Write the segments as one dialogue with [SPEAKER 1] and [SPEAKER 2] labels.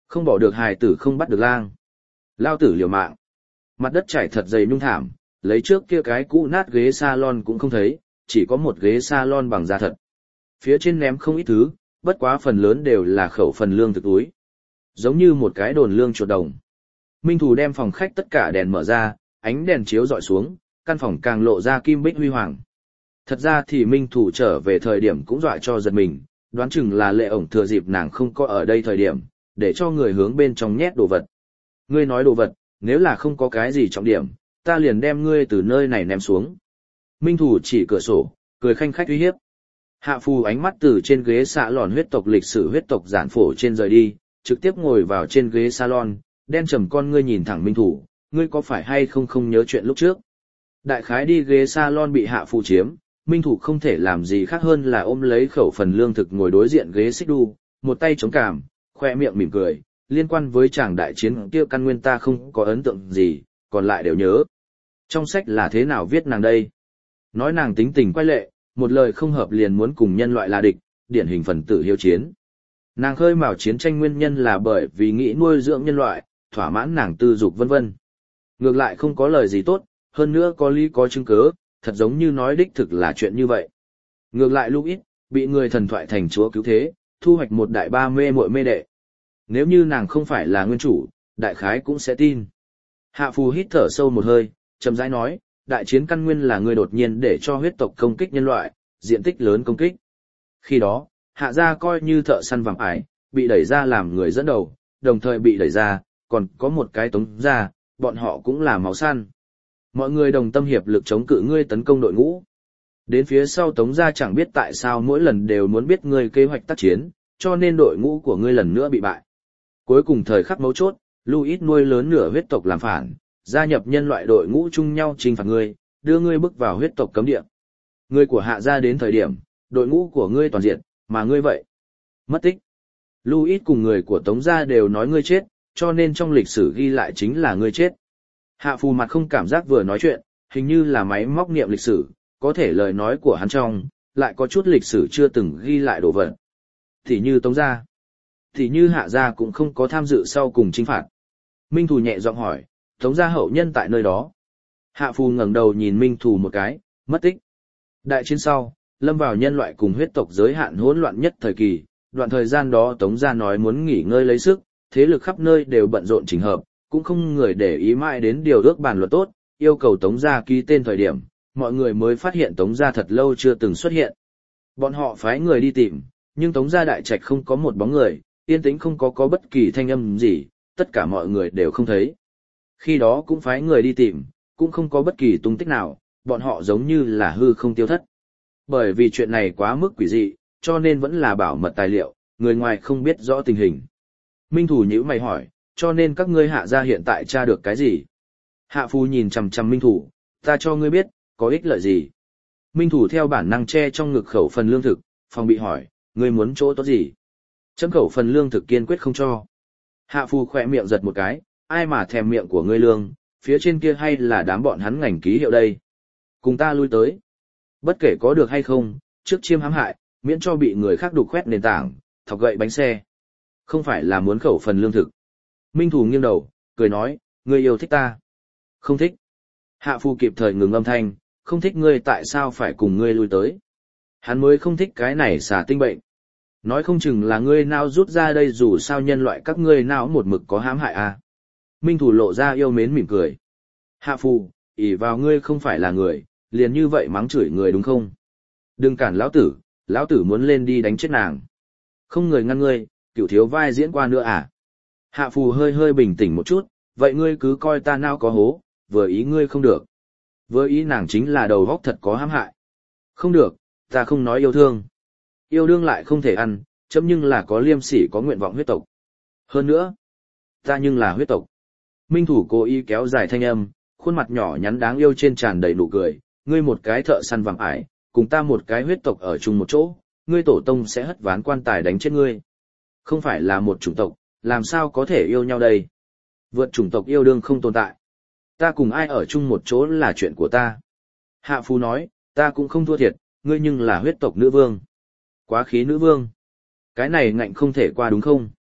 [SPEAKER 1] Không bỏ được hài tử không bắt được lang. Lao tử liều mạng. Mặt đất trải thật dày nhung thảm, lấy trước kia cái cũ nát ghế salon cũng không thấy, chỉ có một ghế salon bằng da thật. Phía trên ném không ít thứ, bất quá phần lớn đều là khẩu phần lương thực túi. Giống như một cái đồn lương chuột đồng. Minh Thủ đem phòng khách tất cả đèn mở ra, ánh đèn chiếu dọi xuống, căn phòng càng lộ ra kim bích huy hoàng. Thật ra thì Minh Thủ trở về thời điểm cũng dọa cho giật mình, đoán chừng là Lệ ổng thừa dịp nàng không có ở đây thời điểm, để cho người hướng bên trong nhét đồ vật. Ngươi nói đồ vật, nếu là không có cái gì trọng điểm, ta liền đem ngươi từ nơi này ném xuống. Minh Thủ chỉ cửa sổ, cười khanh khách uy hiếp. Hạ Phù ánh mắt từ trên ghế xạ lòn huyết tộc lịch sử huyết tộc giản phổ trên rời đi, trực tiếp ngồi vào trên ghế salon, đen trầm con ngươi nhìn thẳng Minh Thủ, ngươi có phải hay không nhớ chuyện lúc trước. Đại khái đi ghế salon bị Hạ Phù chiếm, Minh Thủ không thể làm gì khác hơn là ôm lấy khẩu phần lương thực ngồi đối diện ghế xích đu, một tay chống cằm, khoe miệng mỉm cười, liên quan với chàng đại chiến kia căn nguyên ta không có ấn tượng gì, còn lại đều nhớ. Trong sách là thế nào viết nàng đây? Nói nàng tính tình quái lệ, một lời không hợp liền muốn cùng nhân loại là địch, điển hình phần tử hiếu chiến. Nàng khơi mào chiến tranh nguyên nhân là bởi vì nghĩ nuôi dưỡng nhân loại, thỏa mãn nàng tư dục vân vân. Ngược lại không có lời gì tốt, hơn nữa có lý có chứng cứ, thật giống như nói đích thực là chuyện như vậy. Ngược lại Louis, bị người thần thoại thành chúa cứu thế, thu hoạch một đại ba mê muội mê đệ. Nếu như nàng không phải là nguyên chủ, đại khái cũng sẽ tin. Hạ Phù hít thở sâu một hơi, chậm rãi nói, đại chiến căn nguyên là người đột nhiên để cho huyết tộc công kích nhân loại, diện tích lớn công kích. Khi đó, Hạ gia coi như thợ săn vàng ải, bị đẩy ra làm người dẫn đầu, đồng thời bị đẩy ra, còn có một cái Tống gia, bọn họ cũng là máu săn. Mọi người đồng tâm hiệp lực chống cự ngươi tấn công đội ngũ. Đến phía sau Tống gia chẳng biết tại sao mỗi lần đều muốn biết ngươi kế hoạch tác chiến, cho nên đội ngũ của ngươi lần nữa bị bại. Cuối cùng thời khắc mấu chốt, Louis nuôi lớn nửa huyết tộc làm phản, gia nhập nhân loại đội ngũ chung nhau chinh phạt ngươi, đưa ngươi bước vào huyết tộc cấm địa. Ngươi của Hạ gia đến thời điểm, đội ngũ của ngươi toàn diện, mà ngươi vậy mất tích. Louis cùng người của Tống gia đều nói ngươi chết, cho nên trong lịch sử ghi lại chính là ngươi chết. Hạ Phù mặt không cảm giác vừa nói chuyện, hình như là máy móc niệm lịch sử, có thể lời nói của hắn trong, lại có chút lịch sử chưa từng ghi lại đồ vật. Thì như Tống gia, thì như Hạ gia cũng không có tham dự sau cùng chinh phạt. Minh Thù nhẹ giọng hỏi, Tống gia hậu nhân tại nơi đó. Hạ Phù ngẩng đầu nhìn Minh Thù một cái, mất tích. Đại chiến sau, lâm vào nhân loại cùng huyết tộc giới hạn hỗn loạn nhất thời kỳ, đoạn thời gian đó Tống gia nói muốn nghỉ ngơi lấy sức, thế lực khắp nơi đều bận rộn chỉnh hợp, cũng không người để ý mãi đến điều ước bàn luật tốt, yêu cầu Tống gia ký tên thời điểm, mọi người mới phát hiện Tống gia thật lâu chưa từng xuất hiện. Bọn họ phái người đi tìm, nhưng Tống gia đại trạch không có một bóng người, yên tĩnh không có bất kỳ thanh âm gì, tất cả mọi người đều không thấy. Khi đó cũng phái người đi tìm, cũng không có bất kỳ tung tích nào, bọn họ giống như là hư không tiêu thất. Bởi vì chuyện này quá mức quỷ dị, cho nên vẫn là bảo mật tài liệu, người ngoài không biết rõ tình hình. Minh Thủ nhíu mày hỏi, cho nên các ngươi Hạ gia hiện tại tra được cái gì? Hạ Phù nhìn chằm chằm Minh Thủ, ta cho ngươi biết, có ích lợi gì? Minh Thủ theo bản năng che trong ngực khẩu phần lương thực, phòng bị hỏi, ngươi muốn chỗ tốt gì? Chấm khẩu phần lương thực kiên quyết không cho. Hạ Phù khỏe miệng giật một cái, ai mà thèm miệng của ngươi lương, phía trên kia hay là đám bọn hắn ngành ký hiệu đây? Cùng ta lui tới. Bất kể có được hay không, trước chiêm hãm hại, miễn cho bị người khác đục khoét nền tảng, thọc gậy bánh xe. Không phải là muốn khẩu phần lương thực. Minh Thủ nghiêng đầu, cười nói, ngươi yêu thích ta. Không thích. Hạ Phù kịp thời ngừng âm thanh, không thích ngươi tại sao phải cùng ngươi lui tới. Hắn mới không thích cái này xả tinh bệnh. Nói không chừng là ngươi nào rút ra đây dù sao nhân loại các ngươi nào một mực có hãm hại à. Minh Thủ lộ ra yêu mến mỉm cười. Hạ Phù, ỷ vào ngươi không phải là người, liền như vậy mắng chửi người đúng không? Đừng cản lão tử muốn lên đi đánh chết nàng. Không người ngăn ngươi, Cửu thiếu vai diễn qua nữa à? Hạ Phù hơi hơi bình tĩnh một chút, vậy ngươi cứ coi ta nào có hố, vừa ý ngươi không được. Vừa ý nàng chính là đầu óc thật có hãm hại. Không được, ta không nói yêu thương. Yêu đương lại không thể ăn, chấm nhưng là có liêm sỉ có nguyện vọng huyết tộc. Hơn nữa, ta nhưng là huyết tộc. Minh Thủ cố ý kéo dài thanh âm, khuôn mặt nhỏ nhắn đáng yêu trên tràn đầy nụ cười, ngươi một cái thợ săn vàng ải, cùng ta một cái huyết tộc ở chung một chỗ, ngươi tổ tông sẽ hất ván quan tài đánh chết ngươi. Không phải là một chủng tộc, làm sao có thể yêu nhau đây? Vượt chủng tộc yêu đương không tồn tại. Ta cùng ai ở chung một chỗ là chuyện của ta. Hạ Phù nói, ta cũng không thua thiệt, ngươi nhưng là huyết tộc nữ vương. Quá khí nữ vương. Cái này ngạnh không thể qua đúng không?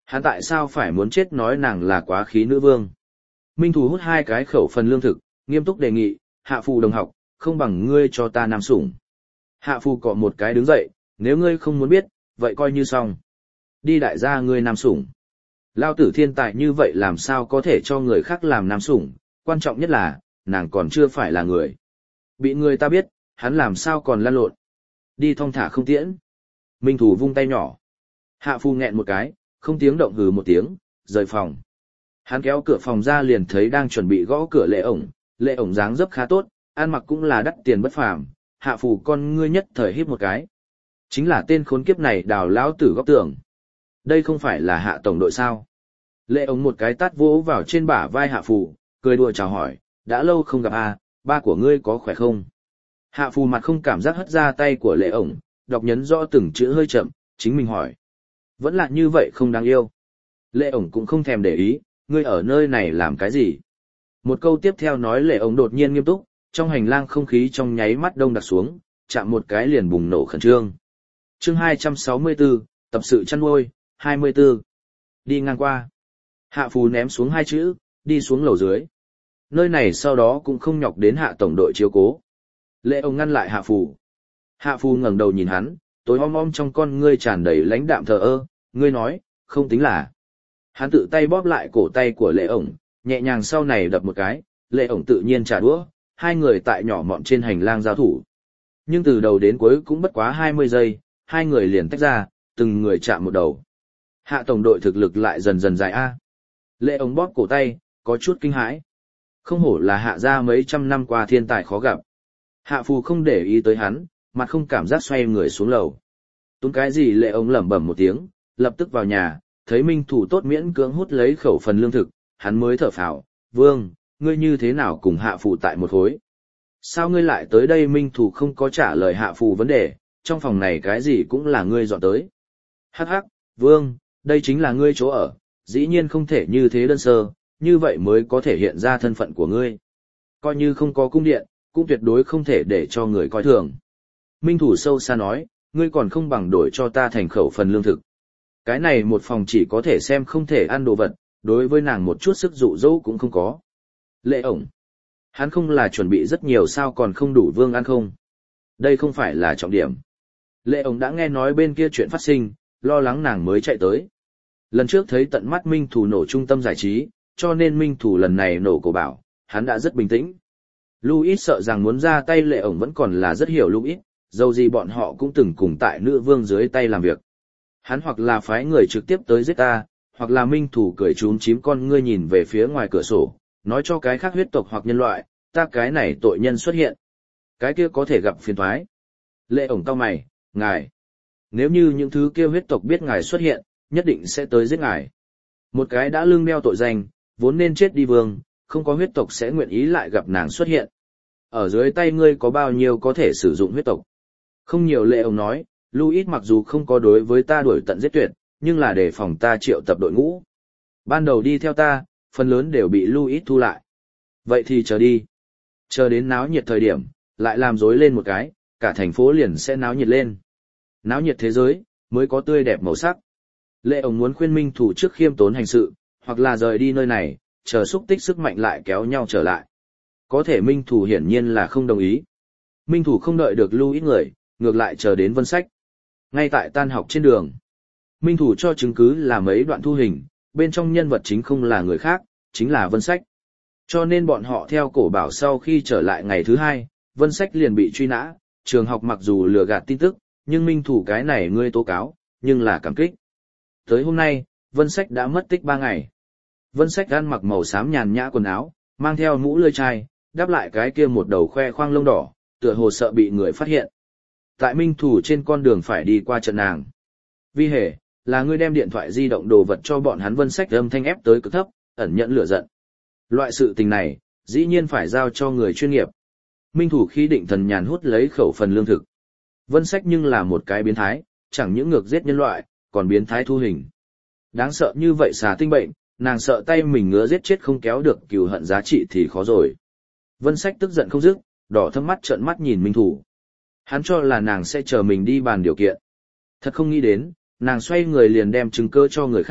[SPEAKER 1] Hắn tại sao phải muốn chết nói nàng là quá khí nữ vương? Minh Thủ hút 2 cái khẩu phần lương thực, nghiêm túc đề nghị, Hạ Phù đồng học, không bằng ngươi cho ta nam sủng. Hạ Phù cọ một cái đứng dậy, nếu ngươi không muốn biết, vậy coi như xong. Đi đại gia ngươi nam sủng. Lao tử thiên tài như vậy làm sao có thể cho người khác làm nam sủng, quan trọng nhất là, nàng còn chưa phải là người. Bị người ta biết, hắn làm sao còn lăn lộn. Đi thong thả không tiễn. Minh Thủ vung tay nhỏ. Hạ Phù nghẹn một cái, không tiếng động hừ một tiếng, rời phòng. Hắn kéo cửa phòng ra liền thấy đang chuẩn bị gõ cửa Lệ ổng dáng dấp khá tốt, ăn mặc cũng là đắt tiền bất phàm, Hạ Phù con ngươi nhất thời híp một cái. Chính là tên khốn kiếp này đào lão tử góc tường. Đây không phải là Hạ tổng đội sao? Lệ ổng một cái tát vỗ vào trên bả vai Hạ Phù, cười đùa chào hỏi, đã lâu không gặp à, ba của ngươi có khỏe không? Hạ Phù mặt không cảm giác hất ra tay của Lệ ổng, đọc nhấn rõ từng chữ hơi chậm, chính mình hỏi. Vẫn là như vậy không đáng yêu. Lệ ổng cũng không thèm để ý, ngươi ở nơi này làm cái gì? Một câu tiếp theo nói Lệ ổng đột nhiên nghiêm túc, trong hành lang không khí trong nháy mắt đông đặc xuống, chạm một cái liền bùng nổ khẩn trương. Chương 264, tập sự chăn nuôi, 24. Đi ngang qua. Hạ Phù ném xuống 2 chữ, đi xuống lầu dưới. Nơi này sau đó cũng không nhọc đến Hạ tổng đội chiếu cố. Lệ ổng ngăn lại Hạ Phù. Hạ Phù ngẩng đầu nhìn hắn, tối om om trong con ngươi tràn đầy lãnh đạm thờ ơ, ngươi nói, không tính là. Hắn tự tay bóp lại cổ tay của Lệ ổng, nhẹ nhàng sau này đập một cái, Lệ ổng tự nhiên trả đũa, 2 người tại nhỏ mọn trên hành lang giao thủ. Nhưng từ đầu đến cuối cũng bất quá 20 giây, 2 người liền tách ra, từng người chạm một đầu. Hạ tổng đội thực lực lại dần dần dài a. Lệ ổng bóp cổ tay, có chút kinh hãi. Không hổ là Hạ gia mấy trăm năm qua thiên tài khó gặp. Hạ Phù không để ý tới hắn, mặt không cảm giác xoay người xuống lầu. Túng cái gì Lệ ổng lẩm bẩm một tiếng, lập tức vào nhà, thấy Minh Thủ tốt miễn cưỡng hút lấy khẩu phần lương thực, hắn mới thở phào, vương, ngươi như thế nào cùng Hạ Phù tại một khối? Sao ngươi lại tới đây? Minh Thủ không có trả lời Hạ Phù vấn đề, trong phòng này cái gì cũng là ngươi dọn tới. Hắc hắc, vương, đây chính là ngươi chỗ ở, dĩ nhiên không thể như thế đơn sơ, như vậy mới có thể hiện ra thân phận của ngươi. Coi như không có cung điện, cũng tuyệt đối không thể để cho người coi thường. Minh Thủ sâu xa nói, ngươi còn không bằng đổi cho ta thành khẩu phần lương thực. Cái này một phòng chỉ có thể xem không thể ăn đồ vật, đối với nàng một chút sức dụ dỗ cũng không có. Lệ ổng, hắn không là chuẩn bị rất nhiều sao còn không đủ vương ăn không? Đây không phải là trọng điểm. Lệ ổng đã nghe nói bên kia chuyện phát sinh, lo lắng nàng mới chạy tới. Lần trước thấy tận mắt Minh Thủ nổ trung tâm giải trí, cho nên Minh Thủ lần này nổ cổ bảo, hắn đã rất bình tĩnh. Louis sợ rằng muốn ra tay Lệ ổng vẫn còn là rất hiểu Louis, dầu gì bọn họ cũng từng cùng tại nữ vương dưới tay làm việc. Hắn hoặc là phái người trực tiếp tới giết ta, hoặc là Minh Thủ cười trốn chím con ngươi nhìn về phía ngoài cửa sổ, nói cho cái khác huyết tộc hoặc nhân loại, ta cái này tội nhân xuất hiện. Cái kia có thể gặp phiền toái. Lệ ổng cau mày, ngài. Nếu như những thứ kia huyết tộc biết ngài xuất hiện, nhất định sẽ tới giết ngài. Một cái đã lưng đeo tội danh, vốn nên chết đi vương, không có huyết tộc sẽ nguyện ý lại gặp nàng xuất hiện. Ở dưới tay ngươi có bao nhiêu có thể sử dụng huyết tộc? Không nhiều. Lệ ổng nói, Louis mặc dù không có đối với ta đuổi tận giết tuyệt, nhưng là để phòng ta triệu tập đội ngũ. Ban đầu đi theo ta, phần lớn đều bị Louis thu lại. Vậy thì chờ đi. Chờ đến náo nhiệt thời điểm, lại làm rối lên một cái, cả thành phố liền sẽ náo nhiệt lên. Náo nhiệt thế giới, mới có tươi đẹp màu sắc. Lệ ổng muốn khuyên Minh Thủ trước khiêm tốn hành sự, hoặc là rời đi nơi này, chờ xúc tích sức mạnh lại kéo nhau trở lại. Có thể Minh Thủ hiển nhiên là không đồng ý. Minh Thủ không đợi được Louis người, ngược lại chờ đến Vân Sách. Ngay tại tan học trên đường, Minh Thủ cho chứng cứ là mấy đoạn thu hình, bên trong nhân vật chính không là người khác, chính là Vân Sách. Cho nên bọn họ theo cổ bảo sau khi trở lại ngày thứ 2, Vân Sách liền bị truy nã, trường học mặc dù lừa gạt tin tức, nhưng Minh Thủ cái này ngươi tố cáo, nhưng là cảm kích. Tới hôm nay, Vân Sách đã mất tích 3 ngày. Vân Sách ăn mặc màu xám nhàn nhã quần áo, mang theo mũ lưỡi chai, đáp lại cái kia một đầu khoe khoang lông đỏ, tựa hồ sợ bị người phát hiện. Tại Minh Thủ trên con đường phải đi qua trận nàng. Vi hề, là ngươi đem điện thoại di động đồ vật cho bọn hắn. Vân Sách âm thanh ép tới cực thấp, ẩn nhẫn lửa giận. Loại sự tình này, dĩ nhiên phải giao cho người chuyên nghiệp. Minh Thủ khí định thần nhàn hút lấy khẩu phần lương thực. Vân Sách nhưng là một cái biến thái, chẳng những ngược giết nhân loại, còn biến thái thu hình. Đáng sợ như vậy xà tinh bệnh, nàng sợ tay mình ngứa giết chết không kéo được cừu hận giá trị thì khó rồi. Vân Sách tức giận không dứt, đỏ thâm mắt trợn mắt nhìn Minh Thủ. Hắn cho là nàng sẽ chờ mình đi bàn điều kiện. Thật không nghĩ đến, nàng xoay người liền đem chứng cơ cho người khác,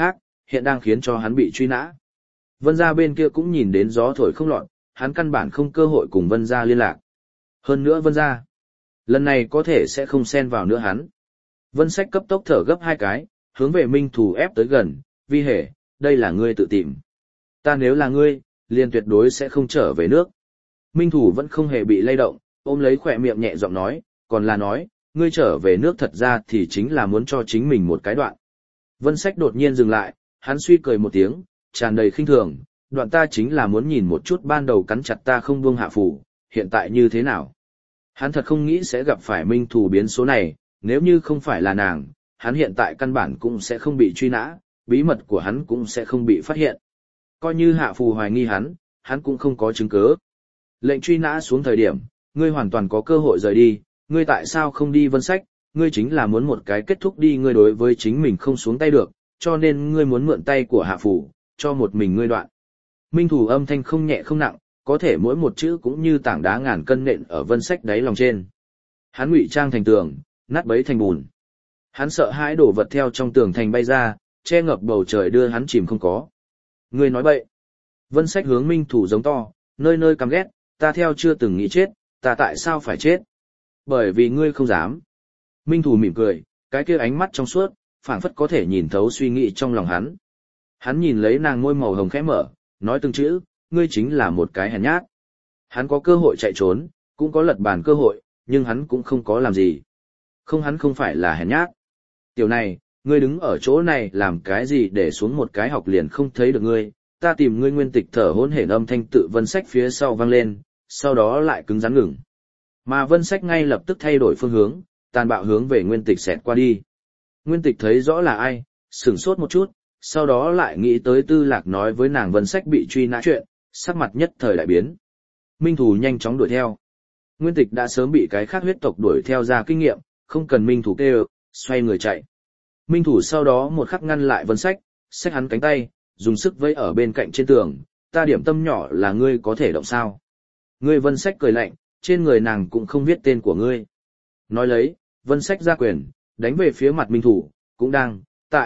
[SPEAKER 1] hiện đang khiến cho hắn bị truy nã. Vân gia bên kia cũng nhìn đến gió thổi không lọt, hắn căn bản không cơ hội cùng Vân gia liên lạc. Hơn nữa Vân gia, lần này có thể sẽ không xen vào nữa hắn. Vân Sách cấp tốc thở gấp 2 cái, hướng về Minh Thủ ép tới gần, Vi Hề, đây là ngươi tự tìm. Ta nếu là ngươi, liền tuyệt đối sẽ không trở về nước. Minh Thủ vẫn không hề bị lay động, ôm lấy khỏe miệng nhẹ giọng nói, còn là nói, ngươi trở về nước thật ra thì chính là muốn cho chính mình một cái đoạn. Vân Sách đột nhiên dừng lại, hắn suy cười một tiếng, tràn đầy khinh thường, đoạn ta chính là muốn nhìn một chút ban đầu cắn chặt ta không buông hạ phủ, hiện tại như thế nào. Hắn thật không nghĩ sẽ gặp phải Minh Thủ biến số này, nếu như không phải là nàng, hắn hiện tại căn bản cũng sẽ không bị truy nã, bí mật của hắn cũng sẽ không bị phát hiện. Coi như hạ phù hoài nghi hắn cũng không có chứng cứ. Lệnh truy nã xuống thời điểm, ngươi hoàn toàn có cơ hội rời đi, ngươi tại sao không đi Vân Sách, ngươi chính là muốn một cái kết thúc đi, ngươi đối với chính mình không xuống tay được, cho nên ngươi muốn mượn tay của hạ phù, cho một mình ngươi đoạn. Minh Thủ âm thanh không nhẹ không nặng, có thể mỗi một chữ cũng như tảng đá ngàn cân nện ở Vân Sách đáy lòng trên. Hắn ngụy trang thành tường, nát bấy thành bùn. Hắn sợ hãi đổ vật theo trong tường thành bay ra, che ngập bầu trời đưa hắn chìm không có. Ngươi nói bậy. Vân Sách hướng Minh Thủ giống to, nơi nơi căm ghét, ta theo chưa từng nghĩ chết, ta tại sao phải chết? Bởi vì ngươi không dám. Minh Thủ mỉm cười, cái kia ánh mắt trong suốt, phảng phất có thể nhìn thấu suy nghĩ trong lòng hắn. Hắn nhìn lấy nàng môi màu hồng khẽ mở, nói từng chữ, ngươi chính là một cái hèn nhát. Hắn có cơ hội chạy trốn, cũng có lật bàn cơ hội, nhưng hắn cũng không có làm gì. Không, hắn không phải là hèn nhát. Tiểu này, ngươi đứng ở chỗ này làm cái gì để xuống một cái học liền không thấy được ngươi, ta tìm ngươi. Nguyên Tịch thở hổn hển âm thanh tự Vân Sách phía sau vang lên, sau đó lại cứng rắn ngừng. Mà Vân Sách ngay lập tức thay đổi phương hướng, tàn bạo hướng về Nguyên Tịch xẹt qua đi. Nguyên Tịch thấy rõ là ai, sửng sốt một chút, sau đó lại nghĩ tới Tư Lạc nói với nàng Vân Sách bị truy nã chuyện, sắc mặt nhất thời đại biến. Minh Thủ nhanh chóng đuổi theo. Nguyên Tịch đã sớm bị cái khác huyết tộc đuổi theo ra kinh nghiệm, không cần Minh Thủ kêu, xoay người chạy. Minh Thủ sau đó một khắc ngăn lại Vân Sách, xách hắn cánh tay, dùng sức vẫy ở bên cạnh trên tường, ta điểm tâm nhỏ là ngươi có thể động sao. Ngươi. Vân Sách cười lạnh, trên người nàng cũng không viết tên của ngươi. Nói lấy, Vân Sách ra quyền, đánh về phía mặt Minh Thủ, cũng đang,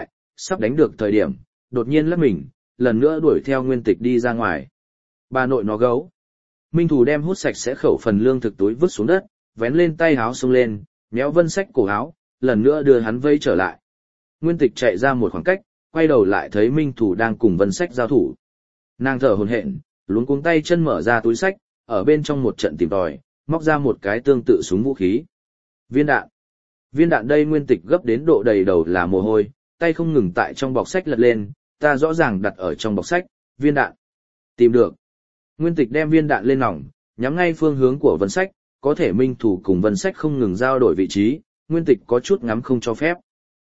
[SPEAKER 1] sắp đánh được thời điểm, đột nhiên lắc mình, lần nữa đuổi theo Nguyên Tịch đi ra ngoài. Bà nội nó gấu. Minh Thủ đem hút sạch sẽ khẩu phần lương thực túi vứt xuống đất, vén lên tay háo xông lên, méo Vân Sách cổ áo, lần nữa đưa hắn vây trở lại. Nguyên Tịch chạy ra một khoảng cách, quay đầu lại thấy Minh Thủ đang cùng Vân Sách giao thủ. Nàng thở hổn hển, luống cuống tay chân mở ra túi sách, ở bên trong một trận tìm tòi, móc ra một cái tương tự súng vũ khí. Viên đạn. Viên đạn đây. Nguyên Tịch gấp đến độ đầy đầu là mồ hôi, tay không ngừng tại trong bọc sách lật lên, ta rõ ràng đặt ở trong bọc sách, viên đạn. Tìm được. Nguyên Tịch đem viên đạn lên nòng, nhắm ngay phương hướng của Vân Sách, có thể Minh Thủ cùng Vân Sách không ngừng giao đổi vị trí, Nguyên Tịch có chút ngắm không cho phép.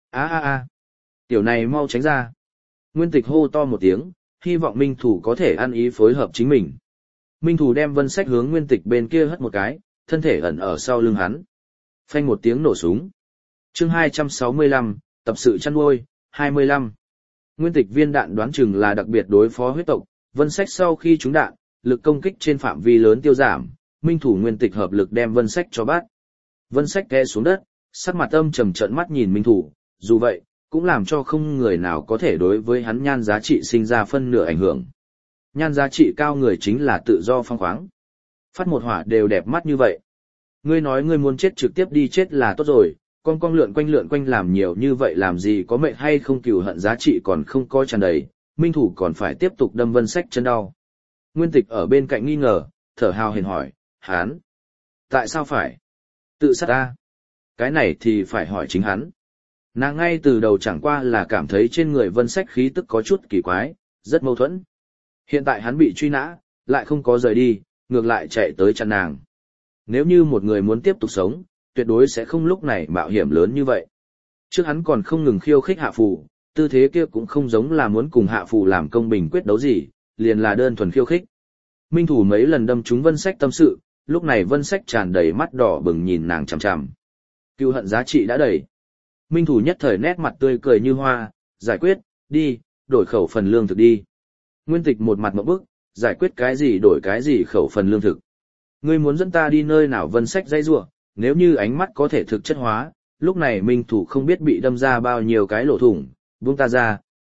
[SPEAKER 1] Tiểu này mau tránh ra. Nguyên Tịch hô to một tiếng, hy vọng Minh Thủ có thể ăn ý phối hợp chính mình. Minh Thủ đem Vân Sách hướng Nguyên Tịch bên kia hất một cái, thân thể ẩn ở sau lưng hắn. Phanh một tiếng nổ súng. Chương 265, tập sự chăn nuôi, 25. Nguyên Tịch viên đạn đoán chừng là đặc biệt đối phó huyết tộc, Vân Sách sau khi trúng đạn, lực công kích trên phạm vi lớn tiêu giảm, Minh Thủ Nguyên Tịch hợp lực đem Vân Sách cho bắt. Vân Sách té xuống đất, sắc mặt âm trầm trợn mắt nhìn Minh Thủ, dù vậy, cũng làm cho không người nào có thể đối với hắn nhan giá trị sinh ra phân nửa ảnh hưởng. Nhan giá trị cao người chính là tự do phong khoáng. Phát một hỏa đều đẹp mắt như vậy. Ngươi nói ngươi muốn chết trực tiếp đi chết là tốt rồi, con lượn quanh làm nhiều như vậy làm gì có mệnh hay không, cừu hận giá trị còn không coi tràn đầy, Minh Thủ còn phải tiếp tục đâm Vân Sách chân đau. Nguyên Tịch ở bên cạnh nghi ngờ, thở hào hển hỏi, hắn, tại sao phải tự sát ta? Cái này thì phải hỏi chính hắn. Nàng ngay từ đầu chẳng qua là cảm thấy trên người Vân Sách khí tức có chút kỳ quái, rất mâu thuẫn. Hiện tại hắn bị truy nã, lại không có rời đi, ngược lại chạy tới chặn nàng. Nếu như một người muốn tiếp tục sống, tuyệt đối sẽ không lúc này mạo hiểm lớn như vậy. Trước hắn còn không ngừng khiêu khích Hạ Phù, tư thế kia cũng không giống là muốn cùng Hạ Phù làm công bình quyết đấu gì, liền là đơn thuần khiêu khích. Minh Thủ mấy lần đâm trúng Vân Sách tâm sự, lúc này Vân Sách tràn đầy mắt đỏ bừng nhìn nàng chằm chằm. Cừu hận giá trị đã đầy. Minh Thủ nhất thời nét mặt tươi cười như hoa, giải quyết, đi, đổi khẩu phần lương thực đi. Nguyên Tịch một mặt ngộp bức, giải quyết cái gì đổi cái gì khẩu phần lương thực. Ngươi muốn dẫn ta đi nơi nào? Vân Sách dây rủa, nếu như ánh mắt có thể thực chất hóa, lúc này Minh Thủ không biết bị đâm ra bao nhiêu cái lỗ thủng, buông ta ra,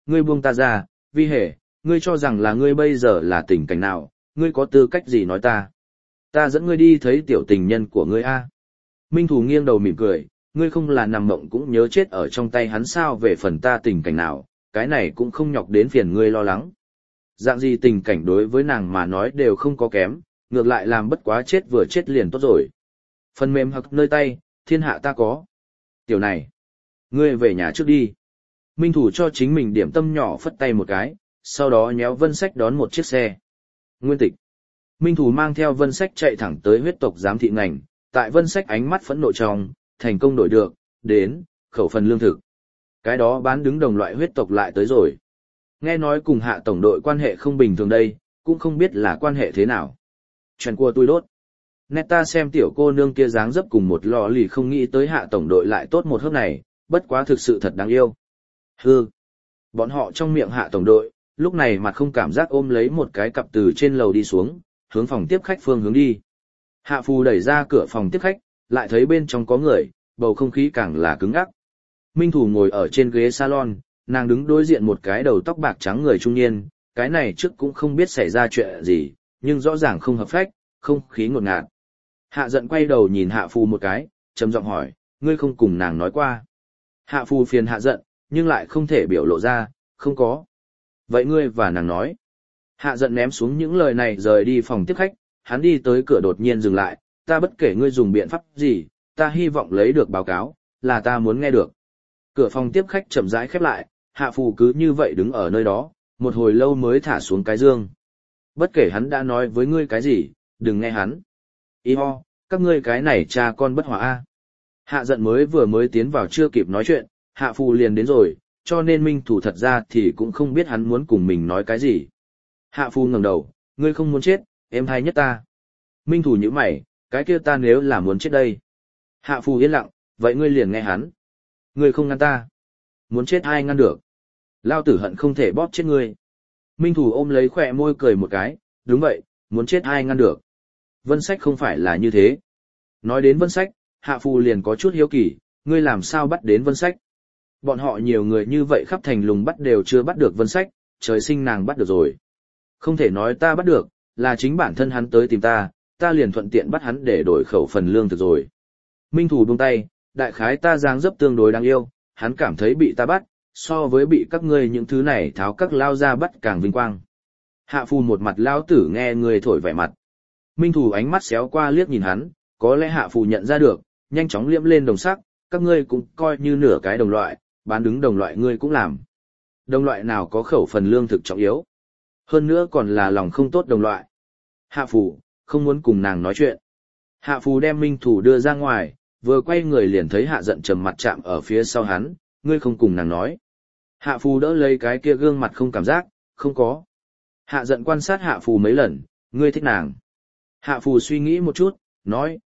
[SPEAKER 1] ngươi buông ta ra, Vi Hề, ngươi cho rằng là ngươi bây giờ là tình cảnh nào, ngươi có tư cách gì nói ta? Ta dẫn ngươi đi thấy tiểu tình nhân của ngươi a. Minh Thủ nghiêng đầu mỉm cười, ngươi không là nằm mộng cũng nhớ chết ở trong tay hắn sao, về phần ta tình cảnh nào, cái này cũng không nhọc đến phiền ngươi lo lắng. Dạng gì tình cảnh đối với nàng mà nói đều không có kém, ngược lại làm bất quá chết vừa chết liền tốt rồi. Phần mềm hoặc nơi tay, thiên hạ ta có. Tiểu này, ngươi về nhà trước đi. Minh Thủ cho chính mình điểm tâm nhỏ phất tay một cái, sau đó nhéo Vân Sách đón một chiếc xe. Nguyên tịch. Minh Thủ mang theo Vân Sách chạy thẳng tới huyết tộc giám thị ngành, tại Vân Sách ánh mắt phẫn nộ trong, thành công đổi được, đến, khẩu phần lương thực. Cái đó bán đứng đồng loại huyết tộc lại tới rồi. Nghe nói cùng Hạ tổng đội quan hệ không bình thường đây, cũng không biết là quan hệ thế nào. Chuyện của tôi đốt. Neta xem tiểu cô nương kia dáng dấp cùng một lò lì không nghĩ tới Hạ tổng đội lại tốt một hớp này, bất quá thực sự thật đáng yêu. Hừ. Bọn họ trong miệng Hạ tổng đội, lúc này mặt không cảm giác ôm lấy một cái cặp từ trên lầu đi xuống, hướng phòng tiếp khách phương hướng đi. Hạ Phù đẩy ra cửa phòng tiếp khách, lại thấy bên trong có người, bầu không khí càng là cứng ngắc. Minh Thủ ngồi ở trên ghế salon, nàng đứng đối diện một cái đầu tóc bạc trắng người trung niên, cái này trước cũng không biết xảy ra chuyện gì, nhưng rõ ràng không hợp phách, không khí ngột ngạt. Hạ giận quay đầu nhìn Hạ Phù một cái, trầm giọng hỏi, ngươi không cùng nàng nói qua. Hạ Phù phiền Hạ giận, nhưng lại không thể biểu lộ ra, không có. Vậy ngươi và nàng nói. Hạ giận ném xuống những lời này rời đi phòng tiếp khách, hắn đi tới cửa đột nhiên dừng lại, ta bất kể ngươi dùng biện pháp gì, ta hy vọng lấy được báo cáo, là ta muốn nghe được. Cửa phòng tiếp khách chậm rãi khép lại, Hạ Phù cứ như vậy đứng ở nơi đó, một hồi lâu mới thả xuống cái dương. Bất kể hắn đã nói với ngươi cái gì, đừng nghe hắn. Ho, các ngươi cái này cha con bất hòa a. Hạ giận vừa mới tiến vào chưa kịp nói chuyện, Hạ Phù liền đến rồi, cho nên Minh Thủ thật ra thì cũng không biết hắn muốn cùng mình nói cái gì. Hạ Phù ngẩng đầu, ngươi không muốn chết, em hay nhất ta. Minh Thủ nhíu mày, cái kia ta nếu là muốn chết đây. Hạ Phù yên lặng, vậy ngươi liền nghe hắn. Ngươi không ngăn ta. Muốn chết ai ngăn được. Lao tử hận không thể bóp chết ngươi. Minh Thủ ôm lấy khỏe môi cười một cái, đúng vậy, muốn chết ai ngăn được. Vân Sách không phải là như thế. Nói đến Vân Sách, Hạ Phù liền có chút hiếu kỳ, ngươi làm sao bắt đến Vân Sách. Bọn họ nhiều người như vậy khắp thành lùng bắt đều chưa bắt được Vân Sách, trời sinh nàng bắt được rồi. Không thể nói ta bắt được, là chính bản thân hắn tới tìm ta, ta liền thuận tiện bắt hắn để đổi khẩu phần lương thực rồi. Minh Thủ buông tay, đại khái ta dáng dấp tương đối đáng yêu, hắn cảm thấy bị ta bắt, so với bị các ngươi những thứ này tháo các lao ra bắt càng vinh quang. Hạ Phù một mặt lao tử nghe người thổi vẻ mặt. Minh Thủ ánh mắt xéo qua liếc nhìn hắn, có lẽ Hạ Phù nhận ra được, nhanh chóng liễm lên đồng sắc, các ngươi cũng coi như nửa cái đồng loại, bán đứng đồng loại ngươi cũng làm. Đồng loại nào có khẩu phần lương thực trọng yếu. Hơn nữa còn là lòng không tốt đồng loại. Hạ Phù, không muốn cùng nàng nói chuyện. Hạ Phù đem Minh Thủ đưa ra ngoài, vừa quay người liền thấy Hạ giận trầm mặt chạm ở phía sau hắn, ngươi không cùng nàng nói. Hạ Phù đỡ lấy cái kia gương mặt không cảm giác, không có. Hạ giận quan sát Hạ Phù mấy lần, ngươi thích nàng. Hạ Phù suy nghĩ một chút, nói,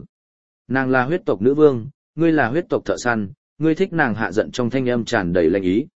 [SPEAKER 1] nàng là huyết tộc nữ vương, ngươi là huyết tộc thợ săn, ngươi thích nàng. Hạ giận trong thanh âm tràn đầy lạnh ý.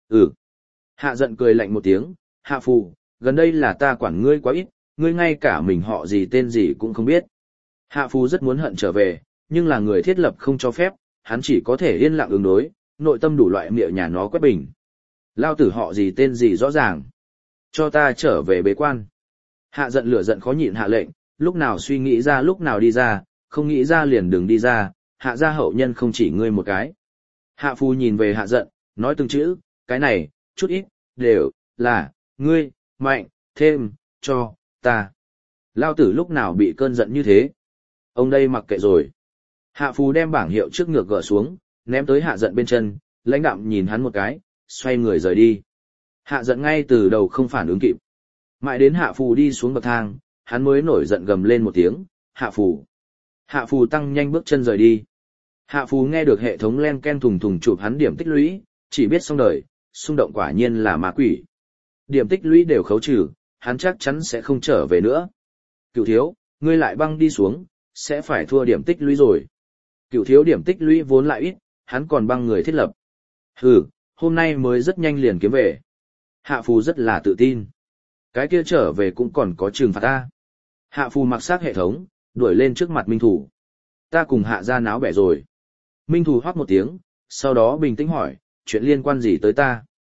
[SPEAKER 1] Hạ giận cười lạnh một tiếng, Hạ Phù, gần đây là ta quản ngươi quá ít, ngươi ngay cả mình họ gì tên gì cũng không biết. Hạ Phù rất muốn hận trở về, nhưng là người thiết lập không cho phép, hắn chỉ có thể yên lặng ứng đối, nội tâm đủ loại miệng nhà nó quét bình. Lao tử họ gì tên gì rõ ràng. Cho ta trở về bế quan. Hạ giận lửa giận khó nhịn hạ lệnh, lúc nào suy nghĩ ra lúc nào đi ra, không nghĩ ra liền đừng đi ra, hạ gia hậu nhân không chỉ ngươi một cái. Hạ Phù nhìn về Hạ giận, nói từng chữ, cái này, chút ít, đều, là, ngươi, mạnh, thêm, cho, ta. Lao tử lúc nào bị cơn giận như thế? Ông đây mặc kệ rồi. Hạ Phù đem bảng hiệu trước ngược gỡ xuống, ném tới Hạ giận bên chân, lãnh đạm nhìn hắn một cái, xoay người rời đi. Hạ giận ngay từ đầu không phản ứng kịp. Mãi đến Hạ Phù đi xuống bậc thang, hắn mới nổi giận gầm lên một tiếng, Hạ Phù. Hạ Phù tăng nhanh bước chân rời đi. Hạ Phù nghe được hệ thống len ken thùng thùng chụp hắn điểm tích lũy, chỉ biết xong đời, xung động quả nhiên là ma quỷ. Điểm tích lũy đều khấu trừ, hắn chắc chắn sẽ không trở về nữa. Cửu thiếu, ngươi lại băng đi xuống, sẽ phải thua điểm tích lũy rồi. Cửu thiếu điểm tích lũy vốn lại ít, hắn còn băng người thiết lập. Hôm nay mới rất nhanh liền kiếm về. Hạ Phù rất là tự tin. Cái kia trở về cũng còn có trừng phạt ta. Hạ Phù mặc xác hệ thống, đuổi lên trước mặt Minh Thủ. Ta cùng Hạ gia náo bẻ rồi. Minh Thủ hoắc một tiếng, sau đó bình tĩnh hỏi, chuyện liên quan gì tới ta?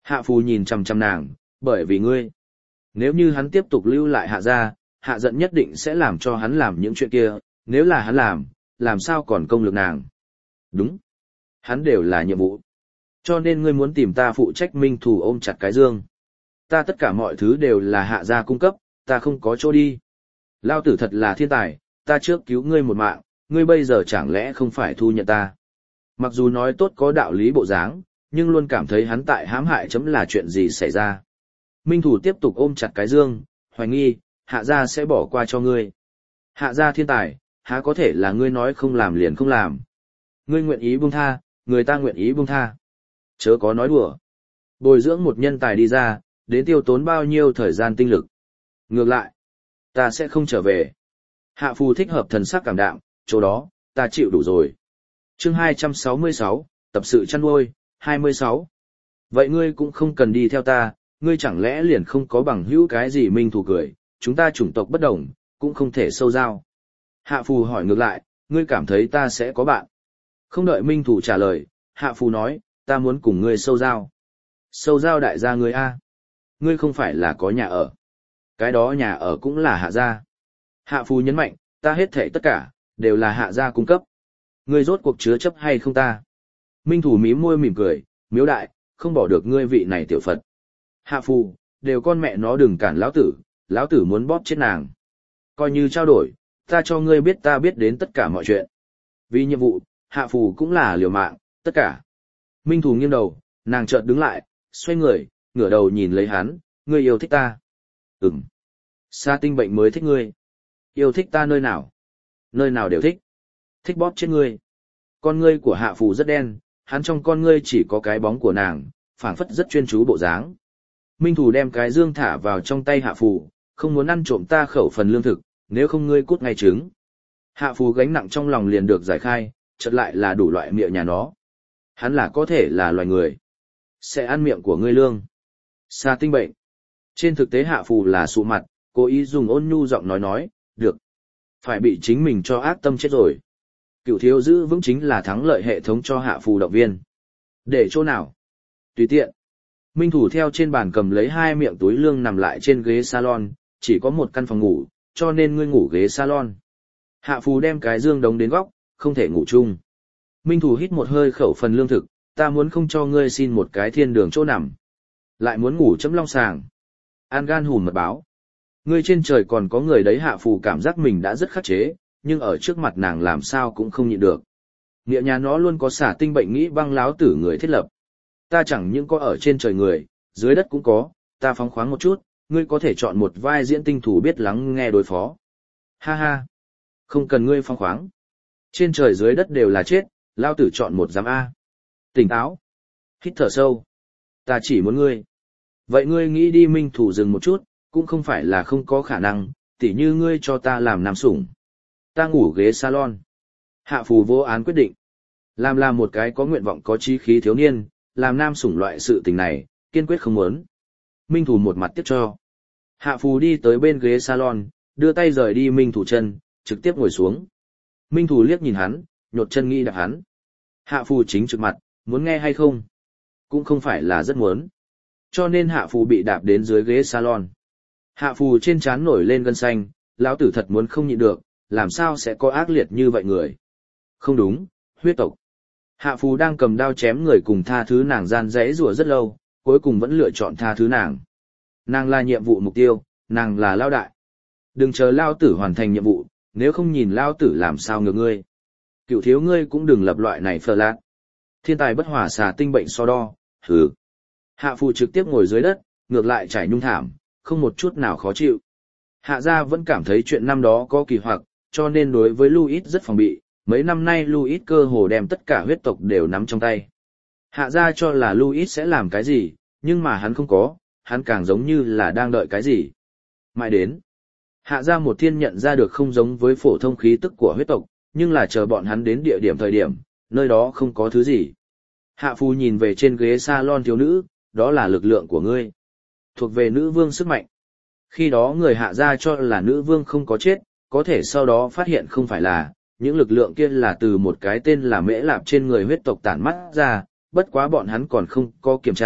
[SPEAKER 1] Hạ phù nhìn chằm chằm nàng, bởi vì ngươi. Nếu như hắn tiếp tục lưu lại hạ gia, hạ giận nhất định sẽ làm cho hắn làm những chuyện kia, nếu là hắn làm sao còn công lực nàng. Đúng. Hắn đều là nhiệm vụ. Cho nên ngươi muốn tìm ta phụ trách minh thủ ôm chặt cái dương. Ta tất cả mọi thứ đều là hạ gia cung cấp, ta không có chỗ đi. Lao tử thật là thiên tài, ta trước cứu ngươi một mạng, ngươi bây giờ chẳng lẽ không phải thu nhận ta. Mặc dù nói tốt có đạo lý bộ dáng, nhưng luôn cảm thấy hắn tại hãm hại chấm là chuyện gì xảy ra. Minh thủ tiếp tục ôm chặt cái dương, hoài nghi, hạ gia sẽ bỏ qua cho ngươi. Hạ gia thiên tài, há có thể là ngươi nói không làm liền không làm. Ngươi nguyện ý buông tha, người ta nguyện ý buông tha. Chớ có nói đùa. Bồi dưỡng một nhân tài đi ra, đến tiêu tốn bao nhiêu thời gian tinh lực. Ngược lại, ta sẽ không trở về. Hạ phù thích hợp thần sắc cảm đạm, chỗ đó, ta chịu đủ rồi. Chương 266, tập sự chăn nuôi, 26. Vậy ngươi cũng không cần đi theo ta, ngươi chẳng lẽ liền không có bằng hữu cái gì minh thủ cười, chúng ta chủng tộc bất đồng, cũng không thể sâu giao. Hạ phù hỏi ngược lại, ngươi cảm thấy ta sẽ có bạn. Không đợi minh thủ trả lời, hạ phù nói, ta muốn cùng ngươi sâu giao. Sâu giao đại gia ngươi A. Ngươi không phải là có nhà ở. Cái đó nhà ở cũng là hạ gia. Hạ phù nhấn mạnh, ta hết thảy tất cả, đều là hạ gia cung cấp. Ngươi rốt cuộc chứa chấp hay không ta? Minh thủ mím môi mỉm cười, miếu đại, không bỏ được ngươi vị này tiểu Phật. Hạ phù, đều con mẹ nó đừng cản lão tử muốn bóp chết nàng. Coi như trao đổi, ta cho ngươi biết ta biết đến tất cả mọi chuyện. Vì nhiệm vụ, hạ phù cũng là liều mạng, tất cả. Minh thủ nghiêng đầu, nàng chợt đứng lại, xoay người, ngửa đầu nhìn lấy hắn, ngươi yêu thích ta. Ừm. Sa tinh bệnh mới thích ngươi. Yêu thích ta nơi nào? Nơi nào đều thích. Thích bóp chết ngươi. Con ngươi của hạ phù rất đen, hắn trong con ngươi chỉ có cái bóng của nàng, phảng phất rất chuyên chú bộ dáng. Minh thủ đem cái dương thả vào trong tay hạ phù, không muốn ăn trộm ta khẩu phần lương thực, nếu không ngươi cút ngay trứng. Hạ phù gánh nặng trong lòng liền được giải khai, chợt lại là đủ loại miệng nhà nó. Hắn là có thể là loài người. Sẽ ăn miệng của ngươi lương. Sa tinh bệnh. Trên thực tế hạ phù là sụ mặt, cố ý dùng ôn nhu giọng nói, được. Phải bị chính mình cho ác tâm chết rồi. Cựu thiếu giữ vững chính là thắng lợi hệ thống cho hạ phù động viên. Để chỗ nào? Tùy tiện. Minh thủ theo trên bàn cầm lấy 2 miệng túi lương nằm lại trên ghế salon, chỉ có một căn phòng ngủ, cho nên ngươi ngủ ghế salon. Hạ phù đem cái dương đống đến góc, không thể ngủ chung. Minh thủ hít một hơi khẩu phần lương thực, ta muốn không cho ngươi xin một cái thiên đường chỗ nằm. Lại muốn ngủ chấm long sàng. An gan hùm mật báo. Ngươi trên trời còn có người đấy hạ phù cảm giác mình đã rất khắc chế, nhưng ở trước mặt nàng làm sao cũng không nhịn được. Nghĩa nhà nó luôn có xả tinh bệnh nghĩ băng láo tử người thiết lập. Ta chẳng những có ở trên trời người, dưới đất cũng có, ta phóng khoáng một chút, ngươi có thể chọn một vai diễn tinh thủ biết lắng nghe đối phó. Ha ha. Không cần ngươi phóng khoáng. Trên trời dưới đất đều là chết, lao tử chọn một giám A. Tỉnh táo. Hít thở sâu. Ta chỉ muốn ngươi. Vậy ngươi nghĩ đi minh thủ dừng một chút, cũng không phải là không có khả năng, tỉ như ngươi cho ta làm nam sủng. Ta ngủ ghế salon. Hạ phù vô án quyết định. Làm một cái có nguyện vọng có chí khí thiếu niên, làm nam sủng loại sự tình này, kiên quyết không muốn. Minh thủ một mặt tiếp cho. Hạ phù đi tới bên ghế salon, đưa tay rời đi minh thủ chân, trực tiếp ngồi xuống. Minh thủ liếc nhìn hắn, nhột chân nghi đạp hắn. Hạ phù chính trực mặt, muốn nghe hay không? Cũng không phải là rất muốn. Cho nên hạ phù bị đạp đến dưới ghế salon. Hạ phù trên trán nổi lên gân xanh, lão tử thật muốn không nhịn được, làm sao sẽ có ác liệt như vậy người? Không đúng, huyết tộc. Hạ phù đang cầm đao chém người cùng tha thứ nàng gian dãy rủa rất lâu, cuối cùng vẫn lựa chọn tha thứ nàng. Nàng là nhiệm vụ mục tiêu, nàng là lao đại. Đừng chờ lao tử hoàn thành nhiệm vụ, nếu không nhìn lao tử làm sao ngược ngươi. Cựu thiếu ngươi cũng đừng lập loại này phờ lạc. Thiên tài bất hòa xà tinh bệnh so đo, hừ. Hạ phù trực tiếp ngồi dưới đất, ngược lại trải nhung thảm, không một chút nào khó chịu. Hạ gia vẫn cảm thấy chuyện năm đó có kỳ hoặc, cho nên đối với Louis rất phòng bị, mấy năm nay Louis cơ hồ đem tất cả huyết tộc đều nắm trong tay. Hạ gia cho là Louis sẽ làm cái gì, nhưng mà hắn không có, hắn càng giống như là đang đợi cái gì. Mãi đến, hạ gia một thiên nhận ra được không giống với phổ thông khí tức của huyết tộc, nhưng là chờ bọn hắn đến địa điểm thời điểm, nơi đó không có thứ gì. Hạ phù nhìn về trên ghế salon thiếu nữ, đó là lực lượng của ngươi. Thuộc về nữ vương sức mạnh. Khi đó người hạ gia cho là nữ vương không có chết, có thể sau đó phát hiện không phải là, những lực lượng kia là từ một cái tên là Mễ Lạp trên người huyết tộc tản mắt ra, bất quá bọn hắn còn không có kiểm tra,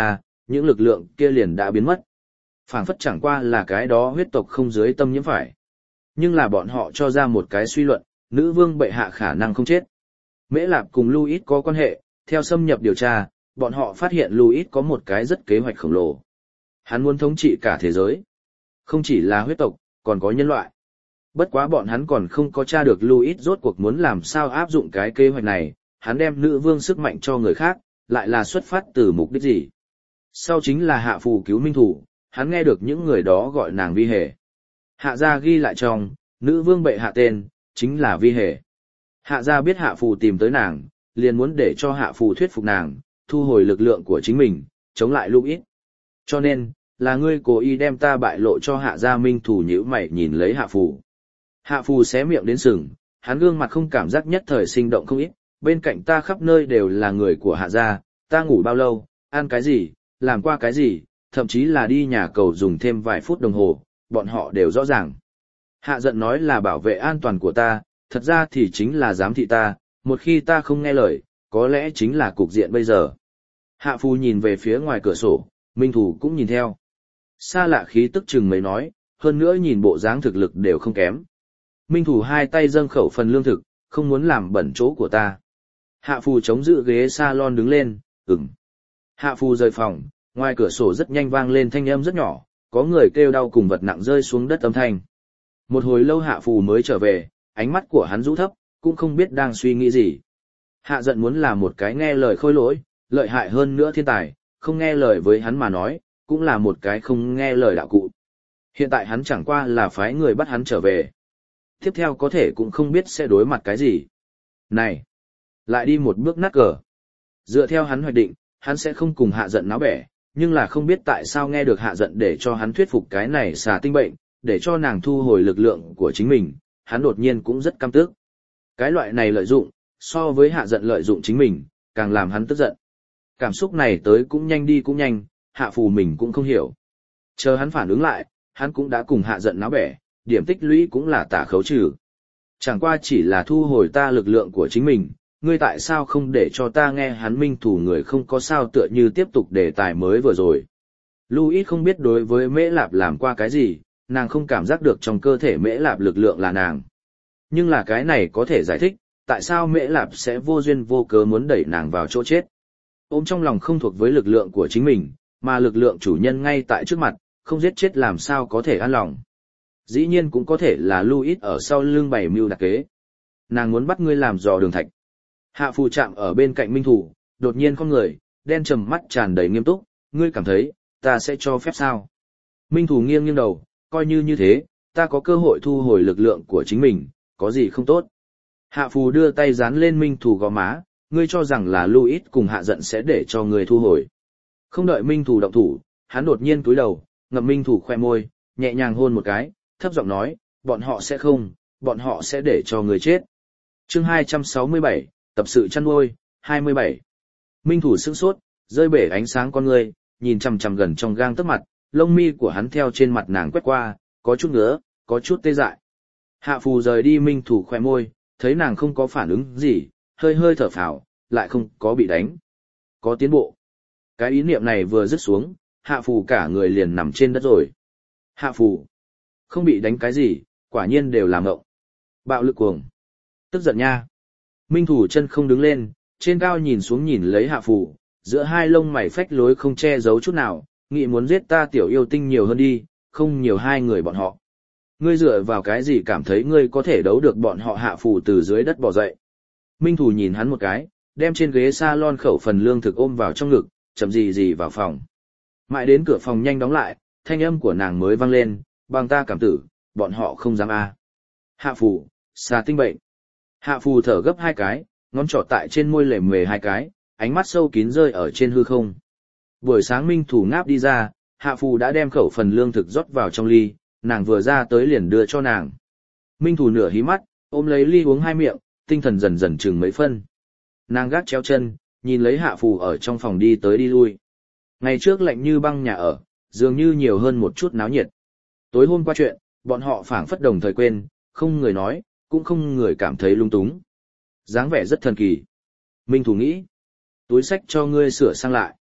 [SPEAKER 1] những lực lượng kia liền đã biến mất. Phảng phất chẳng qua là cái đó huyết tộc không dưới tâm nhiễm phải. Nhưng là bọn họ cho ra một cái suy luận, nữ vương bệ hạ khả năng không chết. Mễ Lạp cùng Louis có quan hệ, theo xâm nhập điều tra, bọn họ phát hiện Louis có một cái rất kế hoạch khổng lồ. Hắn muốn thống trị cả thế giới. Không chỉ là huyết tộc, còn có nhân loại. Bất quá bọn hắn còn không có tra được Louis rốt cuộc muốn làm sao áp dụng cái kế hoạch này, hắn đem nữ vương sức mạnh cho người khác, lại là xuất phát từ mục đích gì. Sau chính là hạ phù cứu minh thủ, hắn nghe được những người đó gọi nàng Vi Hề. Hạ gia ghi lại trong, nữ vương bệ hạ tên, chính là Vi Hề. Hạ gia biết hạ phù tìm tới nàng, liền muốn để cho hạ phù thuyết phục nàng, thu hồi lực lượng của chính mình, chống lại Louis. Cho nên, là ngươi cố ý đem ta bại lộ cho hạ gia minh thủ nhíu mày nhìn lấy hạ phù. Hạ phù xé miệng đến sừng, hắn gương mặt không cảm giác nhất thời sinh động không ít, bên cạnh ta khắp nơi đều là người của hạ gia, ta ngủ bao lâu, ăn cái gì, làm qua cái gì, thậm chí là đi nhà cầu dùng thêm vài phút đồng hồ, bọn họ đều rõ ràng. Hạ giận nói là bảo vệ an toàn của ta, thật ra thì chính là giám thị ta, một khi ta không nghe lời, có lẽ chính là cục diện bây giờ. Hạ phù nhìn về phía ngoài cửa sổ, minh thủ cũng nhìn theo. Xa lạ khí tức chừng mấy nói, hơn nữa nhìn bộ dáng thực lực đều không kém. Minh thủ hai tay dâng khẩu phần lương thực, không muốn làm bẩn chỗ của ta. Hạ phù chống giữ ghế salon đứng lên, ừm. Hạ phù rời phòng, ngoài cửa sổ rất nhanh vang lên thanh âm rất nhỏ, có người kêu đau cùng vật nặng rơi xuống đất âm thanh. Một hồi lâu hạ phù mới trở về, ánh mắt của hắn rũ thấp, cũng không biết đang suy nghĩ gì. Hạ giận muốn là một cái nghe lời khôi lỗi, lợi hại hơn nữa thiên tài, không nghe lời với hắn mà nói, cũng là một cái không nghe lời đạo cụ. Hiện tại hắn chẳng qua là phái người bắt hắn trở về. Tiếp theo có thể cũng không biết sẽ đối mặt cái gì. Này! Lại đi một bước nát cờ. Dựa theo hắn hoạch định, hắn sẽ không cùng hạ giận náo bẻ, nhưng là không biết tại sao nghe được hạ giận để cho hắn thuyết phục cái này xà tinh bệnh, để cho nàng thu hồi lực lượng của chính mình, hắn đột nhiên cũng rất căm tức. Cái loại này lợi dụng, so với hạ giận lợi dụng chính mình, càng làm hắn tức giận. Cảm xúc này tới cũng nhanh đi cũng nhanh, hạ phù mình cũng không hiểu. Chờ hắn phản ứng lại, hắn cũng đã cùng hạ giận náo bẻ, điểm tích lũy cũng là tả khấu trừ. Chẳng qua chỉ là thu hồi ta lực lượng của chính mình, ngươi tại sao không để cho ta nghe hắn minh thủ người không có sao tựa như tiếp tục đề tài mới vừa rồi. Louis không biết đối với Mễ Lạp làm qua cái gì, nàng không cảm giác được trong cơ thể Mễ Lạp lực lượng là nàng. Nhưng là cái này có thể giải thích, tại sao Mễ Lạp sẽ vô duyên vô cớ muốn đẩy nàng vào chỗ chết. Ôm trong lòng không thuộc với lực lượng của chính mình, mà lực lượng chủ nhân ngay tại trước mặt, không giết chết làm sao có thể an lòng. Dĩ nhiên cũng có thể là Louis ở sau lưng bày mưu đặc kế. Nàng muốn bắt ngươi làm dò đường thạch. Hạ phù chạm ở bên cạnh minh thủ, đột nhiên con người, đen trầm mắt tràn đầy nghiêm túc, ngươi cảm thấy, ta sẽ cho phép sao? Minh thủ nghiêng nghiêng đầu, coi như thế, ta có cơ hội thu hồi lực lượng của chính mình, có gì không tốt? Hạ phù đưa tay dán lên minh thủ gò má, ngươi cho rằng là Louis cùng hạ giận sẽ để cho ngươi thu hồi. Không đợi minh thủ động thủ, hắn đột nhiên cúi đầu, ngậm minh thủ khoe môi, nhẹ nhàng hôn một cái, thấp giọng nói, bọn họ sẽ không, bọn họ sẽ để cho ngươi chết. Chương 267, tập sự chăn nuôi, 27. Minh thủ sững sốt, rơi bể ánh sáng con ngươi, nhìn chằm chằm gần trong gang tấc mặt, lông mi của hắn theo trên mặt nàng quét qua, có chút ngứa, có chút tê dại. Hạ phù rời đi minh thủ khoe môi, thấy nàng không có phản ứng gì, hơi hơi thở phào, lại không có bị đánh. Có tiến bộ. Cái ý niệm này vừa dứt xuống, hạ phù cả người liền nằm trên đất rồi. Hạ phù. Không bị đánh cái gì, quả nhiên đều là ngộng. Bạo lực cuồng. Tức giận nha. Minh thủ chân không đứng lên, trên cao nhìn xuống nhìn lấy hạ phù, giữa hai lông mày phách lối không che giấu chút nào, nghĩ muốn giết ta tiểu yêu tinh nhiều hơn đi, không nhiều hai người bọn họ. Ngươi dựa vào cái gì cảm thấy ngươi có thể đấu được bọn họ? Hạ phù từ dưới đất bò dậy. Minh thủ nhìn hắn một cái, đem trên ghế salon khẩu phần lương thực ôm vào trong ngực, chậm gì vào phòng. Mãi đến cửa phòng nhanh đóng lại, thanh âm của nàng mới vang lên, bằng ta cảm tử, bọn họ không dám a. Hạ phù, xà tinh bệnh. Hạ phù thở gấp hai cái, ngón trỏ tại trên môi lề mề hai cái, ánh mắt sâu kín rơi ở trên hư không. Buổi sáng minh thủ ngáp đi ra, hạ phù đã đem khẩu phần lương thực rót vào trong ly, nàng vừa ra tới liền đưa cho nàng. Minh thủ nửa hí mắt, ôm lấy ly uống hai miệng, tinh thần dần dần chừng mấy phân. Nàng gác chéo chân, nhìn lấy hạ phù ở trong phòng đi tới đi lui. Ngày trước lạnh như băng nhà ở, dường như nhiều hơn một chút náo nhiệt. Tối hôm qua chuyện, bọn họ phảng phất đồng thời quên, không người nói, cũng không người cảm thấy lung túng. Dáng vẻ rất thần kỳ. Minh thủ nghĩ. Túi sách cho ngươi sửa sang lại.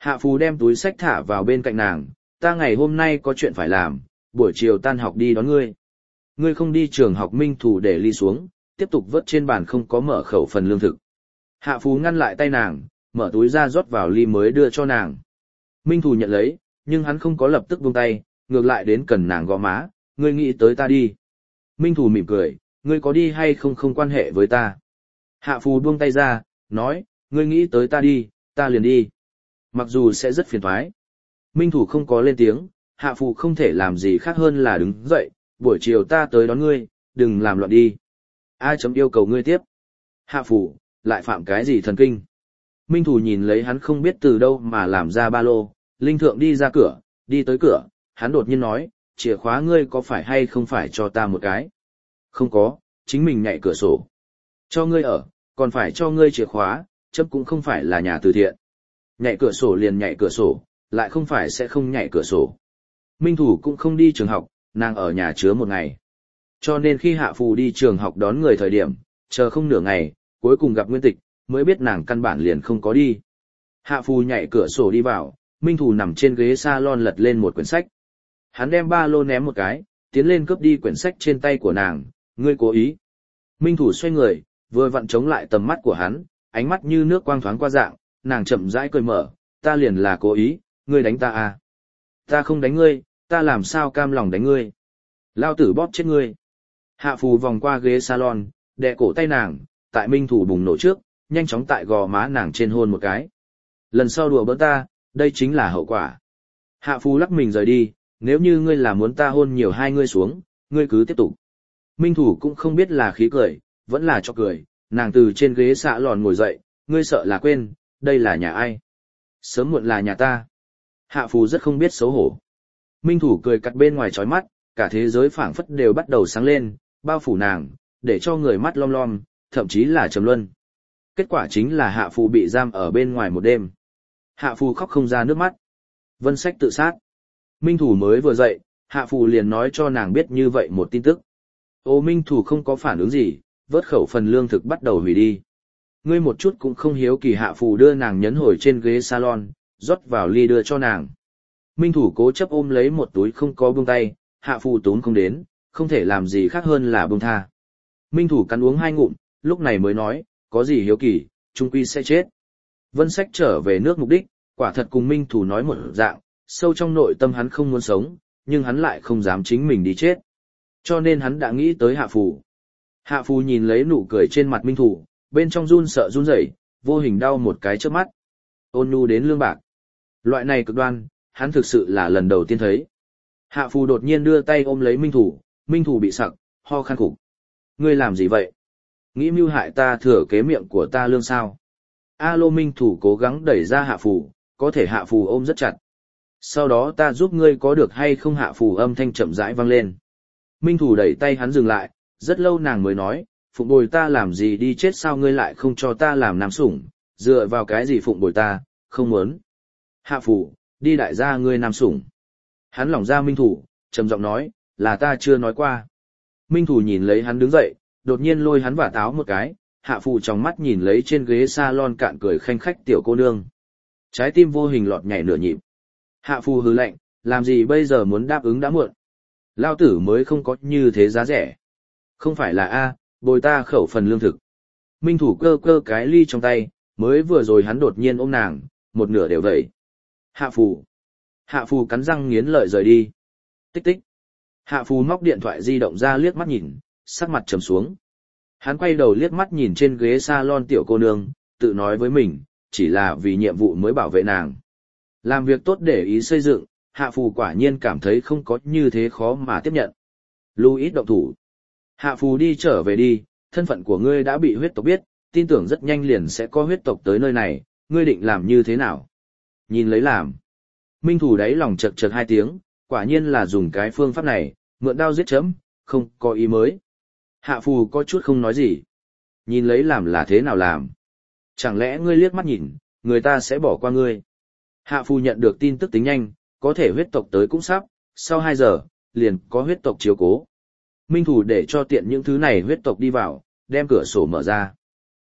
[SPEAKER 1] Hạ Phù đem túi sách thả vào bên cạnh nàng, ta ngày hôm nay có chuyện phải làm, buổi chiều tan học đi đón ngươi. Ngươi không đi trường học. Minh Thủ để ly xuống, tiếp tục vớt trên bàn không có mở khẩu phần lương thực. Hạ Phù ngăn lại tay nàng, mở túi ra rót vào ly mới đưa cho nàng. Minh Thủ nhận lấy, nhưng hắn không có lập tức buông tay, ngược lại đến cần nàng gõ má, ngươi nghĩ tới ta đi. Minh Thủ mỉm cười, ngươi có đi hay không không quan hệ với ta. Hạ Phù buông tay ra, nói, ngươi nghĩ tới ta đi, ta liền đi. Mặc dù sẽ rất phiền toái. Minh Thủ không có lên tiếng, Hạ Phù không thể làm gì khác hơn là đứng dậy, buổi chiều ta tới đón ngươi, đừng làm loạn đi. Ai chấm yêu cầu ngươi tiếp. Hạ Phù, lại phạm cái gì thần kinh. Minh Thủ nhìn lấy hắn không biết từ đâu mà làm ra ba lô, Linh Thượng đi ra cửa, đi tới cửa, hắn đột nhiên nói, chìa khóa ngươi có phải hay không phải cho ta một cái? Không có, chính mình nhảy cửa sổ. Cho ngươi ở, còn phải cho ngươi chìa khóa, chấp cũng không phải là nhà từ thiện. Nhảy cửa sổ liền nhảy cửa sổ, lại không phải sẽ không nhảy cửa sổ. Minh Thủ cũng không đi trường học, nàng ở nhà chứa một ngày. Cho nên khi Hạ Phù đi trường học đón người thời điểm, chờ không nửa ngày, cuối cùng gặp Nguyên Tịch, mới biết nàng căn bản liền không có đi. Hạ Phù nhảy cửa sổ đi vào, Minh Thủ nằm trên ghế salon lật lên một quyển sách. Hắn đem ba lô ném một cái, tiến lên cướp đi quyển sách trên tay của nàng, ngươi cố ý. Minh Thủ xoay người, vừa vặn chống lại tầm mắt của hắn, ánh mắt như nước quang thoáng qua dạng, nàng chậm rãi cười mở, ta liền là cố ý, ngươi đánh ta à. Ta không đánh ngươi, ta làm sao cam lòng đánh ngươi. Lao tử bóp chết ngươi. Hạ Phù vòng qua ghế salon, đè cổ tay nàng, tại Minh Thủ bùng nổ trước, nhanh chóng tại gò má nàng trên hôn một cái. Lần sau đùa bỡn ta, đây chính là hậu quả. Hạ Phù lắc mình rời đi, nếu như ngươi là muốn ta hôn nhiều hai ngươi xuống, ngươi cứ tiếp tục. Minh Thủ cũng không biết là khí cười, vẫn là cho cười, nàng từ trên ghế xạ lòn ngồi dậy, ngươi sợ là quên, đây là nhà ai? Sớm muộn là nhà ta. Hạ Phù rất không biết xấu hổ. Minh Thủ cười cặt bên ngoài chói mắt, cả thế giới phảng phất đều bắt đầu sáng lên, bao phủ nàng, để cho người mắt lom lom, thậm chí là trầm luân. Kết quả chính là Hạ Phù bị giam ở bên ngoài một đêm. Hạ Phù khóc không ra nước mắt. Vân Sách tự sát. Minh Thủ mới vừa dậy, Hạ Phù liền nói cho nàng biết như vậy một tin tức. Ô Minh Thủ không có phản ứng gì, vớt khẩu phần lương thực bắt đầu hủy đi. Ngươi một chút cũng không hiếu kỳ. Hạ Phù đưa nàng nhấn hồi trên ghế salon, rót vào ly đưa cho nàng. Minh Thủ cố chấp ôm lấy một túi không có buông tay, Hạ Phù túm không đến, không thể làm gì khác hơn là buông tha. Minh Thủ cắn uống hai ngụm, lúc này mới nói, có gì hiếu kỳ, chung quy sẽ chết. Vân Sách trở về nước mục đích, quả thật cùng Minh Thủ nói một dạng, sâu trong nội tâm hắn không muốn sống, nhưng hắn lại không dám chính mình đi chết. Cho nên hắn đã nghĩ tới Hạ Phù. Hạ Phù nhìn lấy nụ cười trên mặt Minh Thủ, bên trong run sợ run rẩy, vô hình đau một cái trước mắt. Ôn nhu đến lương bạc. Loại này cực đoan, hắn thực sự là lần đầu tiên thấy. Hạ Phù đột nhiên đưa tay ôm lấy Minh Thủ bị sặc, ho khan khục. Ngươi làm gì vậy? Nghĩ mưu hại ta thừa kế miệng của ta lương sao? Alo. Minh Thủ cố gắng đẩy ra Hạ Phù, có thể Hạ Phù ôm rất chặt. Sau đó ta giúp ngươi có được hay không? Hạ Phù âm thanh chậm rãi vang lên. Minh Thủ đẩy tay hắn dừng lại, rất lâu nàng mới nói, phụng bồi ta làm gì đi chết sao ngươi lại không cho ta làm nam sủng, dựa vào cái gì phụng bồi ta, không muốn. Hạ Phù, đi đại gia ngươi nam sủng. Hắn lỏng ra Minh Thủ, trầm giọng nói, là ta chưa nói qua. Minh Thủ nhìn lấy hắn đứng dậy, đột nhiên lôi hắn vả táo một cái, Hạ Phù trong mắt nhìn lấy trên ghế salon cạn cười khanh khách tiểu cô nương. Trái tim vô hình lọt nhảy nửa nhịp. Hạ Phù hừ lạnh, làm gì bây giờ muốn đáp ứng đã muộn. Lao tử mới không có như thế giá rẻ. Không phải là A, bồi ta khẩu phần lương thực. Minh Thủ cơ cơ cái ly trong tay, mới vừa rồi hắn đột nhiên ôm nàng, một nửa đều vậy. Hạ Phù. Hạ Phù cắn răng nghiến lợi rời đi. Tích tích. Hạ Phù móc điện thoại di động ra liếc mắt nhìn, sắc mặt trầm xuống. Hắn quay đầu liếc mắt nhìn trên ghế salon tiểu cô nương, tự nói với mình, chỉ là vì nhiệm vụ mới bảo vệ nàng. Làm việc tốt để ý xây dựng, Hạ Phù quả nhiên cảm thấy không có như thế khó mà tiếp nhận. Louis động thủ. Hạ Phù đi trở về đi, thân phận của ngươi đã bị huyết tộc biết, tin tưởng rất nhanh liền sẽ có huyết tộc tới nơi này, ngươi định làm như thế nào? Nhìn lấy làm. Minh Thủ đáy lòng chật chật hai tiếng, quả nhiên là dùng cái phương pháp này, mượn đao giết chấm, không có ý mới. Hạ Phù có chút không nói gì. Nhìn lấy làm là thế nào làm? Chẳng lẽ ngươi liếc mắt nhìn, người ta sẽ bỏ qua ngươi? Hạ Phù nhận được tin tức tính nhanh, có thể huyết tộc tới cũng sắp, sau 2 giờ, liền có huyết tộc chiếu cố. Minh Thủ để cho tiện những thứ này huyết tộc đi vào, đem cửa sổ mở ra.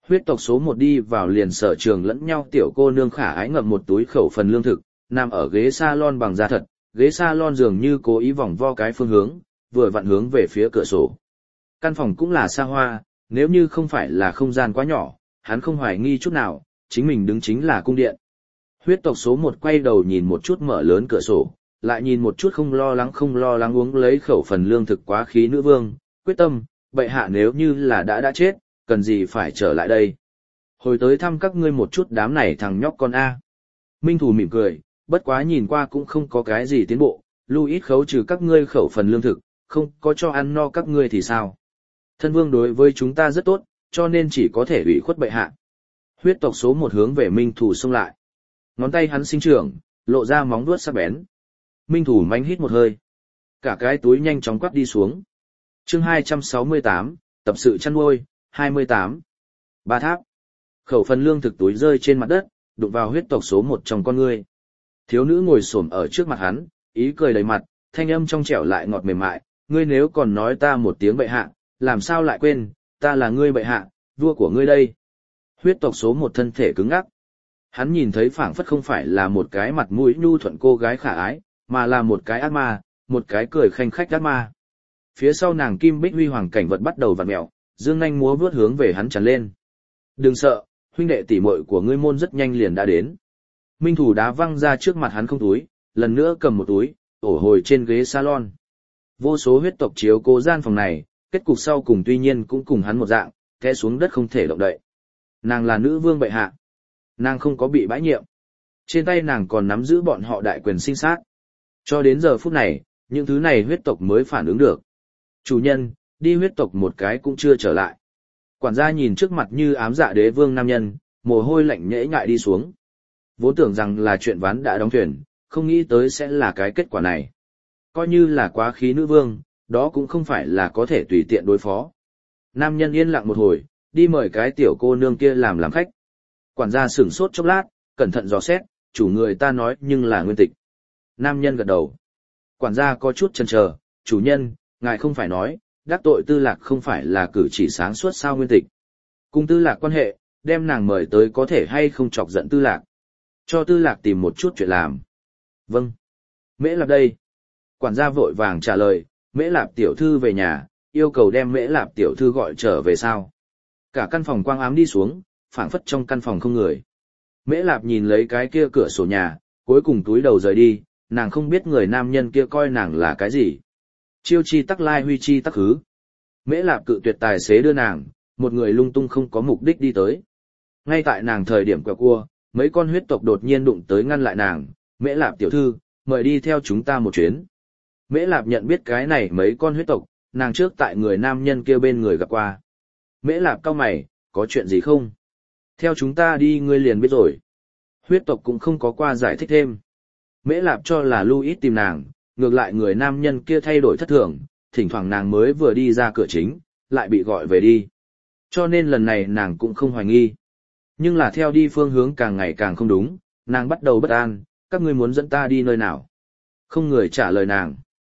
[SPEAKER 1] Huyết tộc số 1 đi vào liền sở trường lẫn nhau tiểu cô nương khả ái ngậm một túi khẩu phần lương thực, nằm ở ghế salon bằng da thật, ghế salon dường như cố ý vòng vo cái phương hướng, vừa vặn hướng về phía cửa sổ. Căn phòng cũng là xa hoa, nếu như không phải là không gian quá nhỏ, hắn không hoài nghi chút nào, chính mình đứng chính là cung điện. Huyết tộc số 1 quay đầu nhìn một chút mở lớn cửa sổ, lại nhìn một chút không lo lắng uống lấy khẩu phần lương thực quá khí nữ vương, quyết tâm, bệ hạ nếu như là đã chết, cần gì phải trở lại đây. Hồi tới thăm các ngươi một chút đám này thằng nhóc con A. Minh Thủ mỉm cười, bất quá nhìn qua cũng không có cái gì tiến bộ, Louis khấu trừ các ngươi khẩu phần lương thực, không có cho ăn no các ngươi thì sao. Thân vương đối với chúng ta rất tốt, cho nên chỉ có thể ủy khuất bệ hạ. Huyết tộc số 1 hướng về Minh Thủ xông lại. Ngón tay hắn sinh trưởng, lộ ra móng vuốt sắc bén. Minh Thủ mánh hít một hơi. Cả cái túi nhanh chóng quắp đi xuống. Chương 268, tập sự chăn nuôi, 28. Ba tháp. Khẩu phần lương thực túi rơi trên mặt đất, đụng vào huyết tộc số 1 trong con ngươi. Thiếu nữ ngồi xổm ở trước mặt hắn, ý cười đầy mặt, thanh âm trong trẻo lại ngọt mềm mại, ngươi nếu còn nói ta một tiếng bệ hạ, làm sao lại quên, ta là ngươi bệ hạ, vua của ngươi đây. Huyết tộc số 1 thân thể cứng ngắc. Hắn nhìn thấy phảng phất không phải là một cái mặt mũi nhu thuận cô gái khả ái, mà là một cái ác ma, một cái cười khanh khách ác ma. Phía sau nàng kim bích huy hoàng cảnh vật bắt đầu vặn mèo, dương nhanh múa vướt hướng về hắn tràn lên. Đừng sợ, huynh đệ tỷ muội của ngươi môn rất nhanh liền đã đến. Minh Thủ đá văng ra trước mặt hắn không túi, lần nữa cầm một túi, ổ hồi trên ghế salon. Vô số huyết tộc chiếu cố gian phòng này, kết cục sau cùng tuy nhiên cũng cùng hắn một dạng, té xuống đất không thể động đậy. Nàng là nữ vương bệ hạ. Nàng không có bị bãi nhiệm. Trên tay nàng còn nắm giữ bọn họ đại quyền sinh sát. Cho đến giờ phút này, những thứ này huyết tộc mới phản ứng được. Chủ nhân, đi huyết tộc một cái cũng chưa trở lại. Quản gia nhìn trước mặt như ám dạ đế vương nam nhân, mồ hôi lạnh nhễ nhại đi xuống. Vốn tưởng rằng là chuyện ván đã đóng thuyền, không nghĩ tới sẽ là cái kết quả này. Coi như là quá khí nữ vương, đó cũng không phải là có thể tùy tiện đối phó. Nam nhân yên lặng một hồi, đi mời cái tiểu cô nương kia làm khách. Quản gia sửng sốt chốc lát, cẩn thận dò xét, chủ người ta nói nhưng là Nguyên Tịch. Nam nhân gật đầu. Quản gia có chút chần chờ, chủ nhân, ngài không phải nói, đắc tội Tư Lạc không phải là cử chỉ sáng suốt sao Nguyên Tịch. Cùng Tư Lạc quan hệ, đem nàng mời tới có thể hay không chọc giận Tư Lạc. Cho Tư Lạc tìm một chút chuyện làm. Vâng. Mễ Lạp đây. Quản gia vội vàng trả lời, Mễ Lạp tiểu thư về nhà, yêu cầu đem Mễ Lạp tiểu thư gọi trở về sao. Cả căn phòng quang ám đi xuống, phảng phất trong căn phòng không người. Mễ Lạp nhìn lấy cái kia cửa sổ nhà, cuối cùng túi đầu rời đi, nàng không biết người nam nhân kia coi nàng là cái gì. Chiêu chi tắc lai huy chi tắc hứ. Mễ Lạp cự tuyệt tài xế đưa nàng, một người lung tung không có mục đích đi tới. Ngay tại nàng thời điểm quẹo cua, mấy con huyết tộc đột nhiên đụng tới ngăn lại nàng, Mễ Lạp tiểu thư, mời đi theo chúng ta một chuyến. Mễ Lạp nhận biết cái này mấy con huyết tộc, nàng trước tại người nam nhân kia bên người gặp qua. Mễ Lạp cau mày, có chuyện gì không? Theo chúng ta đi ngươi liền biết rồi. Huyết tộc cũng không có qua giải thích thêm. Mễ Lạp cho là Louis tìm nàng, ngược lại người nam nhân kia thay đổi thất thường, thỉnh thoảng nàng mới vừa đi ra cửa chính, lại bị gọi về đi. Cho nên lần này nàng cũng không hoài nghi. Nhưng là theo đi phương hướng càng ngày càng không đúng, nàng bắt đầu bất an, các ngươi muốn dẫn ta đi nơi nào? Không người trả lời nàng.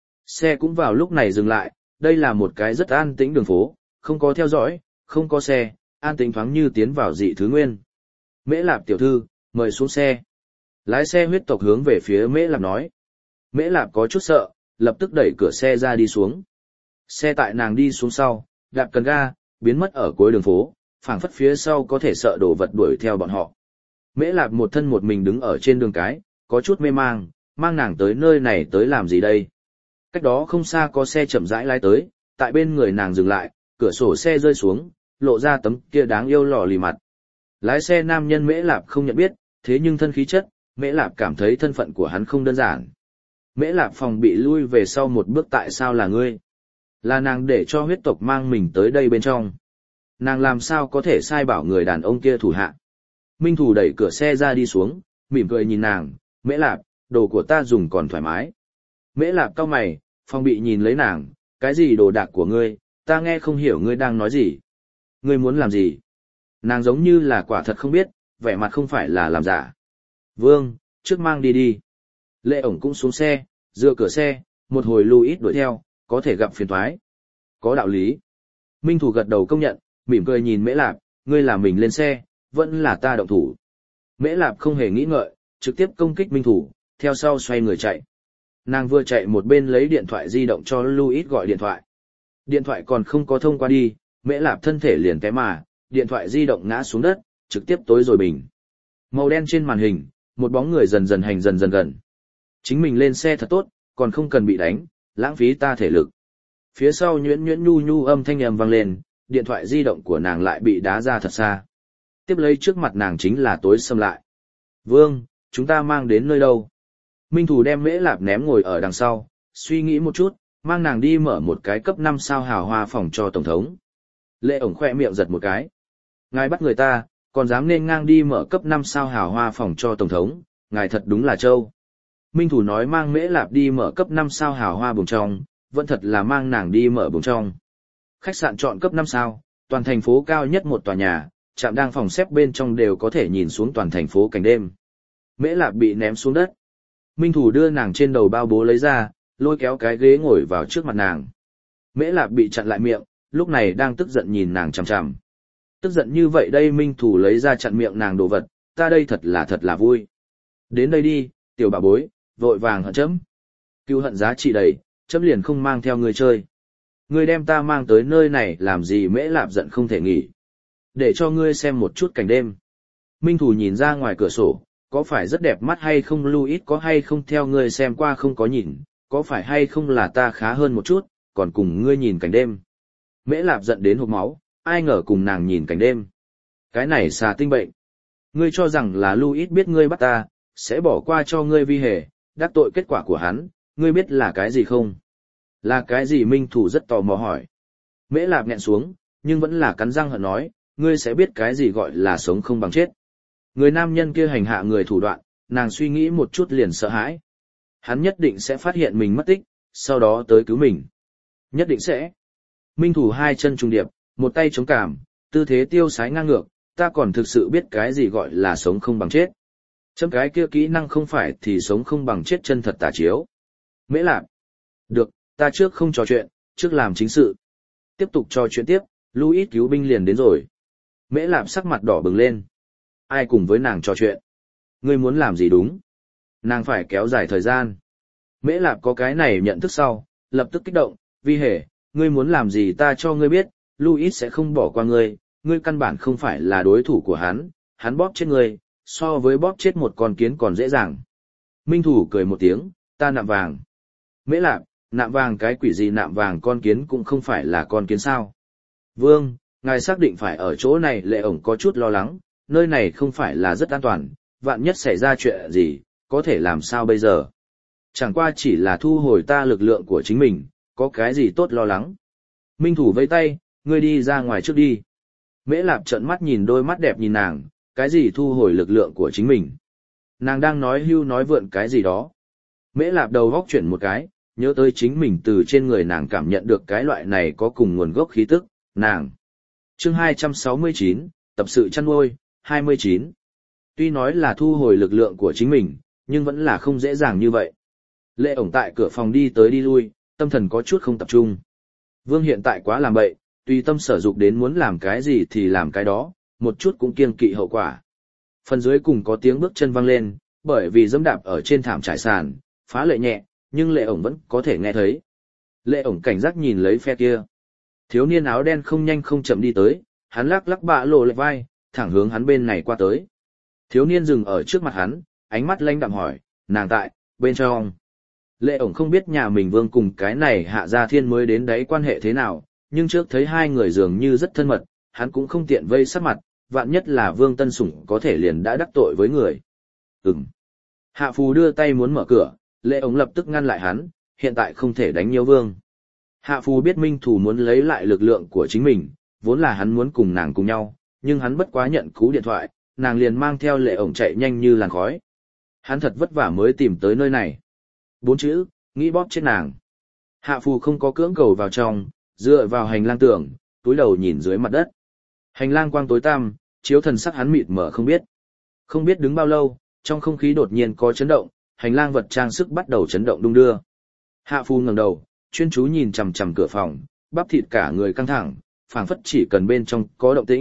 [SPEAKER 1] Xe cũng vào lúc này dừng lại, đây là một cái rất an tĩnh đường phố, không có theo dõi, không có xe, an tĩnh thoáng như tiến vào dị thứ nguyên. Mễ Lạp tiểu thư, mời xuống xe. Lái xe huyết tộc hướng về phía Mễ Lạp nói. Mễ Lạp có chút sợ, lập tức đẩy cửa xe ra đi xuống. Xe tại nàng đi xuống sau, đạp cần ga, biến mất ở cuối đường phố, phảng phất phía sau có thể sợ đồ vật đuổi theo bọn họ. Mễ Lạp một thân một mình đứng ở trên đường cái, có chút mê mang nàng tới nơi này tới làm gì đây? Cách đó không xa có xe chậm rãi lái tới, tại bên người nàng dừng lại, cửa sổ xe rơi xuống, lộ ra tấm kia đáng yêu lò lì mặt. Lái xe nam nhân Mễ Lạp không nhận biết, thế nhưng thân khí chất, Mễ Lạp cảm thấy thân phận của hắn không đơn giản. Mễ Lạp phòng bị lui về sau một bước, tại sao là ngươi? Là nàng để cho huyết tộc mang mình tới đây bên trong. Nàng làm sao có thể sai bảo người đàn ông kia thủ hạ? Minh Thủ đẩy cửa xe ra đi xuống, mỉm cười nhìn nàng, Mễ Lạp, đồ của ta dùng còn thoải mái. Mễ Lạp cau mày, phòng bị nhìn lấy nàng, cái gì đồ đạc của ngươi, ta nghe không hiểu ngươi đang nói gì. Ngươi muốn làm gì? Nàng giống như là quả thật không biết, vẻ mặt không phải là làm giả. Vương, trước mang đi đi. Lệ ổng cũng xuống xe, dựa cửa xe, một hồi Louis đuổi theo, có thể gặp phiền toái. Có đạo lý. Minh Thủ gật đầu công nhận, mỉm cười nhìn Mễ Lạp, ngươi là mình lên xe, vẫn là ta động thủ. Mễ Lạp không hề nghĩ ngợi, trực tiếp công kích Minh Thủ, theo sau xoay người chạy. Nàng vừa chạy một bên lấy điện thoại di động cho Louis gọi điện thoại. Điện thoại còn không có thông qua đi, Mễ Lạp thân thể liền té mà, điện thoại di động ngã xuống đất, trực tiếp tối rồi bình. Màu đen trên màn hình, một bóng người dần dần gần. Chính mình lên xe thật tốt, còn không cần bị đánh, lãng phí ta thể lực. Phía sau nhuyễn nhuyễn nhu nhu âm thanh ầm vang lên, điện thoại di động của nàng lại bị đá ra thật xa. Tiếp lấy trước mặt nàng chính là tối sầm lại. Vương, chúng ta mang đến nơi đâu? Minh Thủ đem Mễ Lạp ném ngồi ở đằng sau, suy nghĩ một chút, mang nàng đi mở một cái cấp 5 sao hào hoa phòng cho Tổng thống. Lệ ổng khoe miệng giật một cái. Ngài bắt người ta, còn dám nên ngang đi mở cấp 5 sao hào hoa phòng cho Tổng thống, ngài thật đúng là trâu. Minh Thủ nói mang Mễ Lạp đi mở cấp 5 sao hào hoa buồng trong, vẫn thật là mang nàng đi mở buồng trong. Khách sạn chọn cấp 5 sao, toàn thành phố cao nhất một tòa nhà, trạm đang phòng xếp bên trong đều có thể nhìn xuống toàn thành phố cảnh đêm. Mễ Lạp bị ném xuống đất. Minh Thủ đưa nàng trên đầu bao bố lấy ra, lôi kéo cái ghế ngồi vào trước mặt nàng. Mễ Lạp bị chặn lại miệng, lúc này đang tức giận nhìn nàng chằm chằm. Tức giận như vậy đây Minh Thủ lấy ra chặn miệng nàng đồ vật, ta đây thật là vui. Đến đây đi, tiểu bà bối, vội vàng hận chấm. Cứu hận giá trị đầy, chấm liền không mang theo người chơi. Ngươi đem ta mang tới nơi này làm gì? Mễ Lạp giận không thể nghỉ. Để cho ngươi xem một chút cảnh đêm. Minh Thủ nhìn ra ngoài cửa sổ, có phải rất đẹp mắt hay không? Louis có hay không theo ngươi xem qua không có nhìn, có phải hay không là ta khá hơn một chút, còn cùng ngươi nhìn cảnh đêm. Mễ Lạp giận đến hộc máu, ai ngờ cùng nàng nhìn cảnh đêm. Cái này xà tinh bệnh. Ngươi cho rằng là Louis biết ngươi bắt ta, sẽ bỏ qua cho ngươi vi hề, đắc tội kết quả của hắn, ngươi biết là cái gì không? Là cái gì? Minh Thủ rất tò mò hỏi. Mễ Lạp nghẹn xuống, nhưng vẫn là cắn răng hận nói, ngươi sẽ biết cái gì gọi là sống không bằng chết. Người nam nhân kia hành hạ người thủ đoạn, nàng suy nghĩ một chút liền sợ hãi. Hắn nhất định sẽ phát hiện mình mất tích, sau đó tới cứu mình. Nhất định sẽ. Minh Thủ hai chân trùng điệp, một tay chống cằm, tư thế tiêu sái ngang ngược, ta còn thực sự biết cái gì gọi là sống không bằng chết. Chấm cái kia kỹ năng không phải thì sống không bằng chết chân thật tả chiếu. Mễ Lạp. Được, ta trước không trò chuyện, trước làm chính sự. Tiếp tục trò chuyện tiếp, Louis cứu binh liền đến rồi. Mễ Lạp sắc mặt đỏ bừng lên. Ai cùng với nàng trò chuyện? Ngươi muốn làm gì đúng? Nàng phải kéo dài thời gian. Mễ Lạp có cái này nhận thức sau, lập tức kích động, vi hề, ngươi muốn làm gì ta cho ngươi biết, Louis sẽ không bỏ qua ngươi, ngươi căn bản không phải là đối thủ của hắn bóp chết ngươi, so với bóp chết một con kiến còn dễ dàng. Minh Thủ cười một tiếng, ta nạm vàng. Mễ Lạp, nạm vàng cái quỷ gì? Nạm vàng con kiến cũng không phải là con kiến sao? Vương, ngài xác định phải ở chỗ này? Lệ ổng có chút lo lắng, nơi này không phải là rất an toàn, vạn nhất xảy ra chuyện gì, có thể làm sao bây giờ? Chẳng qua chỉ là thu hồi ta lực lượng của chính mình, có cái gì tốt lo lắng? Minh Thủ vẫy tay, ngươi đi ra ngoài trước đi. Mễ Lạp trợn mắt nhìn đôi mắt đẹp nhìn nàng, cái gì thu hồi lực lượng của chính mình? Nàng đang nói hưu nói vượn cái gì đó. Mễ Lạp đầu góc chuyển một cái, nhớ tới chính mình từ trên người nàng cảm nhận được cái loại này có cùng nguồn gốc khí tức, nàng. Chương 269, tập sự chăn nuôi, 29. Tuy nói là thu hồi lực lượng của chính mình, nhưng vẫn là không dễ dàng như vậy. Lệ ổng tại cửa phòng đi tới đi lui, tâm thần có chút không tập trung. Vương hiện tại quá làm bậy, tùy tâm sở dục đến muốn làm cái gì thì làm cái đó, một chút cũng kiêng kỵ hậu quả. Phần dưới cùng có tiếng bước chân vang lên, bởi vì dẫm đạp ở trên thảm trải sàn, phá lệ nhẹ, nhưng lệ ổng vẫn có thể nghe thấy. Lệ ổng cảnh giác nhìn lấy phe kia. Thiếu niên áo đen không nhanh không chậm đi tới, hắn lắc lắc bạ lộ lệ vai, thẳng hướng hắn bên này qua tới. Thiếu niên dừng ở trước mặt hắn, ánh mắt lanh đạm hỏi, nàng tại, bên trong. Lệ ổng không biết nhà mình Vương cùng cái này Hạ Gia Thiên mới đến đấy quan hệ thế nào, nhưng trước thấy hai người dường như rất thân mật, hắn cũng không tiện vây sát mặt, vạn nhất là Vương Tân Sủng có thể liền đã đắc tội với người. Hạ Phù đưa tay muốn mở cửa, Lệ ổng lập tức ngăn lại hắn, hiện tại không thể đánh nhiều Vương. Hạ Phù biết Minh Thủ muốn lấy lại lực lượng của chính mình, vốn là hắn muốn cùng nàng cùng nhau, nhưng hắn bất quá nhận cú điện thoại, nàng liền mang theo Lệ ổng chạy nhanh như làn khói. Hắn thật vất vả mới tìm tới nơi này. 4 chữ, nghĩ bóp chết nàng. Hạ Phù không có cưỡng cầu vào trong, dựa vào hành lang tường, túi đầu nhìn dưới mặt đất. Hành lang quang tối tăm, chiếu thần sắc hắn mịt mờ không biết. Không biết đứng bao lâu, trong không khí đột nhiên có chấn động, hành lang vật trang sức bắt đầu chấn động đung đưa. Hạ Phù ngẩng đầu, chuyên chú nhìn chằm chằm cửa phòng, bắp thịt cả người căng thẳng, phảng phất chỉ cần bên trong có động tĩnh,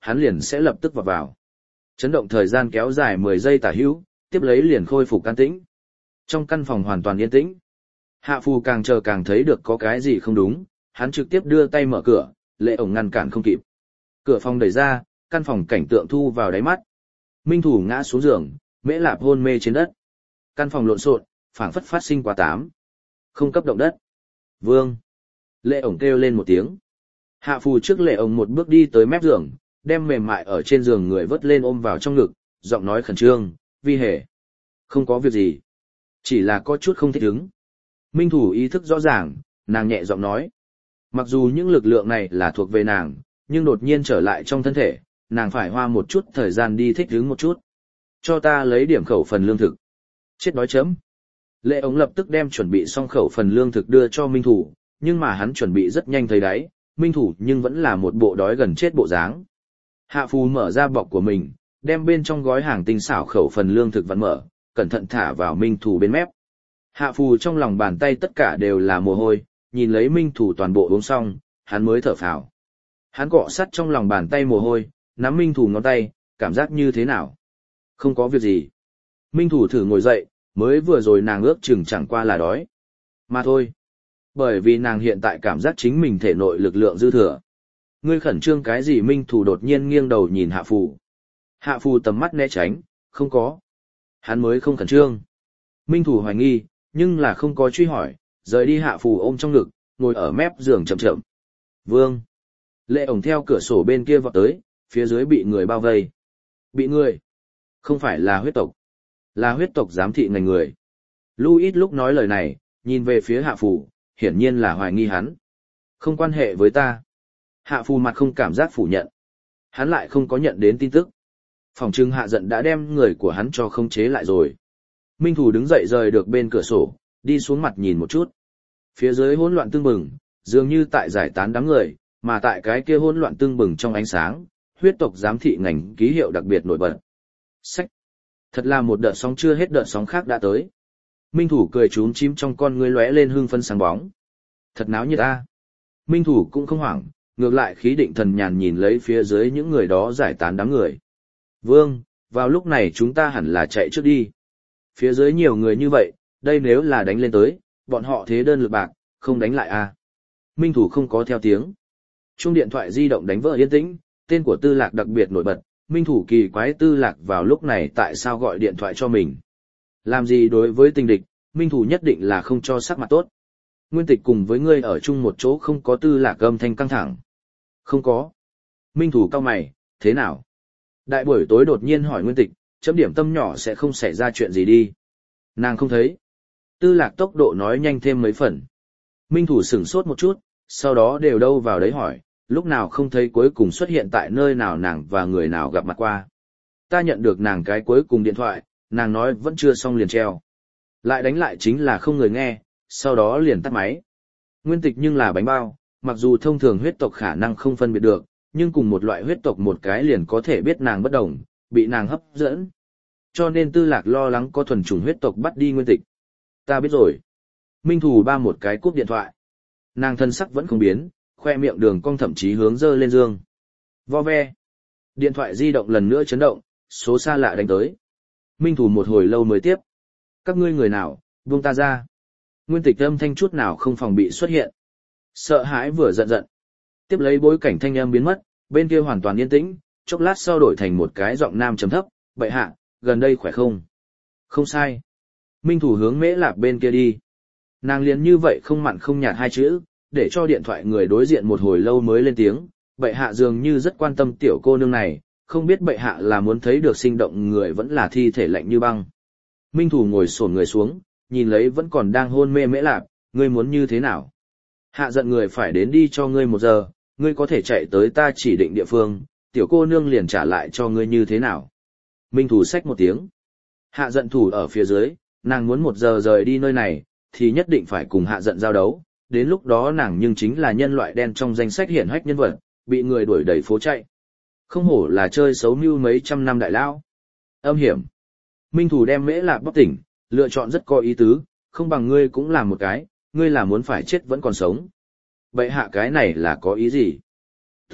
[SPEAKER 1] hắn liền sẽ lập tức vào vào. Chấn động thời gian kéo dài 10 giây tả hữu, tiếp lấy liền khôi phục an tĩnh. Trong căn phòng hoàn toàn yên tĩnh. Hạ Phù càng chờ càng thấy được có cái gì không đúng, hắn trực tiếp đưa tay mở cửa, Lệ ổng ngăn cản không kịp. Cửa phòng đẩy ra, căn phòng cảnh tượng thu vào đáy mắt. Minh Thủ ngã xuống giường, Mễ Lạp hôn mê trên đất. Căn phòng lộn xộn, phảng phất phát sinh quá tám. Không cấp động đất. Vương. Lệ ổng kêu lên một tiếng. Hạ Phù trước Lệ ổng một bước đi tới mép giường, đem mềm mại ở trên giường người vớt lên ôm vào trong ngực, giọng nói khẩn trương, vi hề. Không có việc gì. Chỉ là có chút không thích ứng. Minh Thủ ý thức rõ ràng, nàng nhẹ giọng nói. Mặc dù những lực lượng này là thuộc về nàng, nhưng đột nhiên trở lại trong thân thể, nàng phải hoa một chút thời gian đi thích ứng một chút. Cho ta lấy điểm khẩu phần lương thực. Chết đói chấm. Lệ ống lập tức đem chuẩn bị xong khẩu phần lương thực đưa cho Minh Thủ, nhưng mà hắn chuẩn bị rất nhanh thấy đáy, Minh Thủ nhưng vẫn là một bộ đói gần chết bộ dáng. Hạ Phù mở ra bọc của mình, đem bên trong gói hàng tinh xảo khẩu phần lương thực vặn mở, cẩn thận thả vào Minh Thủ bên mép. Hạ Phù trong lòng bàn tay tất cả đều là mồ hôi, nhìn lấy Minh Thủ toàn bộ uống xong, hắn mới thở phào. Hắn cọ sắt trong lòng bàn tay mồ hôi, nắm Minh Thủ ngón tay, cảm giác như thế nào? Không có việc gì. Minh Thủ thử ngồi dậy, mới vừa rồi nàng ước chừng chẳng qua là đói. Mà thôi. Bởi vì nàng hiện tại cảm giác chính mình thể nội lực lượng dư thừa. Ngươi khẩn trương cái gì? Minh Thủ đột nhiên nghiêng đầu nhìn Hạ Phù. Hạ Phù tầm mắt né tránh, không có. Hắn mới không khẩn trương. Minh Thủ hoài nghi, nhưng là không có truy hỏi, rời đi Hạ Phù ôm trong ngực, ngồi ở mép giường chậm chậm. Vương. Lệ ổng theo cửa sổ bên kia vọt tới, phía dưới bị người bao vây. Bị người. Không phải là huyết tộc. Là huyết tộc giám thị ngành người. Louis lúc nói lời này, nhìn về phía Hạ Phù, hiển nhiên là hoài nghi hắn. Không quan hệ với ta. Hạ Phù mặt không cảm giác phủ nhận. Hắn lại không có nhận đến tin tức. Phòng trưng Hạ Giận đã đem người của hắn cho khống chế lại rồi. Minh Thủ đứng dậy rời được bên cửa sổ, đi xuống mặt nhìn một chút. Phía dưới hỗn loạn tương bừng, dường như tại giải tán đám người, mà tại cái kia hỗn loạn tương bừng trong ánh sáng, huyết tộc giám thị ngành ký hiệu đặc biệt nổi bật. Sách. Thật là một đợt sóng chưa hết đợt sóng khác đã tới. Minh Thủ cười trúm chím trong con ngươi lóe lên hương phân sáng bóng. Thật náo nhiệt ta. Minh Thủ cũng không hoảng, ngược lại khí định thần nhàn nhìn lấy phía dưới những người đó giải tán đám người. Vương, vào lúc này chúng ta hẳn là chạy trước đi. Phía dưới nhiều người như vậy, đây nếu là đánh lên tới, bọn họ thế đơn lực bạc, không đánh lại à. Minh Thủ không có theo tiếng. Chuông điện thoại di động đánh vỡ yên tĩnh, tên của Tư Lạc đặc biệt nổi bật, Minh Thủ kỳ quái Tư Lạc vào lúc này tại sao gọi điện thoại cho mình. Làm gì đối với tình địch, Minh Thủ nhất định là không cho sắc mặt tốt. Nguyên Tịch cùng với ngươi ở chung một chỗ không có Tư Lạc âm thanh căng thẳng. Không có. Minh Thủ cau mày, thế nào? Đại buổi tối đột nhiên hỏi Nguyên Tịch, chấm điểm tâm nhỏ sẽ không xảy ra chuyện gì đi. Nàng không thấy. Tư Lạc tốc độ nói nhanh thêm mấy phần. Minh Thủ sửng sốt một chút, sau đó đều đâu vào đấy hỏi, lúc nào không thấy cuối cùng xuất hiện tại nơi nào nàng và người nào gặp mặt qua. Ta nhận được nàng cái cuối cùng điện thoại, nàng nói vẫn chưa xong liền treo. Lại đánh lại chính là không người nghe, sau đó liền tắt máy. Nguyên Tịch nhưng là bánh bao, mặc dù thông thường huyết tộc khả năng không phân biệt được, nhưng cùng một loại huyết tộc một cái liền có thể biết nàng bất đồng, bị nàng hấp dẫn. Cho nên Tư Lạc lo lắng có thuần chủng huyết tộc bắt đi Nguyên Tịch. Ta biết rồi. Minh Thủ ba một cái cúp điện thoại. Nàng thân sắc vẫn không biến, khoe miệng đường cong thậm chí hướng dơ lên dương. Vo ve. Điện thoại di động lần nữa chấn động, số xa lạ đánh tới. Minh Thủ một hồi lâu mới tiếp. Các ngươi người nào, buông ta ra. Nguyên Tịch âm thanh chút nào không phòng bị xuất hiện. Sợ hãi vừa giận giận. Tiếp lấy bối cảnh thanh âm biến mất, bên kia hoàn toàn yên tĩnh, chốc lát sau đổi thành một cái giọng nam trầm thấp, bệ hạ, gần đây khỏe không? Không sai. Minh Thủ hướng Mễ Lạp bên kia đi. Nàng liền như vậy không mặn không nhạt hai chữ, để cho điện thoại người đối diện một hồi lâu mới lên tiếng, bệ hạ dường như rất quan tâm tiểu cô nương này, không biết bệ hạ là muốn thấy được sinh động người vẫn là thi thể lạnh như băng. Minh Thủ ngồi xổm người xuống, nhìn lấy vẫn còn đang hôn mê Mễ Lạp, ngươi muốn như thế nào? Hạ Giận người phải đến đi cho ngươi 1 giờ, ngươi có thể chạy tới ta chỉ định địa phương, tiểu cô nương liền trả lại cho ngươi như thế nào? Minh Thủ xách một tiếng. Hạ Giận thủ ở phía dưới, nàng muốn 1 giờ rời đi nơi này, thì nhất định phải cùng Hạ Giận giao đấu, đến lúc đó nàng nhưng chính là nhân loại đen trong danh sách hiển hách nhân vật, bị người đuổi đầy phố chạy. Không hổ là chơi xấu mưu mấy trăm năm đại lao. Âm hiểm. Minh Thủ đem Mễ Lạp bóc tỉnh, lựa chọn rất có ý tứ, không bằng ngươi cũng làm một cái, ngươi là muốn phải chết vẫn còn sống. Bệ hạ cái này là có ý gì? Tới,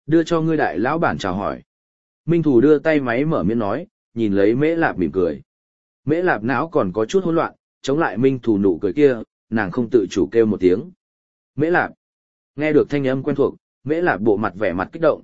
[SPEAKER 1] Đưa cho ngươi đại lão bản chào hỏi. Minh Thủ đưa tay máy mở miệng nói, nhìn lấy Mễ Lạp mỉm cười. Mễ Lạp não còn có chút hỗn loạn, chống lại Minh Thủ nụ cười kia, nàng không tự chủ kêu một tiếng. Mễ Lạp. Nghe được thanh âm quen thuộc, Mễ Lạp bộ mặt vẻ mặt kích động,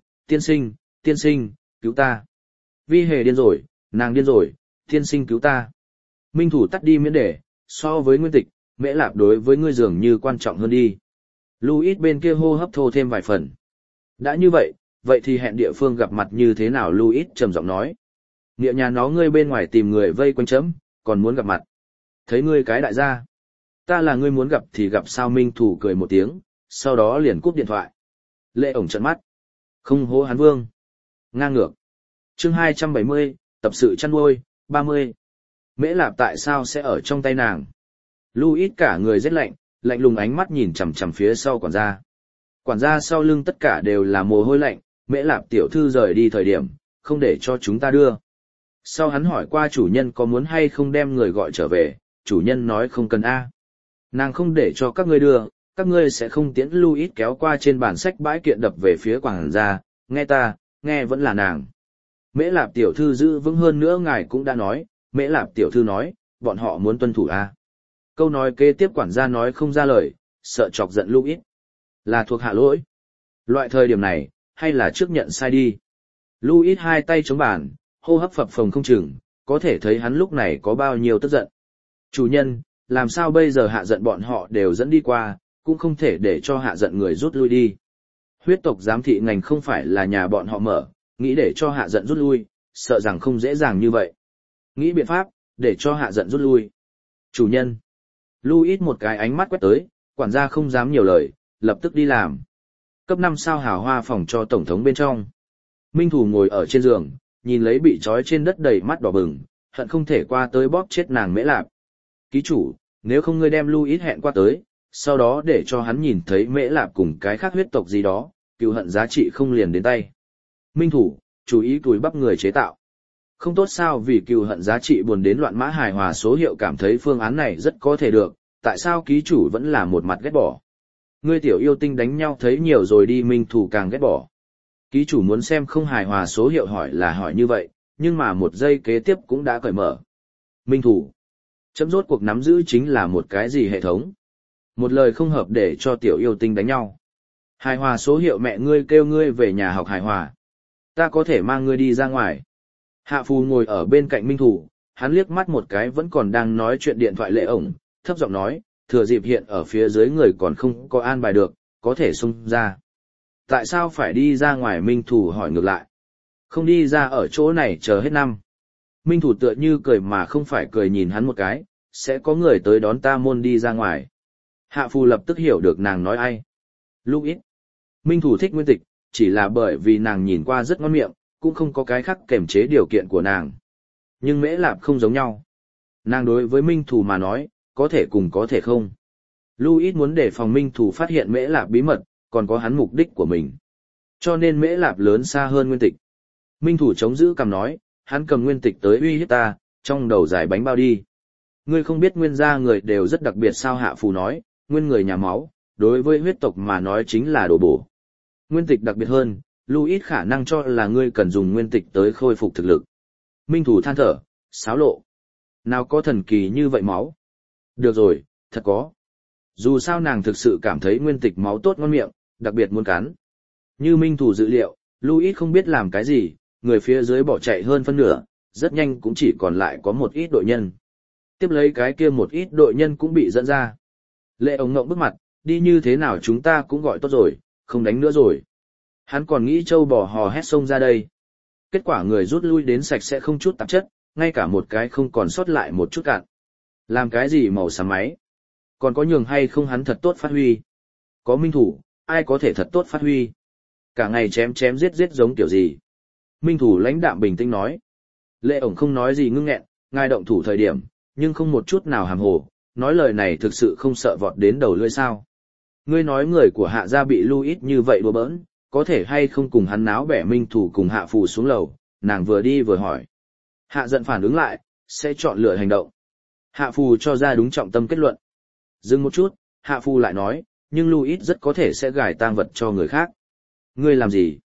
[SPEAKER 1] tiên sinh, cứu ta. Vi Hề điên rồi, nàng điên rồi, tiên sinh cứu ta. Minh Thủ tắt đi miễn để, so với Nguyên Tịch, Mễ Lạp đối với ngươi dường như quan trọng hơn đi. Louis bên kia hô hấp thô thêm vài phần. Đã như vậy, vậy thì hẹn địa phương gặp mặt như thế nào? Louis trầm giọng nói. Nghĩa nhà nó ngươi bên ngoài tìm người vây quanh chấm, còn muốn gặp mặt. Thấy ngươi cái đại gia. Ta là ngươi muốn gặp thì gặp sao? Minh Thủ cười một tiếng, sau đó liền cúp điện thoại. Lệ ổng trợn mắt. Không hô hắn vương. Ngang ngược. Chương 270, tập sự chăn nuôi, 30. Mễ Lạp tại sao sẽ ở trong tay nàng? Louis cả người rét lạnh, lạnh lùng ánh mắt nhìn chằm chằm phía sau quản gia. Quản gia sau lưng tất cả đều là mồ hôi lạnh, Mễ Lạp tiểu thư rời đi thời điểm, không để cho chúng ta đưa. Sau hắn hỏi qua chủ nhân có muốn hay không đem người gọi trở về, chủ nhân nói không cần a. Nàng không để cho các ngươi đưa, các ngươi sẽ không tiễn. Louis kéo qua trên bàn sách bãi kiện đập về phía quản gia, nghe ta, nghe vẫn là nàng. Mễ Lạp tiểu thư giữ vững hơn nữa ngài cũng đã nói, Mễ Lạp tiểu thư nói, bọn họ muốn tuân thủ a. Câu nói kế tiếp quản gia nói không ra lời, sợ chọc giận Louis. Là thuộc hạ lỗi. Loại thời điểm này, hay là trước nhận sai đi. Louis hai tay chống bàn, hô hấp phập phồng không chừng, có thể thấy hắn lúc này có bao nhiêu tức giận. Chủ nhân, làm sao bây giờ hạ giận bọn họ đều dẫn đi qua, cũng không thể để cho hạ giận người rút lui đi. Huyết tộc giám thị ngành không phải là nhà bọn họ mở, nghĩ để cho hạ giận rút lui, sợ rằng không dễ dàng như vậy. Nghĩ biện pháp, để cho hạ giận rút lui. Chủ nhân. Louis một cái ánh mắt quét tới, quản gia không dám nhiều lời, lập tức đi làm. Cấp 5 sao hào hoa phòng cho tổng thống bên trong. Minh Thủ ngồi ở trên giường, nhìn lấy bị trói trên đất đầy mắt đỏ bừng, hận không thể qua tới bóp chết nàng Mễ Lạp. Ký chủ, nếu không ngươi đem Louis hẹn qua tới, sau đó để cho hắn nhìn thấy Mễ Lạp cùng cái khác huyết tộc gì đó, cừu hận giá trị không liền đến tay. Minh Thủ, chú ý túi bắp người chế tạo. Không tốt sao? Vì cừu hận giá trị buồn đến loạn mã hài hòa số hiệu cảm thấy phương án này rất có thể được, tại sao ký chủ vẫn là một mặt ghét bỏ? Ngươi tiểu yêu tinh đánh nhau thấy nhiều rồi đi. Minh Thủ càng ghét bỏ. Ký chủ muốn xem không hài hòa số hiệu hỏi là hỏi như vậy, nhưng mà một giây kế tiếp cũng đã cởi mở. Minh Thủ, chấm rốt cuộc nắm giữ chính là một cái gì hệ thống? Một lời không hợp để cho tiểu yêu tinh đánh nhau. Hài hòa số hiệu mẹ ngươi kêu ngươi về nhà học hài hòa. Ta có thể mang ngươi đi ra ngoài. Hạ Phù ngồi ở bên cạnh Minh Thủ, hắn liếc mắt một cái vẫn còn đang nói chuyện điện thoại Lệ ổng, thấp giọng nói, thừa dịp hiện ở phía dưới người còn không có an bài được, có thể xông ra. Tại sao phải đi ra ngoài? Minh Thủ hỏi ngược lại. Không đi ra ở chỗ này chờ hết năm. Minh Thủ tựa như cười mà không phải cười nhìn hắn một cái, sẽ có người tới đón ta môn đi ra ngoài. Hạ Phù lập tức hiểu được nàng nói ai. Louis. Minh Thủ thích Nguyên Tịch, chỉ là bởi vì nàng nhìn qua rất ngon miệng, cũng không có cái khác kềm chế điều kiện của nàng. Nhưng Mễ Lạp không giống nhau. Nàng đối với Minh Thủ mà nói, có thể cùng có thể không. Louis muốn để phòng Minh Thủ phát hiện Mễ Lạp bí mật, còn có hắn mục đích của mình. Cho nên Mễ Lạp lớn xa hơn Nguyên Tịch. Minh Thủ chống giữ cằm nói, hắn cầm Nguyên Tịch tới uy hiếp ta, trong đầu giải bánh bao đi. Ngươi không biết Nguyên gia người đều rất đặc biệt sao? Hạ Phù nói, Nguyên người nhà máu, đối với huyết tộc mà nói chính là đồ bổ. Nguyên Tịch đặc biệt hơn, Louis khả năng cho là ngươi cần dùng Nguyên Tịch tới khôi phục thực lực. Minh Thủ than thở, xáo lộ. Nào có thần kỳ như vậy máu? Được rồi, thật có. Dù sao nàng thực sự cảm thấy Nguyên Tịch máu tốt ngon miệng, đặc biệt muốn cắn. Như Minh Thủ dự liệu, Louis không biết làm cái gì, người phía dưới bỏ chạy hơn phân nửa, rất nhanh cũng chỉ còn lại có một ít đội nhân. Tiếp lấy cái kia một ít đội nhân cũng bị dẫn ra. Lệ ổng ngộng bức mặt, đi như thế nào chúng ta cũng gọi tốt rồi, không đánh nữa rồi. Hắn còn nghĩ trâu bò hò hét xông ra đây. Kết quả người rút lui đến sạch sẽ không chút tạp chất, ngay cả một cái không còn sót lại một chút cạn. Làm cái gì màu xám máy? Còn có nhường hay không hắn thật tốt phát huy? Có Minh Thủ, ai có thể thật tốt phát huy? Cả ngày chém chém giết giết giống kiểu gì? Minh Thủ lãnh đạm bình tĩnh nói. Lệ ổng không nói gì ngưng nghẹn, ngài động thủ thời điểm, nhưng không một chút nào hàm hồ, nói lời này thực sự không sợ vọt đến đầu lưỡi sao. Ngươi nói người của Hạ gia bị Louis như vậy đùa bỡn, có thể hay không cùng hắn náo bẻ? Minh Thủ cùng Hạ Phù xuống lầu, nàng vừa đi vừa hỏi. Hạ giận phản ứng lại, sẽ chọn lựa hành động. Hạ Phù cho ra đúng trọng tâm kết luận. Dừng một chút, Hạ Phù lại nói, nhưng Louis rất có thể sẽ gài tang vật cho người khác. Ngươi làm gì?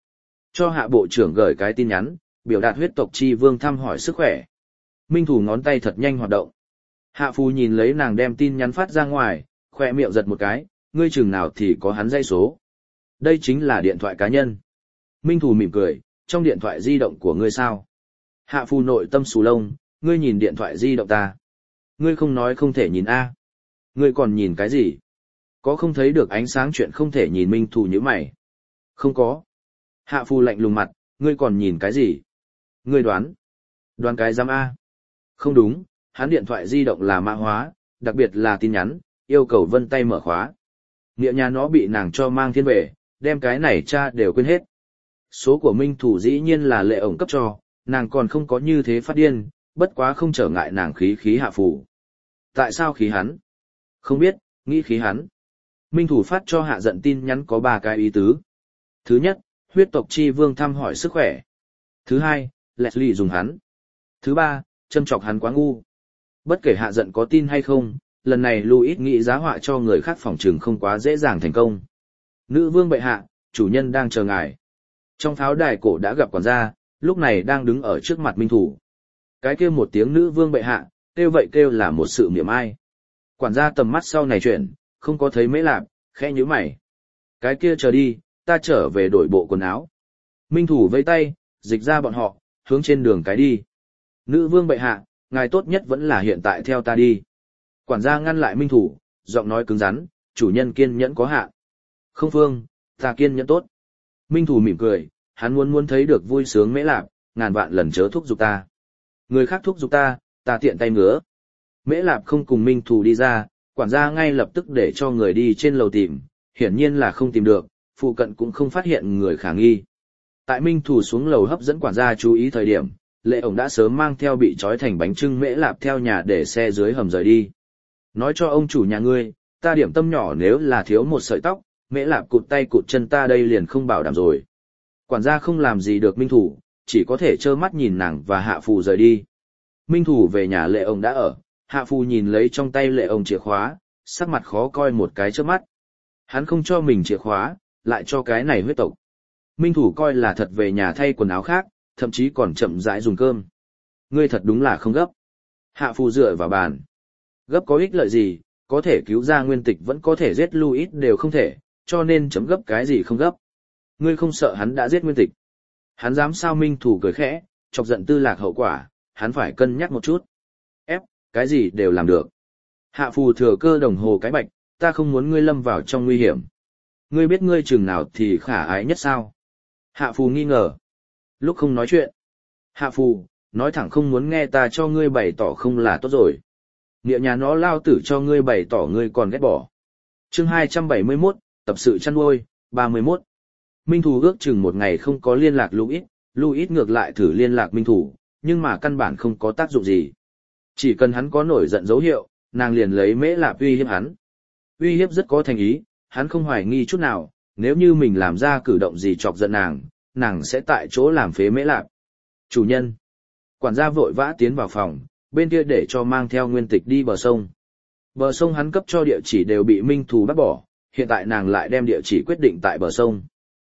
[SPEAKER 1] Cho hạ bộ trưởng gửi cái tin nhắn, biểu đạt huyết tộc chi vương thăm hỏi sức khỏe. Minh Thủ ngón tay thật nhanh hoạt động. Hạ Phù nhìn lấy nàng đem tin nhắn phát ra ngoài, khoe miệng giật một cái, ngươi chừng nào thì có hắn dây số. Đây chính là điện thoại cá nhân. Minh Thủ mỉm cười, trong điện thoại di động của ngươi sao? Hạ Phù nội tâm xù lông, ngươi nhìn điện thoại di động ta. Ngươi không nói không thể nhìn a. Ngươi còn nhìn cái gì? Có không thấy được ánh sáng chuyện không thể nhìn. Minh Thủ nhíu mày. Không có. Hạ Phù lạnh lùng mặt, ngươi còn nhìn cái gì? Ngươi đoán. Đoán cái giám a. Không đúng, hắn điện thoại di động là mã hóa, đặc biệt là tin nhắn, yêu cầu vân tay mở khóa. Nghĩa nhà nó bị nàng cho mang thiên về, đem cái này cha đều quên hết. Số của Minh Thủ dĩ nhiên là Lệ ổng cấp cho, nàng còn không có như thế phát điên, bất quá không trở ngại nàng khí Hạ Phù. Tại sao khí hắn? Không biết, nghĩ khí hắn. Minh Thủ phát cho Hạ Giận tin nhắn có 3 cái ý tứ. Thứ nhất, huyết tộc chi vương thăm hỏi sức khỏe. Thứ hai, Leslie dùng hắn. Thứ ba, châm chọc hắn quá ngu. Bất kể Hạ Giận có tin hay không, lần này Louis nghĩ giá họa cho người khác phòng trừng không quá dễ dàng thành công. Nữ vương bệ hạ, chủ nhân đang chờ ngài. Trong pháo đài cổ đã gặp quản gia, lúc này đang đứng ở trước mặt Minh Thủ. Cái kêu một tiếng nữ vương bệ hạ, kêu vậy kêu là một sự miệng ai. Quản gia tầm mắt sau này chuyển, không có thấy Mễ Lạp, khẽ nhíu mày. Cái kia chờ đi, ta trở về đổi bộ quần áo. Minh Thủ vẫy tay, dịch ra bọn họ, hướng trên đường cái đi. Nữ vương bệ hạ, ngài tốt nhất vẫn là hiện tại theo ta đi. Quản gia ngăn lại Minh Thủ, giọng nói cứng rắn, chủ nhân kiên nhẫn có hạn. Không Phương, ta kiên nhẫn tốt. Minh Thủ mỉm cười, hắn muốn thấy được vui sướng Mễ Lạp, ngàn vạn lần chớ thúc giục ta. Người khác thúc giục ta, ta tiện tay ngứa. Mễ Lạp không cùng Minh Thủ đi ra, quản gia ngay lập tức để cho người đi trên lầu tìm, hiển nhiên là không tìm được, phụ cận cũng không phát hiện người khả nghi. Tại Minh Thủ xuống lầu hấp dẫn quản gia chú ý thời điểm, Lệ ổng đã sớm mang theo bị trói thành bánh trưng Mễ Lạp theo nhà để xe dưới hầm rời đi. Nói cho ông chủ nhà ngươi, ta điểm tâm nhỏ nếu là thiếu một sợi tóc, Mễ Lạp cụt tay cụt chân ta đây liền không bảo đảm rồi. Quản gia không làm gì được Minh Thủ, chỉ có thể trơ mắt nhìn nàng và Hạ Phù rời đi. Minh Thủ về nhà Lệ ổng đã ở, Hạ Phù nhìn lấy trong tay Lệ ổng chìa khóa, sắc mặt khó coi một cái trước mắt. Hắn không cho mình chìa khóa, lại cho cái này huyết tộc. Minh Thủ coi là thật về nhà thay quần áo khác, thậm chí còn chậm rãi dùng cơm. Ngươi thật đúng là không gấp. Hạ Phù dựa vào bàn. Gấp có ích lợi gì, có thể cứu ra Nguyên Tịch vẫn có thể giết Louis đều không thể, cho nên chấm gấp cái gì không gấp. Ngươi không sợ hắn đã giết Nguyên Tịch. Hắn dám sao? Minh Thủ cười khẽ, chọc giận Tư Lạc hậu quả, hắn phải cân nhắc một chút. Ép, cái gì đều làm được. Hạ Phù thừa cơ đồng hồ cái bạch, ta không muốn ngươi lâm vào trong nguy hiểm. Ngươi biết ngươi chừng nào thì khả ái nhất sao? Hạ Phù nghi ngờ. Lúc không nói chuyện. Hạ Phù, nói thẳng không muốn nghe ta cho ngươi bày tỏ không là tốt rồi. Nghĩa nhà nó lao tử cho ngươi bày tỏ ngươi còn ghét bỏ. Chương 271, tập sự chăn nuôi, 31. Minh Thủ ước chừng một ngày không có liên lạc Louis ngược lại thử liên lạc Minh Thủ, nhưng mà căn bản không có tác dụng gì. Chỉ cần hắn có nổi giận dấu hiệu, nàng liền lấy Mễ Lạp uy hiếp hắn. Uy hiếp rất có thành ý, hắn không hoài nghi chút nào, nếu như mình làm ra cử động gì chọc giận nàng sẽ tại chỗ làm phế Mễ Lạp. Chủ nhân. Quản gia vội vã tiến vào phòng, bên kia để cho mang theo Nguyên Tịch đi bờ sông. Bờ sông hắn cấp cho địa chỉ đều bị Minh Thủ bắt bỏ, hiện tại nàng lại đem địa chỉ quyết định tại bờ sông.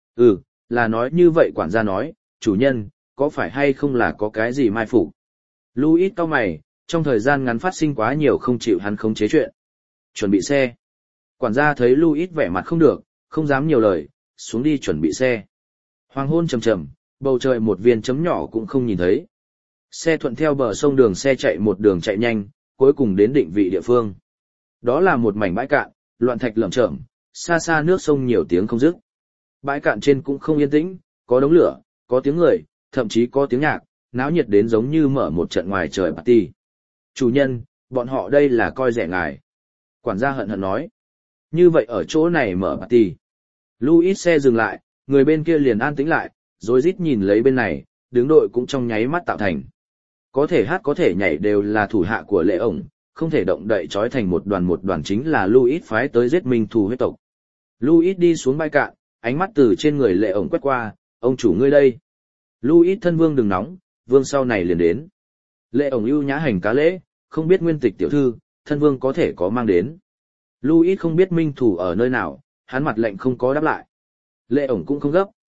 [SPEAKER 1] Là nói như vậy. Quản gia nói, chủ nhân, có phải hay không là có cái gì mai phục? Louis cau mày, trong thời gian ngắn phát sinh quá nhiều không chịu hắn khống chế chuyện. Chuẩn bị xe. Quản gia thấy Louis vẻ mặt không được, không dám nhiều lời, xuống đi chuẩn bị xe. Hoàng hôn trầm trầm, bầu trời một viên chấm nhỏ cũng không nhìn thấy. Xe thuận theo bờ sông đường xe chạy một đường chạy nhanh, cuối cùng đến định vị địa phương. Đó là một mảnh bãi cạn, loạn thạch lởm chởm, xa xa nước sông nhiều tiếng không dứt. Bãi cạn trên cũng không yên tĩnh, có đống lửa, có tiếng người, thậm chí có tiếng nhạc, náo nhiệt đến giống như mở một trận ngoài trời party. Chủ nhân, bọn họ đây là coi rẻ ngài. Quản gia hận hận nói. Như vậy ở chỗ này mở party. Louis xe dừng lại, người bên kia liền an tĩnh lại, rồi rít nhìn lấy bên này, đứng đội cũng trong nháy mắt tạo thành. Có thể hát có thể nhảy đều là thủ hạ của Lệ ổng, không thể động đậy trói thành một đoàn chính là Louis phái tới giết Minh Thủ huyết tộc. Louis đi xuống bãi cạn, ánh mắt từ trên người Lệ ổng quét qua, ông chủ ngươi đây. Louis thân vương đừng nóng, vương sau này liền đến. Lệ ổng ưu nhã hành cá lễ, không biết Nguyên Tịch tiểu thư, thân vương có thể có mang đến. Louis không biết Minh Thủ ở nơi nào, hắn mặt lạnh không có đáp lại. Lệ ổng cũng không gấp,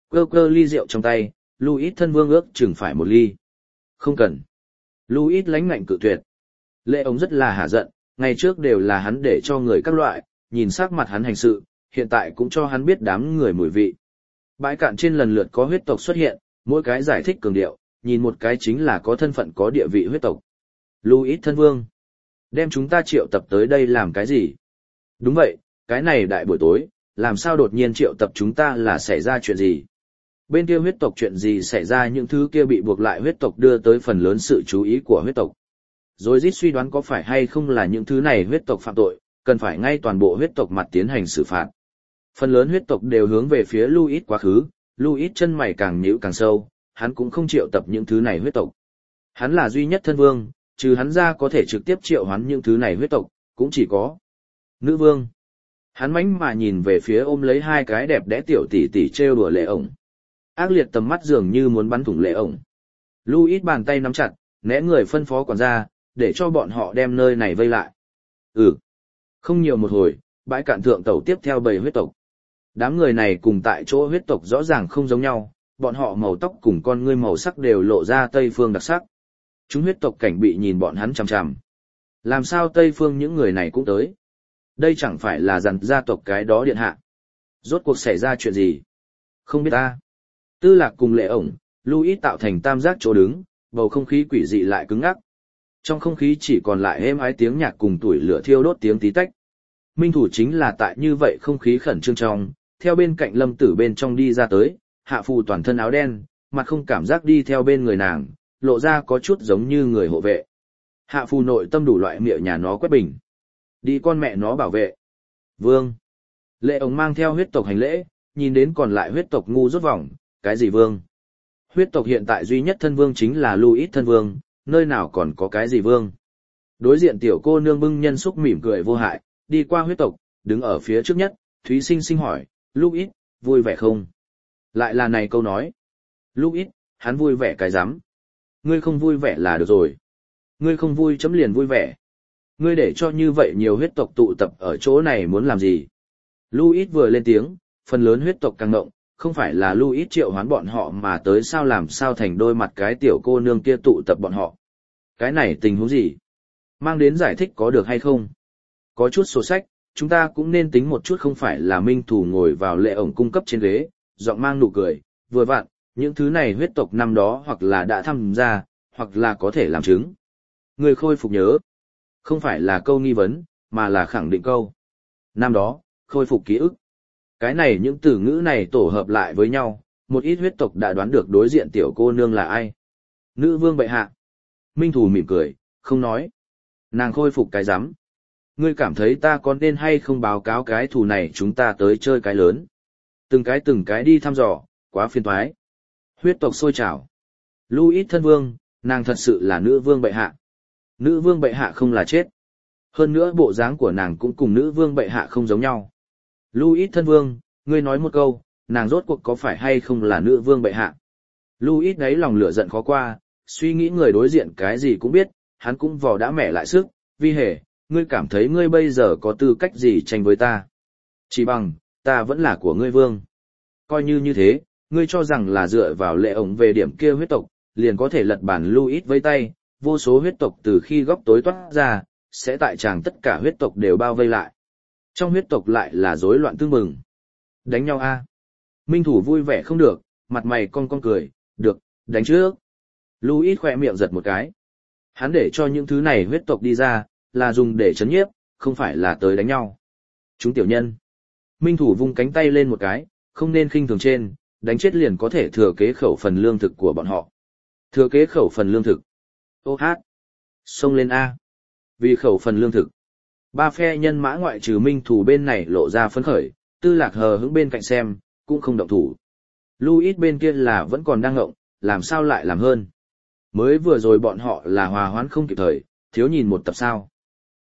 [SPEAKER 1] Cơ cơ ly rượu trong tay, Louis thân vương ước chừng phải một ly. Không cần. Louis lánh ngạnh cự tuyệt. Lệ ổng rất là hả giận, ngày trước đều là hắn để cho người các loại, nhìn sắc mặt hắn hành sự, hiện tại cũng cho hắn biết đám người mùi vị. Bãi cạn trên lần lượt có huyết tộc xuất hiện, mỗi cái giải thích cường điệu, nhìn một cái chính là có thân phận có địa vị huyết tộc. Louis thân vương, đem chúng ta triệu tập tới đây làm cái gì? Đúng vậy, cái này đại buổi tối, làm sao đột nhiên triệu tập chúng ta là xảy ra chuyện gì? Bên kia huyết tộc chuyện gì xảy ra, những thứ kia bị buộc lại huyết tộc đưa tới phần lớn sự chú ý của huyết tộc. Rồi rít suy đoán có phải hay không là những thứ này huyết tộc phạm tội, cần phải ngay toàn bộ huyết tộc mặt tiến hành xử phạt. Phần lớn huyết tộc đều hướng về phía Louis quá khứ, Louis chân mày càng nhíu càng sâu, hắn cũng không triệu tập những thứ này huyết tộc. Hắn là duy nhất thân vương, trừ hắn ra có thể trực tiếp triệu hoán những thứ này huyết tộc, cũng chỉ có nữ vương. Hắn mánh mà nhìn về phía ôm lấy hai cái đẹp đẽ tiểu tỷ tỷ trêu đùa Lệ ổng. Ác liệt tầm mắt dường như muốn bắn thủng Lệ ổng. Louis bàn tay nắm chặt, né người phân phó quản gia, để cho bọn họ đem nơi này vây lại. Không nhiều một hồi, bãi cạn thượng tàu tiếp theo bầy huyết tộc. Đám người này cùng tại chỗ huyết tộc rõ ràng không giống nhau, bọn họ màu tóc cùng con ngươi màu sắc đều lộ ra Tây Phương đặc sắc. Chúng huyết tộc cảnh bị nhìn bọn hắn chằm chằm. Làm sao Tây Phương những người này cũng tới? Đây chẳng phải là dàn gia tộc cái đó điện hạ. Rốt cuộc xảy ra chuyện gì? Không biết ta. Tư Lạc cùng Lệ ổng, Louis tạo thành tam giác chỗ đứng, bầu không khí quỷ dị lại cứng ngắc. Trong không khí chỉ còn lại êm ái tiếng nhạc cùng tuổi lửa thiêu đốt tiếng tí tách. Minh Thủ chính là tại như vậy không khí khẩn trương trong, theo bên cạnh Lâm Tử bên trong đi ra tới, Hạ Phù toàn thân áo đen, mặt không cảm giác đi theo bên người nàng, lộ ra có chút giống như người hộ vệ. Hạ Phù nội tâm đủ loại miệng nhà nó quét bình. Đi con mẹ nó bảo vệ. Vương. Lệ ổng mang theo huyết tộc hành lễ, nhìn đến còn lại huyết tộc ngu rút vòng, cái gì vương? Huyết tộc hiện tại duy nhất thân vương chính là Louis thân vương, nơi nào còn có cái gì vương? Đối diện tiểu cô nương bưng nhân xúc mỉm cười vô hại, đi qua huyết tộc, đứng ở phía trước nhất, Thúy Sinh Sinh hỏi, Louis, vui vẻ không? Lại là này câu nói. Louis, hắn vui vẻ cái rắm. Ngươi không vui vẻ là được rồi. Ngươi không vui chấm liền vui vẻ. Ngươi để cho như vậy nhiều huyết tộc tụ tập ở chỗ này muốn làm gì? Louis vừa lên tiếng, phần lớn huyết tộc càng ngộng, không phải là Louis triệu hoán bọn họ mà tới sao làm sao thành đôi mặt cái tiểu cô nương kia tụ tập bọn họ. Cái này tình huống gì? Mang đến giải thích có được hay không? Có chút sổ sách, chúng ta cũng nên tính một chút không phải là Minh Thủ ngồi vào Lệ ổng cung cấp trên ghế, giọng mang nụ cười, vừa vặn, những thứ này huyết tộc năm đó hoặc là đã tham gia, hoặc là có thể làm chứng. Người khôi phục nhớ, không phải là câu nghi vấn, mà là khẳng định câu. Năm đó, khôi phục ký ức. Cái này những từ ngữ này tổ hợp lại với nhau, một ít huyết tộc đã đoán được đối diện tiểu cô nương là ai. Nữ vương bệ hạ. Minh Thủ mỉm cười, không nói. Nàng khôi phục cái rắm. Ngươi cảm thấy ta có nên hay không báo cáo cái thù này chúng ta tới chơi cái lớn. Từng cái đi thăm dò, quá phiền toái. Huyết tộc sôi trào. Louis thân vương, nàng thật sự là nữ vương bệ hạ. Nữ vương bệ hạ không là chết. Hơn nữa bộ dáng của nàng cũng cùng nữ vương bệ hạ không giống nhau. Louis thân vương, ngươi nói một câu, nàng rốt cuộc có phải hay không là nữ vương bệ hạ. Louis đáy lòng lửa giận khó qua, suy nghĩ người đối diện cái gì cũng biết, hắn cũng vò đã mẻ lại sức, vi hề, ngươi cảm thấy ngươi bây giờ có tư cách gì tranh với ta. Chỉ bằng, ta vẫn là của ngươi vương. Coi như thế, ngươi cho rằng là dựa vào Lệ ổng về điểm kia huyết tộc, liền có thể lật bản Louis với tay, vô số huyết tộc từ khi góc tối toát ra, sẽ tại chàng tất cả huyết tộc đều bao vây lại. Trong huyết tộc lại là rối loạn tương mừng. Đánh nhau a? Minh Thủ vui vẻ không được, mặt mày cong cười, được, đánh trước. Louis khỏe miệng giật một cái. Hắn để cho những thứ này huyết tộc đi ra, là dùng để chấn nhiếp, không phải là tới đánh nhau. Chúng tiểu nhân. Minh Thủ vung cánh tay lên một cái, không nên khinh thường trên, đánh chết liền có thể thừa kế khẩu phần lương thực của bọn họ. Thừa kế khẩu phần lương thực. Ô hát. Xông lên A. Vì khẩu phần lương thực. Ba phe nhân mã ngoại trừ Minh Thủ bên này lộ ra phấn khởi, Tư Lạc hờ hững bên cạnh xem, cũng không động thủ. Louis bên kia là vẫn còn đang ngộng, làm sao lại làm hơn. Mới vừa rồi bọn họ là hòa hoãn không kịp thời, thiếu nhìn một tập sao.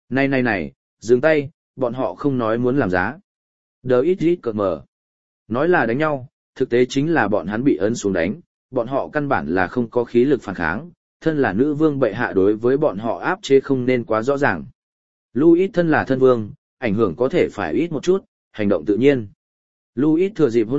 [SPEAKER 1] Này, dừng tay, bọn họ không nói muốn làm giá. Đờ ít ít cợt mờ. Nói là đánh nhau, thực tế chính là bọn hắn bị ấn xuống đánh, bọn họ căn bản là không có khí lực phản kháng, thân là nữ vương bệ hạ đối với bọn họ áp chế không nên quá rõ ràng. Louis thân là thân vương, ảnh hưởng có thể phải ít một chút, hành động tự nhiên. Louis thừa dịp hỗn loạn,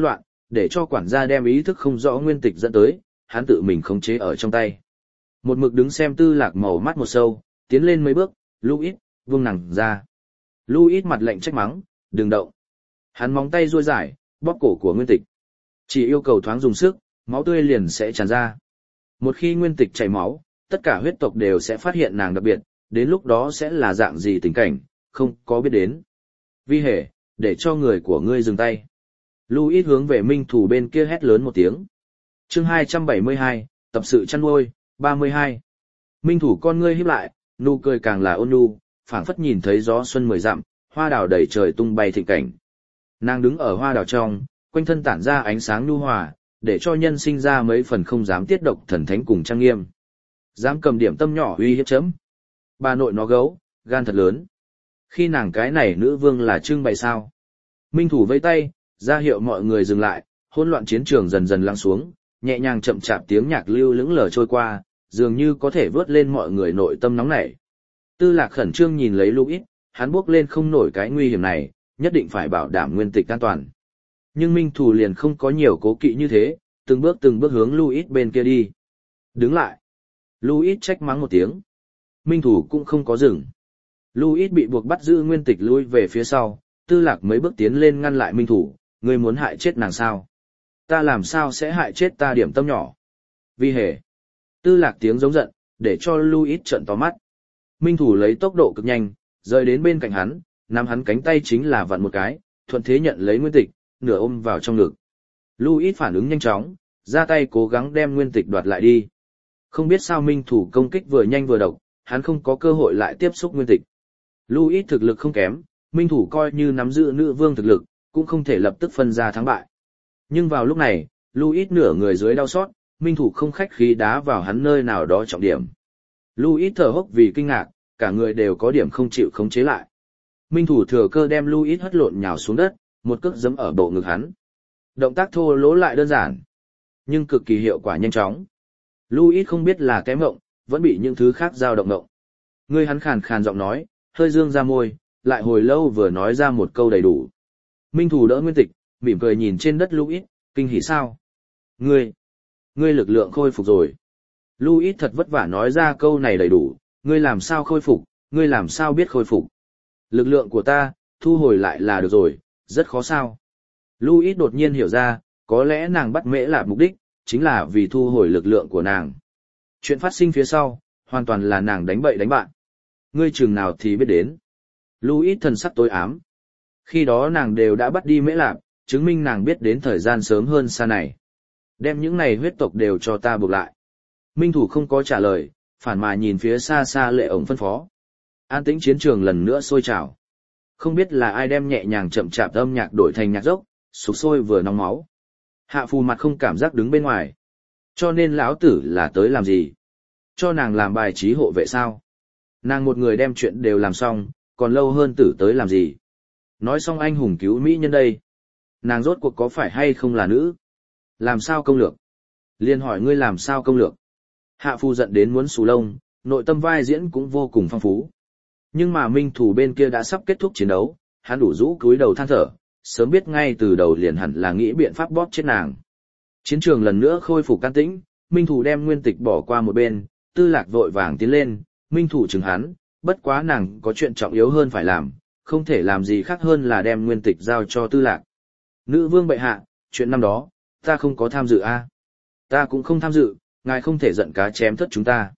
[SPEAKER 1] để cho quản gia đem ý thức không rõ nguyên tịch dẫn tới, hắn tự mình khống chế ở trong tay. Một mực đứng xem Tư Lạc màu mắt một sâu, tiến lên mấy bước, Louis, buông nàng ra. Louis mặt lạnh trách mắng, đừng động. Hắn móng tay duỗi dài, bóp cổ của nguyên tịch. Chỉ yêu cầu thoáng dùng sức, máu tươi liền sẽ tràn ra. Một khi nguyên tịch chảy máu, tất cả huyết tộc đều sẽ phát hiện nàng đặc biệt, đến lúc đó sẽ là dạng gì tình cảnh, không có biết đến. Vi Hề, để cho người của ngươi dừng tay. Louis hướng về Minh Thủ bên kia hét lớn một tiếng. Chương 272, tập sự chăn nuôi, 32. Minh Thủ con ngươi híp lại, nụ cười càng là ôn nhu, phảng phất nhìn thấy gió xuân 10 dặm, hoa đào đầy trời tung bay thịnh cảnh. Nàng đứng ở hoa đào trong, quanh thân tản ra ánh sáng nhu hòa, để cho nhân sinh ra mấy phần không dám tiết độc thần thánh cùng trang nghiêm. Dám cầm điểm tâm nhỏ uy hiếp chấm. Bà nội nó gấu, gan thật lớn. Khi nàng cái này nữ vương là trưng bày sao? Minh Thủ vẫy tay, ra hiệu mọi người dừng lại, hỗn loạn chiến trường dần dần lắng xuống, nhẹ nhàng chậm chạp tiếng nhạc lưu lững lờ trôi qua, dường như có thể vớt lên mọi người nội tâm nóng nảy. Tư Lạc khẩn trương nhìn lấy Louis, hắn bước lên không nổi cái nguy hiểm này, nhất định phải bảo đảm nguyên tịch an toàn. Nhưng Minh Thủ liền không có nhiều cố kỵ như thế, từng bước hướng Louis bên kia đi. Đứng lại. Louis trách mắng một tiếng. Minh Thủ cũng không có dừng. Louis bị buộc bắt giữ nguyên tịch lui về phía sau, Tư Lạc mấy bước tiến lên ngăn lại Minh Thủ, ngươi muốn hại chết nàng sao? Ta làm sao sẽ hại chết ta điểm tâm nhỏ? Vi Hề. Tư Lạc tiếng giống giận, để cho Louis trợn to mắt. Minh Thủ lấy tốc độ cực nhanh, rời đến bên cạnh hắn, nắm hắn cánh tay chính là vặn một cái, thuận thế nhận lấy nguyên tịch, nửa ôm vào trong ngực. Louis phản ứng nhanh chóng, ra tay cố gắng đem nguyên tịch đoạt lại đi. Không biết sao Minh Thủ công kích vừa nhanh vừa độc, hắn không có cơ hội lại tiếp xúc nguyên tịch. Louis thực lực không kém, Minh Thủ coi như nắm giữ nữ vương thực lực, cũng không thể lập tức phân ra thắng bại. Nhưng vào lúc này, Louis nửa người dưới đau xót, Minh Thủ không khách khí đá vào hắn nơi nào đó trọng điểm. Louis thở hốc vì kinh ngạc, cả người đều có điểm không chịu khống chế lại. Minh Thủ thừa cơ đem Louis hất lộn nhào xuống đất, một cước giẫm ở bộ ngực hắn. Động tác thô lỗ lại đơn giản, nhưng cực kỳ hiệu quả nhanh chóng. Louis không biết là cái mộng, vẫn bị những thứ khác dao động mộng. Ngươi hắn khàn khàn giọng nói, hơi dương ra môi, lại hồi lâu vừa nói ra một câu đầy đủ. Minh Thủ đỡ nguyên tịch, mỉm cười nhìn trên đất Louis, kinh hỉ sao? Ngươi lực lượng khôi phục rồi. Louis thật vất vả nói ra câu này đầy đủ, ngươi làm sao khôi phục, ngươi làm sao biết khôi phục. Lực lượng của ta, thu hồi lại là được rồi, rất khó sao. Louis đột nhiên hiểu ra, có lẽ nàng bắt Mễ Lạp mục đích, chính là vì thu hồi lực lượng của nàng. Chuyện phát sinh phía sau, hoàn toàn là nàng đánh bậy đánh bạn. Ngươi chừng nào thì biết đến. Louis thần sắc tối ám. Khi đó nàng đều đã bắt đi Mễ Lạp, chứng minh nàng biết đến thời gian sớm hơn xa này. Đem những này huyết tộc đều cho ta buộc lại. Minh Thủ không có trả lời, phản mà nhìn phía xa xa Lệ ổng phân phó. An tĩnh chiến trường lần nữa sôi trào. Không biết là ai đem nhẹ nhàng chậm chạp âm nhạc đổi thành nhạc dốc, sục sôi vừa nóng máu. Hạ Phù mặt không cảm giác đứng bên ngoài. Cho nên lão tử là tới làm gì? Cho nàng làm bài trí hộ vệ sao? Nàng một người đem chuyện đều làm xong, còn lâu hơn tử tới làm gì? Nói xong anh hùng cứu mỹ nhân đây. Nàng rốt cuộc có phải hay không là nữ? Làm sao công lược? Liên hỏi ngươi làm sao công lược? Hạ Phù giận đến muốn xù lông, nội tâm vai diễn cũng vô cùng phong phú. Nhưng mà Minh Thủ bên kia đã sắp kết thúc chiến đấu, hắn đủ rũ cúi đầu than thở, sớm biết ngay từ đầu liền hẳn là nghĩ biện pháp bóp chết nàng. Chiến trường lần nữa khôi phục can tĩnh, Minh Thủ đem nguyên tịch bỏ qua một bên, Tư Lạc vội vàng tiến lên, Minh Thủ chừng hắn, bất quá nàng có chuyện trọng yếu hơn phải làm, không thể làm gì khác hơn là đem nguyên tịch giao cho Tư Lạc. Nữ vương bệ hạ, chuyện năm đó, ta không có tham dự a. Ta cũng không tham dự, ngài không thể giận cá chém thất chúng ta.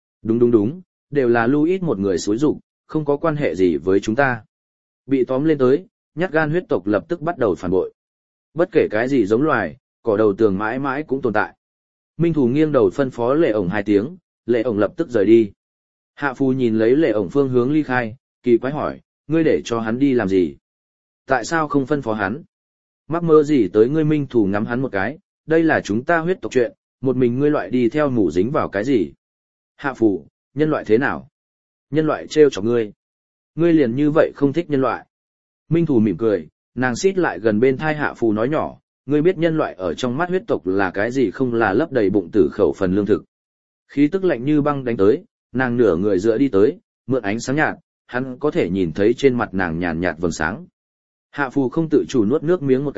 [SPEAKER 1] Đúng, đều là Louis một người xúi rục, không có quan hệ gì với chúng ta. Bị tóm lên tới, nhát gan huyết tộc lập tức bắt đầu phản bội. Bất kể cái gì giống loài, cỏ đầu tường mãi mãi cũng tồn tại. Minh Thủ nghiêng đầu phân phó Lệ ổng 2 tiếng, Lệ ổng lập tức rời đi. Hạ Phù nhìn lấy Lệ ổng phương hướng ly khai, kỳ quái hỏi, ngươi để cho hắn đi làm gì? Tại sao không phân phó hắn? Mắc mơ gì tới ngươi? Minh Thủ ngắm hắn một cái, đây là chúng ta huyết tộc chuyện, một mình ngươi loại đi theo mủ dính vào cái gì? Hạ Phù, nhân loại thế nào? Nhân loại trêu chọc ngươi. Ngươi liền như vậy không thích nhân loại. Minh Thủ mỉm cười, nàng xít lại gần bên thai Hạ Phù nói nhỏ, ngươi biết nhân loại ở trong mắt huyết tộc là cái gì không? Là lấp đầy bụng tử khẩu phần lương thực. Khí tức lạnh như băng đánh tới, nàng nửa người dựa đi tới, mượn ánh sáng nhạt, hắn có thể nhìn thấy trên mặt nàng nhàn nhạt vầng sáng. Hạ Phù không tự chủ nuốt nước miếng một cái,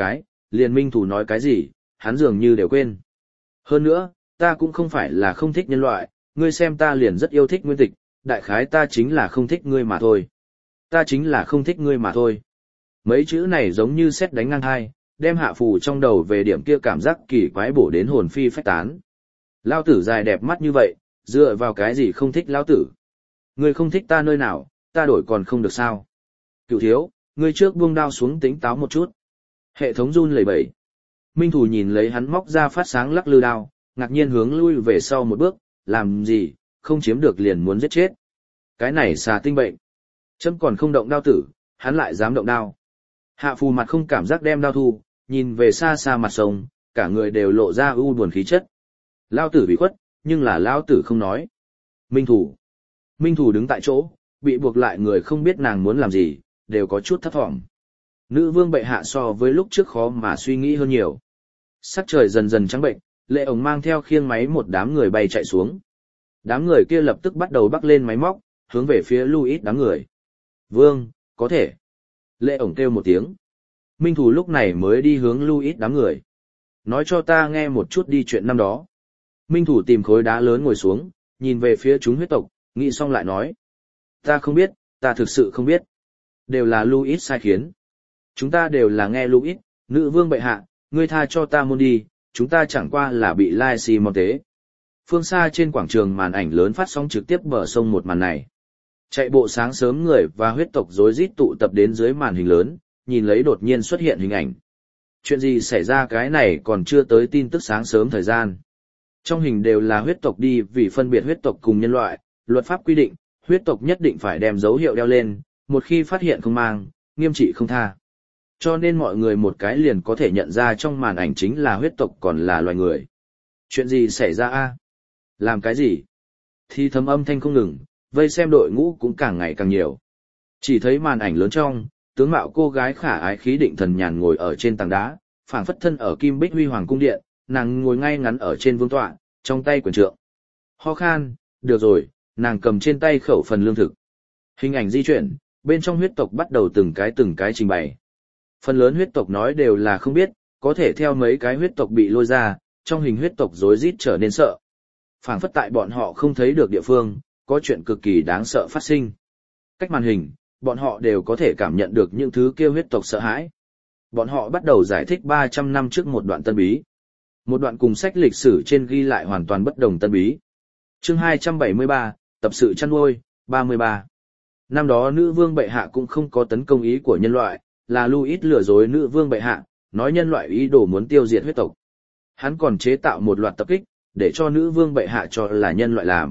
[SPEAKER 1] liền Minh Thủ nói cái gì, hắn dường như đều quên. Hơn nữa, ta cũng không phải là không thích nhân loại, ngươi xem ta liền rất yêu thích nguyên tịch, đại khái ta chính là không thích ngươi mà thôi. Ta chính là không thích ngươi mà thôi. Mấy chữ này giống như sét đánh ngang hai, đem Hạ Phù trong đầu về điểm kia cảm giác kỳ quái bổ đến hồn phi phách tán. Lao tử dài đẹp mắt như vậy, dựa vào cái gì không thích lão tử? Ngươi không thích ta nơi nào, ta đổi còn không được sao? Cựu thiếu, ngươi trước buông đao xuống tính táo một chút. Hệ thống run lẩy bẩy. Minh Thủ nhìn lấy hắn móc ra phát sáng lắc lư đao, ngạc nhiên hướng lui về sau một bước, làm gì, không chiếm được liền muốn giết chết. Cái này xà tinh bệnh. Chấm còn không động đao tử, hắn lại dám động đao. Hạ Phù mặt không cảm giác đem đao thu, nhìn về xa xa mặt sông, cả người đều lộ ra u buồn khí chất. Lao tử bị khuất, nhưng là Lao tử không nói. Minh Thủ. Minh Thủ đứng tại chỗ, bị buộc lại người không biết nàng muốn làm gì, đều có chút thấp thỏm. Nữ vương bệ hạ so với lúc trước khó mà suy nghĩ hơn nhiều. Sắc trời dần dần trắng bệnh, Lệ ổng mang theo khiêng máy một đám người bay chạy xuống. Đám người kia lập tức bắt đầu bắc lên máy móc, hướng về phía Louis đám người. Vương, có thể. Lệ ổng kêu một tiếng. Minh Thủ lúc này mới đi hướng Louis đám người. Nói cho ta nghe một chút đi chuyện năm đó. Minh Thủ tìm khối đá lớn ngồi xuống, nhìn về phía chúng huyết tộc, nghĩ xong lại nói. Ta không biết, ta thực sự không biết. Đều là Louis sai khiến. Chúng ta đều là nghe Louis, nữ vương bệ hạ, ngươi tha cho ta môn đi, chúng ta chẳng qua là bị lai xì mòn tế. Phương xa trên quảng trường màn ảnh lớn phát sóng trực tiếp bờ sông một màn này. Chạy bộ sáng sớm người và huyết tộc rối rít tụ tập đến dưới màn hình lớn, nhìn lấy đột nhiên xuất hiện hình ảnh. Chuyện gì xảy ra cái này còn chưa tới tin tức sáng sớm thời gian. Trong hình đều là huyết tộc đi vì phân biệt huyết tộc cùng nhân loại, luật pháp quy định, huyết tộc nhất định phải đem dấu hiệu đeo lên, một khi phát hiện không mang, nghiêm trị không tha. Cho nên mọi người một cái liền có thể nhận ra trong màn ảnh chính là huyết tộc còn là loài người. Chuyện gì xảy ra a? Làm cái gì? Thì thầm âm thanh không ngừng, vây xem đội ngũ cũng càng ngày càng nhiều. Chỉ thấy màn ảnh lớn trong, tướng mạo cô gái khả ái khí định thần nhàn ngồi ở trên tảng đá, phảng phất thân ở Kim Bích Huy Hoàng cung điện, nàng ngồi ngay ngắn ở trên vương tọa, trong tay quyền trượng. Ho khan, được rồi, nàng cầm trên tay khẩu phần lương thực. Hình ảnh di chuyển, bên trong huyết tộc bắt đầu từng cái trình bày. Phần lớn huyết tộc nói đều là không biết, có thể theo mấy cái huyết tộc bị lôi ra, trong hình huyết tộc rối rít trở nên sợ. Phảng phất tại bọn họ không thấy được địa phương, có chuyện cực kỳ đáng sợ phát sinh. Cách màn hình, bọn họ đều có thể cảm nhận được những thứ kia huyết tộc sợ hãi. Bọn họ bắt đầu giải thích 300 năm trước một đoạn tân bí. Một đoạn cùng sách lịch sử trên ghi lại hoàn toàn bất đồng tân bí. Chương 273, tập sự chăn nuôi, 33. Năm đó nữ vương bệ hạ cũng không có tấn công ý của nhân loại, là Louis lừa dối nữ vương bệ hạ, nói nhân loại ý đồ muốn tiêu diệt huyết tộc. Hắn còn chế tạo một loạt tập kích, để cho nữ vương bệ hạ cho là nhân loại làm.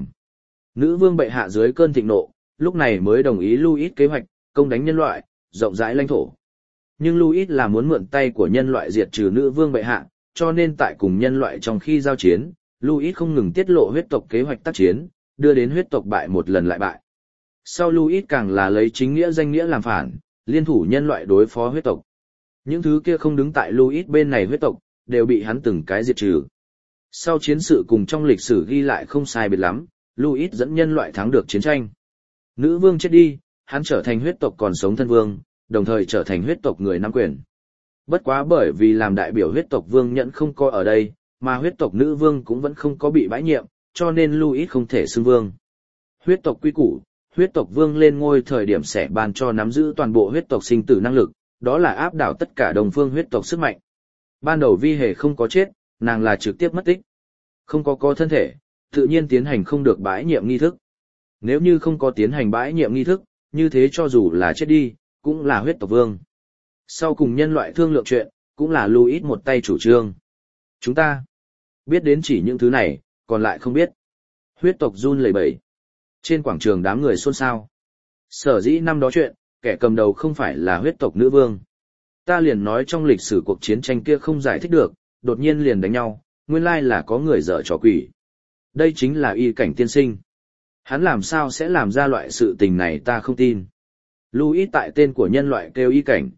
[SPEAKER 1] Nữ vương bệ hạ dưới cơn thịnh nộ, lúc này mới đồng ý Louis kế hoạch, công đánh nhân loại, rộng rãi lãnh thổ. Nhưng Louis là muốn mượn tay của nhân loại diệt trừ nữ vương bệ hạ, cho nên tại cùng nhân loại trong khi giao chiến, Louis không ngừng tiết lộ huyết tộc kế hoạch tác chiến, đưa đến huyết tộc bại một lần lại bại. Sau Louis càng là lấy chính nghĩa danh nghĩa làm phản, liên thủ nhân loại đối phó huyết tộc. Những thứ kia không đứng tại Louis bên này huyết tộc, đều bị hắn từng cái diệt trừ. Sau chiến sự cùng trong lịch sử ghi lại không sai biệt lắm, Louis dẫn nhân loại thắng được chiến tranh. Nữ vương chết đi, hắn trở thành huyết tộc còn sống thân vương, đồng thời trở thành huyết tộc người nắm quyền. Bất quá bởi vì làm đại biểu huyết tộc vương Nhẫn không coi ở đây, mà huyết tộc nữ vương cũng vẫn không có bị bãi nhiệm, cho nên Louis không thể xưng vương. Huyết tộc quy củ, huyết tộc vương lên ngôi thời điểm sẽ ban cho nắm giữ toàn bộ huyết tộc sinh tử năng lực, đó là áp đảo tất cả đồng phương huyết tộc sức mạnh. Ban đầu Vi Hề không có chết, nàng là trực tiếp mất tích. Không có thân thể, tự nhiên tiến hành không được bãi nhiệm nghi thức. Nếu như không có tiến hành bãi nhiệm nghi thức, như thế cho dù là chết đi, cũng là huyết tộc vương. Sau cùng nhân loại thương lượng chuyện, cũng là Louis một tay chủ trương. Chúng ta biết đến chỉ những thứ này, còn lại không biết. Huyết tộc run lẩy bẩy. Trên quảng trường đám người xôn xao. Sở dĩ năm đó chuyện, kẻ cầm đầu không phải là huyết tộc nữ vương. Ta liền nói trong lịch sử cuộc chiến tranh kia không giải thích được, đột nhiên liền đánh nhau, nguyên lai là có người dở trò quỷ. Đây chính là Y Cảnh tiên sinh. Hắn làm sao sẽ làm ra loại sự tình này ta không tin. Louis tại tên của nhân loại kêu Y Cảnh.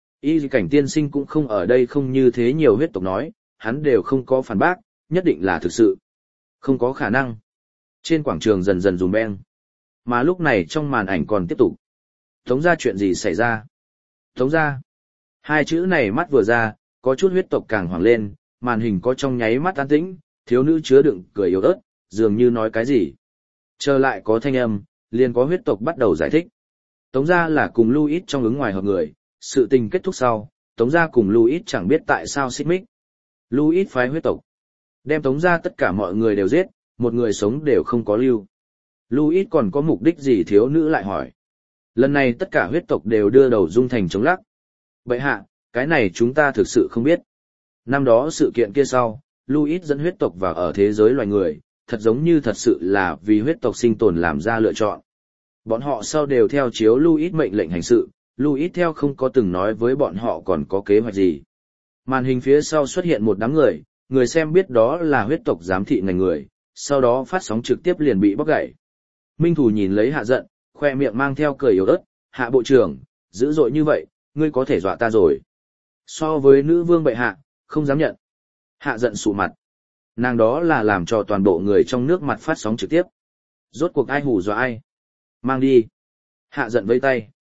[SPEAKER 1] Y Cảnh tiên sinh cũng không ở đây, không như thế nhiều huyết tộc nói, hắn đều không có phản bác, nhất định là thực sự. Không có khả năng. Trên quảng trường dần dần rùm beng. Mà lúc này trong màn ảnh còn tiếp tục. Tống ra chuyện gì xảy ra? Tống ra. Hai chữ này mắt vừa ra, có chút huyết tộc càng hoảng lên, màn hình có trong nháy mắt an tĩnh, thiếu nữ chứa đựng cười yếu ớt, dường như nói cái gì. Trở lại có thanh âm, liền có huyết tộc bắt đầu giải thích. Tống gia là cùng Louis trong ứng ngoài hợp người, sự tình kết thúc sau, Tống gia cùng Louis chẳng biết tại sao xích mích. Louis phái huyết tộc, đem Tống gia tất cả mọi người đều giết, một người sống đều không có lưu. Louis còn có mục đích gì thiếu nữ lại hỏi. Lần này tất cả huyết tộc đều đưa đầu rung thành chống lắc. Bệ hạ, cái này chúng ta thực sự không biết. Năm đó sự kiện kia sau, Louis dẫn huyết tộc vào ở thế giới loài người, thật giống như thật sự là vì huyết tộc sinh tồn làm ra lựa chọn. Bọn họ sau đều theo chiếu Louis mệnh lệnh hành sự, Louis theo không có từng nói với bọn họ còn có kế hoạch gì. Màn hình phía sau xuất hiện một đám người, người xem biết đó là huyết tộc giám thị ngành người, sau đó phát sóng trực tiếp liền bị bóc gãy. Minh Thủ nhìn lấy Hạ Giận, khoe miệng mang theo cười yếu ớt, Hạ bộ trưởng, dữ dội như vậy, ngươi có thể dọa ta rồi. So với nữ vương bệ hạ, không dám nhận. Hạ Giận sụ mặt. Nàng đó là làm cho toàn bộ người trong nước mặt phát sóng trực tiếp. Rốt cuộc ai hù dọa ai? Mang đi. Hạ Giận vẫy tay.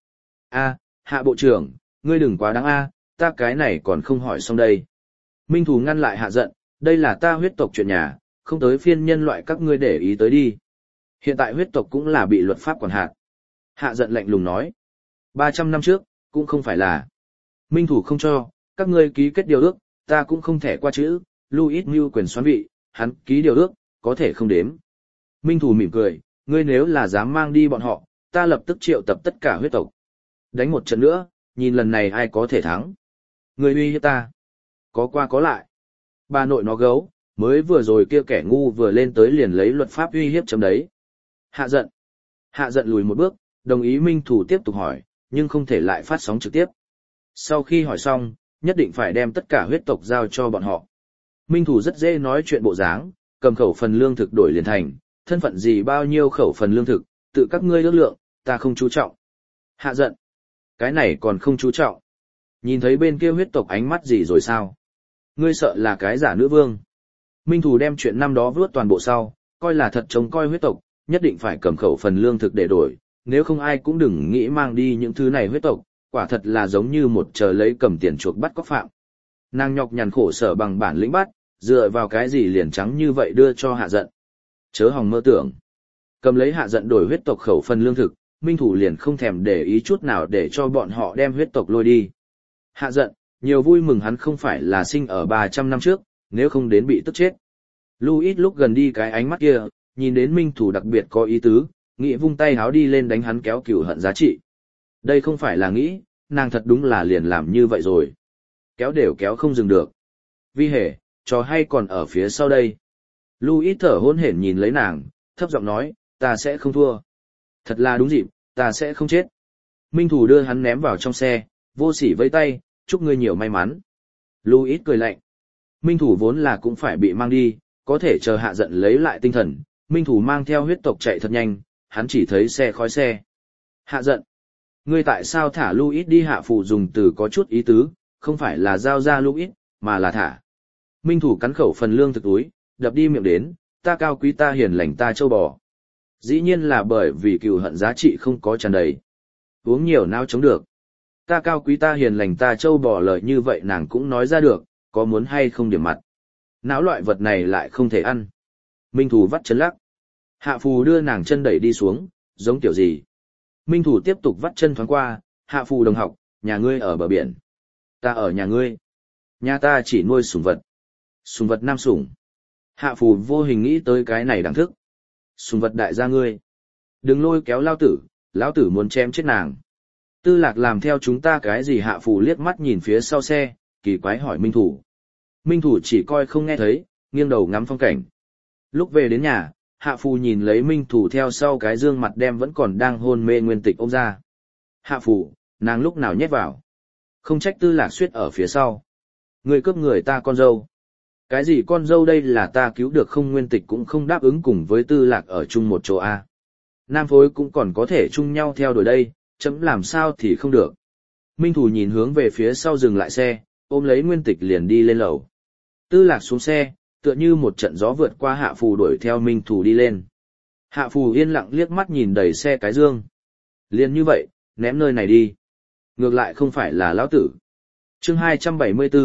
[SPEAKER 1] Hạ bộ trưởng, ngươi đừng quá đáng ta cái này còn không hỏi xong đây. Minh Thủ ngăn lại Hạ Giận, đây là ta huyết tộc chuyện nhà, không tới phiên nhân loại các ngươi để ý tới đi. Hiện tại huyết tộc cũng là bị luật pháp quản hạt. Hạ Giận lạnh lùng nói. 300 năm trước, cũng không phải là. Minh Thủ không cho, các ngươi ký kết điều ước, ta cũng không thể qua chữ, Louis mưu quyền xoán vị, hắn ký điều ước, có thể không đếm. Minh Thủ mỉm cười, ngươi nếu là dám mang đi bọn họ, ta lập tức triệu tập tất cả huyết tộc. Đánh một trận nữa, nhìn lần này ai có thể thắng. Ngươi uy hiếp ta. Có qua có lại. Bà nội nó gấu, mới vừa rồi kia kẻ ngu vừa lên tới liền lấy luật pháp uy hiếp chấm đấy. Hạ Giận. Hạ Giận lùi một bước, đồng ý Minh Thủ tiếp tục hỏi, nhưng không thể lại phát sóng trực tiếp. Sau khi hỏi xong, nhất định phải đem tất cả huyết tộc giao cho bọn họ. Minh Thủ rất dễ nói chuyện bộ dáng, cầm khẩu phần lương thực đổi liền thành, thân phận gì bao nhiêu khẩu phần lương thực, tự các ngươi ước lượng, ta không chú trọng. Hạ Giận. Cái này còn không chú trọng. Nhìn thấy bên kia huyết tộc ánh mắt gì rồi sao? Ngươi sợ là cái giả nữ vương. Minh Thủ đem chuyện năm đó vớt toàn bộ sau, coi là thật trông coi huyết tộc, nhất định phải cầm khẩu phần lương thực để đổi, nếu không ai cũng đừng nghĩ mang đi những thứ này huyết tộc, quả thật là giống như một chờ lấy cầm tiền chuộc bắt cóc phạm. Nàng nhọc nhằn khổ sở bằng bản lĩnh bắt, dựa vào cái gì liền trắng như vậy đưa cho Hạ Giận. Chớ hòng mơ tưởng. Cầm lấy Hạ Giận đổi huyết tộc khẩu phần lương thực, Minh Thủ liền không thèm để ý chút nào để cho bọn họ đem huyết tộc lôi đi. Hạ Giận, nhiều vui mừng hắn không phải là sinh ở 300 năm trước, nếu không đến bị tức chết. Louis lúc gần đi cái ánh mắt kia, nhìn đến Minh Thủ đặc biệt có ý tứ, nghĩ vung tay háo đi lên đánh hắn kéo cửu hận giá trị. Đây không phải là nghĩ, nàng thật đúng là liền làm như vậy rồi. Kéo đều kéo không dừng được. Vi hề, trò hay còn ở phía sau đây. Louis thở hổn hển nhìn lấy nàng, thấp giọng nói, ta sẽ không thua. Thật là đúng dịp, ta sẽ không chết. Minh Thủ đưa hắn ném vào trong xe, vô sỉ vẫy tay, chúc ngươi nhiều may mắn. Louis cười lạnh. Minh Thủ vốn là cũng phải bị mang đi, có thể chờ Hạ Giận lấy lại tinh thần. Minh Thủ mang theo huyết tộc chạy thật nhanh, hắn chỉ thấy xe khói xe. Hạ Giận. Ngươi tại sao thả Louis đi? Hạ Phù dùng từ có chút ý tứ, không phải là giao ra Louis, mà là thả. Minh Thủ cắn khẩu phần lương thực túi, đập đi miệng đến, ta cao quý ta hiền lành ta châu bò. Dĩ nhiên là bởi vì cừu hận giá trị không có tràn đầy. Uống nhiều nào chống được. Ta cao quý ta hiền lành ta châu bò, lời như vậy nàng cũng nói ra được, có muốn hay không điểm mặt. Não loại vật này lại không thể ăn. Minh Thủ vắt chân lắc. Hạ Phù đưa nàng chân đẩy đi xuống, giống kiểu gì. Minh Thủ tiếp tục vắt chân thoáng qua, Hạ Phù đồng học, nhà ngươi ở bờ biển. Ta ở nhà ngươi. Nhà ta chỉ nuôi sủng vật. Sủng vật nam sủng. Hạ Phù vô hình nghĩ tới cái này đẳng thức. Sủng vật đại gia ngươi. Đừng lôi kéo lão tử muốn chém chết nàng. Tư Lạc làm theo chúng ta cái gì? Hạ Phù liếc mắt nhìn phía sau xe, kỳ quái hỏi Minh Thủ. Minh Thủ chỉ coi không nghe thấy, nghiêng đầu ngắm phong cảnh. Lúc về đến nhà, Hạ Phù nhìn lấy Minh Thủ theo sau cái dương mặt đem vẫn còn đang hôn mê Nguyên Tịch ôm ra. Hạ Phù, nàng lúc nào nhét vào. Không trách Tư Lạc suýt ở phía sau. Người cướp người ta con dâu. Cái gì con dâu? Đây là ta cứu được không? Nguyên Tịch cũng không đáp ứng cùng với Tư Lạc ở chung một chỗ A. Nam phối cũng còn có thể chung nhau theo đuổi đây, chấm làm sao thì không được. Minh Thủ nhìn hướng về phía sau dừng lại xe, ôm lấy Nguyên Tịch liền đi lên lầu. Tư Lạc xuống xe, tựa như một trận gió vượt qua Hạ Phù đuổi theo Minh Thủ đi lên. Hạ Phù yên lặng liếc mắt nhìn đầy xe cái dương. Liền như vậy, ném nơi này đi. Ngược lại không phải là lão tử. Chương 274,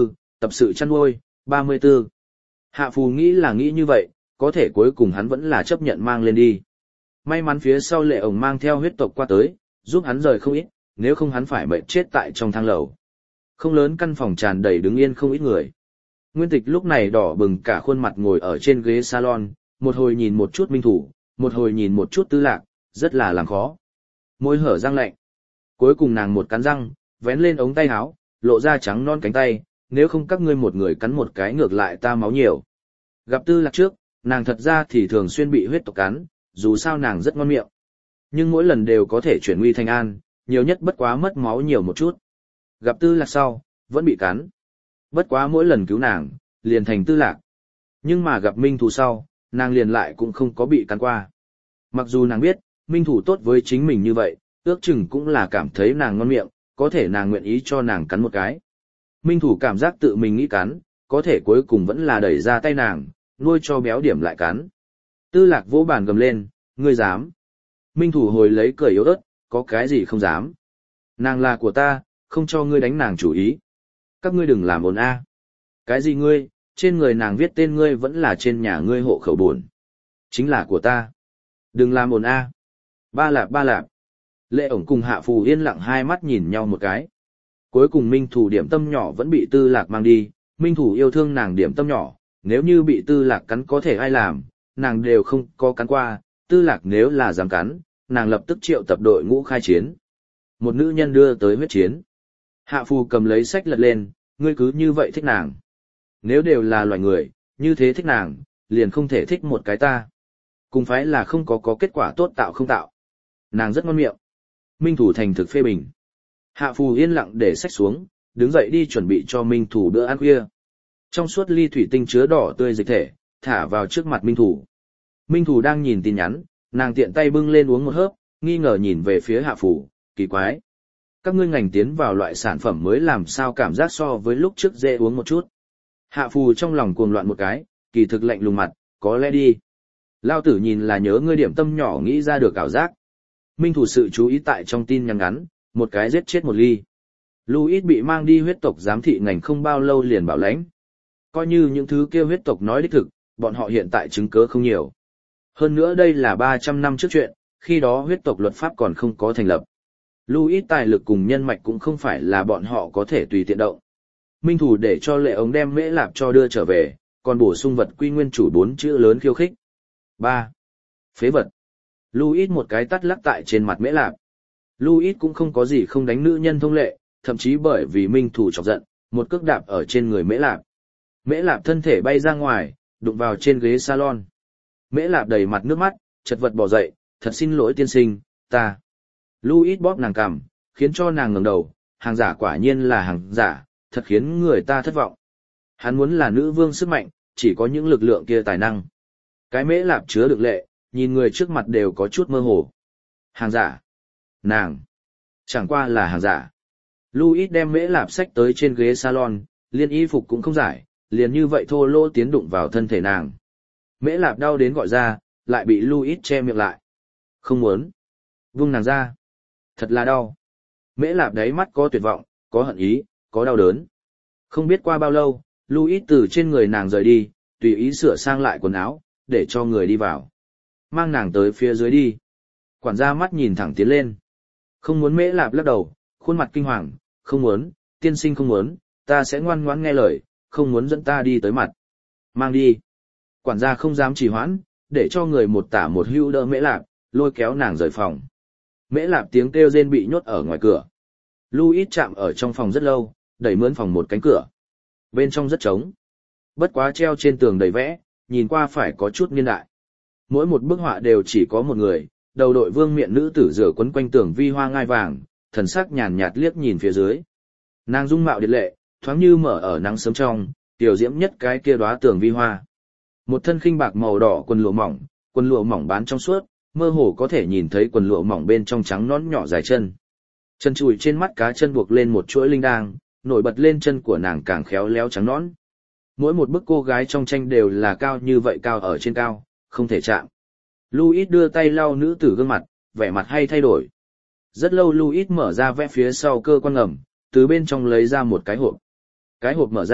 [SPEAKER 1] Tập sự chăn nuôi, 34. Hạ Phù nghĩ là nghĩ như vậy, có thể cuối cùng hắn vẫn là chấp nhận mang lên đi. May mắn phía sau Lệ ổng mang theo huyết tộc qua tới, giúp hắn rời không ít, nếu không hắn phải mệt chết tại trong thang lầu. Không lớn căn phòng tràn đầy đứng yên không ít người. Nguyên Tịch lúc này đỏ bừng cả khuôn mặt ngồi ở trên ghế salon, một hồi nhìn một chút Minh Thủ, một hồi nhìn một chút Tư Lạc, rất là làm khó. Môi hở răng lạnh. Cuối cùng nàng một cắn răng, vén lên ống tay áo, lộ ra trắng non cánh tay, nếu không các ngươi một người cắn một cái ngược lại ta máu nhiều. Gặp Tư Lạc trước, nàng thật ra thì thường xuyên bị huyết tộc cắn, dù sao nàng rất ngon miệng. Nhưng mỗi lần đều có thể chuyển nguy thành an, nhiều nhất bất quá mất máu nhiều một chút. Gặp Tư Lạc sau, vẫn bị cắn. Bất quá mỗi lần cứu nàng, liền thành Tư Lạc. Nhưng mà gặp Minh Thủ sau, nàng liền lại cũng không có bị cắn qua. Mặc dù nàng biết, Minh Thủ tốt với chính mình như vậy, ước chừng cũng là cảm thấy nàng ngon miệng, có thể nàng nguyện ý cho nàng cắn một cái. Minh Thủ cảm giác tự mình nghĩ cắn, có thể cuối cùng vẫn là đẩy ra tay nàng, nuôi cho béo điểm lại cắn. Tư Lạc vỗ bàn gầm lên, ngươi dám. Minh Thủ hồi lấy cười yếu ớt, có cái gì không dám. Nàng là của ta, không cho ngươi đánh nàng chủ ý. Các ngươi đừng làm ồn a. Cái gì ngươi, trên người nàng viết tên ngươi vẫn là trên nhà ngươi hộ khẩu buồn. Chính là của ta. Đừng làm ồn a. Ba lạp. Lệ ổng cùng Hạ Phù yên lặng hai mắt nhìn nhau một cái. Cuối cùng Minh Thủ điểm tâm nhỏ vẫn bị Tư Lạc mang đi, Minh Thủ yêu thương nàng điểm tâm nhỏ, nếu như bị Tư Lạc cắn có thể ai làm, nàng đều không có cắn qua, Tư Lạc nếu là dám cắn, nàng lập tức triệu tập đội ngũ khai chiến. Một nữ nhân đưa tới huyết chiến. Hạ Phù cầm lấy sách lật lên, ngươi cứ như vậy thích nàng. Nếu đều là loài người, như thế thích nàng, liền không thể thích một cái ta. Cùng phải là không có kết quả tốt tạo không tạo. Nàng rất ngon miệng. Minh Thủ thành thực phê bình. Hạ Phù yên lặng để sách xuống, đứng dậy đi chuẩn bị cho Minh Thủ bữa ăn khuya. Trong suốt ly thủy tinh chứa đỏ tươi dịch thể, thả vào trước mặt Minh Thủ. Minh Thủ đang nhìn tin nhắn, nàng tiện tay bưng lên uống một hớp, nghi ngờ nhìn về phía Hạ Phù, kỳ quái. Các ngươi ngành tiến vào loại sản phẩm mới làm sao cảm giác so với lúc trước dễ uống một chút. Hạ Phù trong lòng cuồng loạn một cái, kỳ thực lạnh lùng mặt, có lẽ đi. Lao tử nhìn là nhớ ngươi điểm tâm nhỏ nghĩ ra được ảo giác. Minh Thủ sự chú ý tại trong tin nhắn ngắn, một cái giết chết một ly. Louis bị mang đi huyết tộc giám thị ngành không bao lâu liền bảo lãnh. Coi như những thứ kia huyết tộc nói đích thực, bọn họ hiện tại chứng cứ không nhiều. Hơn nữa đây là 300 năm trước chuyện, khi đó huyết tộc luật pháp còn không có thành lập. Louis tài lực cùng nhân mạch cũng không phải là bọn họ có thể tùy tiện động. Minh Thủ để cho Lệ ống đem Mễ Lạp cho đưa trở về, còn bổ sung vật quy nguyên chủ 4 chữ lớn khiêu khích. 3. Phế vật. Louis một cái tắt lắc tại trên mặt Mễ Lạp. Louis cũng không có gì không đánh nữ nhân thông lệ, thậm chí bởi vì Minh Thủ chọc giận, một cước đạp ở trên người Mễ Lạp. Mễ Lạp thân thể bay ra ngoài, đụng vào trên ghế salon. Mễ Lạp đầy mặt nước mắt, chật vật bỏ dậy, thật xin lỗi tiên sinh, ta. Louis bóp nàng cằm, khiến cho nàng ngẩng đầu, hàng giả quả nhiên là hàng giả, thật khiến người ta thất vọng. Hắn muốn là nữ vương sức mạnh, chỉ có những lực lượng kia tài năng. Cái Mễ Lạp chứa được lệ, nhìn người trước mặt đều có chút mơ hồ. Hàng giả. Nàng. Chẳng qua là hàng giả. Louis đem Mễ Lạp xách tới trên ghế salon, liên y phục cũng không giải, liền như vậy thô lỗ tiến đụng vào thân thể nàng. Mễ Lạp đau đến gọi ra, lại bị Louis che miệng lại. Không muốn. Vung nàng ra. Thật là đau. Mễ Lạp đáy mắt có tuyệt vọng, có hận ý, có đau đớn. Không biết qua bao lâu, Louis từ trên người nàng rời đi, tùy ý sửa sang lại quần áo, để cho người đi vào. Mang nàng tới phía dưới đi. Quản gia mắt nhìn thẳng tiến lên. Không muốn. Mễ Lạp lắc đầu, khuôn mặt kinh hoàng, không muốn, tiên sinh không muốn, ta sẽ ngoan ngoãn nghe lời, không muốn dẫn ta đi tới mặt. Mang đi. Quản gia không dám trì hoãn, để cho người một tả một hữu đỡ Mễ Lạp, lôi kéo nàng rời phòng. Mễ Lạp tiếng kêu rên bị nhốt ở ngoài cửa. Louis chạm ở trong phòng rất lâu, đẩy mướn phòng một cánh cửa. Bên trong rất trống. Bất quá treo trên tường đầy vẽ, nhìn qua phải có chút niên đại. Mỗi một bức họa đều chỉ có một người, đầu đội vương miện nữ tử rửa quấn quanh tường vi hoa ngai vàng, thần sắc nhàn nhạt liếc nhìn phía dưới. Nàng dung mạo điệt lệ, thoáng như mở ở nắng sớm trong, tiểu diễm nhất cái kia đóa tường vi hoa. Một thân khinh bạc màu đỏ quần lụa mỏng bán trong suốt, mơ hồ có thể nhìn thấy quần lụa mỏng bên trong trắng nõn nhỏ dài chân. Chân chùi trên mắt cá chân buộc lên một chuỗi linh đang, nổi bật lên chân của nàng càng khéo léo trắng nõn. Mỗi một bức cô gái trong tranh đều là cao như vậy, cao ở trên cao, không thể chạm. Louis đưa tay lau nữ tử gương mặt, vẻ mặt hay thay đổi. Rất lâu Louis mở ra vẽ phía sau cơ quan ngầm, từ bên trong lấy ra một cái hộp. Cái hộp mở ra,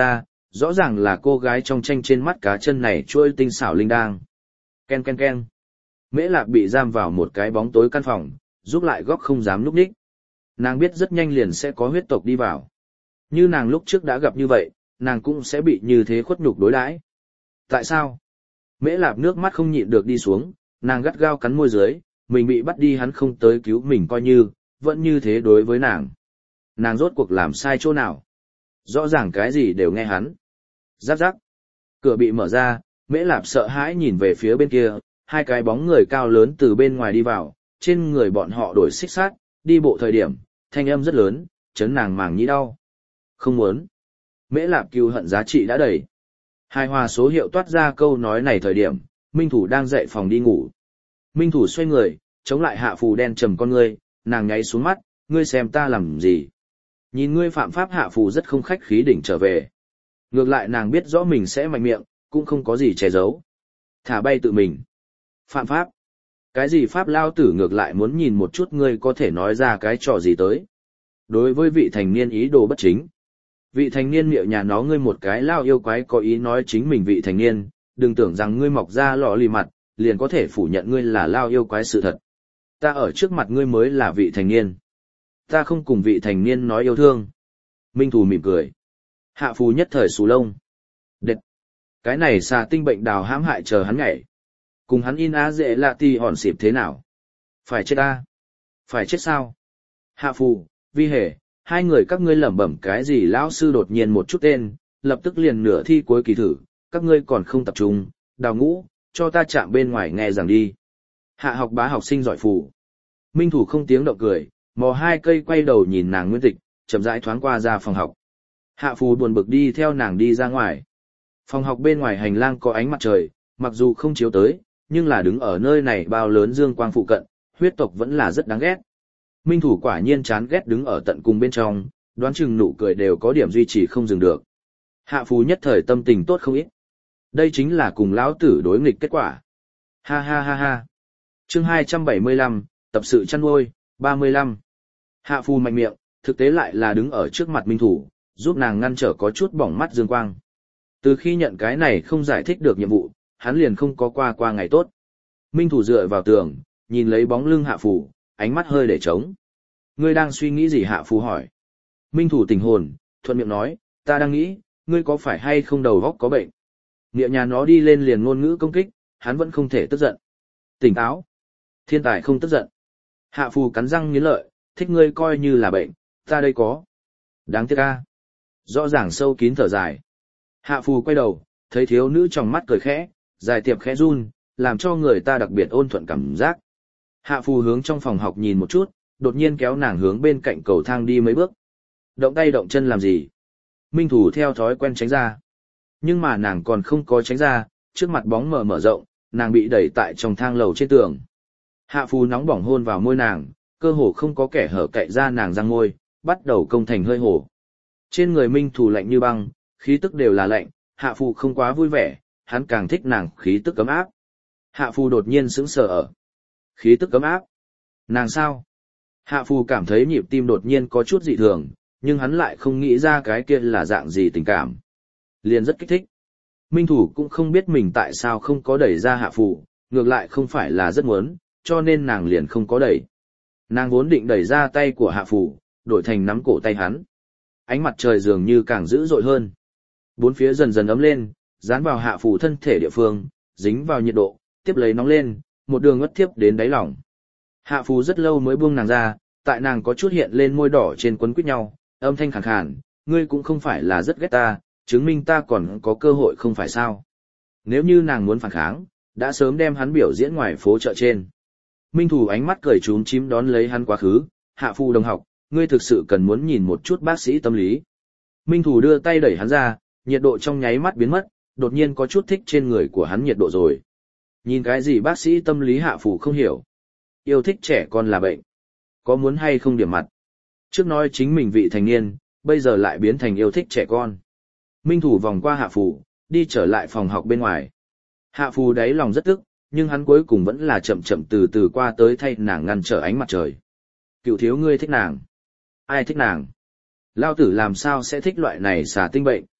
[SPEAKER 1] rõ ràng là cô gái trong tranh trên mắt cá chân này trôi tinh xảo linh đang. Ken ken ken. Mễ Lạp bị giam vào một cái bóng tối căn phòng, giúp lại góc không dám núp đích. Nàng biết rất nhanh liền sẽ có huyết tộc đi vào. Như nàng lúc trước đã gặp như vậy, nàng cũng sẽ bị như thế khuất nhục đối đãi. Tại sao? Mễ Lạp nước mắt không nhịn được đi xuống, nàng gắt gao cắn môi dưới, mình bị bắt đi hắn không tới cứu mình coi như, vẫn như thế đối với nàng. Nàng rốt cuộc làm sai chỗ nào? Rõ ràng cái gì đều nghe hắn. Giáp giáp. Cửa bị mở ra, Mễ Lạp sợ hãi nhìn về phía bên kia, hai cái bóng người cao lớn từ bên ngoài đi vào, trên người bọn họ đổi xích sát, đi bộ thời điểm, thanh âm rất lớn, chấn nàng màng nhĩ đau. Không muốn. Mễ Lạp cừu hận giá trị đã đầy. Hài hòa số hiệu toát ra câu nói này thời điểm, Minh Thủ đang dậy phòng đi ngủ. Minh Thủ xoay người, chống lại Hạ Phù đen trầm con ngươi, nàng nháy xuống mắt, ngươi xem ta làm gì. Nhìn ngươi phạm pháp Hạ Phù rất không khách khí đỉnh trở về. Ngược lại nàng biết rõ mình sẽ mạnh miệng, cũng không có gì che giấu. Thả bay tự mình. Phạm pháp. Cái gì pháp lao tử ngược lại muốn nhìn một chút ngươi có thể nói ra cái trò gì tới. Đối với vị thành niên ý đồ bất chính. Vị thành niên miệng nhà nó ngươi một cái lao yêu quái có ý nói chính mình vị thành niên, đừng tưởng rằng ngươi mọc ra lọ lì mặt, liền có thể phủ nhận ngươi là lao yêu quái sự thật. Ta ở trước mặt ngươi mới là vị thành niên. Ta không cùng vị thành niên nói yêu thương. Minh Thù mỉm cười. Hạ Phù nhất thời xù lông. Đệt. Cái này xà tinh bệnh đào hãm hại chờ hắn nhảy. Cùng hắn in á dễ lạ ti hòn xịp thế nào? Phải chết ta? Phải chết sao? Hạ Phù, Vi Hề, hai người các ngươi lẩm bẩm cái gì lão sư đột nhiên một chút tên, lập tức liền nửa thi cuối kỳ thử, các ngươi còn không tập trung, đào ngũ, cho ta chạm bên ngoài nghe rằng đi. Hạ học bá học sinh giỏi Phù. Minh Thủ không tiếng động cười, mò hai cây quay đầu nhìn nàng Nguyên Tịch, chậm rãi thoáng qua ra phòng học. Hạ Phù buồn bực đi theo nàng đi ra ngoài. Phòng học bên ngoài hành lang có ánh mặt trời, mặc dù không chiếu tới, nhưng là đứng ở nơi này bao lớn dương quang phụ cận, huyết tộc vẫn là rất đáng ghét. Minh Thủ quả nhiên chán ghét đứng ở tận cùng bên trong, đoán chừng nụ cười đều có điểm duy trì không dừng được. Hạ Phù nhất thời tâm tình tốt không ít. Đây chính là cùng lão tử đối nghịch kết quả. Ha ha ha ha. Chương 275, tập sự chăn nuôi, 35. Hạ Phù mạnh miệng, thực tế lại là đứng ở trước mặt Minh Thủ, giúp nàng ngăn trở có chút bỏng mắt dương quang. Từ khi nhận cái này không giải thích được nhiệm vụ, hắn liền không có qua ngày tốt. Minh Thủ dựa vào tường, nhìn lấy bóng lưng Hạ Phù, ánh mắt hơi để trống. Ngươi đang suy nghĩ gì Hạ Phù hỏi. Minh Thủ tỉnh hồn, thuận miệng nói, ta đang nghĩ, ngươi có phải hay không đầu óc có bệnh. Nghĩa nhà nó đi lên liền ngôn ngữ công kích, hắn vẫn không thể tức giận. Tỉnh táo. Thiên tài không tức giận. Hạ Phù cắn răng nghiến lợi, thích ngươi coi như là bệnh, ta đây có. Đáng tiếc a. Rõ ràng sâu kín thở dài. Hạ Phù quay đầu, thấy thiếu nữ trong mắt cười khẽ, dài tiệp khẽ run, làm cho người ta đặc biệt ôn thuận cảm giác. Hạ Phù hướng trong phòng học nhìn một chút, đột nhiên kéo nàng hướng bên cạnh cầu thang đi mấy bước. Động tay động chân làm gì? Minh Thủ theo thói quen tránh ra. Nhưng mà nàng còn không có tránh ra, trước mặt bóng mở rộng, nàng bị đẩy tại trong thang lầu trên tường. Hạ Phù nóng bỏng hôn vào môi nàng, cơ hồ không có kẻ hở cậy ra nàng răng môi, bắt đầu công thành hơi hổ. Trên người Minh Thủ lạnh như băng, khí tức đều là lạnh, Hạ Phù không quá vui vẻ, hắn càng thích nàng khí tức ấm áp. Hạ Phù đột nhiên sững sờ ở. Khí tức ấm áp? Nàng sao? Hạ Phù cảm thấy nhịp tim đột nhiên có chút dị thường, nhưng hắn lại không nghĩ ra cái kia là dạng gì tình cảm. Liền rất kích thích. Minh Thủ cũng không biết mình tại sao không có đẩy ra Hạ Phù, ngược lại không phải là rất muốn, cho nên nàng liền không có đẩy. Nàng vốn định đẩy ra tay của Hạ Phù, đổi thành nắm cổ tay hắn. Ánh mặt trời dường như càng dữ dội hơn. Bốn phía dần dần ấm lên, dán vào Hạ Phù thân thể địa phương, dính vào nhiệt độ, tiếp lấy nóng lên, một đường ngất tiếp đến đáy lòng. Hạ Phù rất lâu mới buông nàng ra, tại nàng có chút hiện lên môi đỏ trên quấn quýt nhau, âm thanh khàn khàn, ngươi cũng không phải là rất ghét ta, chứng minh ta còn có cơ hội không phải sao. Nếu như nàng muốn phản kháng, đã sớm đem hắn biểu diễn ngoài phố chợ trên. Minh Thủ ánh mắt cười trúm chím đón lấy hắn quá khứ, Hạ Phù đồng học, ngươi thực sự cần muốn nhìn một chút bác sĩ tâm lý. Minh Thủ đưa tay đẩy hắn ra, nhiệt độ trong nháy mắt biến mất, đột nhiên có chút thích trên người của hắn nhiệt độ rồi. Nhìn cái gì bác sĩ tâm lý Hạ Phù không hiểu. Yêu thích trẻ con là bệnh. Có muốn hay không điểm mặt. Trước nói chính mình vị thành niên, bây giờ lại biến thành yêu thích trẻ con. Minh Thủ vòng qua Hạ Phù, đi trở lại phòng học bên ngoài. Hạ Phù đáy lòng rất tức, nhưng hắn cuối cùng vẫn là chậm chậm từ từ qua tới thay nàng ngăn trở ánh mặt trời. Cựu thiếu ngươi thích nàng. Ai thích nàng? Lao tử làm sao sẽ thích loại này xà tinh bệnh?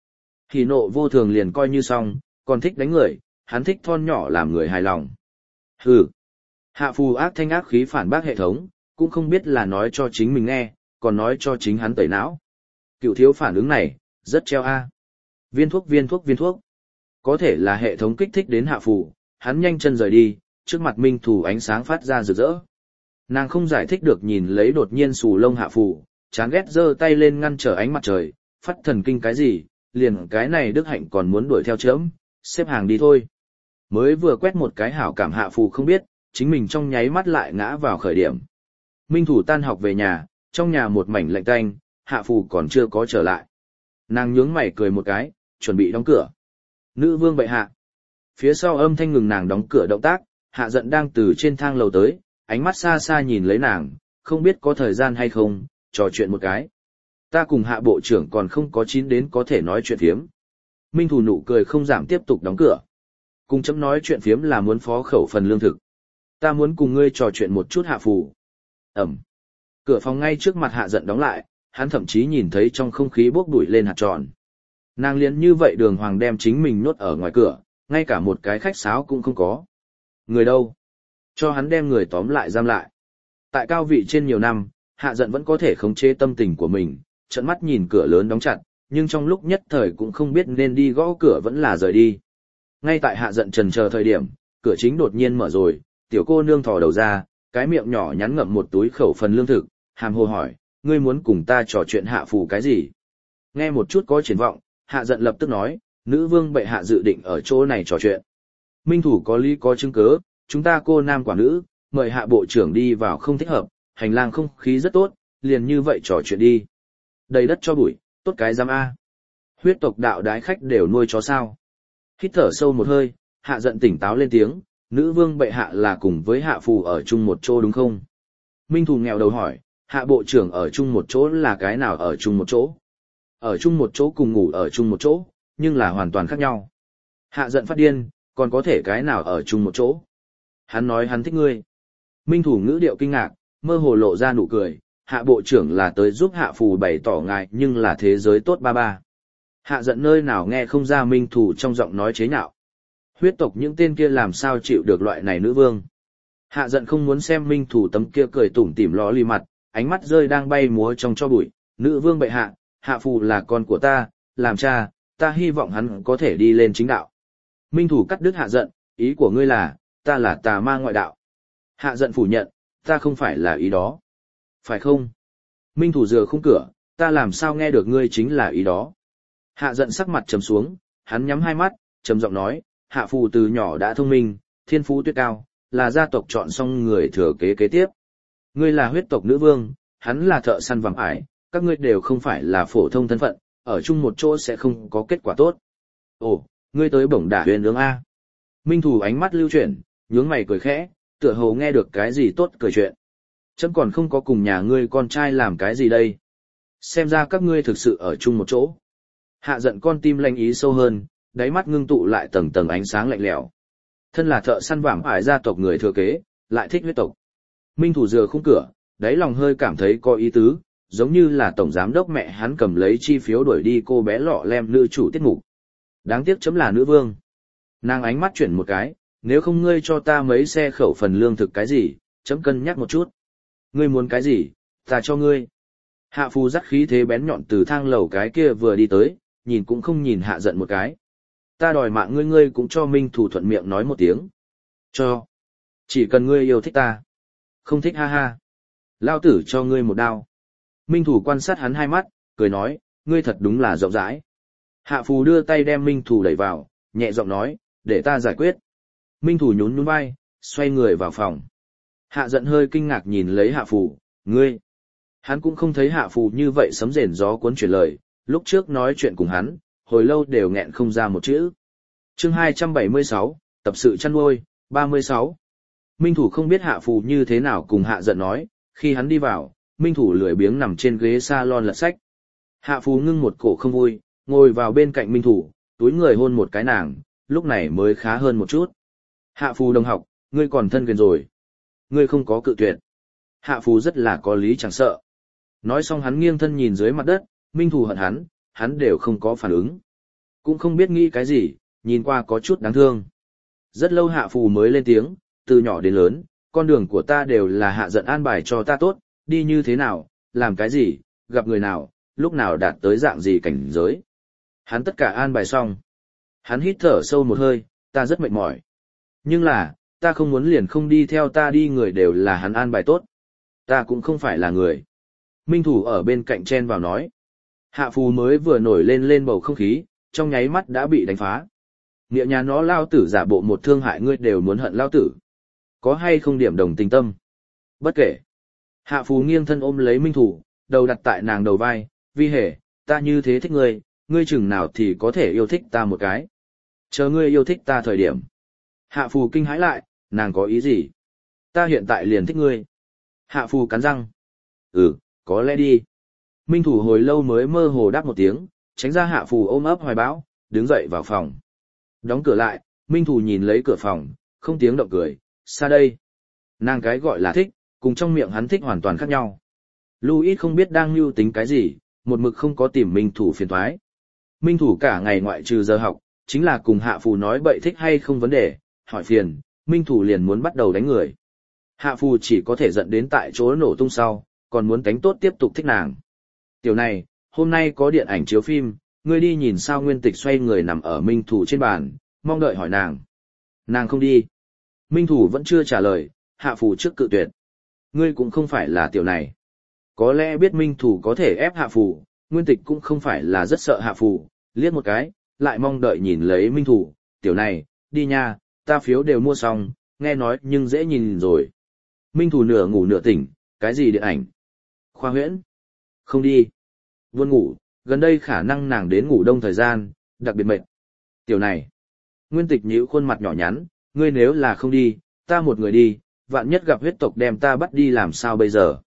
[SPEAKER 1] Hỉ nộ vô thường liền coi như xong, còn thích đánh người, hắn thích thon nhỏ làm người hài lòng. Hừ. Hạ phù ác thanh ác khí phản bác hệ thống, cũng không biết là nói cho chính mình nghe, còn nói cho chính hắn tẩy não. Cựu thiếu phản ứng này, rất treo a. Viên thuốc viên thuốc viên thuốc. Có thể là hệ thống kích thích đến hạ phù, hắn nhanh chân rời đi, trước mặt minh thủ ánh sáng phát ra rực rỡ. Nàng không giải thích được nhìn lấy đột nhiên xù lông hạ phù, chán ghét giơ tay lên ngăn trở ánh mặt trời, phát thần kinh cái gì, liền cái này đức hạnh còn muốn đuổi theo chớm, xếp hàng đi thôi. Mới vừa quét một cái hảo cảm hạ phù không biết, chính mình trong nháy mắt lại ngã vào khởi điểm. Minh thủ tan học về nhà, trong nhà một mảnh lạnh tanh, hạ phù còn chưa có trở lại. Nàng nhướng mày cười một cái, chuẩn bị đóng cửa. Nữ vương bệ hạ. Phía sau âm thanh ngừng nàng đóng cửa động tác, hạ giận đang từ trên thang lầu tới, ánh mắt xa xa nhìn lấy nàng, không biết có thời gian hay không, trò chuyện một cái. Ta cùng hạ bộ trưởng còn không có chín đến có thể nói chuyện phiếm. Minh thủ nụ cười không giảm tiếp tục đóng cửa. Cùng chấm nói chuyện phiếm là muốn phó khẩu phần lương thực. Ta muốn cùng ngươi trò chuyện một chút hạ phù. Ẩm. Cửa phòng ngay trước mặt hạ giận đóng lại, hắn thậm chí nhìn thấy trong không khí bốc bụi lên hạt tròn. Nàng liền như vậy đường hoàng đem chính mình nhốt ở ngoài cửa, ngay cả một cái khách sáo cũng không có. Người đâu? Cho hắn đem người tóm lại giam lại. Tại cao vị trên nhiều năm, hạ giận vẫn có thể khống chế tâm tình của mình, trợn mắt nhìn cửa lớn đóng chặt, nhưng trong lúc nhất thời cũng không biết nên đi gõ cửa vẫn là rời đi. Ngay tại hạ giận trần chờ thời điểm, cửa chính đột nhiên mở rồi, tiểu cô nương thò đầu ra, cái miệng nhỏ nhắn ngậm một túi khẩu phần lương thực, hàm hồ hỏi, ngươi muốn cùng ta trò chuyện hạ phù cái gì? Nghe một chút có triển vọng, hạ giận lập tức nói, nữ vương bệ hạ dự định ở chỗ này trò chuyện. Minh thủ có lý có chứng cớ, chúng ta cô nam quả nữ, mời hạ bộ trưởng đi vào không thích hợp, hành lang không khí rất tốt, liền như vậy trò chuyện đi. Đầy đất cho bụi, tốt cái giam A. Huyết tộc đạo đái khách đều nuôi chó sao. Hít thở sâu một hơi, hạ giận tỉnh táo lên tiếng, nữ vương bệ hạ là cùng với hạ phù ở chung một chỗ đúng không? Minh thủ nghèo đầu hỏi, hạ bộ trưởng ở chung một chỗ là cái nào ở chung một chỗ? Ở chung một chỗ cùng ngủ ở chung một chỗ, nhưng là hoàn toàn khác nhau. Hạ giận phát điên, còn có thể cái nào ở chung một chỗ? Hắn nói hắn thích ngươi. Minh thủ ngữ điệu kinh ngạc, mơ hồ lộ ra nụ cười, hạ bộ trưởng là tới giúp hạ phù bày tỏ ngài nhưng là thế giới tốt ba ba. Hạ giận nơi nào nghe không ra minh thủ trong giọng nói chế nhạo. Huyết tộc những tên kia làm sao chịu được loại này nữ vương. Hạ giận không muốn xem minh thủ tấm kia cười tủm tỉm ló lì mặt, ánh mắt rơi đang bay múa trong cho bụi, nữ vương bệ hạ, hạ phù là con của ta, làm cha, ta hy vọng hắn có thể đi lên chính đạo. Minh thủ cắt đứt hạ giận, ý của ngươi là, ta là tà ma ngoại đạo. Hạ giận phủ nhận, ta không phải là ý đó. Phải không? Minh thủ dừa khung cửa, ta làm sao nghe được ngươi chính là ý đó. Hạ giận sắc mặt trầm xuống, hắn nhắm hai mắt, trầm giọng nói, hạ phù từ nhỏ đã thông minh, thiên phú tuyệt cao, là gia tộc chọn xong người thừa kế kế tiếp. Ngươi là huyết tộc nữ vương, hắn là thợ săn vàng ải, các ngươi đều không phải là phổ thông thân phận, ở chung một chỗ sẽ không có kết quả tốt. Ồ, ngươi tới bổng đả huyền ương A. Minh thủ ánh mắt lưu chuyển, nhướng mày cười khẽ, tựa hồ nghe được cái gì tốt cười chuyện. Chấm còn không có cùng nhà ngươi con trai làm cái gì đây. Xem ra các ngươi thực sự ở chung một chỗ. Hạ giận con tim lanh ý sâu hơn, đáy mắt ngưng tụ lại tầng tầng ánh sáng lạnh lẽo. Thân là thợ săn vàng ải gia tộc người thừa kế, lại thích huyết tộc. Minh thủ dừa khung cửa, đáy lòng hơi cảm thấy có ý tứ, giống như là tổng giám đốc mẹ hắn cầm lấy chi phiếu đuổi đi cô bé lọ lem nữ chủ tiết mục. Đáng tiếc chấm là nữ vương. Nàng ánh mắt chuyển một cái, nếu không ngươi cho ta mấy xe khẩu phần lương thực cái gì, chấm cân nhắc một chút. Ngươi muốn cái gì, ta cho ngươi. Hạ phù dắt khí thế bén nhọn từ thang lầu cái kia vừa đi tới, nhìn cũng không nhìn hạ giận một cái. Ta đòi mạng ngươi, ngươi cũng cho Minh thủ thuận miệng nói một tiếng. Cho. Chỉ cần ngươi yêu thích ta. Không thích ha ha. Lao tử cho ngươi một đao. Minh thủ quan sát hắn hai mắt, cười nói, ngươi thật đúng là rộng rãi. Hạ phù đưa tay đem Minh thủ đẩy vào, nhẹ giọng nói, để ta giải quyết. Minh thủ nhún nhún vai, xoay người vào phòng. Hạ giận hơi kinh ngạc nhìn lấy hạ phù, ngươi. Hắn cũng không thấy hạ phù như vậy sấm rền gió cuốn chuyển lời, lúc trước nói chuyện cùng hắn, hồi lâu đều nghẹn không ra một chữ. Chương 276, tập sự chăn nuôi, 36. Minh thủ không biết hạ phù như thế nào cùng hạ giận nói, khi hắn đi vào, Minh thủ lười biếng nằm trên ghế salon lật sách. Hạ phù ngưng một cổ không vui, ngồi vào bên cạnh Minh thủ, túi người hôn một cái nàng, lúc này mới khá hơn một chút. Hạ phù đồng học, ngươi còn thân quyền rồi. Ngươi không có cự tuyệt. Hạ phù rất là có lý chẳng sợ. Nói xong hắn nghiêng thân nhìn dưới mặt đất, Minh thủ hận hắn đều không có phản ứng. Cũng không biết nghĩ cái gì, nhìn qua có chút đáng thương. Rất lâu Hạ Phù mới lên tiếng, từ nhỏ đến lớn, con đường của ta đều là Hạ Giận an bài cho ta tốt, đi như thế nào, làm cái gì, gặp người nào, lúc nào đạt tới dạng gì cảnh giới. Hắn tất cả an bài xong. Hắn hít thở sâu một hơi, ta rất mệt mỏi. Nhưng là, ta không muốn liền không đi theo ta đi, người đều là hắn an bài tốt. Ta cũng không phải là người. Minh Thủ ở bên cạnh chen vào nói. Hạ Phù mới vừa nổi lên bầu không khí, trong nháy mắt đã bị đánh phá. Nghĩa nhà nó lao tử giả bộ một thương hại ngươi đều muốn hận lao tử. Có hay không điểm đồng tình tâm? Bất kể. Hạ Phù nghiêng thân ôm lấy Minh Thủ, đầu đặt tại nàng đầu vai, vi hề, ta như thế thích ngươi, ngươi chừng nào thì có thể yêu thích ta một cái. Chờ ngươi yêu thích ta thời điểm. Hạ Phù kinh hãi lại, nàng có ý gì? Ta hiện tại liền thích ngươi. Hạ Phù cắn răng. Có lẽ đi. Minh Thủ hồi lâu mới mơ hồ đáp một tiếng, tránh ra Hạ Phù ôm ấp hoài bão, đứng dậy vào phòng. Đóng cửa lại, Minh Thủ nhìn lấy cửa phòng, không tiếng động cười, xa đây. Nàng cái gọi là thích, cùng trong miệng hắn thích hoàn toàn khác nhau. Louis không biết đang mưu tính cái gì, một mực không có tìm Minh Thủ phiền toái. Minh Thủ cả ngày ngoại trừ giờ học, chính là cùng Hạ Phù nói bậy thích hay không vấn đề, hỏi phiền, Minh Thủ liền muốn bắt đầu đánh người. Hạ Phù chỉ có thể giận đến tại chỗ nổ tung sau, còn muốn đánh tốt tiếp tục thích nàng. Tiểu này, hôm nay có điện ảnh chiếu phim, ngươi đi nhìn sao. Nguyên Tịch xoay người nằm ở Minh Thủ trên bàn, mong đợi hỏi nàng. Nàng không đi. Minh Thủ vẫn chưa trả lời, Hạ Phù trước cự tuyệt. Ngươi cũng không phải là tiểu này. Có lẽ biết Minh Thủ có thể ép Hạ Phù, Nguyên Tịch cũng không phải là rất sợ Hạ Phù, liếc một cái, lại mong đợi nhìn lấy Minh Thủ, tiểu này, đi nha, ta phiếu đều mua xong, nghe nói nhưng dễ nhìn rồi. Minh Thủ nửa ngủ nửa tỉnh, cái gì điện ảnh? Khoa huyễn? Không đi. Buồn ngủ, gần đây khả năng nàng đến ngủ đông thời gian, đặc biệt mệt. Tiểu này. Nguyên Tịch nhíu khuôn mặt nhỏ nhắn, ngươi nếu là không đi, ta một người đi, vạn nhất gặp huyết tộc đem ta bắt đi làm sao bây giờ?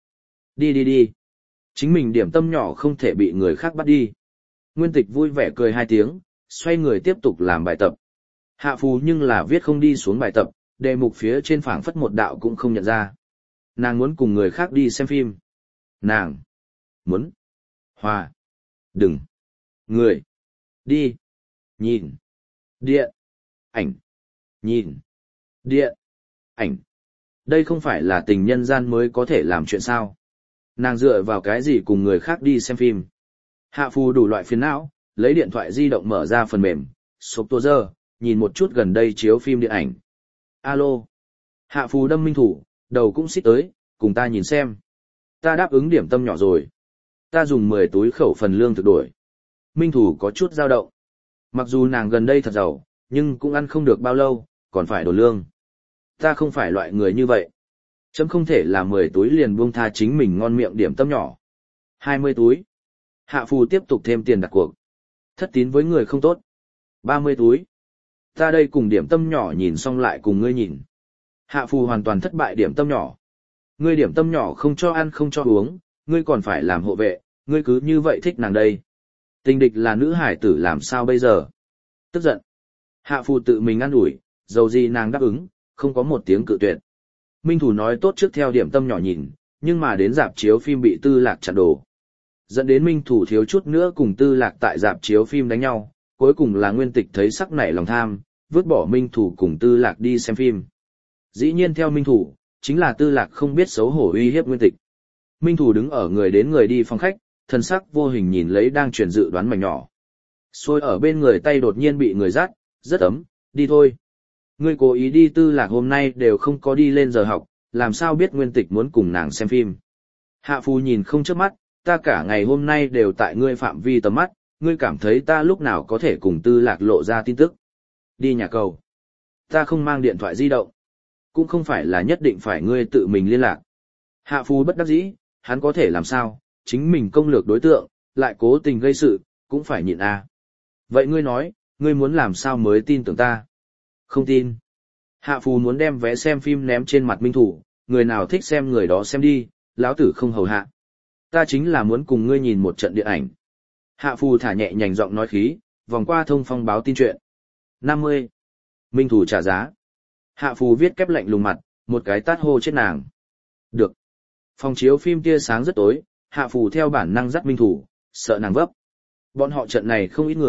[SPEAKER 1] Đi. Chính mình điểm tâm nhỏ không thể bị người khác bắt đi. Nguyên Tịch vui vẻ cười hai tiếng, xoay người tiếp tục làm bài tập. Hạ Phù nhưng là viết không đi xuống bài tập, đề mục phía trên phảng phất một đạo cũng không nhận ra. Nàng muốn cùng người khác đi xem phim. Nàng muốn hòa đừng người đi nhìn điện ảnh nhìn điện ảnh. Đây không phải là tình nhân gian mới có thể làm chuyện sao? Nàng dựa vào cái gì cùng người khác đi xem phim? Hạ Phù đủ loại phiền não, lấy điện thoại di động mở ra phần mềm, sộp tô dơ, nhìn một chút gần đây chiếu phim điện ảnh. Alo. Hạ Phù đâm Minh Thủ, đầu cũng xích tới, cùng ta nhìn xem. Ta đáp ứng điểm tâm nhỏ rồi. Ta dùng 10 túi khẩu phần lương thực đổi. Minh Thủ có chút dao động. Mặc dù nàng gần đây thật giàu, nhưng cũng ăn không được bao lâu, còn phải đổ lương. Ta không phải loại người như vậy. Chấm không thể là 10 túi liền buông tha chính mình ngon miệng điểm tâm nhỏ. 20 túi. Hạ Phù tiếp tục thêm tiền đặt cuộc. Thất tín với người không tốt. 30 túi. Ta đây cùng điểm tâm nhỏ nhìn xong lại cùng ngươi nhìn. Hạ Phù hoàn toàn thất bại điểm tâm nhỏ. Ngươi điểm tâm nhỏ không cho ăn không cho uống, ngươi còn phải làm hộ vệ, ngươi cứ như vậy thích nàng đây. Tình địch là nữ hải tử làm sao bây giờ? Tức giận. Hạ Phù tự mình ăn ủi, dầu gì nàng đáp ứng, không có một tiếng cự tuyệt. Minh Thủ nói tốt trước theo điểm tâm nhỏ nhìn, nhưng mà đến rạp chiếu phim bị Tư Lạc chặn đồ. Dẫn đến Minh Thủ thiếu chút nữa cùng Tư Lạc tại rạp chiếu phim đánh nhau, cuối cùng là Nguyên Tịch thấy sắc nảy lòng tham, vứt bỏ Minh Thủ cùng Tư Lạc đi xem phim. Dĩ nhiên theo Minh Thủ, chính là Tư Lạc không biết xấu hổ uy hiếp Nguyên Tịch. Minh Thủ đứng ở người đến người đi phòng khách, thần sắc vô hình nhìn lấy đang chuyển dự đoán mảnh nhỏ. Xôi ở bên người tay đột nhiên bị người dắt, rất ấm, đi thôi. Ngươi cố ý đi. Tư Lạc hôm nay đều không có đi lên giờ học, làm sao biết Nguyên Tịch muốn cùng nàng xem phim. Hạ Phù nhìn không chớp mắt, ta cả ngày hôm nay đều tại ngươi phạm vi tầm mắt, ngươi cảm thấy ta lúc nào có thể cùng Tư Lạc lộ ra tin tức. Đi nhà cầu. Ta không mang điện thoại di động. Cũng không phải là nhất định phải ngươi tự mình liên lạc. Hạ Phù bất đắc dĩ, hắn có thể làm sao, chính mình công lược đối tượng, lại cố tình gây sự, cũng phải nhịn a. Vậy ngươi nói, ngươi muốn làm sao mới tin tưởng ta? Không tin. Hạ Phù muốn đem vé xem phim ném trên mặt Minh Thủ, người nào thích xem người đó xem đi, lão tử không hầu hạ. Ta chính là muốn cùng ngươi nhìn một trận điện ảnh. Hạ Phù thả nhẹ nhành giọng nói khí, vòng qua thông phong báo tin chuyện. 50. Minh Thủ trả giá. Hạ Phù viết kép lạnh lùng mặt, một cái tát hô chết nàng. Được. Phòng chiếu phim tia sáng rất tối, Hạ Phù theo bản năng dắt Minh Thủ, sợ nàng vấp. Bọn họ trận này không ít người,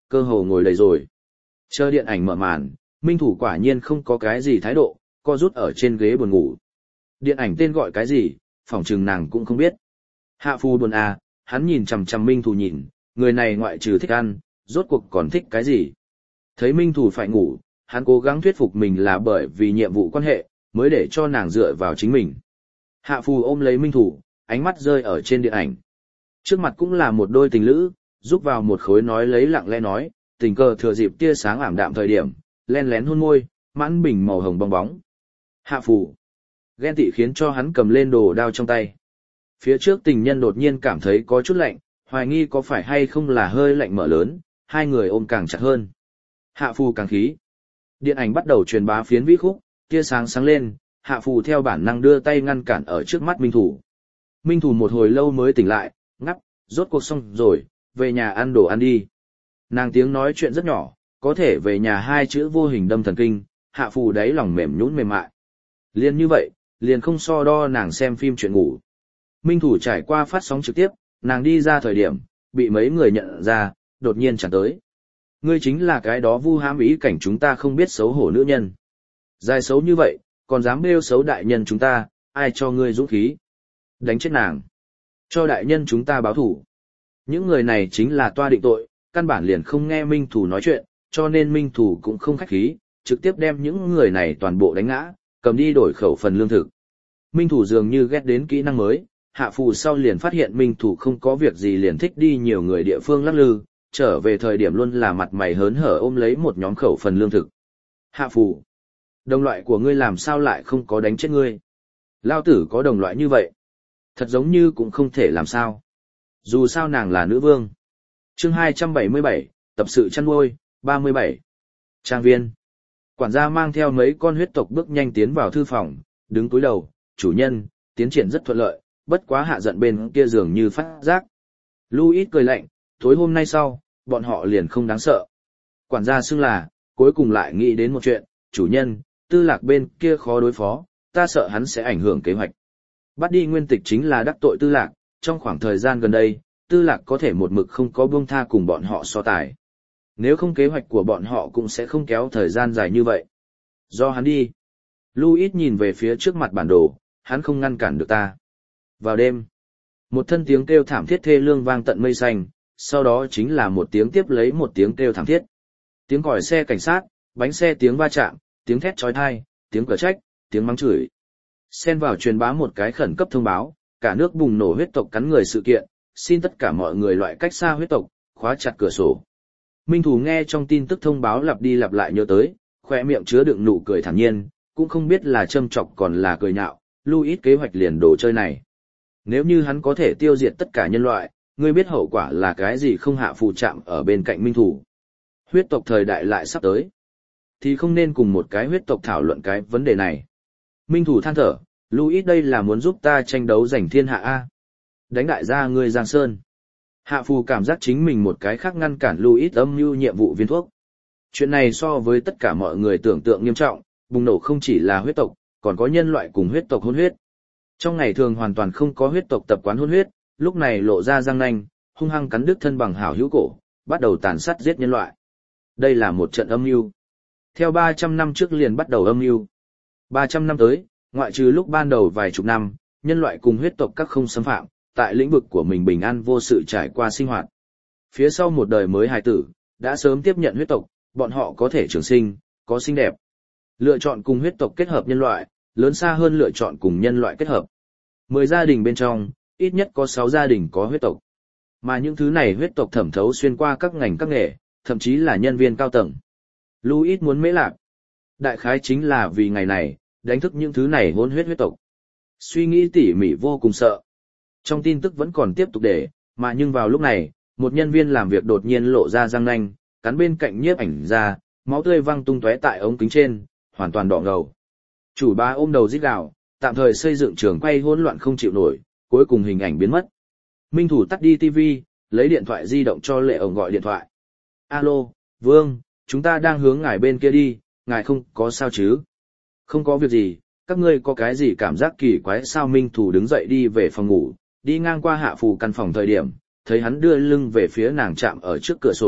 [SPEAKER 1] cơ hồ ngồi đầy rồi. Chờ điện ảnh mở màn, Minh Thủ quả nhiên không có cái gì thái độ, co rút ở trên ghế buồn ngủ. Điện ảnh tên gọi cái gì, phỏng chừng nàng cũng không biết. Hạ Phù buồn à, hắn nhìn chằm chằm Minh Thủ nhìn, người này ngoại trừ thích ăn, rốt cuộc còn thích cái gì. Thấy Minh Thủ phải ngủ, hắn cố gắng thuyết phục mình là bởi vì nhiệm vụ quan hệ, mới để cho nàng dựa vào chính mình. Hạ Phù ôm lấy Minh Thủ, ánh mắt rơi ở trên điện ảnh. Trước mặt cũng là một đôi tình lữ, giúp vào một khối nói lấy lặng lẽ nói, tình cờ thừa dịp tia sáng ảm đạm thời điểm, len lén hôn môi, mãn bình màu hồng bong bóng. Hạ Phù ghen tị khiến cho hắn cầm lên đồ đao trong tay. Phía trước tình nhân đột nhiên cảm thấy có chút lạnh, hoài nghi có phải hay không là hơi lạnh mở lớn, hai người ôm càng chặt hơn. Hạ Phù càng khí. Điện ảnh bắt đầu truyền bá phiến vĩ khúc, tia sáng sáng lên, Hạ Phù theo bản năng đưa tay ngăn cản ở trước mắt Minh Thủ. Minh Thủ một hồi lâu mới tỉnh lại, ngắp, rốt cuộc xong rồi, về nhà ăn đồ ăn đi. Nàng tiếng nói chuyện rất nhỏ, có thể về nhà hai chữ vô hình đâm thần kinh, Hạ Phù đáy lòng mềm nhũn mềm mại. Liền như vậy, liền không so đo nàng xem phim chuyện ngủ. Minh Thủ trải qua phát sóng trực tiếp, nàng đi ra thời điểm, bị mấy người nhận ra, đột nhiên chẳng tới. Ngươi chính là cái đó vu hãm ý cảnh chúng ta không biết xấu hổ nữ nhân. Dài xấu như vậy, còn dám bêu xấu đại nhân chúng ta, ai cho ngươi dũng khí? Đánh chết nàng. Cho đại nhân chúng ta báo thủ. Những người này chính là toa định tội, căn bản liền không nghe Minh Thủ nói chuyện, cho nên Minh Thủ cũng không khách khí, trực tiếp đem những người này toàn bộ đánh ngã, cầm đi đổi khẩu phần lương thực. Minh Thủ dường như ghét đến kỹ năng mới, Hạ Phù sau liền phát hiện Minh Thủ không có việc gì liền thích đi nhiều người địa phương lắc lư, trở về thời điểm luôn là mặt mày hớn hở ôm lấy một nhóm khẩu phần lương thực. Hạ Phù, đồng loại của ngươi làm sao lại không có đánh chết ngươi? Lao tử có đồng loại như vậy? Thật giống như cũng không thể làm sao. Dù sao nàng là nữ vương. Chương 277, tập sự chăn nuôi, 37. Trang viên. Quản gia mang theo mấy con huyết tộc bước nhanh tiến vào thư phòng, đứng cúi đầu, chủ nhân, tiến triển rất thuận lợi, bất quá hạ giận bên kia dường như phát giác. Louis cười lạnh, tối hôm nay sau, bọn họ liền không đáng sợ. Quản gia xưng là, cuối cùng lại nghĩ đến một chuyện, chủ nhân, Tư Lạc bên kia khó đối phó, ta sợ hắn sẽ ảnh hưởng kế hoạch. Bắt đi Nguyên Tịch chính là đắc tội Tư Lạc, trong khoảng thời gian gần đây, Tư Lạc có thể một mực không có buông tha cùng bọn họ so tài. Nếu không kế hoạch của bọn họ cũng sẽ không kéo thời gian dài như vậy. Do hắn đi. Louis nhìn về phía trước mặt bản đồ, hắn không ngăn cản được ta. Vào đêm, một thân tiếng kêu thảm thiết thê lương vang tận mây xanh, sau đó chính là một tiếng tiếp lấy một tiếng kêu thảm thiết. Tiếng còi xe cảnh sát, bánh xe tiếng va chạm, tiếng thét chói tai, tiếng cờ trách, tiếng mắng chửi. Xen vào truyền bá một cái khẩn cấp thông báo, cả nước bùng nổ huyết tộc cắn người sự kiện, xin tất cả mọi người loại cách xa huyết tộc, khóa chặt cửa sổ. Minh Thủ nghe trong tin tức thông báo lặp đi lặp lại nhớ tới, khóe miệng chứa đựng nụ cười thản nhiên, cũng không biết là châm chọc còn là cười nhạo, Louis kế hoạch liền đồ chơi này. Nếu như hắn có thể tiêu diệt tất cả nhân loại, ngươi biết hậu quả là cái gì không? Hạ Phù chạm ở bên cạnh Minh Thủ. Huyết tộc thời đại lại sắp tới. Thì không nên cùng một cái huyết tộc thảo luận cái vấn đề này. Minh Thủ than thở, Louis đây là muốn giúp ta tranh đấu giành thiên hạ A. Đánh đại gia ngươi Giang Sơn. Hạ Phù cảm giác chính mình một cái khác ngăn cản Louis âm mưu nhiệm vụ viên thuốc. Chuyện này so với tất cả mọi người tưởng tượng nghiêm trọng, bùng nổ không chỉ là huyết tộc, còn có nhân loại cùng huyết tộc hôn huyết. Trong ngày thường hoàn toàn không có huyết tộc tập quán hôn huyết, lúc này lộ ra răng nanh, hung hăng cắn đứt thân bằng hảo hữu cổ, bắt đầu tàn sát giết nhân loại. Đây là một trận âm mưu. Theo 300 năm trước liền bắt đầu âm mưu. 300 năm tới, ngoại trừ lúc ban đầu vài chục năm, nhân loại cùng huyết tộc các không xâm phạm, tại lĩnh vực của mình bình an vô sự trải qua sinh hoạt. Phía sau một đời mới hài tử, đã sớm tiếp nhận huyết tộc, bọn họ có thể trường sinh, có xinh đẹp. Lựa chọn cùng huyết tộc kết hợp nhân loại, lớn xa hơn lựa chọn cùng nhân loại kết hợp. 10 gia đình bên trong, ít nhất có 6 gia đình có huyết tộc. Mà những thứ này huyết tộc thẩm thấu xuyên qua các ngành các nghề, thậm chí là nhân viên cao tầng. Louis muốn mễ lạc. Đại khái chính là vì ngày này, đánh thức những thứ này hôn huyết tộc. Suy nghĩ tỉ mỉ vô cùng sợ. Trong tin tức vẫn còn tiếp tục để, mà nhưng vào lúc này, một nhân viên làm việc đột nhiên lộ ra răng nanh, cắn bên cạnh nhiếp ảnh ra, máu tươi văng tung tóe tại ống kính trên, hoàn toàn đỏ ngầu. Chủ bá ôm đầu rít gào, tạm thời xây dựng trường quay hỗn loạn không chịu nổi, cuối cùng hình ảnh biến mất. Minh Thủ tắt đi TV, lấy điện thoại di động cho Lệ ổng gọi điện thoại. Alo, Vương, chúng ta đang hướng ngài bên kia đi, ngài không có sao chứ? Không có việc gì, các ngươi có cái gì cảm giác kỳ quái sao? Minh Thủ đứng dậy đi về phòng ngủ, đi ngang qua Hạ Phù căn phòng thời điểm, thấy hắn đưa lưng về phía nàng chạm ở trước cửa sổ,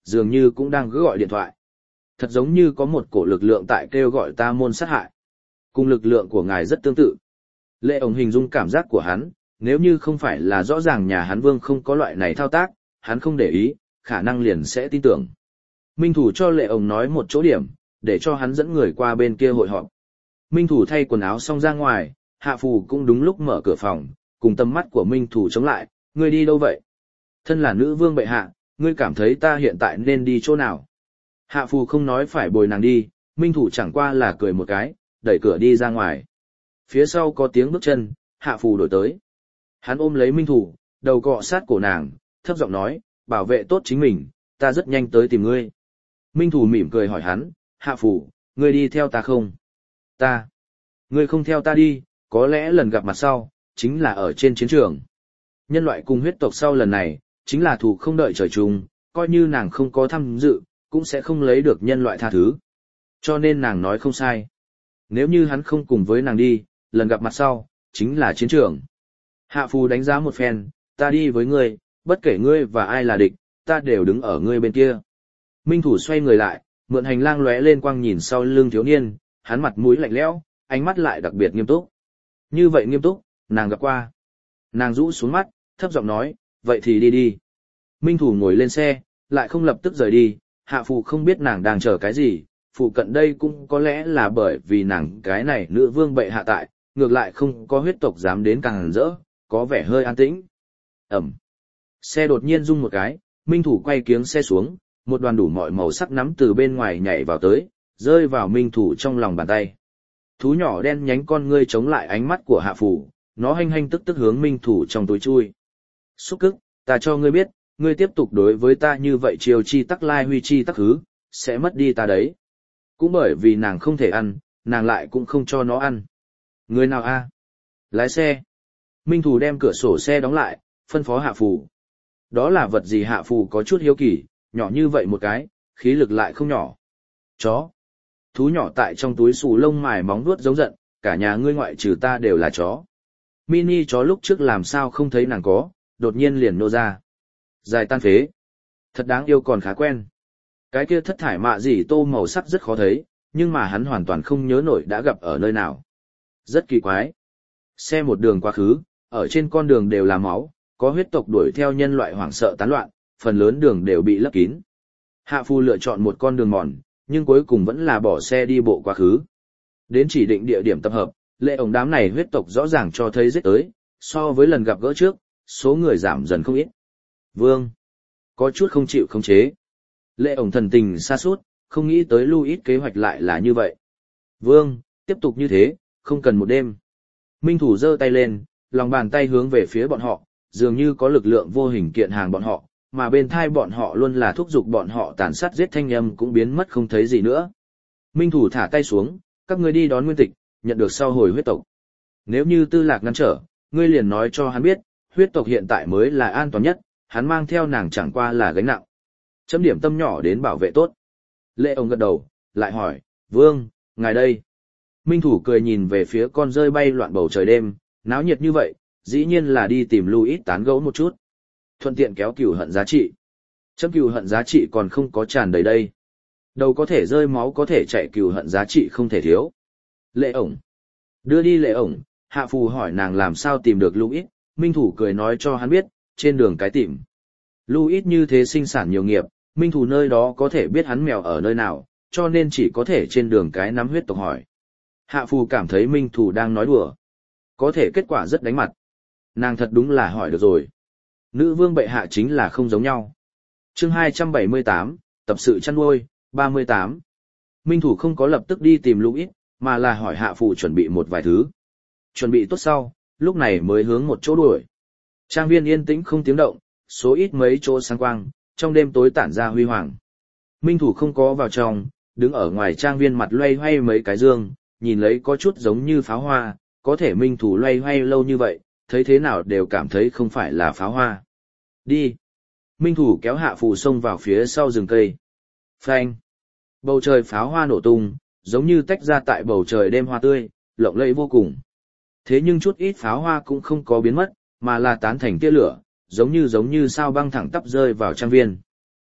[SPEAKER 1] dường như cũng đang cứ gọi điện thoại. Thật giống như có một cổ lực lượng tại kêu gọi ta môn sát hại. Cùng lực lượng của ngài rất tương tự. Lệ ổng hình dung cảm giác của hắn, nếu như không phải là rõ ràng nhà hắn vương không có loại này thao tác, hắn không để ý, khả năng liền sẽ tin tưởng. Minh thủ cho lệ ổng nói một chỗ điểm, để cho hắn dẫn người qua bên kia hội họp. Minh thủ thay quần áo xong ra ngoài, hạ phù cũng đúng lúc mở cửa phòng, cùng tầm mắt của Minh thủ chống lại, ngươi đi đâu vậy? Thân là nữ vương bệ hạ, ngươi cảm thấy ta hiện tại nên đi chỗ nào? Hạ phù không nói phải bồi nàng đi, Minh thủ chẳng qua là cười một cái, đẩy cửa đi ra ngoài. Phía sau có tiếng bước chân, hạ phù đổi tới. Hắn ôm lấy Minh thủ, đầu cọ sát cổ nàng, thấp giọng nói, bảo vệ tốt chính mình, ta rất nhanh tới tìm ngươi. Minh thủ mỉm cười hỏi hắn, hạ phù, ngươi đi theo ta không? Ngươi không theo ta đi, có lẽ lần gặp mặt sau, chính là ở trên chiến trường. Nhân loại cùng huyết tộc sau lần này, chính là thù không đợi trời chung, coi như nàng không có tham dự, cũng sẽ không lấy được nhân loại tha thứ. Cho nên nàng nói không sai. Nếu như hắn không cùng với nàng đi, lần gặp mặt sau, chính là chiến trường. Hạ phù đánh giá một phen, ta đi với ngươi, bất kể ngươi và ai là địch, ta đều đứng ở ngươi bên kia. Minh thủ xoay người lại, mượn hành lang lóe lên quang nhìn sau lưng thiếu niên, hắn mặt mũi lạnh lẽo, ánh mắt lại đặc biệt nghiêm túc. Như vậy nghiêm túc, nàng gặp qua. Nàng rũ xuống mắt, thấp giọng nói, vậy thì đi đi. Minh thủ ngồi lên xe, lại không lập tức rời đi, hạ phù không biết nàng đang chờ cái gì, phụ cận đây cũng có lẽ là bởi vì nàng cái này nữ vương bệ hạ tại, ngược lại không có huyết tộc dám đến càng rỡ, có vẻ hơi an tĩnh. Ẩm. Xe đột nhiên rung một cái, Minh thủ quay kiếng xe xuống, một đoàn đủ mọi màu sắc nắm từ bên ngoài nhảy vào tới, rơi vào Minh thủ trong lòng bàn tay. Thú nhỏ đen nhánh con ngươi chống lại ánh mắt của hạ phù, nó hanh hanh tức tức hướng Minh thủ trong túi chui. Xúc cức, ta cho ngươi biết, ngươi tiếp tục đối với ta như vậy chiều chi tắc lai huy chi tắc hứ, sẽ mất đi ta đấy. Cũng bởi vì nàng không thể ăn, nàng lại cũng không cho nó ăn. Người nào a? Lái xe. Minh thủ đem cửa sổ xe đóng lại, phân phó hạ phù. Đó là vật gì hạ phù có chút hiếu kỳ, nhỏ như vậy một cái, khí lực lại không nhỏ. Chó. Thú nhỏ tại trong túi xù lông mài móng vuốt giống giận, cả nhà ngươi ngoại trừ ta đều là chó. Mini chó lúc trước làm sao không thấy nàng có, đột nhiên liền nô ra. Dài tan phế. Thật đáng yêu còn khá quen. Cái kia thất thải mạ gì tô màu sắc rất khó thấy, nhưng mà hắn hoàn toàn không nhớ nổi đã gặp ở nơi nào. Rất kỳ quái. Xe một đường quá khứ, ở trên con đường đều là máu, có huyết tộc đuổi theo nhân loại hoảng sợ tán loạn, phần lớn đường đều bị lấp kín. Hạ Phu lựa chọn một con đường mòn, nhưng cuối cùng vẫn là bỏ xe đi bộ quá khứ. Đến chỉ định địa điểm tập hợp, lệ ổng đám này huyết tộc rõ ràng cho thấy giết tới, so với lần gặp gỡ trước, số người giảm dần không ít. Vương, có chút không chịu khống chế. Lệ ổng thần tình xa suốt, không nghĩ tới Louis kế hoạch lại là như vậy. Vương, tiếp tục như thế, không cần một đêm. Minh thủ giơ tay lên, lòng bàn tay hướng về phía bọn họ, dường như có lực lượng vô hình kiện hàng bọn họ, mà bên thai bọn họ luôn là thúc giục bọn họ tàn sát giết thanh âm cũng biến mất không thấy gì nữa. Minh thủ thả tay xuống, các ngươi đi đón nguyên tịch, nhận được sau hồi huyết tộc. Nếu như Tư Lạc ngăn trở, ngươi liền nói cho hắn biết, huyết tộc hiện tại mới là an toàn nhất, hắn mang theo nàng chẳng qua là gánh nặng. Chấm điểm tâm nhỏ đến bảo vệ tốt. Lệ ông gật đầu, lại hỏi, Vương, ngài đây. Minh thủ cười nhìn về phía con rơi bay loạn bầu trời đêm, náo nhiệt như vậy, dĩ nhiên là đi tìm Louis tán gẫu một chút. Thuận tiện kéo cừu hận giá trị. Chấm cừu hận giá trị còn không có tràn đầy đây. Đầu có thể rơi máu có thể chạy cừu hận giá trị không thể thiếu. Lệ ổng. Đưa đi lệ ổng, Hạ Phù hỏi nàng làm sao tìm được Louis, Minh thủ cười nói cho hắn biết, trên đường cái tìm. Louis như thế sinh sản nhiều nghiệp, Minh thủ nơi đó có thể biết hắn mèo ở nơi nào, cho nên chỉ có thể trên đường cái nắm huyết tộc hỏi. Hạ Phù cảm thấy Minh thủ đang nói đùa. Có thể kết quả rất đánh mặt. Nàng thật đúng là hỏi được rồi. Nữ vương bệ hạ chính là không giống nhau. Chương 278, tập sự chăn nuôi, 38. Minh thủ không có lập tức đi tìm Louis, mà là hỏi Hạ Phù chuẩn bị một vài thứ. Chuẩn bị tốt sau, lúc này mới hướng một chỗ đuổi. Trang viên yên tĩnh không tiếng động, số ít mấy chỗ sáng quang, trong đêm tối tản ra huy hoàng. Minh thủ không có vào trong, đứng ở ngoài trang viên mặt loay hoay mấy cái dương, nhìn lấy có chút giống như pháo hoa, có thể Minh thủ loay hoay lâu như vậy, thấy thế nào đều cảm thấy không phải là pháo hoa. Đi. Minh thủ kéo Hạ Phù xông vào phía sau rừng cây. Phanh. Bầu trời pháo hoa nổ tung, giống như tách ra tại bầu trời đêm hoa tươi, lộng lẫy vô cùng. Thế nhưng chút ít pháo hoa cũng không có biến mất, mà là tán thành tia lửa, giống như sao băng thẳng tắp rơi vào trang viên.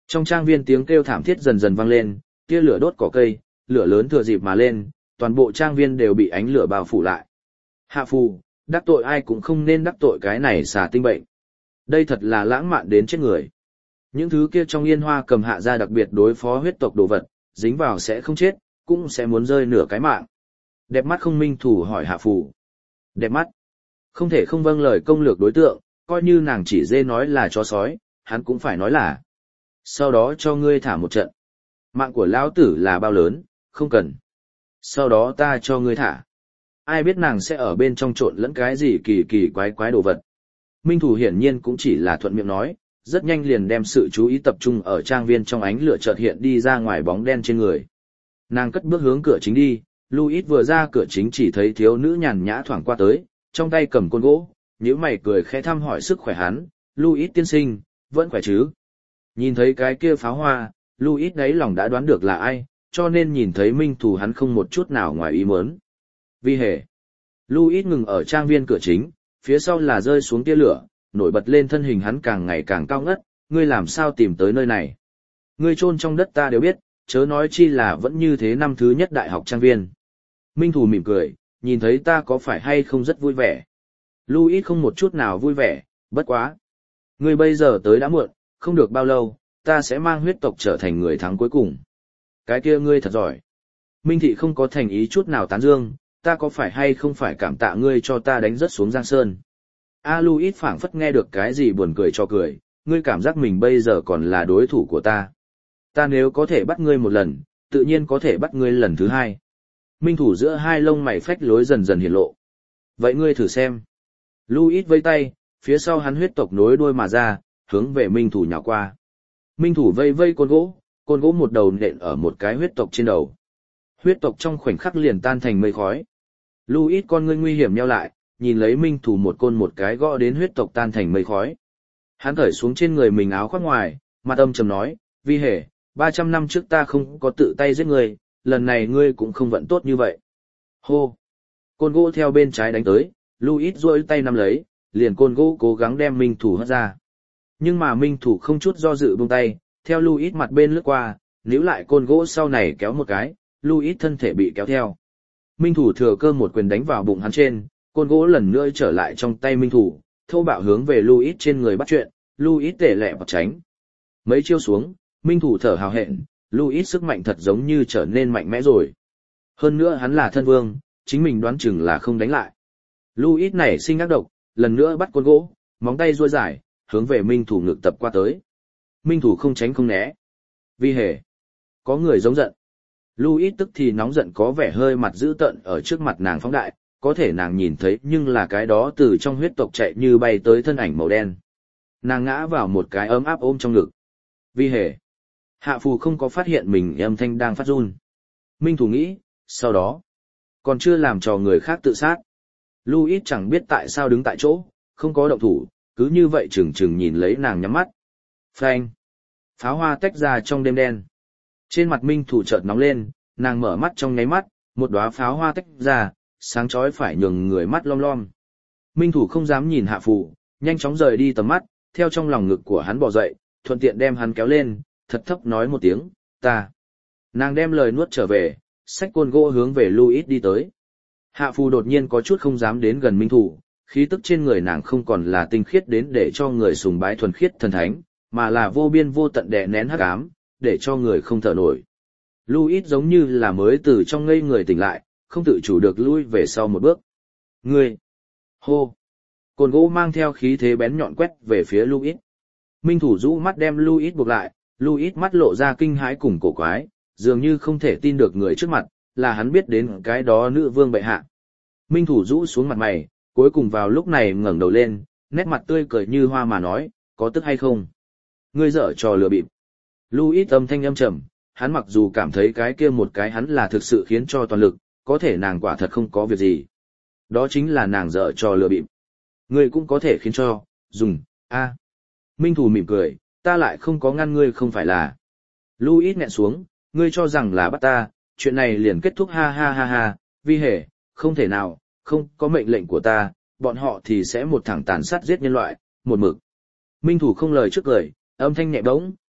[SPEAKER 1] Trong trang viên tiếng kêu thảm thiết dần dần vang lên, tia lửa đốt cỏ cây, lửa lớn thừa dịp mà lên, toàn bộ trang viên đều bị ánh lửa bao phủ lại. Hạ phù, đắc tội ai cũng không nên đắc tội cái này xà tinh bệnh. Đây thật là lãng mạn đến chết người. Những thứ kia trong yên hoa cầm hạ ra đặc biệt đối phó huyết tộc đồ vật, dính vào sẽ không chết, cũng sẽ muốn rơi nửa cái mạng. Đẹp mắt không minh thủ hỏi hạ phù. Đẹp mắt. Không thể không vâng lời công lược đối tượng, coi như nàng chỉ dê nói là chó sói, hắn cũng phải nói là. Sau đó cho ngươi thả một trận. Mạng của lão tử là bao lớn, không cần. Sau đó ta cho ngươi thả. Ai biết nàng sẽ ở bên trong trộn lẫn cái gì kỳ kỳ quái quái đồ vật. Minh thủ hiển nhiên cũng chỉ là thuận miệng nói, rất nhanh liền đem sự chú ý tập trung ở trang viên trong ánh lửa chợt hiện đi ra ngoài bóng đen trên người. Nàng cất bước hướng cửa chính đi, Louis vừa ra cửa chính chỉ thấy thiếu nữ nhàn nhã thoảng qua tới, trong tay cầm côn gỗ, nhíu mày cười khẽ thăm hỏi sức khỏe hắn, Louis tiên sinh, vẫn khỏe chứ? Nhìn thấy cái kia pháo hoa, Louis đáy lòng đã đoán được là ai, cho nên nhìn thấy minh thủ hắn không một chút nào ngoài ý muốn. Vì hề, Louis ngừng ở trang viên cửa chính, phía sau là rơi xuống tia lửa, nổi bật lên thân hình hắn càng ngày càng cao ngất, ngươi làm sao tìm tới nơi này? Ngươi chôn trong đất ta đều biết, chớ nói chi là vẫn như thế năm thứ nhất đại học trang viên. Minh thủ mỉm cười, nhìn thấy ta có phải hay không rất vui vẻ. Louis không một chút nào vui vẻ, bất quá. Ngươi bây giờ tới đã muộn, không được bao lâu, ta sẽ mang huyết tộc trở thành người thắng cuối cùng. Cái kia ngươi thật giỏi. Minh thị không có thành ý chút nào tán dương, ta có phải hay không phải cảm tạ ngươi cho ta đánh rớt xuống Giang Sơn. Louis phảng phất nghe được cái gì buồn cười cho cười, ngươi cảm giác mình bây giờ còn là đối thủ của ta. Ta nếu có thể bắt ngươi một lần, tự nhiên có thể bắt ngươi lần thứ hai. Minh thủ giữa hai lông mày phách lối dần dần hiển lộ. Vậy ngươi thử xem. Louis vây tay, phía sau hắn huyết tộc nối đuôi mà ra, hướng về Minh thủ nhào qua. Minh thủ vây vây côn gỗ một đầu nện ở một cái huyết tộc trên đầu. Huyết tộc trong khoảnh khắc liền tan thành mây khói. Louis con ngươi nguy hiểm nheo lại, nhìn lấy Minh thủ một côn một cái gõ đến huyết tộc tan thành mây khói. Hắn cởi xuống trên người mình áo khoác ngoài, mặt âm trầm nói, vi hề, 300 năm trước ta không có tự tay giết ngươi, lần này ngươi cũng không vận tốt như vậy. Hô! Côn gỗ theo bên trái đánh tới, Louis duỗi tay nắm lấy, liền côn gỗ cố gắng đem Minh thủ hất ra. Nhưng mà Minh thủ không chút do dự buông tay, theo Louis mặt bên lướt qua, níu lại côn gỗ sau này kéo một cái, Louis thân thể bị kéo theo. Minh thủ thừa cơ một quyền đánh vào bụng hắn trên, côn gỗ lần nữa trở lại trong tay Minh thủ, thô bạo hướng về Louis trên người bắt chuyện, Louis tể lẹ bật tránh. Mấy chiêu xuống, Minh thủ thở hào hẹn, Louis sức mạnh thật giống như trở nên mạnh mẽ rồi. Hơn nữa hắn là thân vương, chính mình đoán chừng là không đánh lại. Louis này sinh ác độc, lần nữa bắt côn gỗ, móng tay duỗi dài, hướng về Minh thủ ngực tập qua tới. Minh thủ không tránh không né. Vi hề. Có người giống giận. Louis tức thì nóng giận có vẻ hơi mặt dữ tợn ở trước mặt nàng phóng đại, có thể nàng nhìn thấy nhưng là cái đó từ trong huyết tộc chạy như bay tới thân ảnh màu đen. Nàng ngã vào một cái ấm áp ôm trong ngực. Vi hề. Hạ phù không có phát hiện mình âm thanh đang phát run. Minh thủ nghĩ, sau đó, còn chưa làm cho người khác tự sát. Louis chẳng biết tại sao đứng tại chỗ, không có động thủ, cứ như vậy chừng chừng nhìn lấy nàng nhắm mắt. Phanh. Pháo hoa tách ra trong đêm đen. Trên mặt Minh thủ chợt nóng lên, nàng mở mắt trong nháy mắt, một đóa pháo hoa tách ra, sáng chói phải nhường người mắt lom lom. Minh thủ không dám nhìn hạ phù, nhanh chóng rời đi tầm mắt, theo trong lòng ngực của hắn bò dậy, thuận tiện đem hắn kéo lên, thật thấp nói một tiếng, ta. Nàng đem lời nuốt trở về, xách côn gỗ hướng về Louis đi tới. Hạ phù đột nhiên có chút không dám đến gần Minh thủ, khí tức trên người nàng không còn là tinh khiết đến để cho người sùng bái thuần khiết thần thánh, mà là vô biên vô tận đè nén hắc ám, để cho người không thở nổi. Louis giống như là mới từ trong ngây người tỉnh lại, không tự chủ được lui về sau một bước. Ngươi! Hô! Côn gỗ mang theo khí thế bén nhọn quét về phía Louis. Minh thủ rũ mắt đem Louis buộc lại, Louis mắt lộ ra kinh hãi cùng cổ quái, dường như không thể tin được người trước mặt, là hắn biết đến cái đó nữ vương bệ hạ. Minh thủ rũ xuống mặt mày, cuối cùng vào lúc này ngẩng đầu lên, nét mặt tươi cười như hoa mà nói, có tức hay không? Ngươi dở trò lừa bịp. Louis âm thanh âm trầm, hắn mặc dù cảm thấy cái kia một cái hắn là thực sự khiến cho toàn lực, có thể nàng quả thật không có việc gì. Đó chính là nàng dở trò lừa bịp. Ngươi cũng có thể khiến cho, dùng, a. Minh thủ mỉm cười, ta lại không có ngăn ngươi không phải là. Louis nghẹn xuống, ngươi cho rằng là bắt ta, chuyện này liền kết thúc ha ha ha ha, vi hề, không thể nào, không có mệnh lệnh của ta, bọn họ thì sẽ một thẳng tàn sát giết nhân loại, một mực. Minh thủ không lời trước lời, âm thanh nhẹ bỗng,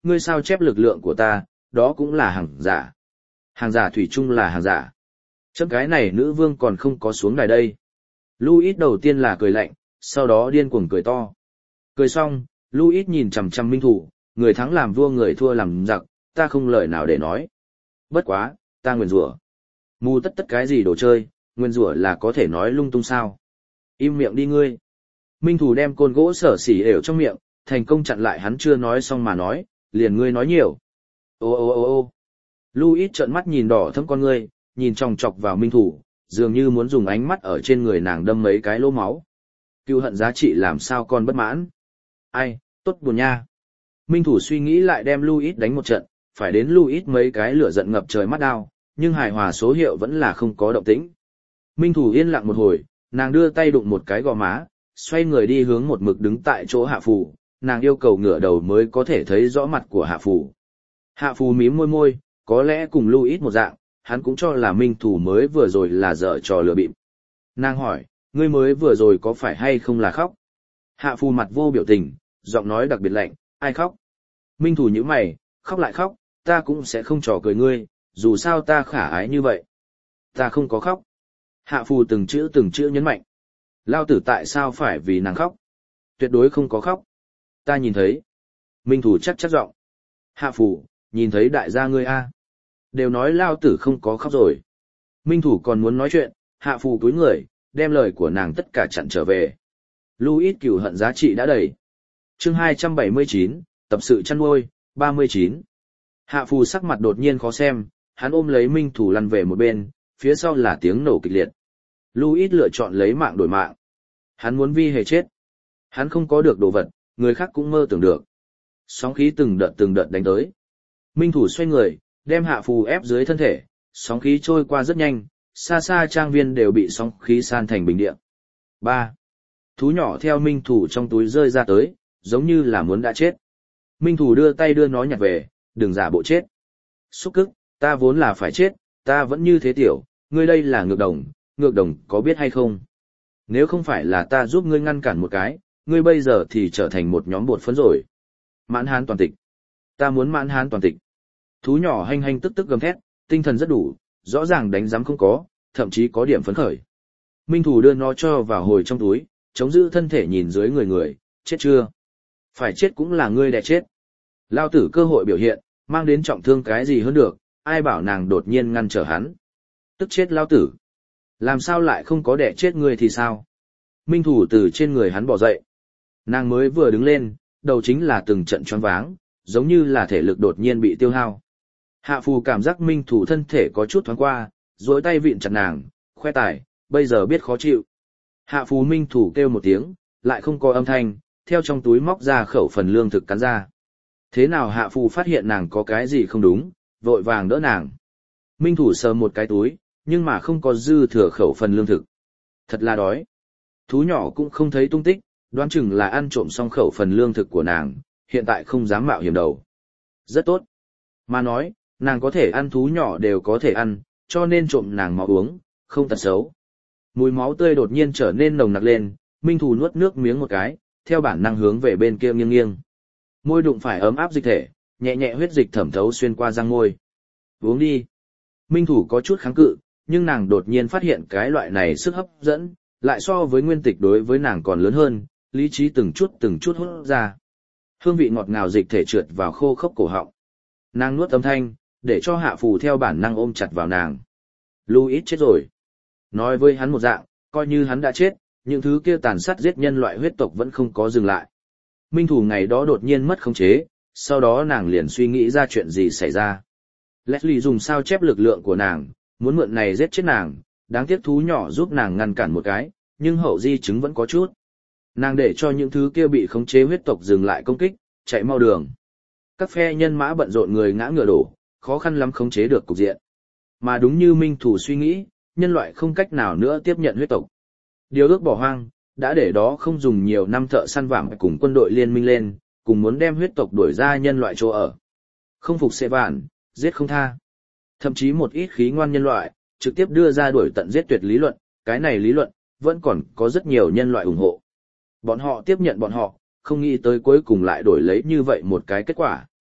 [SPEAKER 1] ngươi sao chép lực lượng của ta, đó cũng là hàng giả. Hàng giả thủy chung là hàng giả. Chấm cái này nữ vương còn không có xuống đài đây. Louis đầu tiên là cười lạnh, sau đó điên cuồng cười to. Cười xong, Louis nhìn chằm chằm Minh Thủ, người thắng làm vua người thua làm giặc, ta không lời nào để nói. Bất quá, ta nguyền rủa. Mù tất tất cái gì đồ chơi, nguyền rủa là có thể nói lung tung sao. Im miệng đi ngươi. Minh Thủ đem côn gỗ sở xỉ đều trong miệng, thành công chặn lại hắn chưa nói xong mà nói, liền ngươi nói nhiều. Ô ô ô ô. Louis trợn mắt nhìn đỏ thẫm con ngươi, nhìn chòng chọc vào Minh Thủ, dường như muốn dùng ánh mắt ở trên người nàng đâm mấy cái lỗ máu. Cừu hận giá trị làm sao còn bất mãn. Ai, tốt buồn nha. Minh Thủ suy nghĩ lại đem Louis đánh một trận, phải đến Louis mấy cái lửa giận ngập trời mắt đao, nhưng hài hòa số hiệu vẫn là không có động tĩnh. Minh Thủ yên lặng một hồi, nàng đưa tay đụng một cái gò má, xoay người đi hướng một mực đứng tại chỗ Hạ Phù, nàng yêu cầu ngửa đầu mới có thể thấy rõ mặt của Hạ Phù. Hạ Phù mím môi môi, có lẽ cùng Louis một dạng, hắn cũng cho là Minh Thủ mới vừa rồi là dở trò lừa bịp. Nàng hỏi, ngươi mới vừa rồi có phải hay không là khóc? Hạ Phù mặt vô biểu tình, giọng nói đặc biệt lạnh, ai khóc? Minh Thủ nhíu mày, khóc lại khóc, ta cũng sẽ không trò cười ngươi, dù sao ta khả ái như vậy. Ta không có khóc. Hạ Phù từng chữ nhấn mạnh. Lao tử tại sao phải vì nàng khóc? Tuyệt đối không có khóc. Ta nhìn thấy. Minh Thủ chắc giọng. Hạ Phù, nhìn thấy đại gia ngươi a. Đều nói Lao tử không có khóc rồi. Minh Thủ còn muốn nói chuyện, Hạ Phù cúi người, đem lời của nàng tất cả chặn trở về. Louis cừu hận giá trị đã đầy. Chương 279, tập sự chăn nuôi, 39. Hạ Phù sắc mặt đột nhiên khó xem, hắn ôm lấy Minh Thủ lăn về một bên, phía sau là tiếng nổ kịch liệt. Louis lựa chọn lấy mạng đổi mạng. Hắn muốn vi hề chết. Hắn không có được đồ vật, người khác cũng mơ tưởng được. Sóng khí từng đợt đánh tới. Minh Thủ xoay người, đem Hạ Phù ép dưới thân thể, sóng khí trôi qua rất nhanh, xa xa trang viên đều bị sóng khí san thành bình địa. 3. Thú nhỏ theo Minh Thủ trong túi rơi ra tới, giống như là muốn đã chết. Minh Thủ đưa tay đưa nó nhặt về, đừng giả bộ chết. Xúc cức, ta vốn là phải chết, ta vẫn như thế tiểu, ngươi đây là ngược đồng có biết hay không? Nếu không phải là ta giúp ngươi ngăn cản một cái, ngươi bây giờ thì trở thành một nhóm bột phấn rồi. Mãn hán toàn tịch. Ta muốn mãn hán toàn tịch. Thú nhỏ hanh hanh tức gầm thét, tinh thần rất đủ, rõ ràng đánh giám không có, thậm chí có điểm phấn khởi. Minh Thủ đưa nó cho vào hồi trong túi, chống giữ thân thể nhìn dưới người, chết chưa? Phải chết cũng là ngươi đẻ chết. Lao tử cơ hội biểu hiện, mang đến trọng thương cái gì hơn được, ai bảo nàng đột nhiên ngăn trở hắn. Tức chết Lao tử. Làm sao lại không có đẻ chết ngươi thì sao? Minh Thủ từ trên người hắn bỏ dậy. Nàng mới vừa đứng lên, đầu chính là từng trận choáng váng, giống như là thể lực đột nhiên bị tiêu hao. Hạ Phù cảm giác Minh Thủ thân thể có chút thoáng qua, duỗi tay vịn chặt nàng, khoe tài, bây giờ biết khó chịu. Hạ Phù Minh Thủ kêu một tiếng, lại không có âm thanh, theo trong túi móc ra khẩu phần lương thực cắn ra. Thế nào Hạ Phù phát hiện nàng có cái gì không đúng, vội vàng đỡ nàng. Minh Thủ sờ một cái túi, nhưng mà không có dư thừa khẩu phần lương thực. Thật là đói. Thú nhỏ cũng không thấy tung tích, đoán chừng là ăn trộm xong khẩu phần lương thực của nàng, hiện tại không dám mạo hiểm đầu. Rất tốt. Mà nói, nàng có thể ăn thú nhỏ đều có thể ăn, cho nên trộm nàng máu uống, không tật xấu. Mùi máu tươi đột nhiên trở nên nồng nặc lên, Minh Thủ nuốt nước miếng một cái, theo bản năng hướng về bên kia nghiêng. Môi đụng phải ấm áp dịch thể, nhẹ nhẹ huyết dịch thẩm thấu xuyên qua răng môi. Uống đi. Minh Thủ có chút kháng cự, nhưng nàng đột nhiên phát hiện cái loại này sức hấp dẫn, lại so với nguyên tịch đối với nàng còn lớn hơn, lý trí từng chút hút ra. Hương vị ngọt ngào dịch thể trượt vào khô khốc cổ họng. Nàng nuốt âm thanh, để cho Hạ Phù theo bản năng ôm chặt vào nàng. Louis chết rồi. Nói với hắn một dạng, coi như hắn đã chết, những thứ kia tàn sát giết nhân loại huyết tộc vẫn không có dừng lại. Minh Thủ ngày đó đột nhiên mất khống chế, sau đó nàng liền suy nghĩ ra chuyện gì xảy ra. Leslie dùng sao chép lực lượng của nàng, muốn mượn này giết chết nàng, đáng tiếc thú nhỏ giúp nàng ngăn cản một cái, nhưng hậu di chứng vẫn có chút. Nàng để cho những thứ kia bị khống chế huyết tộc dừng lại công kích, chạy mau đường. Các phe nhân mã bận rộn người ngã ngựa đổ, khó khăn lắm khống chế được cục diện. Mà đúng như Minh Thủ suy nghĩ, nhân loại không cách nào nữa tiếp nhận huyết tộc. Điều ước bỏ hoang, đã để đó không dùng nhiều năm thợ săn vạm cùng quân đội liên minh lên, cùng muốn đem huyết tộc đuổi ra nhân loại chỗ ở. Không phục sẽ vạn, giết không tha. Thậm chí một ít khí ngoan nhân loại, trực tiếp đưa ra đuổi tận giết tuyệt lý luận, cái này lý luận, vẫn còn có rất nhiều nhân loại ủng hộ. Bọn họ tiếp nhận bọn họ, không nghĩ tới cuối cùng lại đổi lấy như vậy một cái kết quả.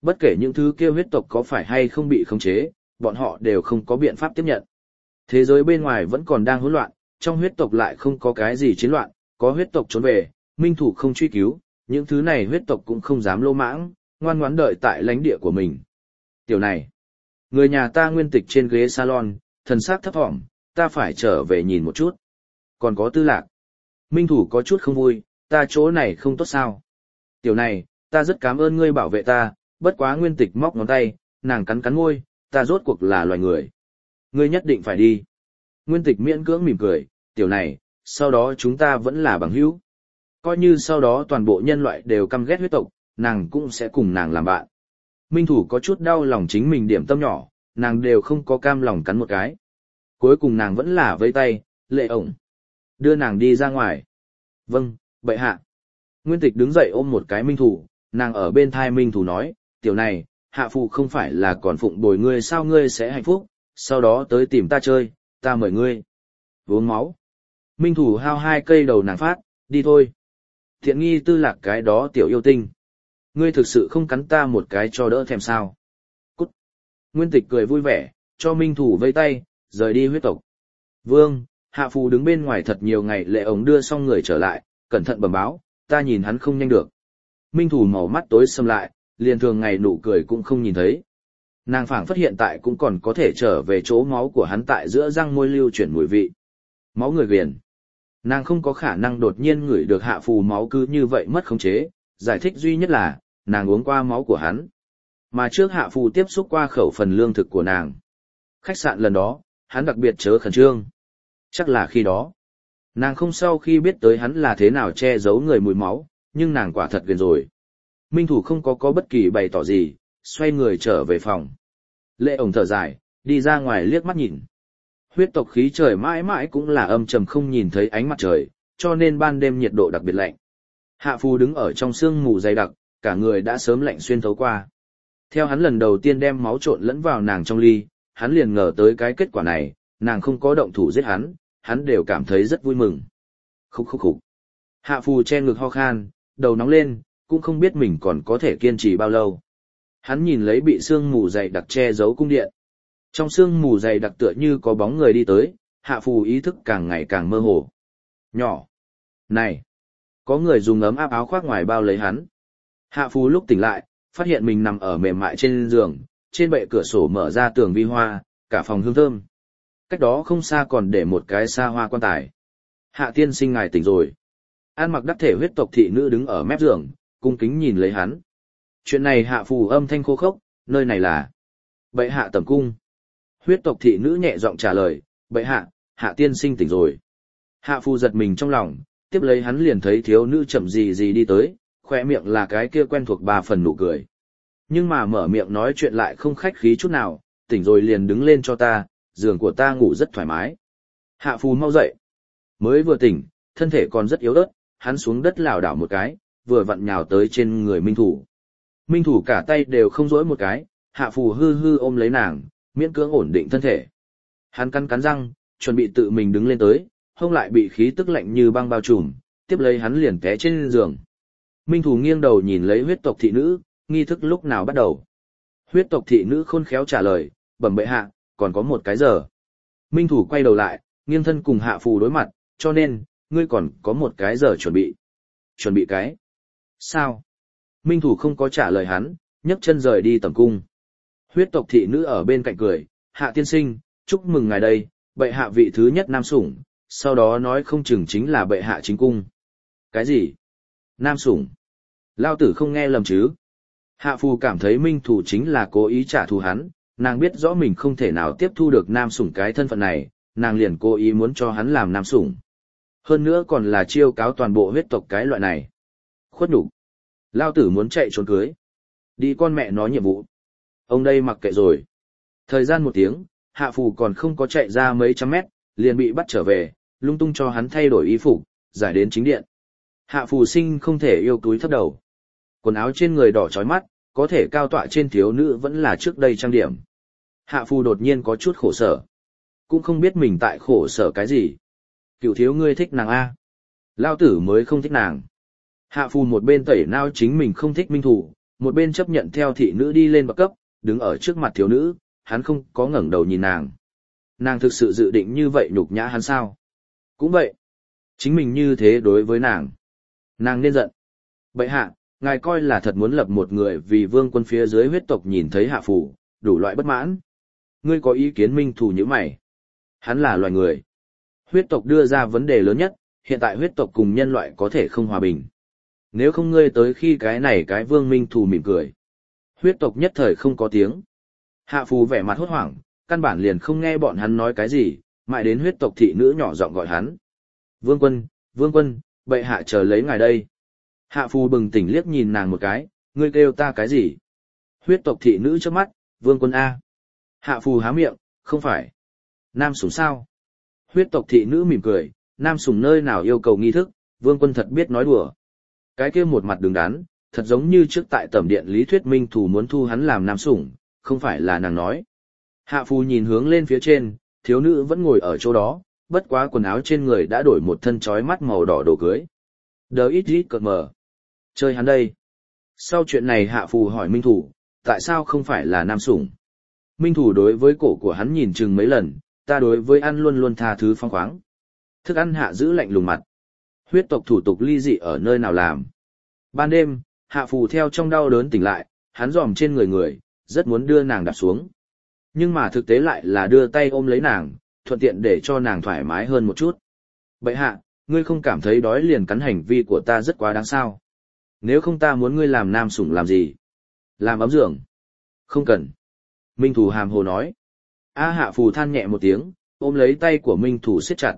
[SPEAKER 1] Bất kể những thứ kia huyết tộc có phải hay không bị khống chế, bọn họ đều không có biện pháp tiếp nhận. Thế giới bên ngoài vẫn còn đang hỗn loạn, trong huyết tộc lại không có cái gì chiến loạn, có huyết tộc trốn về, minh thủ không truy cứu, những thứ này huyết tộc cũng không dám lô mãng, ngoan ngoãn đợi tại lãnh địa của mình. Tiểu này, người nhà ta nguyên tịch trên ghế salon, thần sắc thấp thỏm, ta phải trở về nhìn một chút. Còn có Tư Lạc. Minh thủ có chút không vui, ta chỗ này không tốt sao. Tiểu này, ta rất cảm ơn ngươi bảo vệ ta, bất quá nguyên tịch móc ngón tay, nàng cắn cắn môi, ta rốt cuộc là loài người. Ngươi nhất định phải đi. Nguyên tịch miễn cưỡng mỉm cười, tiểu này, sau đó chúng ta vẫn là bằng hữu. Coi như sau đó toàn bộ nhân loại đều căm ghét huyết tộc, nàng cũng sẽ cùng nàng làm bạn. Minh thủ có chút đau lòng chính mình điểm tâm nhỏ, nàng đều không có cam lòng cắn một cái. Cuối cùng nàng vẫn là vây tay, Lệ ổng. Đưa nàng đi ra ngoài. Vâng, bệ hạ. Nguyên tịch đứng dậy ôm một cái minh thủ, nàng ở bên thai minh thủ nói, tiểu này, hạ phụ không phải là còn phụng bồi ngươi sao ngươi sẽ hạnh phúc, sau đó tới tìm ta chơi, ta mời ngươi. Uống máu. Minh thủ hao 2 cây đầu nàng phát, đi thôi. Thiện nghi Tư Lạc cái đó tiểu yêu tinh. Ngươi thực sự không cắn ta một cái cho đỡ thèm sao. Cút. Nguyên tịch cười vui vẻ, cho minh thủ vây tay, rời đi huyết tộc. Vương, hạ phù đứng bên ngoài thật nhiều ngày Lệ ổng đưa xong người trở lại, cẩn thận bẩm báo, ta nhìn hắn không nhanh được. Minh thủ màu mắt tối sầm lại, liền thường ngày nụ cười cũng không nhìn thấy. Nàng phảng phất hiện tại cũng còn có thể trở về chỗ máu của hắn tại giữa răng môi lưu chuyển mùi vị. Máu người viền. Nàng không có khả năng đột nhiên ngửi được hạ phù máu cứ như vậy mất khống chế, giải thích duy nhất là, nàng uống qua máu của hắn. Mà trước hạ phù tiếp xúc qua khẩu phần lương thực của nàng. Khách sạn lần đó, hắn đặc biệt chớ khẩn trương. Chắc là khi đó. Nàng không sau khi biết tới hắn là thế nào che giấu người mùi máu, nhưng nàng quả thật ghiền rồi. Minh thủ không có bất kỳ bày tỏ gì, xoay người trở về phòng. Lệ ổng thở dài, đi ra ngoài liếc mắt nhìn. Huyết tộc khí trời mãi mãi cũng là âm trầm không nhìn thấy ánh mặt trời, cho nên ban đêm nhiệt độ đặc biệt lạnh. Hạ phù đứng ở trong sương mù dày đặc, cả người đã sớm lạnh xuyên thấu qua. Theo hắn lần đầu tiên đem máu trộn lẫn vào nàng trong ly, hắn liền ngờ tới cái kết quả này, nàng không có động thủ giết hắn đều cảm thấy rất vui mừng. Khúc khúc khúc. Hạ phù che ngực ho khan, đầu nóng lên, cũng không biết mình còn có thể kiên trì bao lâu. Hắn nhìn lấy bị sương mù dày đặc che giấu cung điện. Trong sương mù dày đặc tựa như có bóng người đi tới, hạ phù ý thức càng ngày càng mơ hồ. Nhỏ! Này! Có người dùng ấm áp áo khoác ngoài bao lấy hắn. Hạ phù lúc tỉnh lại, phát hiện mình nằm ở mềm mại trên giường, trên bệ cửa sổ mở ra tường vi hoa, cả phòng hương thơm. Cách đó không xa còn để một cái xa hoa quan tài. Hạ tiên sinh ngài tỉnh rồi. An mặc đắc thể huyết tộc thị nữ đứng ở mép giường, cung kính nhìn lấy hắn. Chuyện này hạ phù âm thanh khô khốc, nơi này là bệ hạ tẩm cung. Huyết tộc thị nữ nhẹ giọng trả lời, bệ hạ, hạ tiên sinh tỉnh rồi. Hạ phù giật mình trong lòng, tiếp lấy hắn liền thấy thiếu nữ chậm gì đi tới, khoe miệng là cái kia quen thuộc 3 phần nụ cười. Nhưng mà mở miệng nói chuyện lại không khách khí chút nào, tỉnh rồi liền đứng lên cho ta, giường của ta ngủ rất thoải mái. Hạ phù mau dậy. Mới vừa tỉnh, thân thể còn rất yếu ớt, hắn xuống đất lảo đảo một cái, vừa vặn nhào tới trên người minh thủ. Minh thủ cả tay đều không dỗi một cái, hạ phù hư ôm lấy nàng, miễn cưỡng ổn định thân thể. Hắn cắn răng, chuẩn bị tự mình đứng lên tới, hông lại bị khí tức lạnh như băng bao trùm, tiếp lấy hắn liền té trên giường. Minh thủ nghiêng đầu nhìn lấy huyết tộc thị nữ, nghi thức lúc nào bắt đầu. Huyết tộc thị nữ khôn khéo trả lời, bẩm bệ hạ, còn có 1 cái giờ. Minh thủ quay đầu lại, nghiêng thân cùng hạ phù đối mặt, cho nên, ngươi còn có 1 cái giờ chuẩn bị. Chuẩn bị cái? Sao? Minh thủ không có trả lời hắn, nhấc chân rời đi tầm cung. Huyết tộc thị nữ ở bên cạnh cười, hạ tiên sinh, chúc mừng ngài đây, bệ hạ vị thứ nhất nam sủng, sau đó nói không chừng chính là bệ hạ chính cung. Cái gì? Nam sủng? Lao tử không nghe lầm chứ? Hạ phù cảm thấy minh thủ chính là cố ý trả thù hắn, nàng biết rõ mình không thể nào tiếp thu được nam sủng cái thân phận này, nàng liền cố ý muốn cho hắn làm nam sủng. Hơn nữa còn là chiêu cáo toàn bộ huyết tộc cái loại này. Khuất nhục. Lao tử muốn chạy trốn cưới. Đi con mẹ nó nhiệm vụ. Ông đây mặc kệ rồi. Thời gian 1 tiếng, hạ phù còn không có chạy ra mấy trăm mét, liền bị bắt trở về, lung tung cho hắn thay đổi y phục, giải đến chính điện. Hạ phù sinh không thể yêu túi thấp đầu. Quần áo trên người đỏ chói mắt, có thể cao tọa trên thiếu nữ vẫn là trước đây trang điểm. Hạ phù đột nhiên có chút khổ sở. Cũng không biết mình tại khổ sở cái gì. Cựu thiếu ngươi thích nàng A. Lao tử mới không thích nàng. Hạ phù một bên tẩy nao chính mình không thích minh thủ, một bên chấp nhận theo thị nữ đi lên bậc cấp, đứng ở trước mặt thiếu nữ, hắn không có ngẩng đầu nhìn nàng. Nàng thực sự dự định như vậy nhục nhã hắn sao? Cũng vậy. Chính mình như thế đối với nàng. Nàng nên giận. Bệ hạ, ngài coi là thật muốn lập một người vì vương quân phía dưới huyết tộc nhìn thấy hạ phủ, đủ loại bất mãn. Ngươi có ý kiến minh thủ như mày. Hắn là loài người. Huyết tộc đưa ra vấn đề lớn nhất, hiện tại huyết tộc cùng nhân loại có thể không hòa bình. Nếu không ngươi tới khi cái này cái vương minh thủ mỉm cười. Huyết tộc nhất thời không có tiếng. Hạ phù vẻ mặt hốt hoảng, căn bản liền không nghe bọn hắn nói cái gì, mãi đến huyết tộc thị nữ nhỏ giọng gọi hắn. Vương quân, bệ hạ chờ lấy ngài đây. Hạ phù bừng tỉnh liếc nhìn nàng một cái, ngươi kêu ta cái gì? Huyết tộc thị nữ trước mắt, vương quân A. Hạ phù há miệng, không phải. Nam sủng sao? Huyết tộc thị nữ mỉm cười, nam sủng nơi nào yêu cầu nghi thức, vương quân thật biết nói đùa. Cái kia một mặt đứng đắn, thật giống như trước tại tẩm điện lý thuyết minh thủ muốn thu hắn làm nam sủng, không phải là nàng nói. Hạ phù nhìn hướng lên phía trên, thiếu nữ vẫn ngồi ở chỗ đó, bất quá quần áo trên người đã đổi một thân trói mắt màu đỏ đồ cưới. Đờ ít ít cợt mờ. Chơi hắn đây. Sau chuyện này hạ phù hỏi minh thủ, tại sao không phải là nam sủng? Minh thủ đối với cổ của hắn nhìn chừng mấy lần, ta đối với ăn luôn luôn tha thứ phong khoáng. Thức ăn hạ giữ lạnh lùng mặt. Huyết tộc thủ tục ly dị ở nơi nào làm? Ban đêm, hạ phù theo trong đau đớn tỉnh lại, hắn dòm trên người, rất muốn đưa nàng đạp xuống. Nhưng mà thực tế lại là đưa tay ôm lấy nàng, thuận tiện để cho nàng thoải mái hơn một chút. Bệ hạ, ngươi không cảm thấy đói liền cắn hành vi của ta rất quá đáng sao? Nếu không ta muốn ngươi làm nam sủng làm gì? Làm ấm giường? Không cần. Minh thủ hàm hồ nói. A hạ phù than nhẹ một tiếng, ôm lấy tay của minh thủ siết chặt,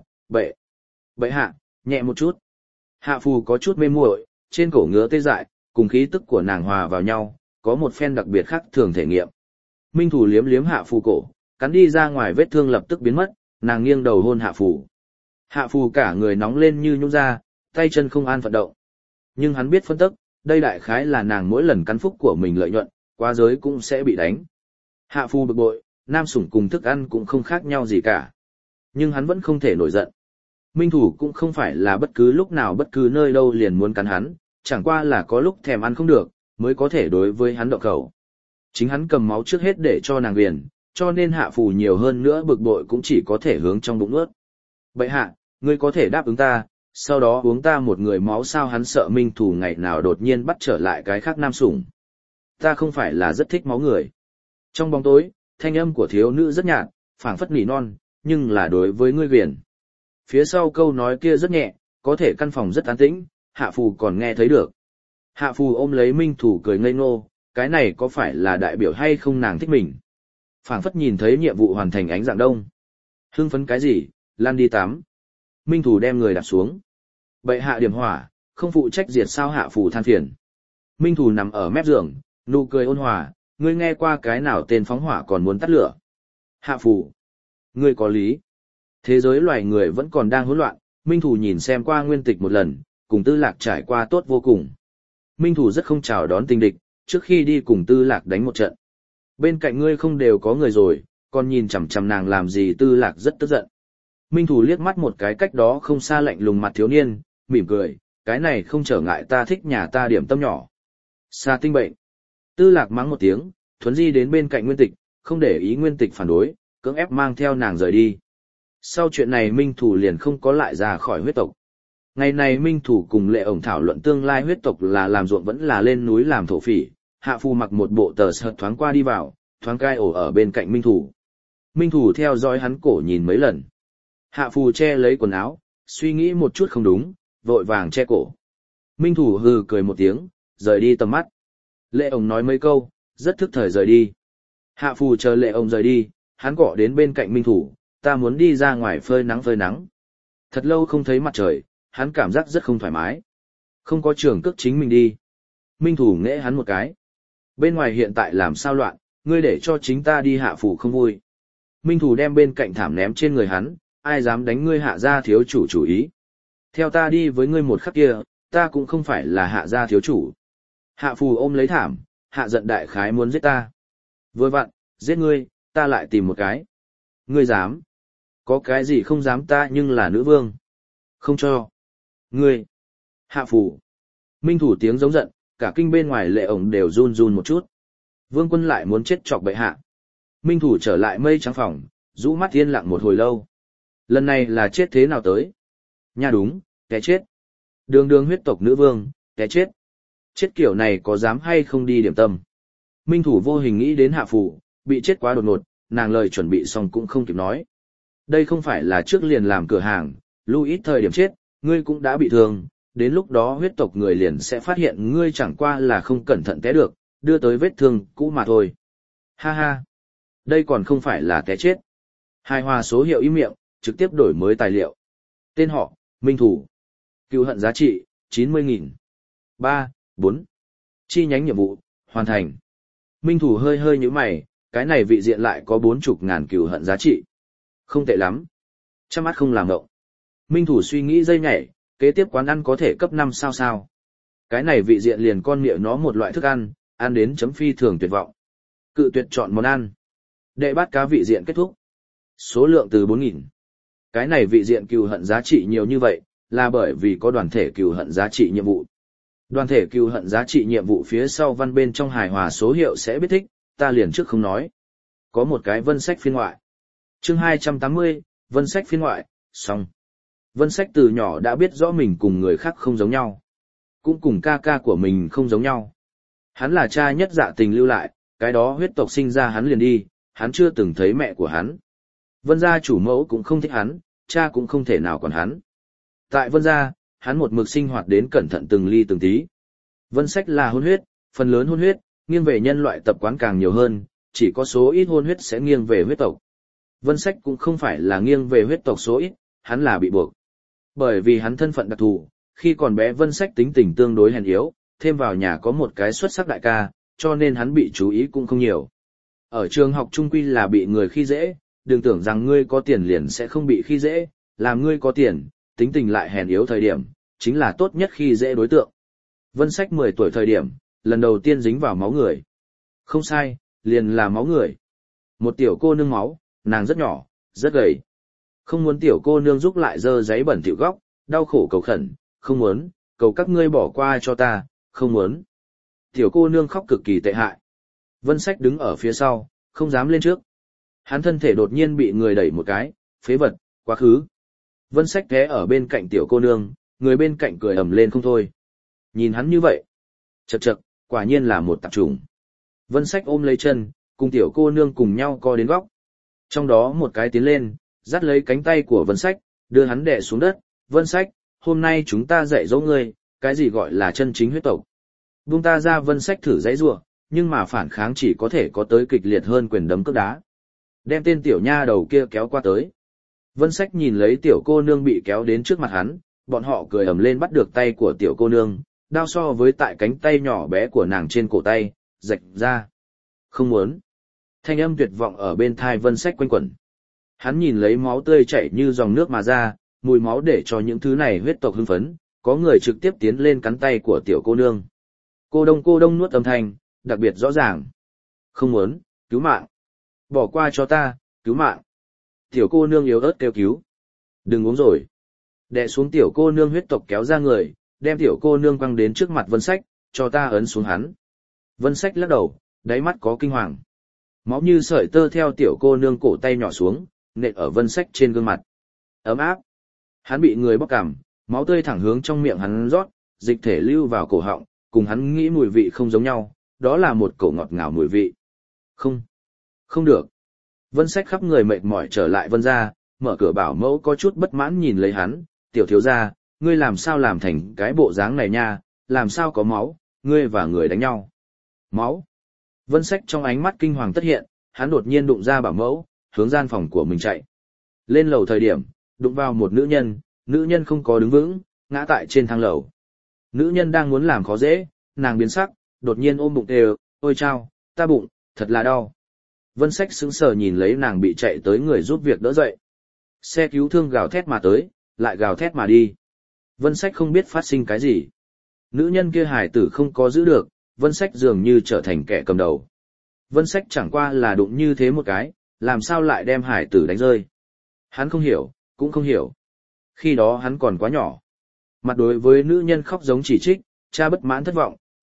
[SPEAKER 1] bệ hạ, nhẹ một chút. Hạ phù có chút mê muội, trên cổ ngứa tê dại, cùng khí tức của nàng hòa vào nhau, có một phen đặc biệt khác thường thể nghiệm. Minh thủ liếm liếm hạ phù cổ, cắn đi ra ngoài vết thương lập tức biến mất, nàng nghiêng đầu hôn hạ phù. Hạ phù cả người nóng lên như nhung ra, tay chân không an phận động. Nhưng hắn biết phân tức, đây đại khái là nàng mỗi lần cắn phúc của mình lợi nhuận, quá giới cũng sẽ bị đánh. Hạ phù bực bội, nam sủng cùng thức ăn cũng không khác nhau gì cả. Nhưng hắn vẫn không thể nổi giận. Minh thủ cũng không phải là bất cứ lúc nào bất cứ nơi đâu liền muốn cắn hắn, chẳng qua là có lúc thèm ăn không được, mới có thể đối với hắn động khẩu. Chính hắn cầm máu trước hết để cho nàng viền, cho nên hạ phù nhiều hơn nữa bực bội cũng chỉ có thể hướng trong bụng ướt. Bệ hạ, ngươi có thể đáp ứng ta, sau đó uống ta một người máu sao? Hắn sợ minh thủ ngày nào đột nhiên bắt trở lại cái khác nam sủng. Ta không phải là rất thích máu người. Trong bóng tối, thanh âm của thiếu nữ rất nhạt, phảng phất nỉ non, nhưng là đối với ngươi viền. Phía sau câu nói kia rất nhẹ, có thể căn phòng rất an tĩnh, hạ phù còn nghe thấy được. Hạ phù ôm lấy minh thủ cười ngây ngô, cái này có phải là đại biểu hay không nàng thích mình? Phảng phất nhìn thấy nhiệm vụ hoàn thành ánh dạng đông. Hưng phấn cái gì, lan đi tắm. Minh thủ đem người đặt xuống. Bệ hạ điểm hỏa, không phụ trách diệt sao? Hạ phù than phiền. Minh thủ nằm ở mép giường, nụ cười ôn hòa, ngươi nghe qua cái nào tên phóng hỏa còn muốn tắt lửa? Hạ phù, ngươi có lý. Thế giới loài người vẫn còn đang hỗn loạn, Minh thủ nhìn xem qua nguyên tịch một lần, cùng Tư Lạc trải qua tốt vô cùng. Minh thủ rất không chào đón tình địch, trước khi đi cùng Tư Lạc đánh một trận. Bên cạnh ngươi không đều có người rồi, còn nhìn chằm chằm nàng làm gì? Tư Lạc rất tức giận. Minh thủ liếc mắt một cái cách đó không xa lạnh lùng mặt thiếu niên, mỉm cười, cái này không trở ngại ta thích nhà ta điểm tâm nhỏ. Xa tinh bệnh. Tư Lạc mắng một tiếng, thuấn di đến bên cạnh Nguyên Tịch, không để ý Nguyên Tịch phản đối, cưỡng ép mang theo nàng rời đi. Sau chuyện này Minh thủ liền không có lại ra khỏi huyết tộc. Ngày này Minh thủ cùng Lệ ổng thảo luận tương lai huyết tộc là làm ruộng vẫn là lên núi làm thổ phỉ. Hạ phù mặc một bộ tờ sợt thoáng qua đi vào, thoáng cai ổ ở bên cạnh Minh thủ. Minh thủ theo dõi hắn cổ nhìn mấy lần. Hạ phù che lấy quần áo, suy nghĩ một chút không đúng, vội vàng che cổ. Minh thủ hừ cười một tiếng, rời đi tầm mắt. Lệ ổng nói mấy câu, rất thức thời rời đi. Hạ phù chờ Lệ ổng rời đi, hắn gõ đến bên cạnh Minh thủ, ta muốn đi ra ngoài phơi nắng phơi nắng. Thật lâu không thấy mặt trời, hắn cảm giác rất không thoải mái. Không có trường cước chính mình đi. Minh thủ nghễ hắn một cái. Bên ngoài hiện tại làm sao loạn, ngươi để cho chính ta đi. Hạ phù không vui. Minh thủ đem bên cạnh thảm ném trên người hắn, ai dám đánh ngươi Hạ gia thiếu chủ chủ ý. Theo ta đi với ngươi một khắc kia, ta cũng không phải là Hạ gia thiếu chủ. Hạ phù ôm lấy thảm, Hạ giận đại khái muốn giết ta. Vừa vặn, giết ngươi, ta lại tìm một cái. Ngươi dám? Có cái gì không dám, ta nhưng là nữ vương. Không cho. Ngươi. Hạ phù. Minh thủ tiếng giống giận, cả kinh bên ngoài lệ ổng đều run run một chút. Vương Quân lại muốn chết chọc bệ hạ. Minh Thủ trở lại mây trắng phòng, rũ mắt yên lặng một hồi lâu. Lần này là chết thế nào tới? Nha đúng, cái chết. Đường đường huyết tộc nữ vương, cái chết. Chết kiểu này có dám hay không đi điểm tâm? Minh Thủ vô hình nghĩ đến Hạ Phủ, bị chết quá đột ngột, nàng lời chuẩn bị xong cũng không kịp nói. Đây không phải là trước liền làm cửa hàng, lưu ít thời điểm chết, ngươi cũng đã bị thương, đến lúc đó huyết tộc người liền sẽ phát hiện ngươi chẳng qua là không cẩn thận té được, đưa tới vết thương cũ mà thôi. Ha ha, đây còn không phải là té chết. Hài hòa số hiệu im miệng, trực tiếp đổi mới tài liệu. Tên họ, Minh Thủ. Cựu hận giá trị, 90.000. 3, 4. Chi nhánh nhiệm vụ, hoàn thành. Minh Thủ hơi hơi như mày, cái này vị diện lại có 40.000 cựu hận giá trị. Không tệ lắm. Chắc mắt không làm ngộng. Minh Thủ suy nghĩ dây nhảy, kế tiếp quán ăn có thể cấp 5 sao sao. Cái này vị diện liền con miệng nó một loại thức ăn đến chấm phi thường tuyệt vọng. Cự tuyệt chọn món ăn. Đệ bát cá vị diện kết thúc. Số lượng từ 4.000. Cái này vị diện cừu hận giá trị nhiều như vậy, là bởi vì có đoàn thể cừu hận giá trị nhiệm vụ. Đoàn thể cừu hận giá trị nhiệm vụ phía sau văn bên trong hài hòa số hiệu sẽ biết thích, ta liền trước không nói. Có một cái vân sách phiên ngoại. Chương 280, vân sách phiên ngoại, xong. Vân sách từ nhỏ đã biết rõ mình cùng người khác không giống nhau. Cũng cùng ca ca của mình không giống nhau. Hắn là cha nhất dạ tình lưu lại, cái đó huyết tộc sinh ra hắn liền đi, hắn chưa từng thấy mẹ của hắn. Vân gia chủ mẫu cũng không thích hắn, cha cũng không thể nào còn hắn. Tại Vân gia, hắn một mực sinh hoạt đến cẩn thận từng ly từng tí. Vân sách là hôn huyết, phần lớn hôn huyết, nghiêng về nhân loại tập quán càng nhiều hơn, chỉ có số ít hôn huyết sẽ nghiêng về huyết tộc. Vân sách cũng không phải là nghiêng về huyết tộc số ít, hắn là bị buộc. Bởi vì hắn thân phận đặc thù, khi còn bé Vân sách tính tình tương đối hèn yếu, thêm vào nhà có một cái xuất sắc đại ca, cho nên hắn bị chú ý cũng không nhiều. Ở trường học trung quy là bị người khi dễ, đừng tưởng rằng ngươi có tiền liền sẽ không bị khi dễ, làm ngươi có tiền, tính tình lại hèn yếu thời điểm, chính là tốt nhất khi dễ đối tượng. Vân sách 10 tuổi thời điểm, lần đầu tiên dính vào máu người. Không sai, liền là máu người. Một tiểu cô nương máu, nàng rất nhỏ, rất gầy. Không muốn tiểu cô nương giúp lại dơ giấy bẩn thỉu góc, đau khổ cầu khẩn, không muốn, cầu các ngươi bỏ qua cho ta, không muốn. Tiểu cô nương khóc cực kỳ tệ hại. Vân sách đứng ở phía sau, không dám lên trước. Hắn thân thể đột nhiên bị người đẩy một cái, phế vật, quá khứ. Vân sách té ở bên cạnh tiểu cô nương, người bên cạnh cười ầm lên không thôi. Nhìn hắn như vậy. Chậc chậc, quả nhiên là một tạp chủng. Vân sách ôm lấy chân, cùng tiểu cô nương cùng nhau co đến góc. Trong đó một cái tiến lên, dắt lấy cánh tay của Vân sách, đưa hắn đè xuống đất. Vân sách, hôm nay chúng ta dạy dỗ ngươi, cái gì gọi là chân chính huyết tộc. Buông ta ra. Vân sách thử giãy giụa, nhưng mà phản kháng chỉ có thể có tới kịch liệt hơn quyền đấm cước đá. Đem tên tiểu nha đầu kia kéo qua tới. Vân sách nhìn lấy tiểu cô nương bị kéo đến trước mặt hắn, bọn họ cười ầm lên bắt được tay của tiểu cô nương, đao so với tại cánh tay nhỏ bé của nàng trên cổ tay, rạch ra. Không muốn. Thanh âm tuyệt vọng ở bên thai Vân sách quanh quẩn. Hắn nhìn lấy máu tươi chảy như dòng nước mà ra, mùi máu để cho những thứ này huyết tộc hưng phấn, có người trực tiếp tiến lên cắn tay của tiểu cô nương. Cô đông nuốt âm thanh, đặc biệt rõ ràng. Không muốn, cứu mạng. Bỏ qua cho ta, cứu mạng. Tiểu cô nương yếu ớt kêu cứu. Đừng uống rồi. Đè xuống tiểu cô nương huyết tộc kéo ra người, đem tiểu cô nương quăng đến trước mặt Vân sách, cho ta ấn xuống hắn. Vân sách lắc đầu, đáy mắt có kinh hoàng. Máu như sợi tơ theo tiểu cô nương cổ tay nhỏ xuống, nện ở Vân sách trên gương mặt. Ấm áp. Hắn bị người bóc cằm, máu tươi thẳng hướng trong miệng hắn rót, dịch thể lưu vào cổ họng, cùng hắn nghĩ mùi vị không giống nhau, đó là một cổ ngọt ngào mùi vị. Không được. Vân sách khắp người mệt mỏi trở lại Vân gia, mở cửa bảo mẫu có chút bất mãn nhìn lấy hắn, tiểu thiếu gia, ngươi làm sao làm thành cái bộ dáng này nha, làm sao có máu, ngươi và người đánh nhau. Máu. Vân sách trong ánh mắt kinh hoàng tất hiện, hắn đột nhiên đụng ra bảo mẫu, hướng gian phòng của mình chạy. Lên lầu thời điểm, đụng vào một nữ nhân không có đứng vững, ngã tại trên thang lầu. Nữ nhân đang muốn làm khó dễ, nàng biến sắc, đột nhiên ôm bụng đều, ôi chao, ta bụng, thật là đau. Vân sách sững sờ nhìn lấy nàng bị chạy tới người giúp việc đỡ dậy. Xe cứu thương gào thét mà tới, lại gào thét mà đi. Vân sách không biết phát sinh cái gì. Nữ nhân kia hài tử không có giữ được, Vân sách dường như trở thành kẻ cầm đầu. Vân sách chẳng qua là đụng như thế một cái, làm sao lại đem hài tử đánh rơi. Hắn không hiểu, cũng không hiểu. Khi đó hắn còn quá nhỏ. Mặt đối với nữ nhân khóc giống chỉ trích, cha bất mãn thất vọng,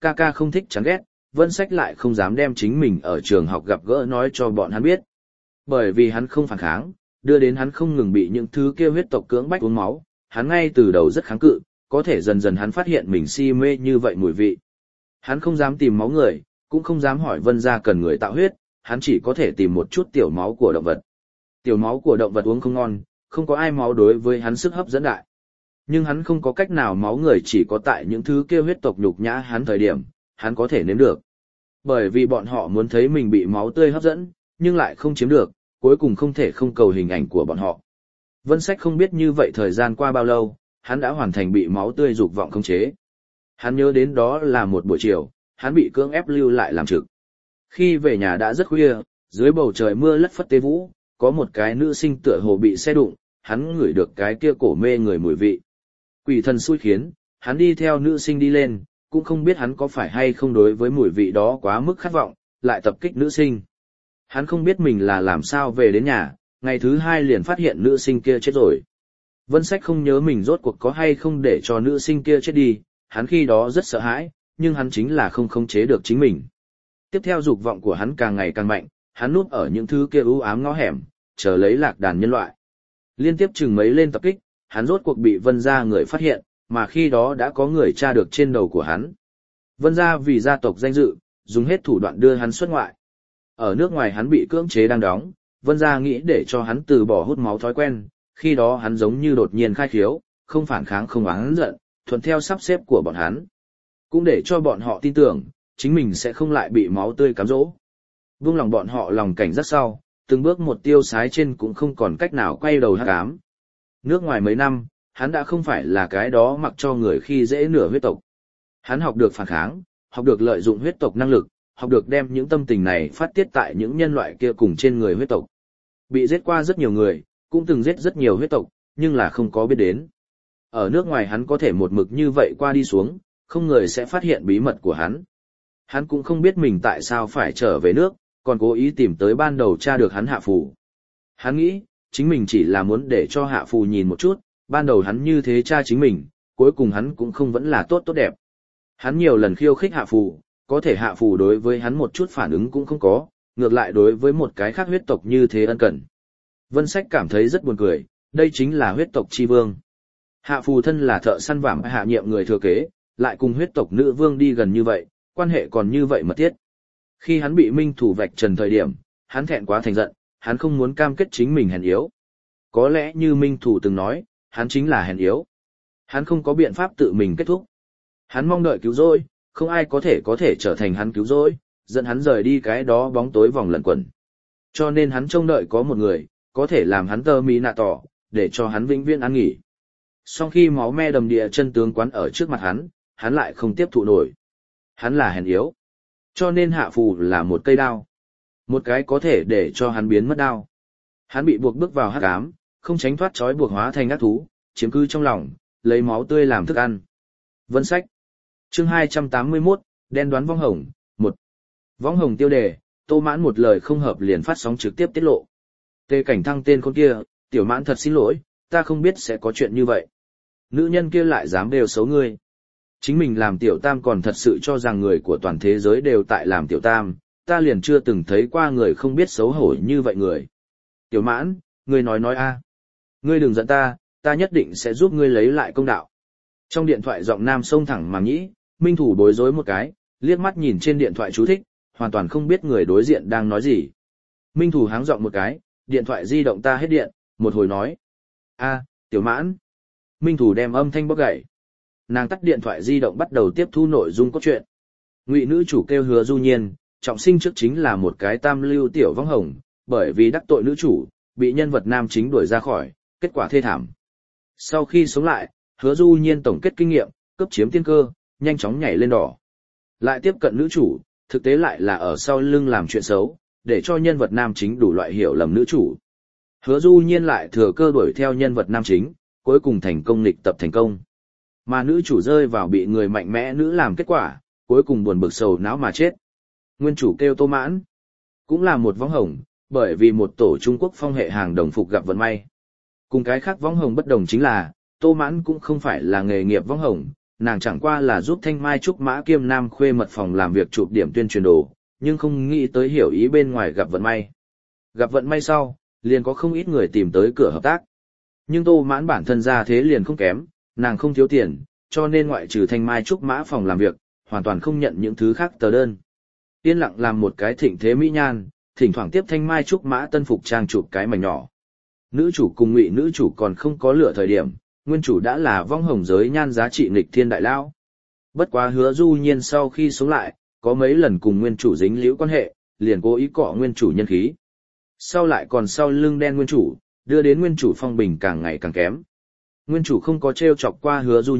[SPEAKER 1] ca ca không thích chán ghét, Vân Sách lại không dám đem chính mình ở trường học gặp gỡ nói cho bọn hắn biết. Bởi vì hắn không phản kháng, đưa đến hắn không ngừng bị những thứ kia huyết tộc cưỡng bách uống máu, hắn ngay từ đầu rất kháng cự, có thể dần dần hắn phát hiện mình si mê như vậy mùi vị. Hắn không dám tìm máu người, cũng không dám hỏi Vân gia cần người tạo huyết, hắn chỉ có thể tìm một chút tiểu máu của động vật. Tiểu máu của động vật uống không ngon, không có ai máu đối với hắn sức hấp dẫn đại. Nhưng hắn không có cách nào máu người chỉ có tại những thứ kia huyết tộc nhục nhã hắn thời điểm, hắn có thể nếm được. Bởi vì bọn họ muốn thấy mình bị máu tươi hấp dẫn, nhưng lại không chiếm được, cuối cùng không thể không cầu hình ảnh của bọn họ. Vân Sách không biết như vậy thời gian qua bao lâu, hắn đã hoàn thành bị máu tươi dục vọng khống chế. Hắn nhớ đến đó là một buổi chiều, hắn bị cưỡng ép lưu lại làm trực. Khi về nhà đã rất khuya, dưới bầu trời mưa lất phất tê vũ, có một cái nữ sinh tựa hồ bị xe đụng, hắn ngửi được cái kia cổ mê người mùi vị. Quỷ thần xui khiến, hắn đi theo nữ sinh đi lên, cũng không biết hắn có phải hay không đối với mùi vị đó quá mức khát vọng, lại tập kích nữ sinh. Hắn không biết mình là làm sao về đến nhà, ngày thứ hai liền phát hiện nữ sinh kia chết rồi. Vân Sách không nhớ mình rốt cuộc có hay không để cho nữ sinh kia chết đi, hắn khi đó rất sợ hãi, nhưng hắn chính là không khống chế được chính mình. Tiếp theo dục vọng của hắn càng ngày càng mạnh, hắn núp ở những thứ kia u ám ngõ hẻm, chờ lấy lạc đàn nhân loại. Liên tiếp chừng mấy lên tập kích, hắn rốt cuộc bị Vân gia người phát hiện, mà khi đó đã có người tra được trên đầu của hắn. Vân gia vì gia tộc danh dự, dùng hết thủ đoạn đưa hắn xuất ngoại. Ở nước ngoài hắn bị cưỡng chế đang đóng, Vân gia nghĩ để cho hắn từ bỏ hút máu thói quen, khi đó hắn giống như đột nhiên khai khiếu, không phản kháng không oán giận, thuận theo sắp xếp của bọn hắn. Cũng để cho bọn họ tin tưởng, chính mình sẽ không lại bị máu tươi cám dỗ. Buông lòng bọn họ lòng cảnh giác sau, từng bước một tiêu sái trên cũng không còn cách nào quay đầu hắc ám. Nước ngoài mấy năm, hắn đã không phải là cái đó mặc cho người khi dễ nửa huyết tộc. Hắn học được phản kháng, học được lợi dụng huyết tộc năng lực, học được đem những tâm tình này phát tiết tại những nhân loại kia cùng trên người huyết tộc. Bị giết qua rất nhiều người, cũng từng giết rất nhiều huyết tộc, nhưng là không có biết đến. Ở nước ngoài hắn có thể một mực như vậy qua đi xuống, không người sẽ phát hiện bí mật của hắn. Hắn cũng không biết mình tại sao phải trở về nước, còn cố ý tìm tới ban đầu tra được hắn hạ phù. Hắn nghĩ, chính mình chỉ là muốn để cho hạ phù nhìn một chút, ban đầu hắn như thế tra chính mình, cuối cùng hắn cũng không vẫn là tốt tốt đẹp. Hắn nhiều lần khiêu khích hạ phù, có thể hạ phù đối với hắn một chút phản ứng cũng không có, ngược lại đối với một cái khác huyết tộc như thế ân cần. Vân Sách cảm thấy rất buồn cười, đây chính là huyết tộc chi vương. Hạ phù thân là thợ săn vảm hạ nhiệm người thừa kế, lại cùng huyết tộc nữ vương đi gần như vậy, quan hệ còn như vậy mật thiết. Khi hắn bị minh thủ vạch trần thời điểm, hắn thẹn quá thành giận, hắn không muốn cam kết chính mình hèn yếu. Có lẽ như minh thủ từng nói, hắn chính là hèn yếu. Hắn không có biện pháp tự mình kết thúc. Hắn mong đợi cứu rỗi, không ai có thể trở thành hắn cứu rỗi, dẫn hắn rời đi cái đó bóng tối vòng lẩn quẩn. Cho nên hắn trông đợi có một người, có thể làm hắn tơ mi nạ tỏ, để cho hắn vĩnh viễn an nghỉ. Sau khi máu me đầm địa chân tướng quán ở trước mặt hắn lại không tiếp thụ nổi. Hắn là hèn yếu. Cho nên hạ phù là một cây đao. Một cái có thể để cho hắn biến mất đao. Hắn bị buộc bước vào hắc ám, không tránh thoát trói buộc hóa thành ác thú, chiếm cư trong lòng, lấy máu tươi làm thức ăn. Vân Sách. Chương 281, đen đoán vong hồng, 1. Vong hồng tiêu đề, Tô Mãn một lời không hợp liền phát sóng trực tiếp tiết lộ. Tề Cảnh Thăng tên con kia, Tiểu Mãn thật xin lỗi, ta không biết sẽ có chuyện như vậy. Nữ nhân kia lại dám đều xấu ngươi. Chính mình làm tiểu tam còn thật sự cho rằng người của toàn thế giới đều tại làm tiểu tam, ta liền chưa từng thấy qua người không biết xấu hổ như vậy người. Tiểu Mãn, ngươi nói a. Ngươi đừng giận ta nhất định sẽ giúp ngươi lấy lại công đạo. Trong điện thoại giọng nam xông thẳng màng nhĩ, minh thủ bối rối một cái, liếc mắt nhìn trên điện thoại chú thích, hoàn toàn không biết người đối diện đang nói gì. Minh thủ háng giọng một cái, điện thoại di động ta hết điện, một hồi nói. A, Tiểu Mãn. Minh thủ đem âm thanh bóc gãy. Nàng tắt điện thoại di động bắt đầu tiếp thu nội dung cốt truyện. Ngụy nữ chủ kêu Hứa Du Nhiên, trọng sinh trước chính là một cái tam lưu tiểu vong hồng, bởi vì đắc tội nữ chủ, bị nhân vật nam chính đuổi ra khỏi, kết quả thê thảm. Sau khi sống lại, Hứa Du Nhiên tổng kết kinh nghiệm, cấp chiếm tiên cơ, nhanh chóng nhảy lên đỏ. Lại tiếp cận nữ chủ, thực tế lại là ở sau lưng làm chuyện xấu, để cho nhân vật nam chính đủ loại hiểu lầm nữ chủ. Hứa Du Nhiên lại thừa cơ đuổi theo nhân vật nam chính, cuối cùng thành công nghịch tập thành công. Mà nữ chủ rơi vào bị người mạnh mẽ nữ làm kết quả, cuối cùng buồn bực sầu não mà chết. Nguyên chủ kêu Tô Mãn, cũng là một võng hồng, bởi vì một tổ Trung Quốc phong hệ hàng đồng phục gặp vận may. Cùng cái khác võng hồng bất đồng chính là, Tô Mãn cũng không phải là nghề nghiệp võng hồng, nàng chẳng qua là giúp Thanh Mai Trúc Mã kiêm Nam Khuê mật phòng làm việc chụp điểm tuyên truyền đồ, nhưng không nghĩ tới hiểu ý bên ngoài gặp vận may. Gặp vận may sau, liền có không ít người tìm tới cửa hợp tác. Nhưng Tô Mãn bản thân ra thế liền không kém, nàng không thiếu tiền, cho nên ngoại trừ Thanh Mai Trúc Mã phòng làm việc, hoàn toàn không nhận những thứ khác tờ đơn. Yên lặng làm một cái thịnh thế mỹ nhan, thỉnh thoảng tiếp Thanh Mai Trúc Mã tân phục trang chụp cái mảnh nhỏ. Nữ chủ cùng Ngụy nữ chủ còn không có lựa thời điểm, nguyên chủ đã là vong hồng giới nhan giá trị nghịch thiên đại lao. Bất quá Hứa Du Nhiên sau khi sống lại, có mấy lần cùng nguyên chủ dính liễu quan hệ, liền cố ý cọ nguyên chủ nhân khí. Sau lại còn sau lưng đen nguyên chủ, đưa đến nguyên chủ phong bình càng ngày càng kém. Nguyên chủ không có trêu chọc qua Hứa Du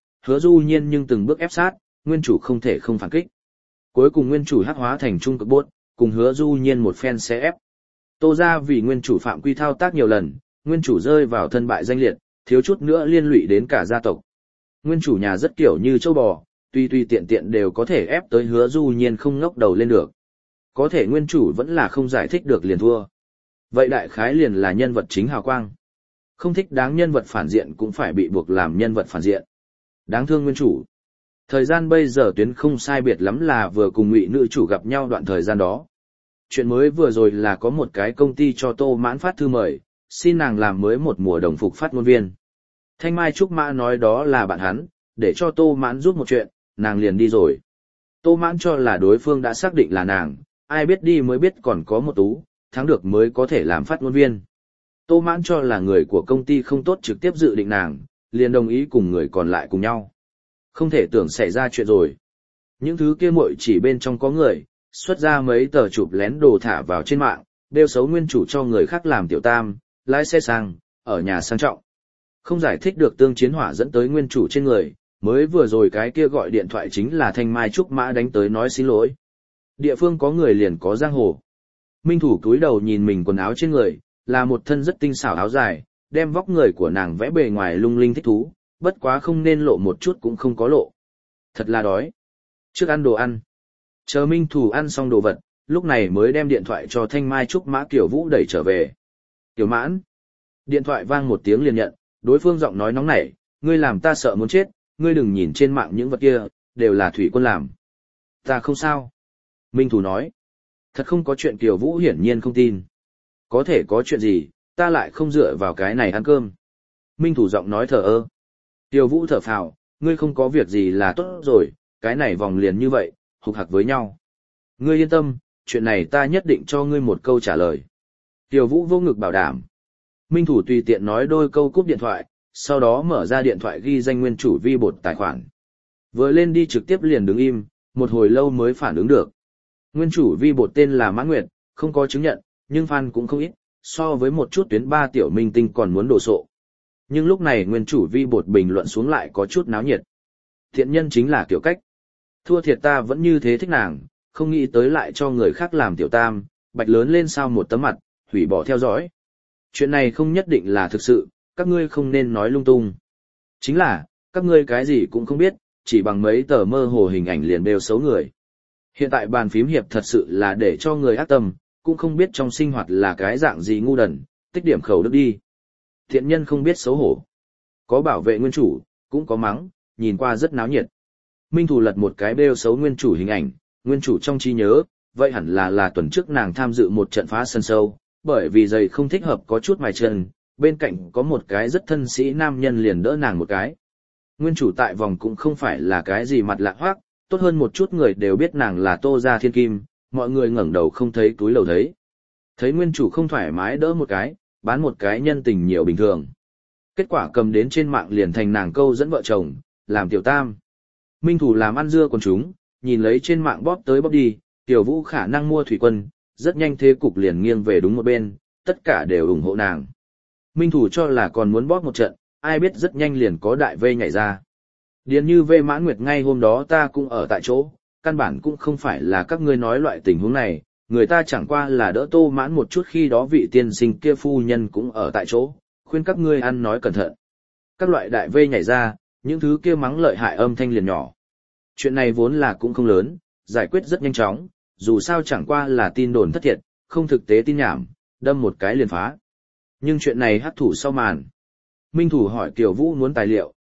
[SPEAKER 1] Nhiên nhưng từng bước ép sát, nguyên chủ không thể không phản kích. Cuối cùng nguyên chủ hắc hóa thành trung cực bốt, cùng Hứa Du Nhiên một phen xé ép. Tô ra vì nguyên chủ phạm quy thao tác nhiều lần, nguyên chủ rơi vào thân bại danh liệt, thiếu chút nữa liên lụy đến cả gia tộc. Nguyên chủ nhà rất kiểu như châu bò, tuy tiện tiện đều có thể ép tới Hứa Du Nhiên không ngóc đầu lên được. Có thể nguyên chủ vẫn là không giải thích được liền thua. Vậy đại khái liền là nhân vật chính hào quang. Không thích đáng nhân vật phản diện cũng phải bị buộc làm nhân vật phản diện. Đáng thương nguyên chủ. Thời gian bây giờ tuyến không sai biệt lắm là vừa cùng Ngụy nữ chủ gặp nhau đoạn thời gian đó. Chuyện mới vừa rồi là có một cái công ty cho Tô Mãn phát thư mời, xin nàng làm mới một mùa đồng phục phát ngôn viên. Thanh Mai Trúc Mã nói đó là bạn hắn, để cho Tô Mãn giúp một chuyện, nàng liền đi rồi. Tô Mãn cho là đối phương đã xác định là nàng, ai biết đi mới biết còn có một tú, thắng được mới có thể làm phát ngôn viên. Tô Mãn cho là người của công ty không tốt trực tiếp dự định nàng, liền đồng ý cùng người còn lại cùng nhau. Không thể tưởng xảy ra chuyện rồi. Những thứ kia muội chỉ bên trong có người, xuất ra mấy tờ chụp lén đồ thả vào trên mạng, đều xấu nguyên chủ cho người khác làm tiểu tam, lái xe sang, ở nhà sang trọng. Không giải thích được tương chiến hỏa dẫn tới nguyên chủ trên người, mới vừa rồi cái kia gọi điện thoại chính là Thanh Mai Trúc Mã đánh tới nói xin lỗi. Địa phương có người liền có giang hồ. Minh thủ cúi đầu nhìn mình quần áo trên người, là một thân rất tinh xảo áo dài, đem vóc người của nàng vẽ bề ngoài lung linh thích thú, bất quá không nên lộ một chút cũng không có lộ. Thật là đói. Trước ăn đồ ăn. Chờ Minh thủ ăn xong đồ vật, lúc này mới đem điện thoại cho Thanh Mai Trúc Mã Tiểu Vũ đẩy trở về. Tiểu Mãn. Điện thoại vang một tiếng liền nhận, đối phương giọng nói nóng nảy, ngươi làm ta sợ muốn chết, ngươi đừng nhìn trên mạng những vật kia, đều là thủy quân làm. Ta không sao. Minh thủ nói. Thật không có chuyện Tiểu Vũ hiển nhiên không tin. Có thể có chuyện gì, ta lại không dựa vào cái này ăn cơm. Minh thủ giọng nói thờ ơ. Tiểu Vũ thở phào, ngươi không có việc gì là tốt rồi, cái này vòng liền như vậy, hục hặc với nhau. Ngươi yên tâm, chuyện này ta nhất định cho ngươi một câu trả lời. Tiểu Vũ vô ngực bảo đảm. Minh thủ tùy tiện nói đôi câu cúp điện thoại, sau đó mở ra điện thoại ghi danh nguyên chủ vi bột tài khoản. Vừa lên đi trực tiếp liền đứng im, một hồi lâu mới phản ứng được. Nguyên chủ vi bột tên là Mãn Nguyệt, không có chứng nhận, nhưng fan cũng không ít, so với một chút tuyến 3 tiểu minh tinh còn muốn đổ sộ. Nhưng lúc này nguyên chủ vi bột bình luận xuống lại có chút náo nhiệt. Thiện nhân chính là kiểu cách. Thua thiệt ta vẫn như thế thích nàng, không nghĩ tới lại cho người khác làm tiểu tam, bạch lớn lên sao một tấm mặt, hủy bỏ theo dõi. Chuyện này không nhất định là thực sự, các ngươi không nên nói lung tung. Chính là, các ngươi cái gì cũng không biết, chỉ bằng mấy tờ mơ hồ hình ảnh liền đều xấu người. Hiện tại bàn phím hiệp thật sự là để cho người ác tâm, cũng không biết trong sinh hoạt là cái dạng gì ngu đần, tích điểm khẩu đức đi. Thiện nhân không biết xấu hổ. Có bảo vệ nguyên chủ, cũng có mắng, nhìn qua rất náo nhiệt. Minh thủ lật một cái bêu xấu nguyên chủ hình ảnh, nguyên chủ trong trí nhớ, vậy hẳn là tuần trước nàng tham dự một trận phá sân sâu, bởi vì giày không thích hợp có chút mài chân, bên cạnh có một cái rất thân sĩ nam nhân liền đỡ nàng một cái. Nguyên chủ tại vòng cũng không phải là cái gì mặt lạ hoác, tốt hơn một chút người đều biết nàng là Tô Gia Thiên Kim, mọi người ngẩng đầu không thấy túi lầu thấy. Thấy nguyên chủ không thoải mái đỡ một cái, bán một cái nhân tình nhiều bình thường. Kết quả cầm đến trên mạng liền thành nàng câu dẫn vợ chồng, làm tiểu tam. Minh thủ làm ăn dưa con chúng, nhìn lấy trên mạng bóp tới bóp đi, Tiểu Vũ khả năng mua thủy quân, rất nhanh thế cục liền nghiêng về đúng một bên, tất cả đều ủng hộ nàng. Minh thủ cho là còn muốn bóp một trận, ai biết rất nhanh liền có đại vây nhảy ra. Điền như vây Mãn Nguyệt ngay hôm đó ta cũng ở tại chỗ, căn bản cũng không phải là các ngươi nói loại tình huống này, người ta chẳng qua là đỡ Tô Mãn một chút khi đó vị tiên sinh kia phu nhân cũng ở tại chỗ, khuyên các ngươi ăn nói cẩn thận. Các loại đại vây nhảy ra, những thứ kia mắng lợi hại âm thanh liền nhỏ. Chuyện này vốn là cũng không lớn, giải quyết rất nhanh chóng, dù sao chẳng qua là tin đồn thất thiệt, không thực tế tin nhảm, đâm một cái liền phá. Nhưng chuyện này hắc thủ sau màn. Minh thủ hỏi Tiểu Vũ muốn tài liệu,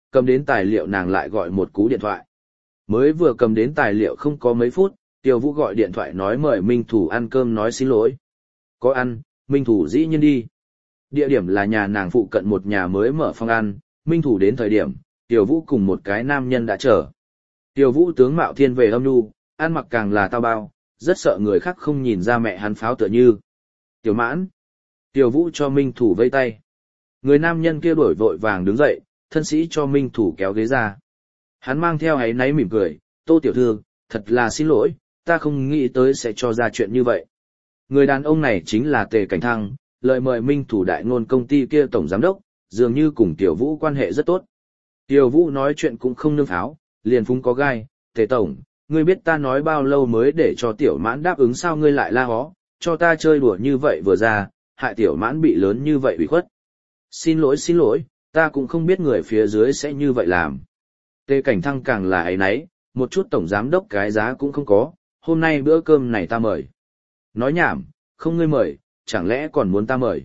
[SPEAKER 1] cầm đến tài liệu nàng lại gọi một cú điện thoại. Mới vừa cầm đến tài liệu không có mấy phút, Tiêu Vũ gọi điện thoại nói mời Minh Thủ ăn cơm nói xin lỗi. Có ăn, Minh Thủ dĩ nhiên đi. Địa điểm là nhà nàng phụ cận một nhà mới mở phòng ăn, Minh Thủ đến thời điểm, Tiêu Vũ cùng một cái nam nhân đã chờ. Tiêu Vũ tướng mạo thiên về âm nhu, ăn mặc càng là tao bao, rất sợ người khác không nhìn ra mẹ hắn pháo tựa như. Tiểu Mãn. Tiêu Vũ cho Minh Thủ vây tay. Người nam nhân kia đổi vội vàng đứng dậy, thân sĩ cho Minh Thủ kéo ghế ra. Hắn mang theo áy náy mỉm cười, Tô tiểu thư, thật là xin lỗi, ta không nghĩ tới sẽ cho ra chuyện như vậy. Người đàn ông này chính là Tề Cảnh Thăng, lời mời Minh Thủ đại ngôn công ty kia tổng giám đốc, dường như cùng Tiểu Vũ quan hệ rất tốt. Tiểu Vũ nói chuyện cũng không nương pháo, liền phúng có gai, Tề tổng, ngươi biết ta nói bao lâu mới để cho Tiểu Mãn đáp ứng sao ngươi lại la hó, cho ta chơi đùa như vậy vừa ra, hại Tiểu Mãn bị lớn như vậy ủy khuất. Xin lỗi, ta cũng không biết người phía dưới sẽ như vậy làm. Tề Cảnh Thăng càng là ấy nấy, một chút tổng giám đốc cái giá cũng không có, hôm nay bữa cơm này ta mời. Nói nhảm, không ngươi mời, chẳng lẽ còn muốn ta mời?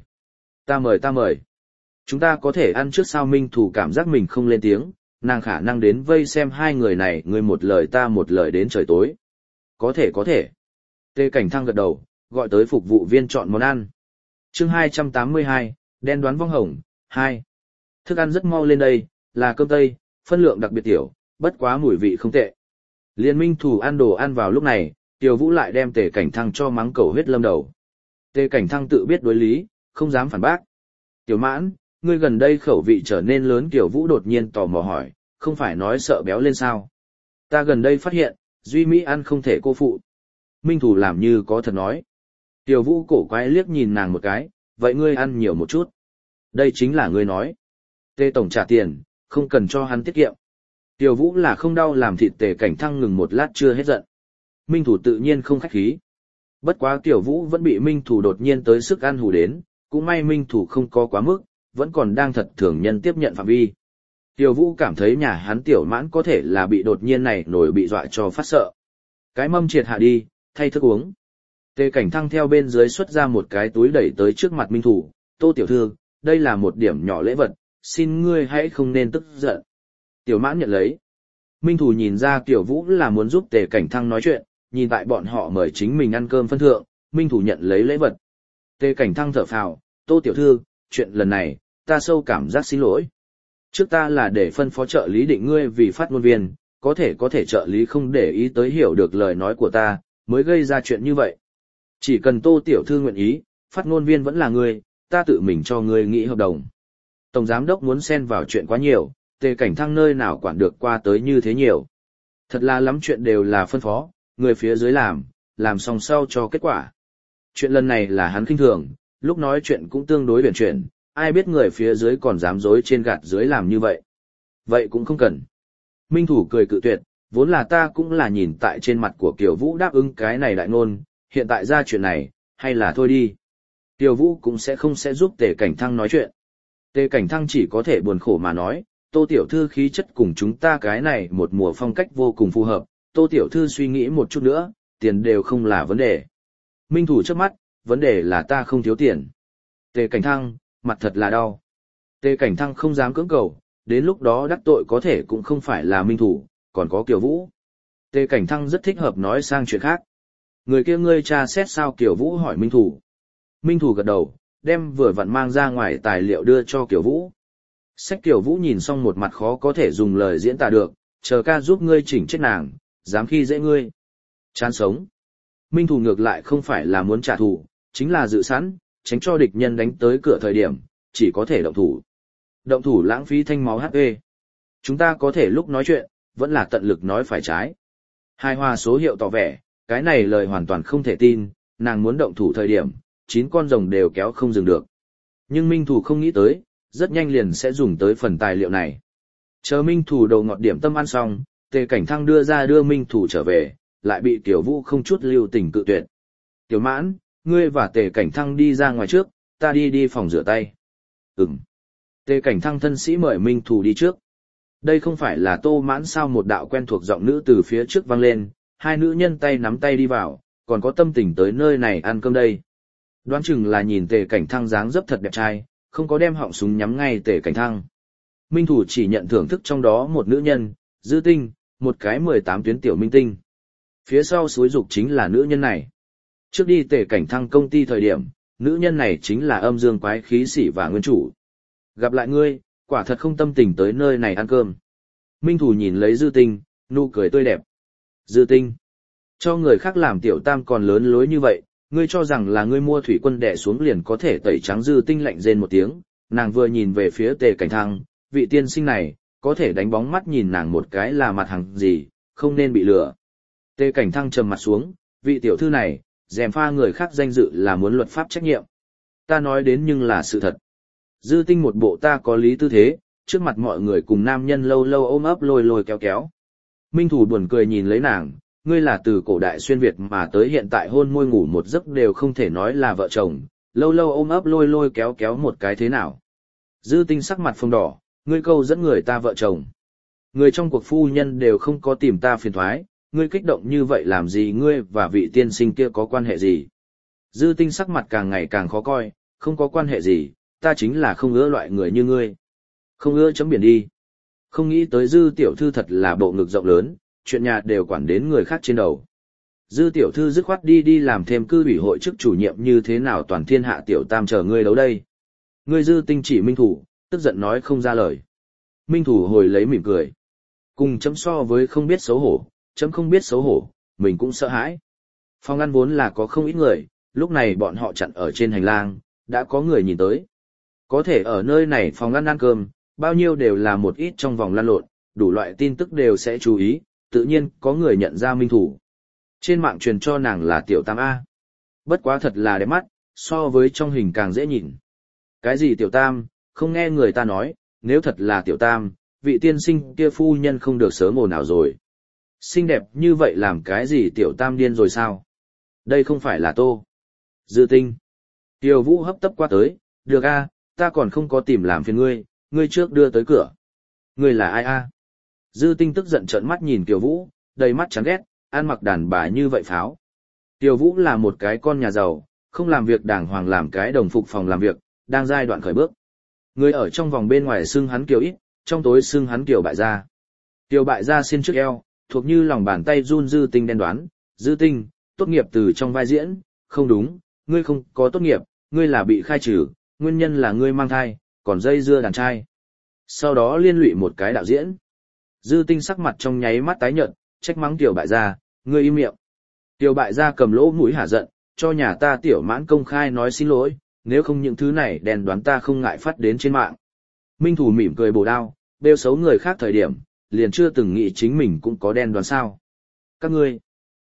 [SPEAKER 1] Ta mời. Chúng ta có thể ăn trước sao? Minh Thủ cảm giác mình không lên tiếng, nàng khả năng đến vây xem hai người này, ngươi một lời ta một lời đến trời tối. Có thể. Tề Cảnh Thăng gật đầu, gọi tới phục vụ viên chọn món ăn. Chương 282, đen đoán vong hồng, 2. Thức ăn rất mau lên đây, là cơm tây, phân lượng đặc biệt tiểu, bất quá mùi vị không tệ. Liên Minh Thủ ăn đồ ăn vào lúc này, Tiêu Vũ lại đem Tề Cảnh Thăng cho mắng cầu huyết lâm đầu. Tề Cảnh Thăng tự biết đối lý, không dám phản bác. Tiểu Mãn, ngươi gần đây khẩu vị trở nên lớn. Tiêu Vũ đột nhiên tò mò hỏi, không phải nói sợ béo lên sao? Ta gần đây phát hiện, duy mỹ ăn không thể cô phụ. Minh Thủ làm như có thật nói. Tiêu Vũ cổ quái liếc nhìn nàng một cái, vậy ngươi ăn nhiều một chút. Đây chính là ngươi nói. Tề tổng trả tiền, không cần cho hắn tiết kiệm. Tiêu Vũ là không đau làm thịt. Tề Cảnh Thăng ngừng một lát chưa hết giận. Minh Thủ tự nhiên không khách khí. Bất quá Tiêu Vũ vẫn bị Minh Thủ đột nhiên tới sức ăn hù đến, cũng may Minh Thủ không có quá mức, vẫn còn đang thật thường nhân tiếp nhận phạm vi. Tiêu Vũ cảm thấy nhà hắn Tiểu Mãn có thể là bị đột nhiên này nổi bị dọa cho phát sợ. Cái mâm triệt hạ đi, thay thức uống. Tề Cảnh Thăng theo bên dưới xuất ra một cái túi đẩy tới trước mặt Minh Thủ, Tô tiểu thư, đây là một điểm nhỏ lễ vật, xin ngươi hãy không nên tức giận. Tiểu Mãn nhận lấy. Minh Thủ nhìn ra Tiểu Vũ là muốn giúp Tề Cảnh Thăng nói chuyện, nhìn tại bọn họ mời chính mình ăn cơm phân thượng, Minh Thủ nhận lấy lễ vật. Tề Cảnh Thăng thở phào, Tô tiểu thư, chuyện lần này, ta sâu cảm giác xin lỗi. Trước ta là để phân phó trợ lý định ngươi vì phát ngôn viên, có thể trợ lý không để ý tới hiểu được lời nói của ta, mới gây ra chuyện như vậy. Chỉ cần Tô tiểu thư nguyện ý, phát ngôn viên vẫn là ngươi, ta tự mình cho ngươi nghĩ hợp đồng. Tổng giám đốc muốn xen vào chuyện quá nhiều, Tề Cảnh Thăng nơi nào quản được qua tới như thế nhiều. Thật là lắm chuyện đều là phân phó, người phía dưới làm xong sau cho kết quả. Chuyện lần này là hắn khinh thường, lúc nói chuyện cũng tương đối huyền chuyển, ai biết người phía dưới còn dám dối trên gạt dưới làm như vậy. Vậy cũng không cần. Minh Thủ cười cự tuyệt, vốn là ta cũng là nhìn tại trên mặt của Kiều Vũ đáp ứng cái này đại ngôn, hiện tại ra chuyện này, hay là thôi đi. Kiều Vũ cũng không giúp Tề Cảnh Thăng nói chuyện. Tề Cảnh Thăng chỉ có thể buồn khổ mà nói, Tô tiểu thư khí chất cùng chúng ta cái này một mùa phong cách vô cùng phù hợp, Tô tiểu thư suy nghĩ một chút nữa, tiền đều không là vấn đề. Minh Thủ trước mắt, vấn đề là ta không thiếu tiền. Tề Cảnh Thăng, mặt thật là đau. Tề Cảnh Thăng không dám cưỡng cầu, đến lúc đó đắc tội có thể cũng không phải là Minh Thủ, còn có Kiều Vũ. Tề Cảnh Thăng rất thích hợp nói sang chuyện khác. Người kia ngươi tra xét sao? Kiều Vũ hỏi Minh Thủ. Minh Thủ gật đầu, đem vừa vặn mang ra ngoài tài liệu đưa cho Kiều Vũ. Sách Kiều Vũ nhìn xong một mặt khó có thể dùng lời diễn tả được, chờ ca giúp ngươi chỉnh chết nàng, dám khi dễ ngươi. Chán sống. Minh Thủ ngược lại không phải là muốn trả thù, chính là dự sẵn, tránh cho địch nhân đánh tới cửa thời điểm, chỉ có thể động thủ. Động thủ lãng phí thanh máu HP. Chúng ta có thể lúc nói chuyện, vẫn là tận lực nói phải trái. Hài hòa số hiệu tỏ vẻ, cái này lời hoàn toàn không thể tin, nàng muốn động thủ thời điểm, 9 con rồng đều kéo không dừng được. Nhưng Minh Thủ không nghĩ tới, rất nhanh liền sẽ dùng tới phần tài liệu này. Chờ Minh Thủ đầu ngọt điểm tâm ăn xong, Tề Cảnh Thăng đưa Minh Thủ trở về, lại bị Tiểu Vũ không chút lưu tình cự tuyệt. Tiểu Mãn, ngươi và Tề Cảnh Thăng đi ra ngoài trước, ta đi phòng rửa tay. Tề Cảnh Thăng thân sĩ mời Minh Thủ đi trước. Đây không phải là Tô Mãn sao? Một đạo quen thuộc giọng nữ từ phía trước vang lên, hai nữ nhân tay nắm tay đi vào, còn có tâm tình tới nơi này ăn cơm đây. Đoán chừng là nhìn Tề Cảnh Thăng dáng dấp thật đẹp trai, không có đem họng súng nhắm ngay Tề Cảnh Thăng. Minh Thủ chỉ nhận thưởng thức trong đó một nữ nhân, Dư Tinh, một cái 18 tuyến tiểu minh tinh. Phía sau suối dục chính là nữ nhân này. Trước đi Tề Cảnh Thăng công ty thời điểm, nữ nhân này chính là âm dương quái khí sĩ và nguyên chủ. Gặp lại ngươi, quả thật không tâm tình tới nơi này ăn cơm. Minh Thủ nhìn lấy Dư Tinh, nụ cười tươi đẹp. Dư Tinh, cho người khác làm tiểu tam còn lớn lối như vậy, ngươi cho rằng là ngươi mua thủy quân đẻ xuống liền có thể tẩy trắng. Dư Tinh lạnh rên một tiếng, nàng vừa nhìn về phía Tề Cảnh Thăng, vị tiên sinh này, có thể đánh bóng mắt nhìn nàng một cái là mặt hàng gì, không nên bị lừa. Tề Cảnh Thăng trầm mặt xuống, vị tiểu thư này, dèm pha người khác danh dự là muốn luật pháp trách nhiệm. Ta nói đến nhưng là sự thật. Dư Tinh một bộ ta có lý tư thế, trước mặt mọi người cùng nam nhân lâu lâu ôm ấp lôi lôi kéo kéo. Minh Thủ buồn cười nhìn lấy nàng, ngươi là từ cổ đại xuyên Việt mà tới hiện tại hôn môi ngủ một giấc đều không thể nói là vợ chồng, lâu lâu ôm ấp lôi lôi kéo kéo một cái thế nào. Dư Tinh sắc mặt phồng đỏ, ngươi câu dẫn người ta vợ chồng. Người trong cuộc phu nhân đều không có tìm ta phiền thoái, ngươi kích động như vậy làm gì, ngươi và vị tiên sinh kia có quan hệ gì? Dư Tinh sắc mặt càng ngày càng khó coi, không có quan hệ gì, ta chính là không ưa loại người như ngươi. Không ưa chấm biển đi. Không nghĩ tới Dư tiểu thư thật là bộ ngực rộng lớn, chuyện nhà đều quản đến người khác trên đầu. Dư tiểu thư dứt khoát đi làm thêm cư ủy hội chức chủ nhiệm như thế nào toàn thiên hạ tiểu tam chờ ngươi đấu đây. Ngươi Dư Tinh chỉ Minh Thủ, tức giận nói không ra lời. Minh Thủ hồi lấy mỉm cười. Cùng chấm so với không biết xấu hổ, chấm không biết xấu hổ, mình cũng sợ hãi. Phòng ăn vốn là có không ít người, lúc này bọn họ chặn ở trên hành lang, đã có người nhìn tới. Có thể ở nơi này phòng ăn cơm, bao nhiêu đều là một ít trong vòng lăn lộn, đủ loại tin tức đều sẽ chú ý, tự nhiên có người nhận ra Minh Thủ. Trên mạng truyền cho nàng là tiểu tam A. Bất quá thật là đẹp mắt, so với trong hình càng dễ nhìn. Cái gì tiểu tam, không nghe người ta nói, nếu thật là tiểu tam, vị tiên sinh kia phu nhân không được sớm ồn ào rồi. Xinh đẹp như vậy làm cái gì tiểu tam điên rồi sao? Đây không phải là Tô. Dư Tinh. Tiêu Vũ hấp tấp qua tới, được a, ta còn không có tìm làm phiền ngươi, ngươi trước đưa tới cửa. Ngươi là ai a? Dư Tinh tức giận trợn mắt nhìn Tiêu Vũ, đầy mắt chán ghét, ăn mặc đàn bà như vậy pháo. Tiêu Vũ là một cái con nhà giàu, không làm việc đàng hoàng làm cái đồng phục phòng làm việc, đang giai đoạn khởi bước. Người ở trong vòng bên ngoài xưng hắn Kiều ít, trong tối xưng hắn Kiều bại gia. Kiều bại gia xin trước eo, thuộc như lòng bàn tay run. Dư Tinh đen đoán, Dư Tinh, tốt nghiệp từ trong vai diễn, không đúng, ngươi không có tốt nghiệp, ngươi là bị khai trừ, nguyên nhân là ngươi mang thai, còn dây dưa đàn trai. Sau đó liên lụy một cái đạo diễn. Dư Tinh sắc mặt trong nháy mắt tái nhợt, trách mắng Kiều bại gia, ngươi im miệng. Kiều bại gia cầm lỗ mũi hả giận, cho nhà ta Tiểu Mãn công khai nói xin lỗi, nếu không những thứ này đèn đoán ta không ngại phát đến trên mạng. Minh Thủ mỉm cười bổ đao, bêu xấu người khác thời điểm, liền chưa từng nghĩ chính mình cũng có đen đoán sao. Các ngươi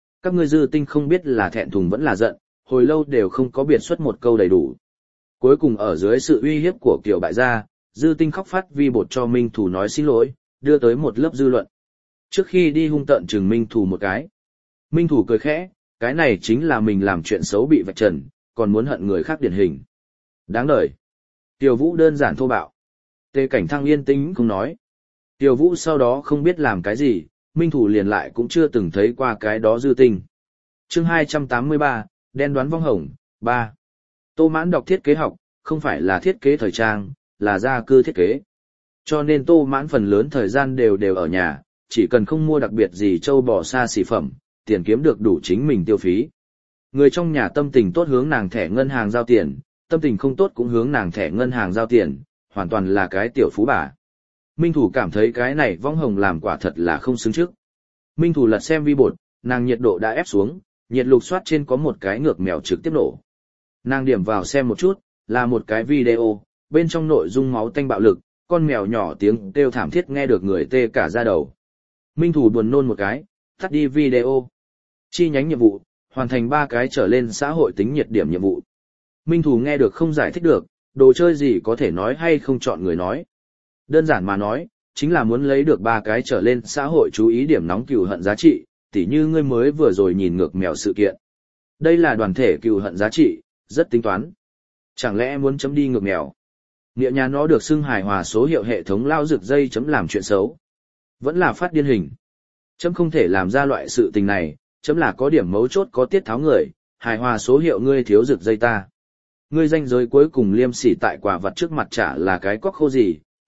[SPEAKER 1] Dư Tinh không biết là thẹn thùng vẫn là giận, hồi lâu đều không có biệt xuất một câu đầy đủ. Cuối cùng ở dưới sự uy hiếp của Kiều bại gia, Dư Tinh khóc phát vi bột cho Minh Thủ nói xin lỗi, đưa tới một lớp dư luận. Trước khi đi hung tợn chừng Minh Thủ một cái. Minh Thủ cười khẽ, cái này chính là mình làm chuyện xấu bị vạch trần, còn muốn hận người khác điển hình. Đáng đời. Tiêu Vũ đơn giản thô bạo. Tề Cảnh Thăng yên tĩnh không nói. Tiêu Vũ sau đó không biết làm cái gì, Minh Thủ liền lại cũng chưa từng thấy qua cái đó Dư Tinh. Chương 283, đen đoán vong hồng, 3. Tô Mãn đọc thiết kế học, không phải là thiết kế thời trang, là gia cư thiết kế. Cho nên Tô Mãn phần lớn thời gian đều ở nhà, chỉ cần không mua đặc biệt gì trâu bò xa xỉ phẩm, tiền kiếm được đủ chính mình tiêu phí. Người trong nhà tâm tình tốt hướng nàng thẻ ngân hàng giao tiền, tâm tình không tốt cũng hướng nàng thẻ ngân hàng giao tiền, hoàn toàn là cái tiểu phú bà. Minh Thủ cảm thấy cái này vong hồng làm quả thật là không xứng trước. Minh Thủ lật xem vi bột, nàng nhiệt độ đã ép xuống, nhiệt lục soát trên có một cái ngược mèo trực tiếp nổ. Nàng điểm vào xem một chút, là một cái video, bên trong nội dung máu tanh bạo lực, con mèo nhỏ tiếng kêu thảm thiết nghe được người tê cả da đầu. Minh Thủ buồn nôn một cái, tắt đi video. Chi nhánh nhiệm vụ, hoàn thành 3 cái trở lên xã hội tính nhiệt điểm nhiệm vụ. Minh Thủ nghe được không giải thích được, đồ chơi gì có thể nói hay không chọn người nói. Đơn giản mà nói, chính là muốn lấy được 3 cái trở lên xã hội chú ý điểm nóng cừu hận giá trị, tỉ như ngươi mới vừa rồi nhìn ngược mèo sự kiện. Đây là đoàn thể cừu hận giá trị, rất tính toán. Chẳng lẽ muốn chấm đi ngược mèo? Nghĩa nhà nó được xưng hài hòa số hiệu hệ thống lao rực dây chấm làm chuyện xấu. Vẫn là phát điên hình. Chấm không thể làm ra loại sự tình này, chấm là có điểm mấu chốt có tiết tháo người, hài hòa số hiệu ngươi thiếu rực dây ta. Ngươi danh giới cuối cùng liêm sỉ tại quả vật trước mặt chả là cái quắc khô gì,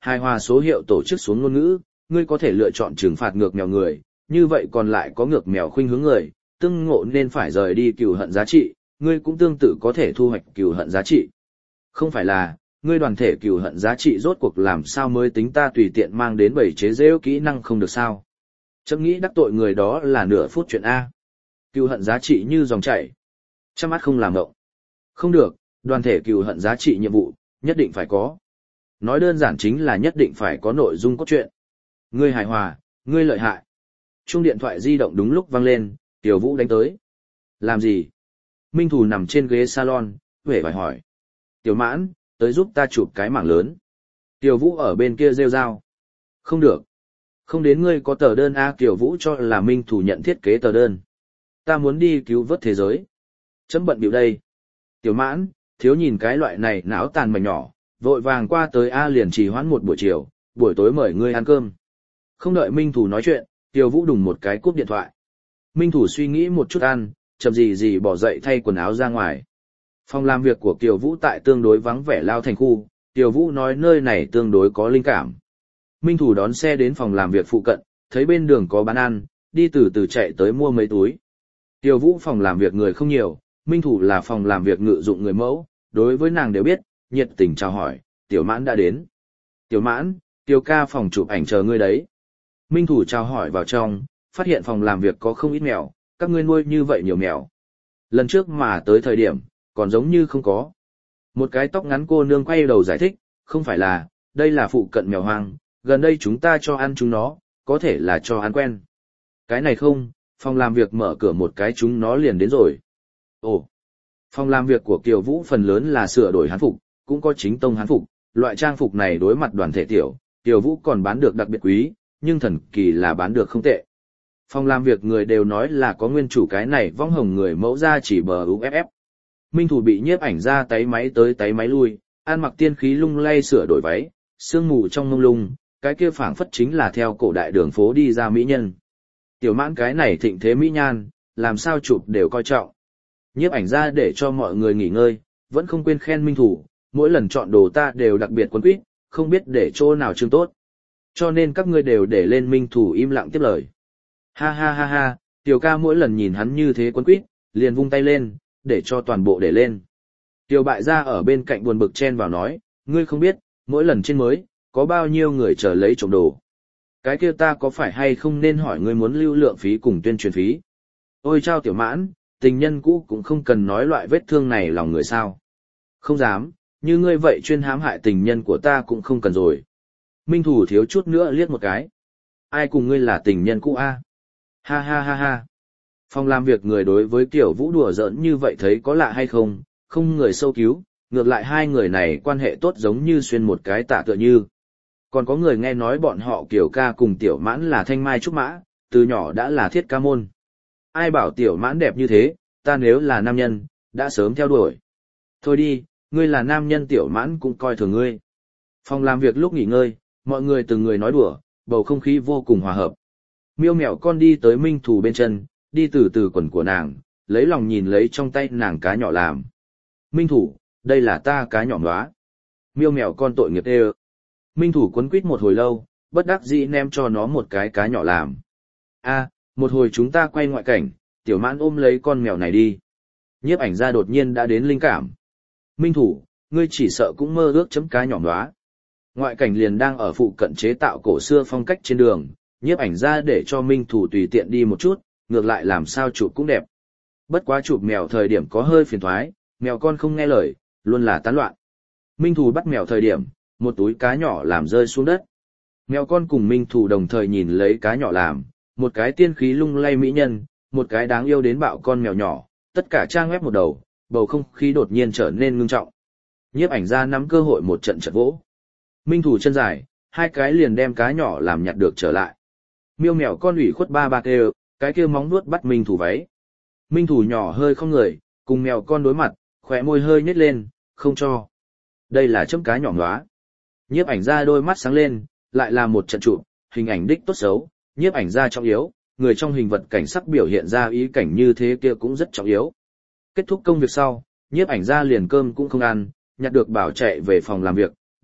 [SPEAKER 1] Hài hòa số hiệu tổ chức xuống ngôn ngữ, ngươi có thể lựa chọn trừng phạt ngược mèo người, như vậy còn lại có ngược mèo khuynh hướng người, tương ngộ nên phải rời đi cừu hận giá trị, ngươi cũng tương tự có thể thu hoạch cừu hận giá trị. Không phải là, ngươi đoàn thể cừu hận giá trị rốt cuộc làm sao mới tính ta tùy tiện mang đến bảy chế giễu kỹ năng không được sao? Chấm nghĩ đắc tội người đó là nửa phút chuyện A. Cừu hận giá trị như dòng chảy. Trăm mắt không làm ngộng. Không được, đoàn thể cừu hận giá trị nhiệm vụ, nhất định phải có. Nói đơn giản chính là nhất định phải có nội dung cốt truyện. Ngươi hài hòa, ngươi lợi hại. Chuông điện thoại di động đúng lúc vang lên, Tiểu Vũ đánh tới. Làm gì? Minh Thù nằm trên ghế salon, huệ vải hỏi. Tiểu Mãn, tới giúp ta chụp cái mảng lớn. Tiểu Vũ ở bên kia rêu rao. Không được. Không đến ngươi có tờ đơn A. Tiểu Vũ cho là Minh Thù nhận thiết kế tờ đơn. Ta muốn đi cứu vớt thế giới. Chấm bận biểu đây. Tiểu Mãn, thiếu nhìn cái loại này não tàn mảnh nhỏ, vội vàng qua tới A liền trì hoãn một buổi chiều, buổi tối mời ngươi ăn cơm. Không đợi Minh Thù nói chuyện, Tiểu Vũ đùng một cái cúp điện thoại. Minh Thủ suy nghĩ một chút ăn, chậm gì bỏ dậy thay quần áo ra ngoài. Phòng làm việc của Kiều Vũ tại tương đối vắng vẻ lao thành khu, Kiều Vũ nói nơi này tương đối có linh cảm. Minh Thủ đón xe đến phòng làm việc phụ cận, thấy bên đường có bán ăn, đi từ từ chạy tới mua mấy túi. Kiều Vũ phòng làm việc người không nhiều, Minh Thủ là phòng làm việc ngự dụng người mẫu, đối với nàng đều biết, nhiệt tình chào hỏi, Tiểu Mãn đã đến. Tiểu Mãn, Tiêu ca phòng chụp ảnh chờ ngươi đấy. Minh Thủ chào hỏi vào trong, phát hiện phòng làm việc có không ít mèo, các ngươi nuôi như vậy nhiều mèo. Lần trước mà tới thời điểm, còn giống như không có. Một cái tóc ngắn cô nương quay đầu giải thích, không phải là, đây là phụ cận mèo hoang, gần đây chúng ta cho ăn chúng nó, có thể là cho ăn quen. Cái này không, phòng làm việc mở cửa một cái chúng nó liền đến rồi. Ồ, phòng làm việc của Kiều Vũ phần lớn là sửa đổi hán phục, cũng có chính tông hán phục, loại trang phục này đối mặt đoàn thể tiểu, Kiều Vũ còn bán được đặc biệt quý, nhưng thần kỳ là bán được không tệ. Phòng làm việc người đều nói là có nguyên chủ cái này vong hồng người mẫu ra chỉ bờ UFF. Minh Thủ bị nhiếp ảnh ra táy máy tới táy máy lui, ăn mặc tiên khí lung lay sửa đổi váy, sương mù trong mông lung, cái kia phảng phất chính là theo cổ đại đường phố đi ra mỹ nhân. Tiểu Mãn cái này thịnh thế mỹ nhan, làm sao chụp đều coi trọng. Nhiếp ảnh ra để cho mọi người nghỉ ngơi, vẫn không quên khen Minh Thủ, mỗi lần chọn đồ ta đều đặc biệt quấn quýt, không biết để chỗ nào chương tốt. Cho nên các ngươi đều để lên Minh Thủ im lặng tiếp lời. Ha ha ha ha, Tiểu ca mỗi lần nhìn hắn như thế quấn quýt, liền vung tay lên, để cho toàn bộ để lên. Tiểu bại gia ở bên cạnh buồn bực chen vào nói, ngươi không biết, mỗi lần trên mới, có bao nhiêu người chờ lấy trộm đồ. Cái kia ta có phải hay không nên hỏi ngươi muốn lưu lượng phí cùng tuyên truyền phí? Ôi chao Tiểu Mãn, tình nhân cũ cũng không cần nói loại vết thương này lòng người sao. Không dám, như ngươi vậy chuyên hãm hại tình nhân của ta cũng không cần rồi. Minh Thủ thiếu chút nữa liếc một cái. Ai cùng ngươi là tình nhân cũ a? Ha ha ha ha. Phòng làm việc người đối với Tiểu Vũ đùa giỡn như vậy thấy có lạ hay không, không người sâu cứu, ngược lại hai người này quan hệ tốt giống như xuyên một cái tạ tựa như. Còn có người nghe nói bọn họ Kiều ca cùng Tiểu Mãn là thanh mai trúc mã, từ nhỏ đã là thiết ca môn. Ai bảo Tiểu Mãn đẹp như thế, ta nếu là nam nhân, đã sớm theo đuổi. Thôi đi, ngươi là nam nhân Tiểu Mãn cũng coi thường ngươi. Phòng làm việc lúc nghỉ ngơi, mọi người từng người nói đùa, bầu không khí vô cùng hòa hợp. Miêu mèo con đi tới Minh Thủ bên chân, đi từ từ quần của nàng, lấy lòng nhìn lấy trong tay nàng cá nhỏ làm. Minh Thủ, đây là ta cá nhỏ nóa. Miêu mèo con tội nghiệp đê. Minh Thủ quấn quýt một hồi lâu, bất đắc dĩ ném cho nó một cái cá nhỏ làm. A, một hồi chúng ta quay ngoại cảnh, Tiểu Mãn ôm lấy con mèo này đi. Nhiếp ảnh ra đột nhiên đã đến linh cảm. Minh Thủ, ngươi chỉ sợ cũng mơ ước chấm cá nhỏ nóa. Ngoại cảnh liền đang ở phụ cận chế tạo cổ xưa phong cách trên đường, nhiếp ảnh ra để cho Minh Thủ tùy tiện đi một chút, ngược lại làm sao chụp cũng đẹp. Bất quá chụp mèo thời điểm có hơi phiền toái, mèo con không nghe lời, luôn là tán loạn. Minh Thủ bắt mèo thời điểm, một túi cá nhỏ làm rơi xuống đất. Mèo con cùng Minh Thủ đồng thời nhìn lấy cá nhỏ làm, một cái tiên khí lung lay mỹ nhân, một cái đáng yêu đến bạo con mèo nhỏ, tất cả trang web một đầu, bầu không khí đột nhiên trở nên ngưng trọng. Nhiếp ảnh ra nắm cơ hội một trận vỗ. Minh Thủ chân dài, hai cái liền đem cá nhỏ làm nhặt được trở lại. Miêu mèo con ủy khuất ba kêu, cái kia móng vuốt bắt Minh Thủ váy. Minh Thủ nhỏ hơi không người, cùng mèo con đối mặt, khóe môi hơi nhếch lên, không cho. Đây là chấm cá nhỏ nóa. Nhiếp ảnh ra đôi mắt sáng lên, lại là một trận chụp, hình ảnh đích tốt xấu, nhiếp ảnh ra trọng yếu, người trong hình vật cảnh sắc biểu hiện ra ý cảnh như thế kia cũng rất trọng yếu. Kết thúc công việc sau, nhiếp ảnh ra liền cơm cũng không ăn, nhặt được bảo chạy về phòng làm việc,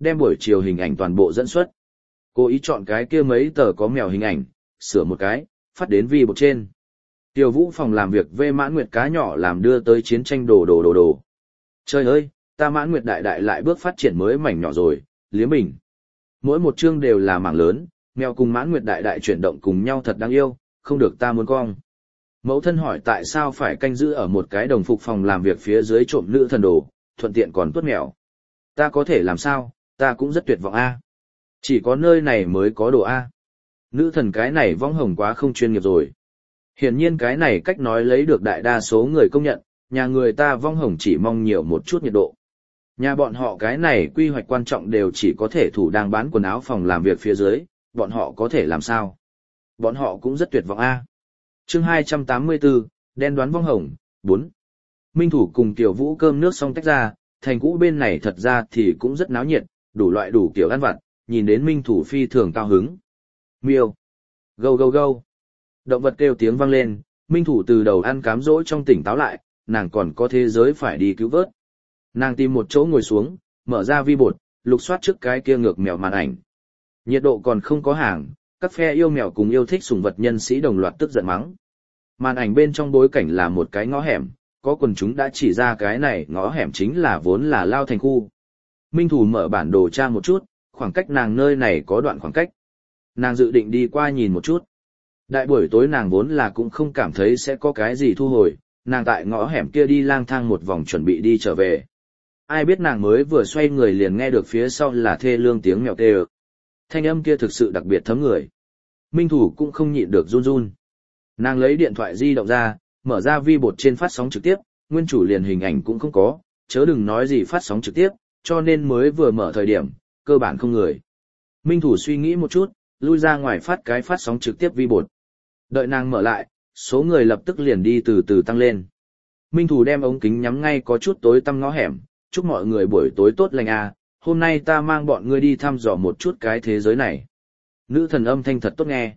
[SPEAKER 1] đem buổi chiều hình ảnh toàn bộ dẫn xuất. Cố ý chọn cái kia mấy tờ có mèo hình ảnh, sửa một cái, phát đến vi bộ trên. Tiểu Vũ phòng làm việc về Mãn Nguyệt cá nhỏ làm đưa tới chiến tranh đồ. Trời ơi, ta Mãn Nguyệt đại đại lại bước phát triển mới mảnh nhỏ rồi, liếm mình. Mỗi một chương đều là mảng lớn, mèo cùng Mãn Nguyệt đại đại chuyển động cùng nhau thật đáng yêu, không được ta muốn cong. Mẫu thân hỏi tại sao phải canh giữ ở một cái đồng phục phòng làm việc phía dưới trộm nữ thần đồ, thuận tiện còn tuốt mèo. Ta có thể làm sao, ta cũng rất tuyệt vọng a. Chỉ có nơi này mới có đồ a. Nữ thần cái này vong hồng quá không chuyên nghiệp rồi. Hiển nhiên cái này cách nói lấy được đại đa số người công nhận, nhà người ta vong hồng chỉ mong nhiều một chút nhiệt độ. Nhà bọn họ cái này quy hoạch quan trọng đều chỉ có thể thủ đang bán quần áo phòng làm việc phía dưới, bọn họ có thể làm sao? Bọn họ cũng rất tuyệt vọng a. Chương 284, đen đoán vong hồng, 4. Minh Thủ cùng Tiểu Vũ cơm nước xong tách ra, thành cũ bên này thật ra thì cũng rất náo nhiệt, đủ loại đủ kiểu ăn vặt, nhìn đến Minh Thủ phi thường cao hứng. Miêu. Gâu gâu gâu. Động vật kêu tiếng vang lên, Minh Thủ từ đầu ăn cám dỗ trong tỉnh táo lại, nàng còn có thế giới phải đi cứu vớt. Nàng tìm một chỗ ngồi xuống, mở ra vi bột, lục soát trước cái kia ngược mèo màn ảnh. Nhiệt độ còn không có hàng, các phe yêu mèo cùng yêu thích sủng vật nhân sĩ đồng loạt tức giận mắng. Màn ảnh bên trong bối cảnh là một cái ngõ hẻm, có quần chúng đã chỉ ra cái này ngõ hẻm chính là vốn là Lao Thành khu. Minh Thủ mở bản đồ tra một chút, khoảng cách nàng nơi này có đoạn khoảng cách. Nàng dự định đi qua nhìn một chút. Đại buổi tối nàng vốn là cũng không cảm thấy sẽ có cái gì thu hồi, nàng tại ngõ hẻm kia đi lang thang một vòng chuẩn bị đi trở về. Ai biết nàng mới vừa xoay người liền nghe được phía sau là thê lương tiếng mèo tê ực. Thanh âm kia thực sự đặc biệt thấm người. Minh Thủ cũng không nhịn được run run. Nàng lấy điện thoại di động ra, mở ra vi bột trên phát sóng trực tiếp, nguyên chủ liền hình ảnh cũng không có, chớ đừng nói gì phát sóng trực tiếp, cho nên mới vừa mở thời điểm, cơ bản không người. Minh Thủ suy nghĩ một chút, lui ra ngoài phát cái phát sóng trực tiếp vi bột. Đợi nàng mở lại, số người lập tức liền đi từ từ tăng lên. Minh Thủ đem ống kính nhắm ngay có chút tối tăm ngõ hẻm, chúc mọi người buổi tối tốt lành à, hôm nay ta mang bọn ngươi đi thăm dò một chút cái thế giới này. Nữ thần âm thanh thật tốt nghe.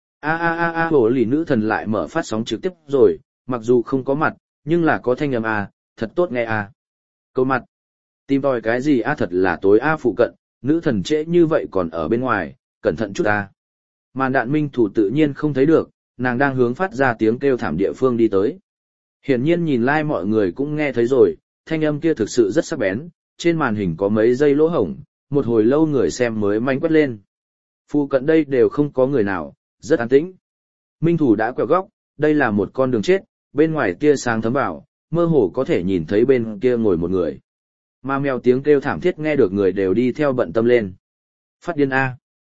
[SPEAKER 1] Hồ lì nữ thần lại mở phát sóng trực tiếp rồi, mặc dù không có mặt, nhưng là có thanh âm thật tốt nghe Câu mặt. Tìm tòi cái gì thật là tối phụ cận, nữ thần trễ như vậy còn ở bên ngoài, cẩn thận chút Màn đạn Minh Thủ tự nhiên không thấy được, nàng đang hướng phát ra tiếng kêu thảm địa phương đi tới. Hiển nhiên nhìn like mọi người cũng nghe thấy rồi, thanh âm kia thực sự rất sắc bén, trên màn hình có mấy giây lỗ hổng, một hồi lâu người xem mới manh quét lên. Phụ cận đây đều không có người nào, rất an tĩnh. Minh Thủ đã quẹo góc, đây là một con đường chết, bên ngoài tia sáng thấm vào, mơ hồ có thể nhìn thấy bên kia ngồi một người. Mà mèo tiếng kêu thảm thiết nghe được người đều đi theo bận tâm lên. Phát điên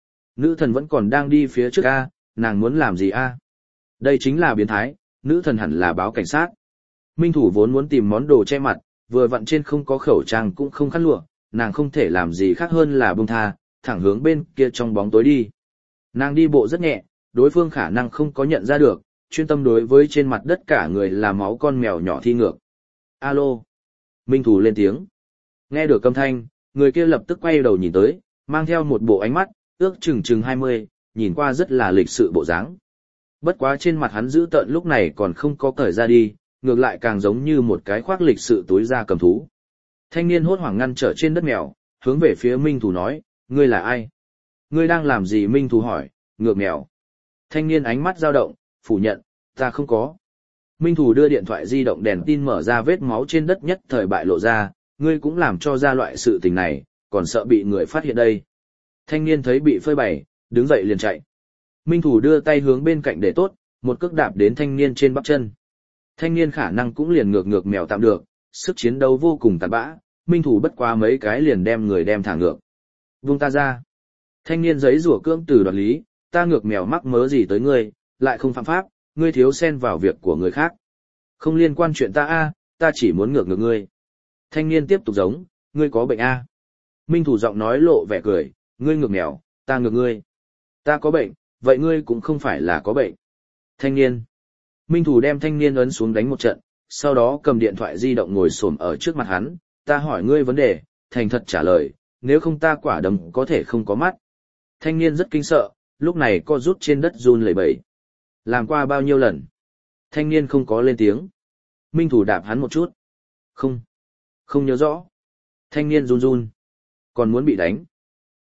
[SPEAKER 1] Nữ thần vẫn còn đang đi phía trước nàng muốn làm gì Đây chính là biến thái, nữ thần hẳn là báo cảnh sát. Minh Thủ vốn muốn tìm món đồ che mặt, vừa vặn trên không có khẩu trang cũng không khăn lụa, nàng không thể làm gì khác hơn là buông tha, thẳng hướng bên kia trong bóng tối đi. Nàng đi bộ rất nhẹ, đối phương khả năng không có nhận ra được, chuyên tâm đối với trên mặt đất cả người là máu con mèo nhỏ thi ngược. Alo. Minh Thủ lên tiếng. Nghe được âm thanh, người kia lập tức quay đầu nhìn tới, mang theo một bộ ánh mắt, ước chừng 20, nhìn qua rất là lịch sự bộ dáng. Bất quá trên mặt hắn dữ tợn lúc này còn không có cởi ra đi, ngược lại càng giống như một cái khoác lịch sự túi da cầm thú. Thanh niên hốt hoảng ngăn trở trên đất mèo, hướng về phía Minh Thủ nói, ngươi là ai? Ngươi đang làm gì? Minh Thủ hỏi, ngược mèo. Thanh niên ánh mắt dao động, phủ nhận, ta không có. Minh Thủ đưa điện thoại di động đèn tin mở ra vết máu trên đất nhất thời bại lộ ra, ngươi cũng làm cho ra loại sự tình này, còn sợ bị người phát hiện đây. Thanh niên thấy bị phơi bày, đứng dậy liền chạy. Minh Thủ đưa tay hướng bên cạnh để tốt, một cước đạp đến thanh niên trên bắp chân. Thanh niên khả năng cũng liền ngược mèo tạm được, sức chiến đấu vô cùng tàn bã, Minh Thủ bất quá mấy cái liền đem người đem thả ngược. Vung ta ra. Thanh niên giấy rủa cưỡng từ đoạt lý, ta ngược mèo mắc mớ gì tới ngươi, lại không phạm pháp, ngươi thiếu xen vào việc của người khác. Không liên quan chuyện ta ta chỉ muốn ngược ngươi. Thanh niên tiếp tục giống, ngươi có bệnh Minh Thủ giọng nói lộ vẻ cười, ngươi ngược mèo, ta ngược ngươi. Ta có bệnh, vậy ngươi cũng không phải là có bệnh. Thanh niên. Minh Thủ đem thanh niên ấn xuống đánh một trận, sau đó cầm điện thoại di động ngồi xổm ở trước mặt hắn, ta hỏi ngươi vấn đề, thành thật trả lời, nếu không ta quả đấm có thể không có mắt. Thanh niên rất kinh sợ, lúc này co rút trên đất run lẩy bẩy. Làm qua bao nhiêu lần? Thanh niên không có lên tiếng. Minh Thủ đạp hắn một chút. Không nhớ rõ. Thanh niên run run. Còn muốn bị đánh,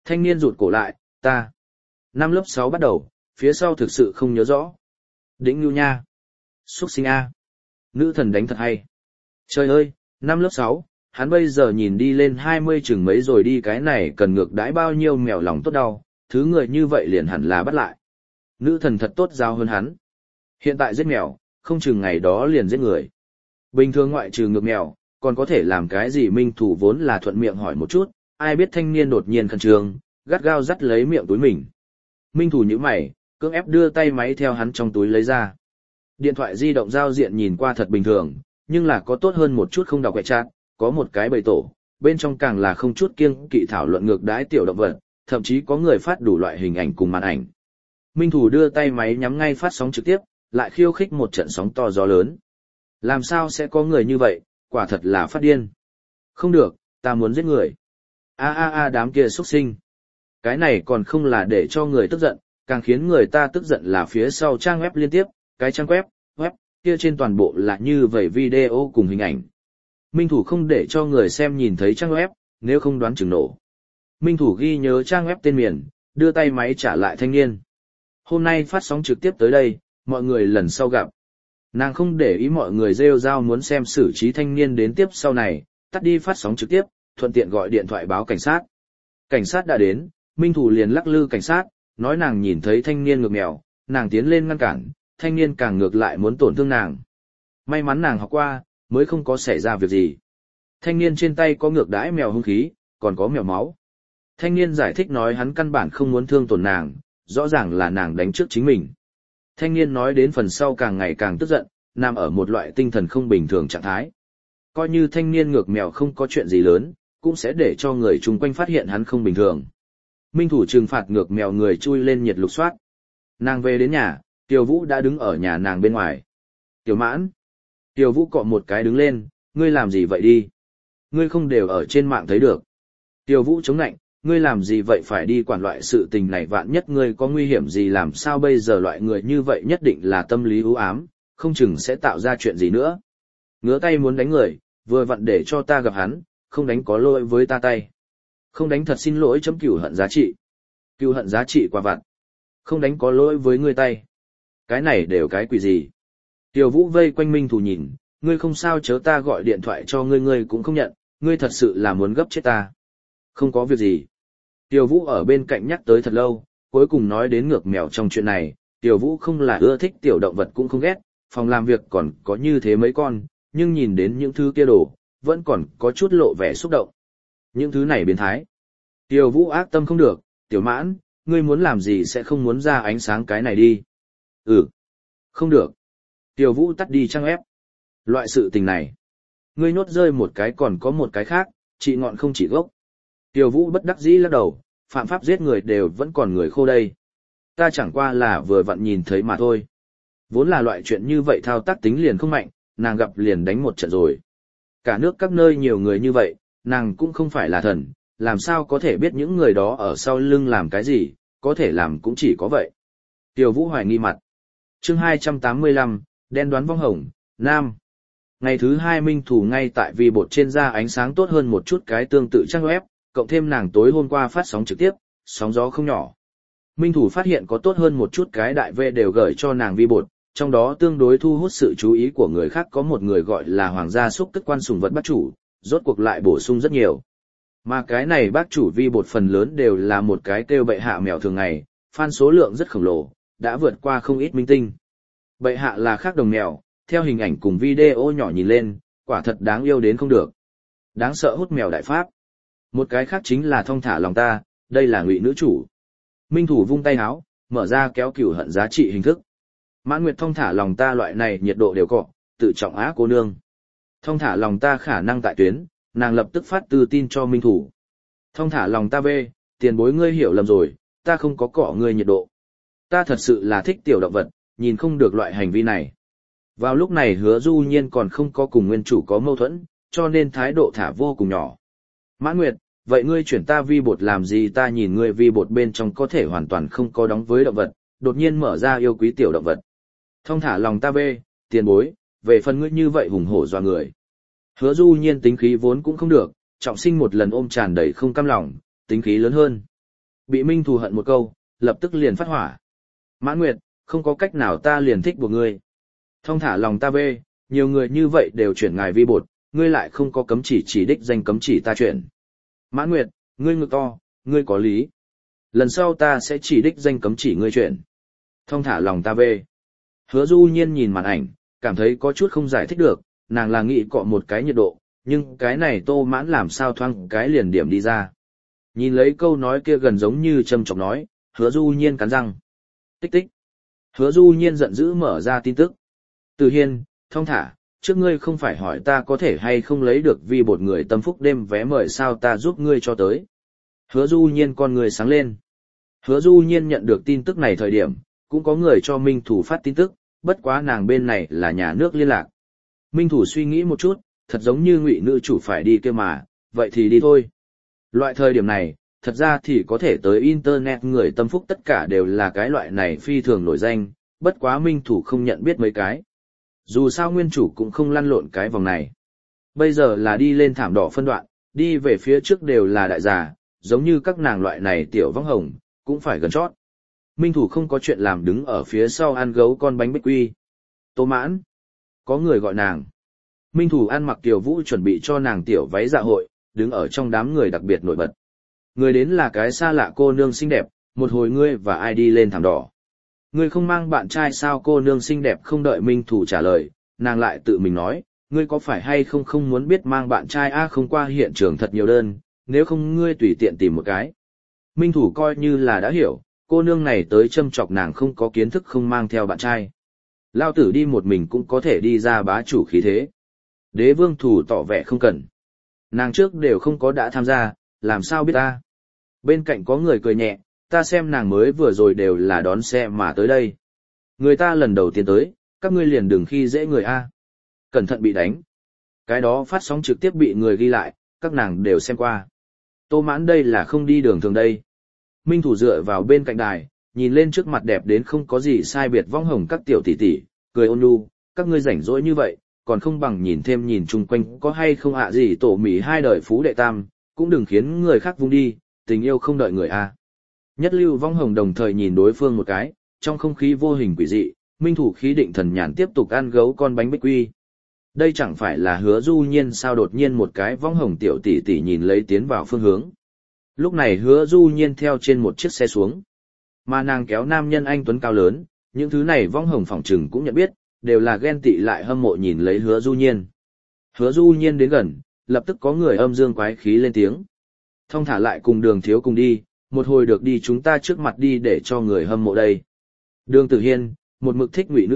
[SPEAKER 1] Thanh niên rụt cổ lại, ta. Năm lớp 6 bắt đầu, phía sau thực sự không nhớ rõ. Đĩnh Nhu nha. Xuất sinh A. Nữ thần đánh thật hay. Trời ơi, năm lớp 6, hắn bây giờ nhìn đi lên 20 chừng mấy rồi đi cái này cần ngược đãi bao nhiêu mèo lòng tốt đau, thứ người như vậy liền hẳn là bắt lại. Nữ thần thật tốt giao hơn hắn. Hiện tại giết mèo, không chừng ngày đó liền giết người. Bình thường ngoại trừ ngược mèo, còn có thể làm cái gì Minh Thủ vốn là thuận miệng hỏi một chút, ai biết thanh niên đột nhiên khẩn trương, gắt gao dắt lấy miệng túi mình. Minh Thủ nhíu mày, cưỡng ép đưa tay máy theo hắn trong túi lấy ra. Điện thoại di động giao diện nhìn qua thật bình thường, nhưng là có tốt hơn một chút không đọc quẹt chat, có một cái bầy tổ, bên trong càng là không chút kiêng kỵ thảo luận ngược đãi tiểu động vật, thậm chí có người phát đủ loại hình ảnh cùng màn ảnh. Minh Thủ đưa tay máy nhắm ngay phát sóng trực tiếp, lại khiêu khích một trận sóng to gió lớn. Làm sao sẽ có người như vậy, quả thật là phát điên. Không được, ta muốn giết người. Đám kia xuất sinh. Cái này còn không là để cho người tức giận, càng khiến người ta tức giận là phía sau trang web liên tiếp, cái trang web kia trên toàn bộ là như vậy video cùng hình ảnh. Minh Thủ không để cho người xem nhìn thấy trang web, nếu không đoán chừng nổ. Minh Thủ ghi nhớ trang web tên miền, đưa tay máy trả lại thanh niên. Hôm nay phát sóng trực tiếp tới đây, mọi người lần sau gặp. Nàng không để ý mọi người rêu rao muốn xem xử trí thanh niên đến tiếp sau này, tắt đi phát sóng trực tiếp, thuận tiện gọi điện thoại báo cảnh sát. Cảnh sát đã đến, Minh Thủ liền lắc lư cảnh sát, nói nàng nhìn thấy thanh niên ngược mèo, nàng tiến lên ngăn cản, thanh niên càng ngược lại muốn tổn thương nàng. May mắn nàng học qua, mới không có xảy ra việc gì. Thanh niên trên tay có ngược đãi mèo hung khí, còn có mèo máu. Thanh niên giải thích nói hắn căn bản không muốn thương tổn nàng, rõ ràng là nàng đánh trước chính mình. Thanh niên nói đến phần sau càng ngày càng tức giận, nằm ở một loại tinh thần không bình thường trạng thái. Coi như thanh niên ngược mèo không có chuyện gì lớn, cũng sẽ để cho người chung quanh phát hiện hắn không bình thường. Minh Thủ trừng phạt ngược mèo người chui lên nhiệt lục soát. Nàng về đến nhà, Tiểu Vũ đã đứng ở nhà nàng bên ngoài. Tiểu Mãn. Tiểu Vũ cọ một cái đứng lên, ngươi làm gì vậy đi? Ngươi không đều ở trên mạng thấy được. Tiểu Vũ chống nạnh, ngươi làm gì vậy phải đi quản loại sự tình này, vạn nhất ngươi có nguy hiểm gì làm sao bây giờ, loại người như vậy nhất định là tâm lý u ám, không chừng sẽ tạo ra chuyện gì nữa. Ngứa tay muốn đánh người, vừa vặn để cho ta gặp hắn, không đánh có lỗi với ta tay. Không đánh thật xin lỗi chấm cửu hận giá trị. Cửu hận giá trị quả vặt. Không đánh có lỗi với ngươi tay. Cái này đều cái quỷ gì? Tiểu Vũ vây quanh Minh Thủ nhìn, ngươi không sao chớ, ta gọi điện thoại cho ngươi ngươi cũng không nhận, ngươi thật sự là muốn gấp chết ta. Không có việc gì. Tiểu Vũ ở bên cạnh nhắc tới thật lâu, cuối cùng nói đến ngược mèo trong chuyện này, Tiểu Vũ không là ưa thích tiểu động vật cũng không ghét, phòng làm việc còn có như thế mấy con, nhưng nhìn đến những thứ kia đồ, vẫn còn có chút lộ vẻ xúc động. Những thứ này biến thái. Tiểu Vũ ác tâm không được, Tiểu Mãn, ngươi muốn làm gì sẽ không muốn ra ánh sáng cái này đi. Không được. Tiểu Vũ tắt đi trang ép. Loại sự tình này. Ngươi nhốt rơi một cái còn có một cái khác, trị ngọn không chỉ gốc. Tiểu Vũ bất đắc dĩ lắc đầu, phạm pháp giết người đều vẫn còn người khô đây. Ta chẳng qua là vừa vặn nhìn thấy mà thôi. Vốn là loại chuyện như vậy thao tác tính liền không mạnh, nàng gặp liền đánh một trận rồi. Cả nước các nơi nhiều người như vậy, nàng cũng không phải là thần, làm sao có thể biết những người đó ở sau lưng làm cái gì, có thể làm cũng chỉ có vậy. Tiểu Vũ hoài nghi mặt. Chương 285, đen đoán vong hồng, Nam. Ngày thứ 2 Minh Thủ ngay tại vì bột trên da ánh sáng tốt hơn một chút cái tương tự trang web, cộng thêm nàng tối hôm qua phát sóng trực tiếp, sóng gió không nhỏ. Minh Thủ phát hiện có tốt hơn một chút cái đại V đều gửi cho nàng vi bột, trong đó tương đối thu hút sự chú ý của người khác có một người gọi là Hoàng gia xúc tức quan sủng vật bác chủ, rốt cuộc lại bổ sung rất nhiều. Mà cái này bác chủ vi bột phần lớn đều là một cái kêu bệ hạ mèo thường ngày, fan số lượng rất khổng lồ, đã vượt qua không ít minh tinh. Bệ hạ là khác đồng mèo, theo hình ảnh cùng video nhỏ nhìn lên, quả thật đáng yêu đến không được. Đáng sợ hút mèo đại pháp. Một cái khác chính là thong thả lòng ta, đây là ngụy nữ chủ. Minh Thủ vung tay áo, mở ra kéo cửu hận giá trị hình thức. Mãn Nguyệt thong thả lòng ta loại này nhiệt độ đều cọ, tự trọng á cô nương. Thong thả lòng ta khả năng tại tuyến, nàng lập tức phát từ tin cho Minh Thủ. Thong thả lòng ta về, tiền bối ngươi hiểu lầm rồi, ta không có cọ ngươi nhiệt độ. Ta thật sự là thích tiểu động vật, nhìn không được loại hành vi này. Vào lúc này Hứa Du Nhiên còn không có cùng nguyên chủ có mâu thuẫn, cho nên thái độ thả vô cùng nhỏ. Mãn Nguyệt, vậy ngươi chuyển ta vi bột làm gì, ta nhìn ngươi vi bột bên trong có thể hoàn toàn không có đóng với động vật, đột nhiên mở ra yêu quý tiểu động vật. Thong thả lòng ta về, tiền bối, về phần ngươi như vậy hùng hổ dọa người. Hứa Du Nhiên tính khí vốn cũng không được, trọng sinh một lần ôm tràn đầy không cam lòng, tính khí lớn hơn. Bị Minh Thù hận một câu, lập tức liền phát hỏa. Mãn Nguyệt, không có cách nào ta liền thích của ngươi. Thong thả lòng ta về, nhiều người như vậy đều chuyển ngài vi bột, ngươi lại không có cấm chỉ đích danh cấm chỉ ta chuyển. Mãn Nguyệt, ngươi ngực to, ngươi có lý. Lần sau ta sẽ chỉ đích danh cấm chỉ ngươi chuyển. Thong thả lòng ta về. Hứa Du Nhiên nhìn màn ảnh, cảm thấy có chút không giải thích được, nàng là nghĩ cọ một cái nhiệt độ, nhưng cái này Tô Mãn làm sao thoáng cái liền điểm đi ra. Nhìn lấy câu nói kia gần giống như châm chọc nói, Hứa Du Nhiên cắn răng. Tích tích. Hứa Du Nhiên giận dữ mở ra tin tức. Từ Hiên, thong thả, trước ngươi không phải hỏi ta có thể hay không lấy được vi bột người tâm phúc đêm vé mời sao ta giúp ngươi cho tới. Hứa Du Nhiên con người sáng lên. Hứa Du Nhiên nhận được tin tức này thời điểm, cũng có người cho Minh Thủ phát tin tức, bất quá nàng bên này là nhà nước liên lạc. Minh Thủ suy nghĩ một chút, thật giống như Ngụy nữ chủ phải đi kia mà, vậy thì đi thôi. Loại thời điểm này, thật ra thì có thể tới Internet người tâm phúc tất cả đều là cái loại này phi thường nổi danh, bất quá Minh Thủ không nhận biết mấy cái. Dù sao nguyên chủ cũng không lăn lộn cái vòng này. Bây giờ là đi lên thảm đỏ phân đoạn, đi về phía trước đều là đại giả, giống như các nàng loại này tiểu vong hồng, cũng phải gần chót. Minh Thủ không có chuyện làm đứng ở phía sau ăn gấu con bánh bích quy. Tô Mãn. Có người gọi nàng. Minh Thủ ăn mặc tiểu vũ chuẩn bị cho nàng tiểu váy dạ hội, đứng ở trong đám người đặc biệt nổi bật. Người đến là cái xa lạ cô nương xinh đẹp, một hồi ngươi và ai đi lên thảm đỏ. Ngươi không mang bạn trai sao cô nương xinh đẹp không đợi Minh Thủ trả lời, nàng lại tự mình nói, ngươi có phải hay không không muốn biết mang bạn trai không qua hiện trường thật nhiều đơn, nếu không ngươi tùy tiện tìm một cái. Minh Thủ coi như là đã hiểu, cô nương này tới châm chọc nàng không có kiến thức không mang theo bạn trai. Lao tử đi một mình cũng có thể đi ra bá chủ khí thế. Đế vương thủ tỏ vẻ không cần. Nàng trước đều không có đã tham gia, làm sao biết ta. Bên cạnh có người cười nhẹ, ta xem nàng mới vừa rồi đều là đón xe mà tới đây. Người ta lần đầu tiên tới, các ngươi liền đừng khi dễ người A. Cẩn thận bị đánh. Cái đó phát sóng trực tiếp bị người ghi lại, các nàng đều xem qua. Tô Mãn đây là không đi đường thường đây. Minh Thủ dựa vào bên cạnh đài, nhìn lên trước mặt đẹp đến không có gì sai biệt vong hồng các tiểu tỷ tỷ, cười ôn nhu, các ngươi rảnh rỗi như vậy, còn không bằng nhìn thêm nhìn chung quanh có hay không gì tổ mỹ hai đời phú đệ tam, cũng đừng khiến người khác vung đi, tình yêu không đợi người a. Nhất lưu vong hồng đồng thời nhìn đối phương một cái, trong không khí vô hình quỷ dị, Minh Thủ khí định thần nhàn tiếp tục ăn gấu con bánh bích quy. Đây chẳng phải là Hứa Du Nhiên sao đột nhiên một cái vong hồng tiểu tỷ tỷ nhìn lấy tiến vào phương hướng. Lúc này Hứa Du Nhiên theo trên một chiếc xe xuống. Mà nàng kéo nam nhân anh tuấn cao lớn, những thứ này vong hồng phỏng trừng cũng nhận biết, đều là ghen tị lại hâm mộ nhìn lấy Hứa Du Nhiên. Hứa Du Nhiên đến gần, lập tức có người âm dương quái khí lên tiếng. Thông thả lại cùng Đường thiếu cùng đi, một hồi được đi chúng ta trước mặt đi để cho người hâm mộ đây. Đường Tử Hiên, một mực thích Ngụy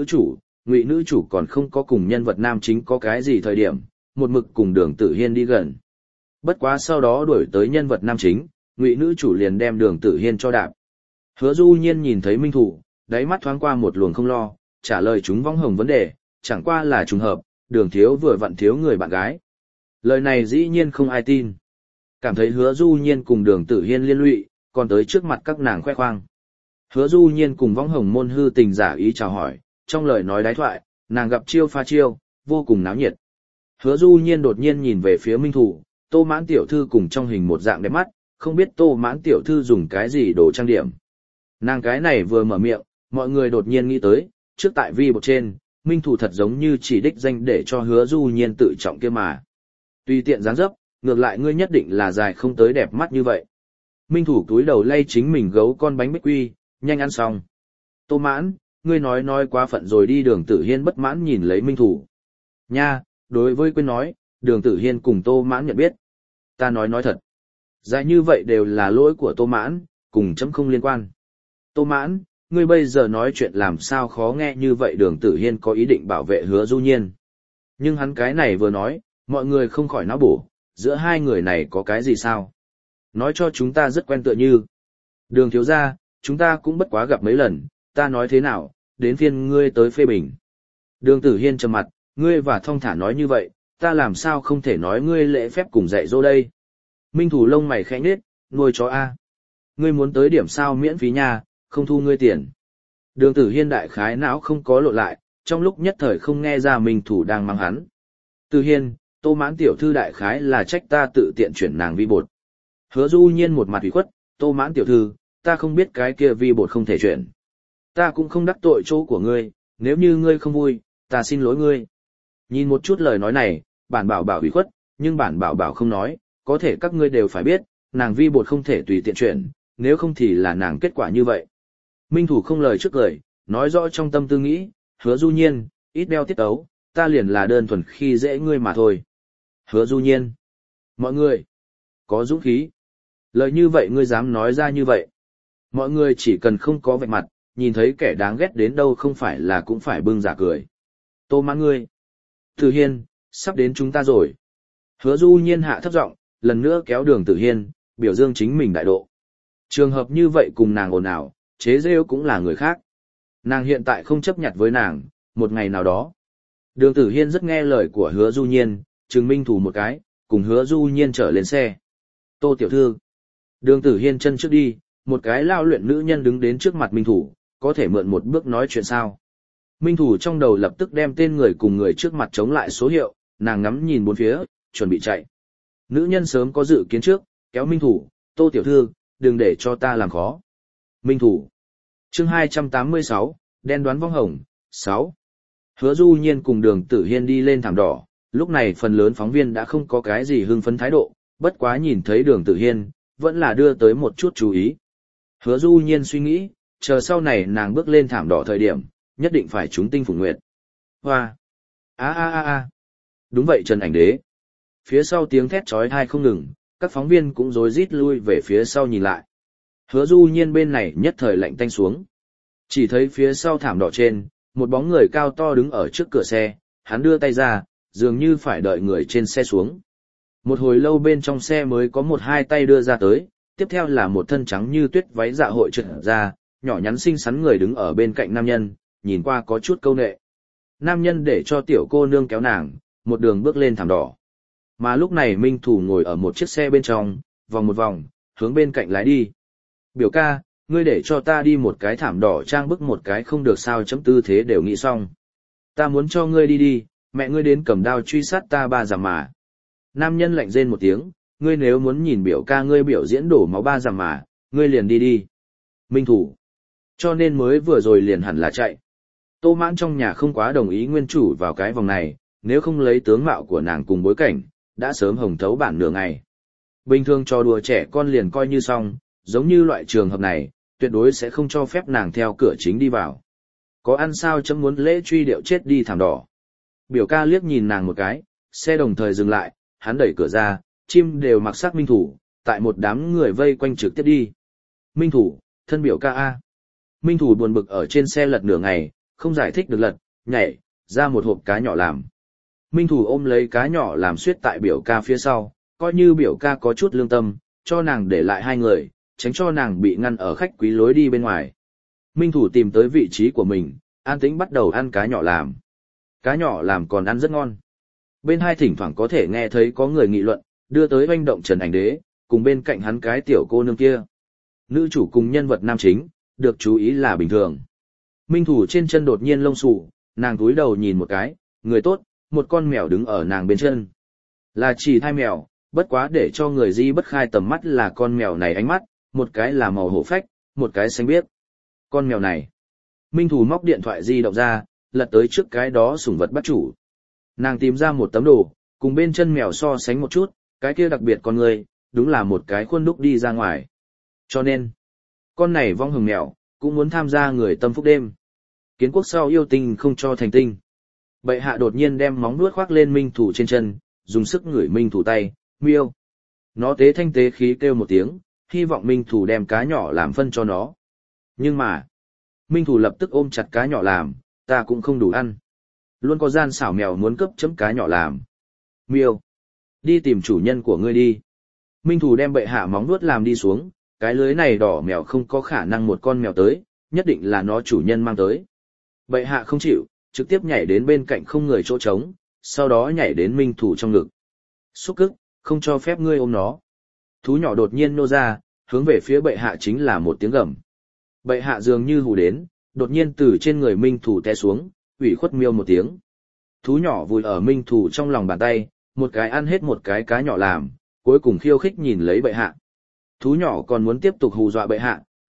[SPEAKER 1] nữ chủ còn không có cùng nhân vật nam chính có cái gì thời điểm, một mực cùng Đường Tử Hiên đi gần. Bất quá sau đó đuổi tới nhân vật nam chính, Ngụy nữ chủ liền đem Đường Tử Hiên cho đạp. Hứa Du Nhiên nhìn thấy Minh Thủ, đáy mắt thoáng qua một luồng không lo, trả lời chúng vong hồng vấn đề, chẳng qua là trùng hợp, Đường thiếu vừa vặn thiếu người bạn gái. Lời này dĩ nhiên không ai tin. Cảm thấy Hứa Du Nhiên cùng Đường Tử Hiên liên lụy, còn tới trước mặt các nàng khoe khoang. Hứa Du Nhiên cùng vong hồng môn hư tình giả ý chào hỏi, trong lời nói đái thoại, nàng gặp chiêu pha chiêu, vô cùng náo nhiệt. Hứa Du Nhiên đột nhiên nhìn về phía Minh Thủ, Tô Mãn tiểu thư cùng trong hình một dạng đẹp mắt, không biết Tô Mãn tiểu thư dùng cái gì đồ trang điểm. Nàng cái này vừa mở miệng, mọi người đột nhiên nghĩ tới, trước tại vi bột trên, Minh Thủ thật giống như chỉ đích danh để cho Hứa Du Nhiên tự trọng kia mà. Tùy tiện dáng dấp, ngược lại ngươi nhất định là dài không tới đẹp mắt như vậy. Minh Thủ túi đầu lay chính mình gấu con bánh bích quy, nhanh ăn xong. Tô Mãn, ngươi nói quá phận rồi đi. Đường Tử Hiên bất mãn nhìn lấy Minh Thủ. Nha, đối với quên nói, Đường Tử Hiên cùng Tô Mãn nhận biết. Ta nói thật. Dài như vậy đều là lỗi của Tô Mãn, cùng chấm không liên quan. Tô Mãn, ngươi bây giờ nói chuyện làm sao khó nghe như vậy. Đường Tử Hiên có ý định bảo vệ Hứa Du Nhiên. Nhưng hắn cái này vừa nói, mọi người không khỏi não bổ, giữa hai người này có cái gì sao? Nói cho chúng ta rất quen tựa như. Đường thiếu gia, chúng ta cũng bất quá gặp mấy lần, ta nói thế nào, đến phiên ngươi tới phê bình. Đường Tử Hiên trầm mặt, ngươi và thong thả nói như vậy, ta làm sao không thể nói ngươi lễ phép cùng dạy dỗ đây. Minh Thủ lông mày khẽ nhếch, nuôi chó A. Ngươi muốn tới điểm sao miễn phí nha, không thu ngươi tiền. Đường Tử Hiên đại khái não không có lộ lại, trong lúc nhất thời không nghe ra Minh Thủ đang mắng hắn. Tử Hiên, Tô Mãn tiểu thư đại khái là trách ta tự tiện chuyển nàng vi bột. Hứa Du Nhiên một mặt ủy khuất, Tô Mãn tiểu thư, ta không biết cái kia vi bột không thể chuyển. Ta cũng không đắc tội chỗ của ngươi, nếu như ngươi không vui, ta xin lỗi ngươi. Nhìn một chút lời nói này, bản bảo bảo ủy khuất, nhưng bản bảo bảo không nói, có thể các ngươi đều phải biết, nàng vi bột không thể tùy tiện chuyển, nếu không thì là nàng kết quả như vậy. Minh Thủ không lời trước lời, nói rõ trong tâm tư nghĩ, Hứa Du Nhiên, ít đeo tiết tấu, ta liền là đơn thuần khi dễ ngươi mà thôi. Hứa Du Nhiên, mọi người, có dũng khí. Lời như vậy ngươi dám nói ra như vậy. Mọi người chỉ cần không có vạch mặt, nhìn thấy kẻ đáng ghét đến đâu không phải là cũng phải bưng giả cười. Tô Mãn ngươi. Tử Hiên, sắp đến chúng ta rồi. Hứa Du Nhiên hạ thấp giọng, lần nữa kéo Đường Tử Hiên, biểu dương chính mình đại độ. Trường hợp như vậy cùng nàng ồn ào, chế rêu cũng là người khác. Nàng hiện tại không chấp nhận với nàng, một ngày nào đó. Đường Tử Hiên rất nghe lời của Hứa Du Nhiên, chứng minh thủ một cái, cùng Hứa Du Nhiên trở lên xe. Tô tiểu thư. Đường Tử Hiên chân trước đi, một cái lao luyện nữ nhân đứng đến trước mặt Minh Thủ, có thể mượn một bước nói chuyện sao. Minh Thủ trong đầu lập tức đem tên người cùng người trước mặt chống lại số hiệu, nàng ngắm nhìn bốn phía, chuẩn bị chạy. Nữ nhân sớm có dự kiến trước, kéo Minh Thủ, Tô tiểu thư, đừng để cho ta làm khó. Minh Thủ. Chương 286, đen đoán vong hồng, 6. Hứa Du Nhiên cùng Đường Tử Hiên đi lên thảm đỏ, lúc này phần lớn phóng viên đã không có cái gì hưng phấn thái độ, bất quá nhìn thấy Đường Tử Hiên, vẫn là đưa tới một chút chú ý. Hứa Du Nhiên suy nghĩ, chờ sau này nàng bước lên thảm đỏ thời điểm, nhất định phải trúng tinh phủ nguyệt. Hoa! Đúng vậy Trần Ảnh Đế. Phía sau tiếng thét chói tai không ngừng, các phóng viên cũng rối rít lui về phía sau nhìn lại. Hứa Du Nhiên bên này nhất thời lạnh tanh xuống. Chỉ thấy phía sau thảm đỏ trên, một bóng người cao to đứng ở trước cửa xe, hắn đưa tay ra, dường như phải đợi người trên xe xuống. Một hồi lâu bên trong xe mới có một hai tay đưa ra tới, tiếp theo là một thân trắng như tuyết váy dạ hội trượt ra, nhỏ nhắn xinh xắn người đứng ở bên cạnh nam nhân, nhìn qua có chút câu nệ. Nam nhân để cho tiểu cô nương kéo nàng, một đường bước lên thảm đỏ. Mà lúc này Minh Thủ ngồi ở một chiếc xe bên trong, vòng một vòng, hướng bên cạnh lái đi. Biểu ca, ngươi để cho ta đi một cái thảm đỏ trang bức một cái không được sao chấm tư thế đều nghĩ xong. Ta muốn cho ngươi đi đi, mẹ ngươi đến cầm đao truy sát ta ba dặm mà. Nam nhân lạnh rên một tiếng, ngươi nếu muốn nhìn biểu ca ngươi biểu diễn đổ máu ba dặm mà, ngươi liền đi đi. Minh Thủ. Cho nên mới vừa rồi liền hẳn là chạy. Tô Mãn trong nhà không quá đồng ý nguyên chủ vào cái vòng này, nếu không lấy tướng mạo của nàng cùng bối cảnh, đã sớm hồng thấu bản nửa ngày. Bình thường trò đùa trẻ con liền coi như xong, giống như loại trường hợp này, tuyệt đối sẽ không cho phép nàng theo cửa chính đi vào. Có ăn sao chấm muốn lễ truy điệu chết đi thảm đỏ. Biểu ca liếc nhìn nàng một cái, xe đồng thời dừng lại, hắn đẩy cửa ra, chim đều mặc sắc Minh Thủ, tại một đám người vây quanh trực tiếp đi. Minh Thủ, thân biểu ca A. Minh Thủ buồn bực ở trên xe lật nửa ngày, không giải thích được lật, nhảy, ra một hộp cá nhỏ làm. Minh Thủ ôm lấy cá nhỏ làm suýt tại biểu ca phía sau, coi như biểu ca có chút lương tâm, cho nàng để lại hai người, tránh cho nàng bị ngăn ở khách quý lối đi bên ngoài. Minh Thủ tìm tới vị trí của mình, an tĩnh bắt đầu ăn cá nhỏ làm. Cá nhỏ làm còn ăn rất ngon. Bên hai thỉnh thoảng có thể nghe thấy có người nghị luận, đưa tới oanh động Trần Ảnh Đế, cùng bên cạnh hắn cái tiểu cô nương kia. Nữ chủ cùng nhân vật nam chính, được chú ý là bình thường. Minh Thủ trên chân đột nhiên lông xù, nàng cúi đầu nhìn một cái, người tốt, một con mèo đứng ở nàng bên chân. Là chỉ thai mèo, bất quá để cho người di bất khai tầm mắt là con mèo này ánh mắt, một cái là màu hổ phách, một cái xanh biếc. Con mèo này. Minh Thủ móc điện thoại di động ra, lật tới trước cái đó sủng vật bắt chủ. Nàng tìm ra một tấm đồ, cùng bên chân mèo so sánh một chút, cái kia đặc biệt con người, đúng là một cái khuôn đúc đi ra ngoài. Cho nên, con này vong hồng mèo, cũng muốn tham gia người tâm phúc đêm. Kiến quốc sau yêu tinh không cho thành tinh. Bệ hạ đột nhiên đem móng vuốt khoác lên Minh Thủ trên chân, dùng sức ngửi Minh Thủ tay, miêu. Nó tế thanh tế khí kêu một tiếng, hy vọng Minh Thủ đem cá nhỏ làm phân cho nó. Nhưng mà, Minh Thủ lập tức ôm chặt cá nhỏ làm, ta cũng không đủ ăn. Luôn có gian xảo mèo muốn cướp chấm cá nhỏ làm. Miêu, đi tìm chủ nhân của ngươi đi. Minh Thủ đem bệ hạ móng vuốt làm đi xuống, cái lưới này đỏ mèo không có khả năng một con mèo tới, nhất định là nó chủ nhân mang tới. Bệ hạ không chịu, trực tiếp nhảy đến bên cạnh không người chỗ trống, sau đó nhảy đến Minh Thủ trong ngực. Xúc cức, không cho phép ngươi ôm nó. Thú nhỏ đột nhiên nô ra, hướng về phía bệ hạ chính là một tiếng gầm. Bệ hạ dường như hù đến, đột nhiên từ trên người Minh Thủ té xuống, ủy khuất miêu một tiếng. Thú nhỏ vùi ở Minh Thủ trong lòng bàn tay, một cái ăn hết một cái cá nhỏ làm, cuối cùng khiêu khích nhìn lấy bệ hạ. Thú nhỏ còn muốn tiếp tục hù dọa bệ hạ,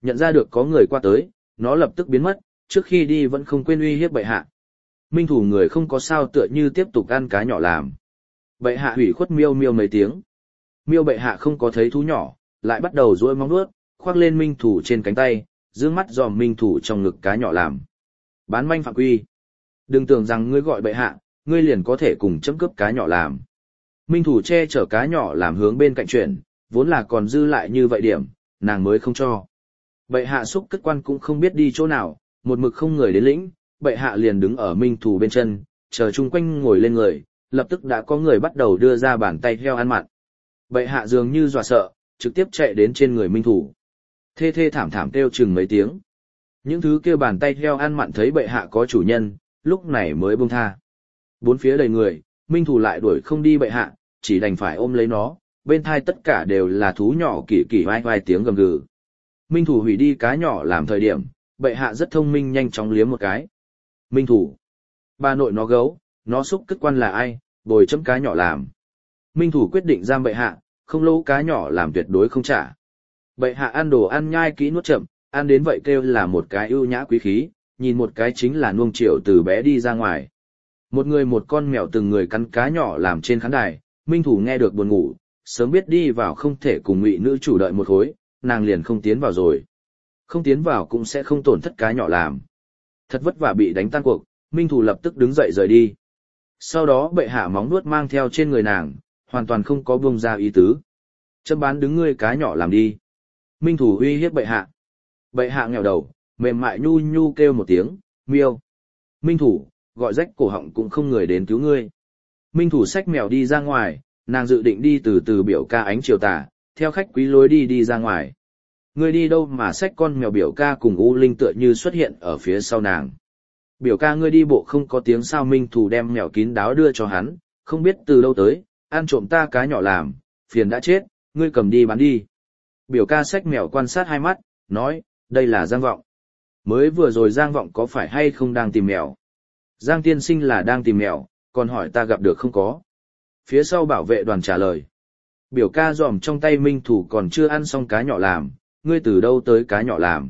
[SPEAKER 1] Nhận ra được có người qua tới, nó lập tức biến mất, trước khi đi vẫn không quên uy hiếp bệ hạ. Minh thủ người không có sao tựa như tiếp tục ăn cá nhỏ làm. Bệ hạ hủy khuất miêu miêu mấy tiếng. Miêu bệ hạ không có thấy thú nhỏ, lại bắt đầu duỗi móng vuốt, khoác lên minh thủ trên cánh tay, dương mắt dòm minh thủ trong ngực cá nhỏ làm. Bán manh phạm quy. Đừng tưởng rằng ngươi gọi bệ hạ, ngươi liền có thể cùng chấm cướp cá nhỏ làm. Minh thủ che chở cá nhỏ làm hướng bên cạnh chuyển, vốn là còn dư lại như vậy điểm, nàng mới không cho. Bệ hạ xúc cất quan cũng không biết đi chỗ nào, một mực không người đến lĩnh, bệ hạ liền đứng ở minh thủ bên chân, chờ chung quanh ngồi lên người, lập tức đã có người bắt đầu đưa ra bàn tay heo ăn mặn. Bệ hạ dường như dọa sợ, trực tiếp chạy đến trên người minh thủ. Thê thê thảm thảm kêu chừng mấy tiếng. Những thứ kêu bàn tay heo ăn mặn thấy bệ hạ có chủ nhân, lúc này mới buông tha. Bốn phía đầy người, minh thủ lại đuổi không đi bệ hạ, chỉ đành phải ôm lấy nó, bên thai tất cả đều là thú nhỏ kỳ kỳ vai vai tiếng gầm gừ. Minh thủ hủy đi cá nhỏ làm thời điểm, bệ hạ rất thông minh nhanh chóng liếm một cái. Minh thủ. Bà nội nó gấu, nó xúc cất quan là ai, bồi chấm cá nhỏ làm. Minh thủ quyết định giam bệ hạ, không lâu cá nhỏ làm tuyệt đối không trả. Bệ hạ ăn đồ ăn nhai kỹ nuốt chậm, ăn đến vậy kêu là một cái ưu nhã quý khí, nhìn một cái chính là nuông chiều từ bé đi ra ngoài. Một người một con mèo từng người cắn cá nhỏ làm trên khán đài, Minh thủ nghe được buồn ngủ, sớm biết đi vào không thể cùng ngụy nữ chủ đợi một khối, nàng liền không tiến vào rồi. Không tiến vào cũng sẽ không tổn thất cá nhỏ làm. Thật vất vả bị đánh tan cuộc, Minh thủ lập tức đứng dậy rời đi. Sau đó bệ hạ móng nuốt mang theo trên người nàng, hoàn toàn không có buông ra ý tứ. Chấm bán đứng ngươi cá nhỏ làm đi. Minh thủ uy hiếp bệ hạ. Bệ hạ nghèo đầu, mềm mại nhu nhu kêu một tiếng, miêu. Minh thủ, gọi rách cổ họng cũng không người đến cứu ngươi. Minh thủ xách mèo đi ra ngoài, nàng dự định đi từ từ biểu ca ánh chiều tà, theo khách quý lối đi ra ngoài. Ngươi đi đâu mà xách con mèo biểu ca cùng U Linh tựa như xuất hiện ở phía sau nàng. Biểu ca ngươi đi bộ không có tiếng sao. Minh thủ đem mèo kín đáo đưa cho hắn, không biết từ đâu tới, ăn trộm ta cá nhỏ làm, phiền đã chết, ngươi cầm đi bán đi. Biểu ca xách mèo quan sát hai mắt, nói, đây là Giang Vọng. Mới vừa rồi Giang Vọng có phải hay không đang tìm mèo? Giang tiên sinh là đang tìm mèo, còn hỏi ta gặp được không có. Phía sau bảo vệ đoàn trả lời. Biểu ca giòm trong tay Minh thủ còn chưa ăn xong cá nhỏ làm, ngươi từ đâu tới cá nhỏ làm?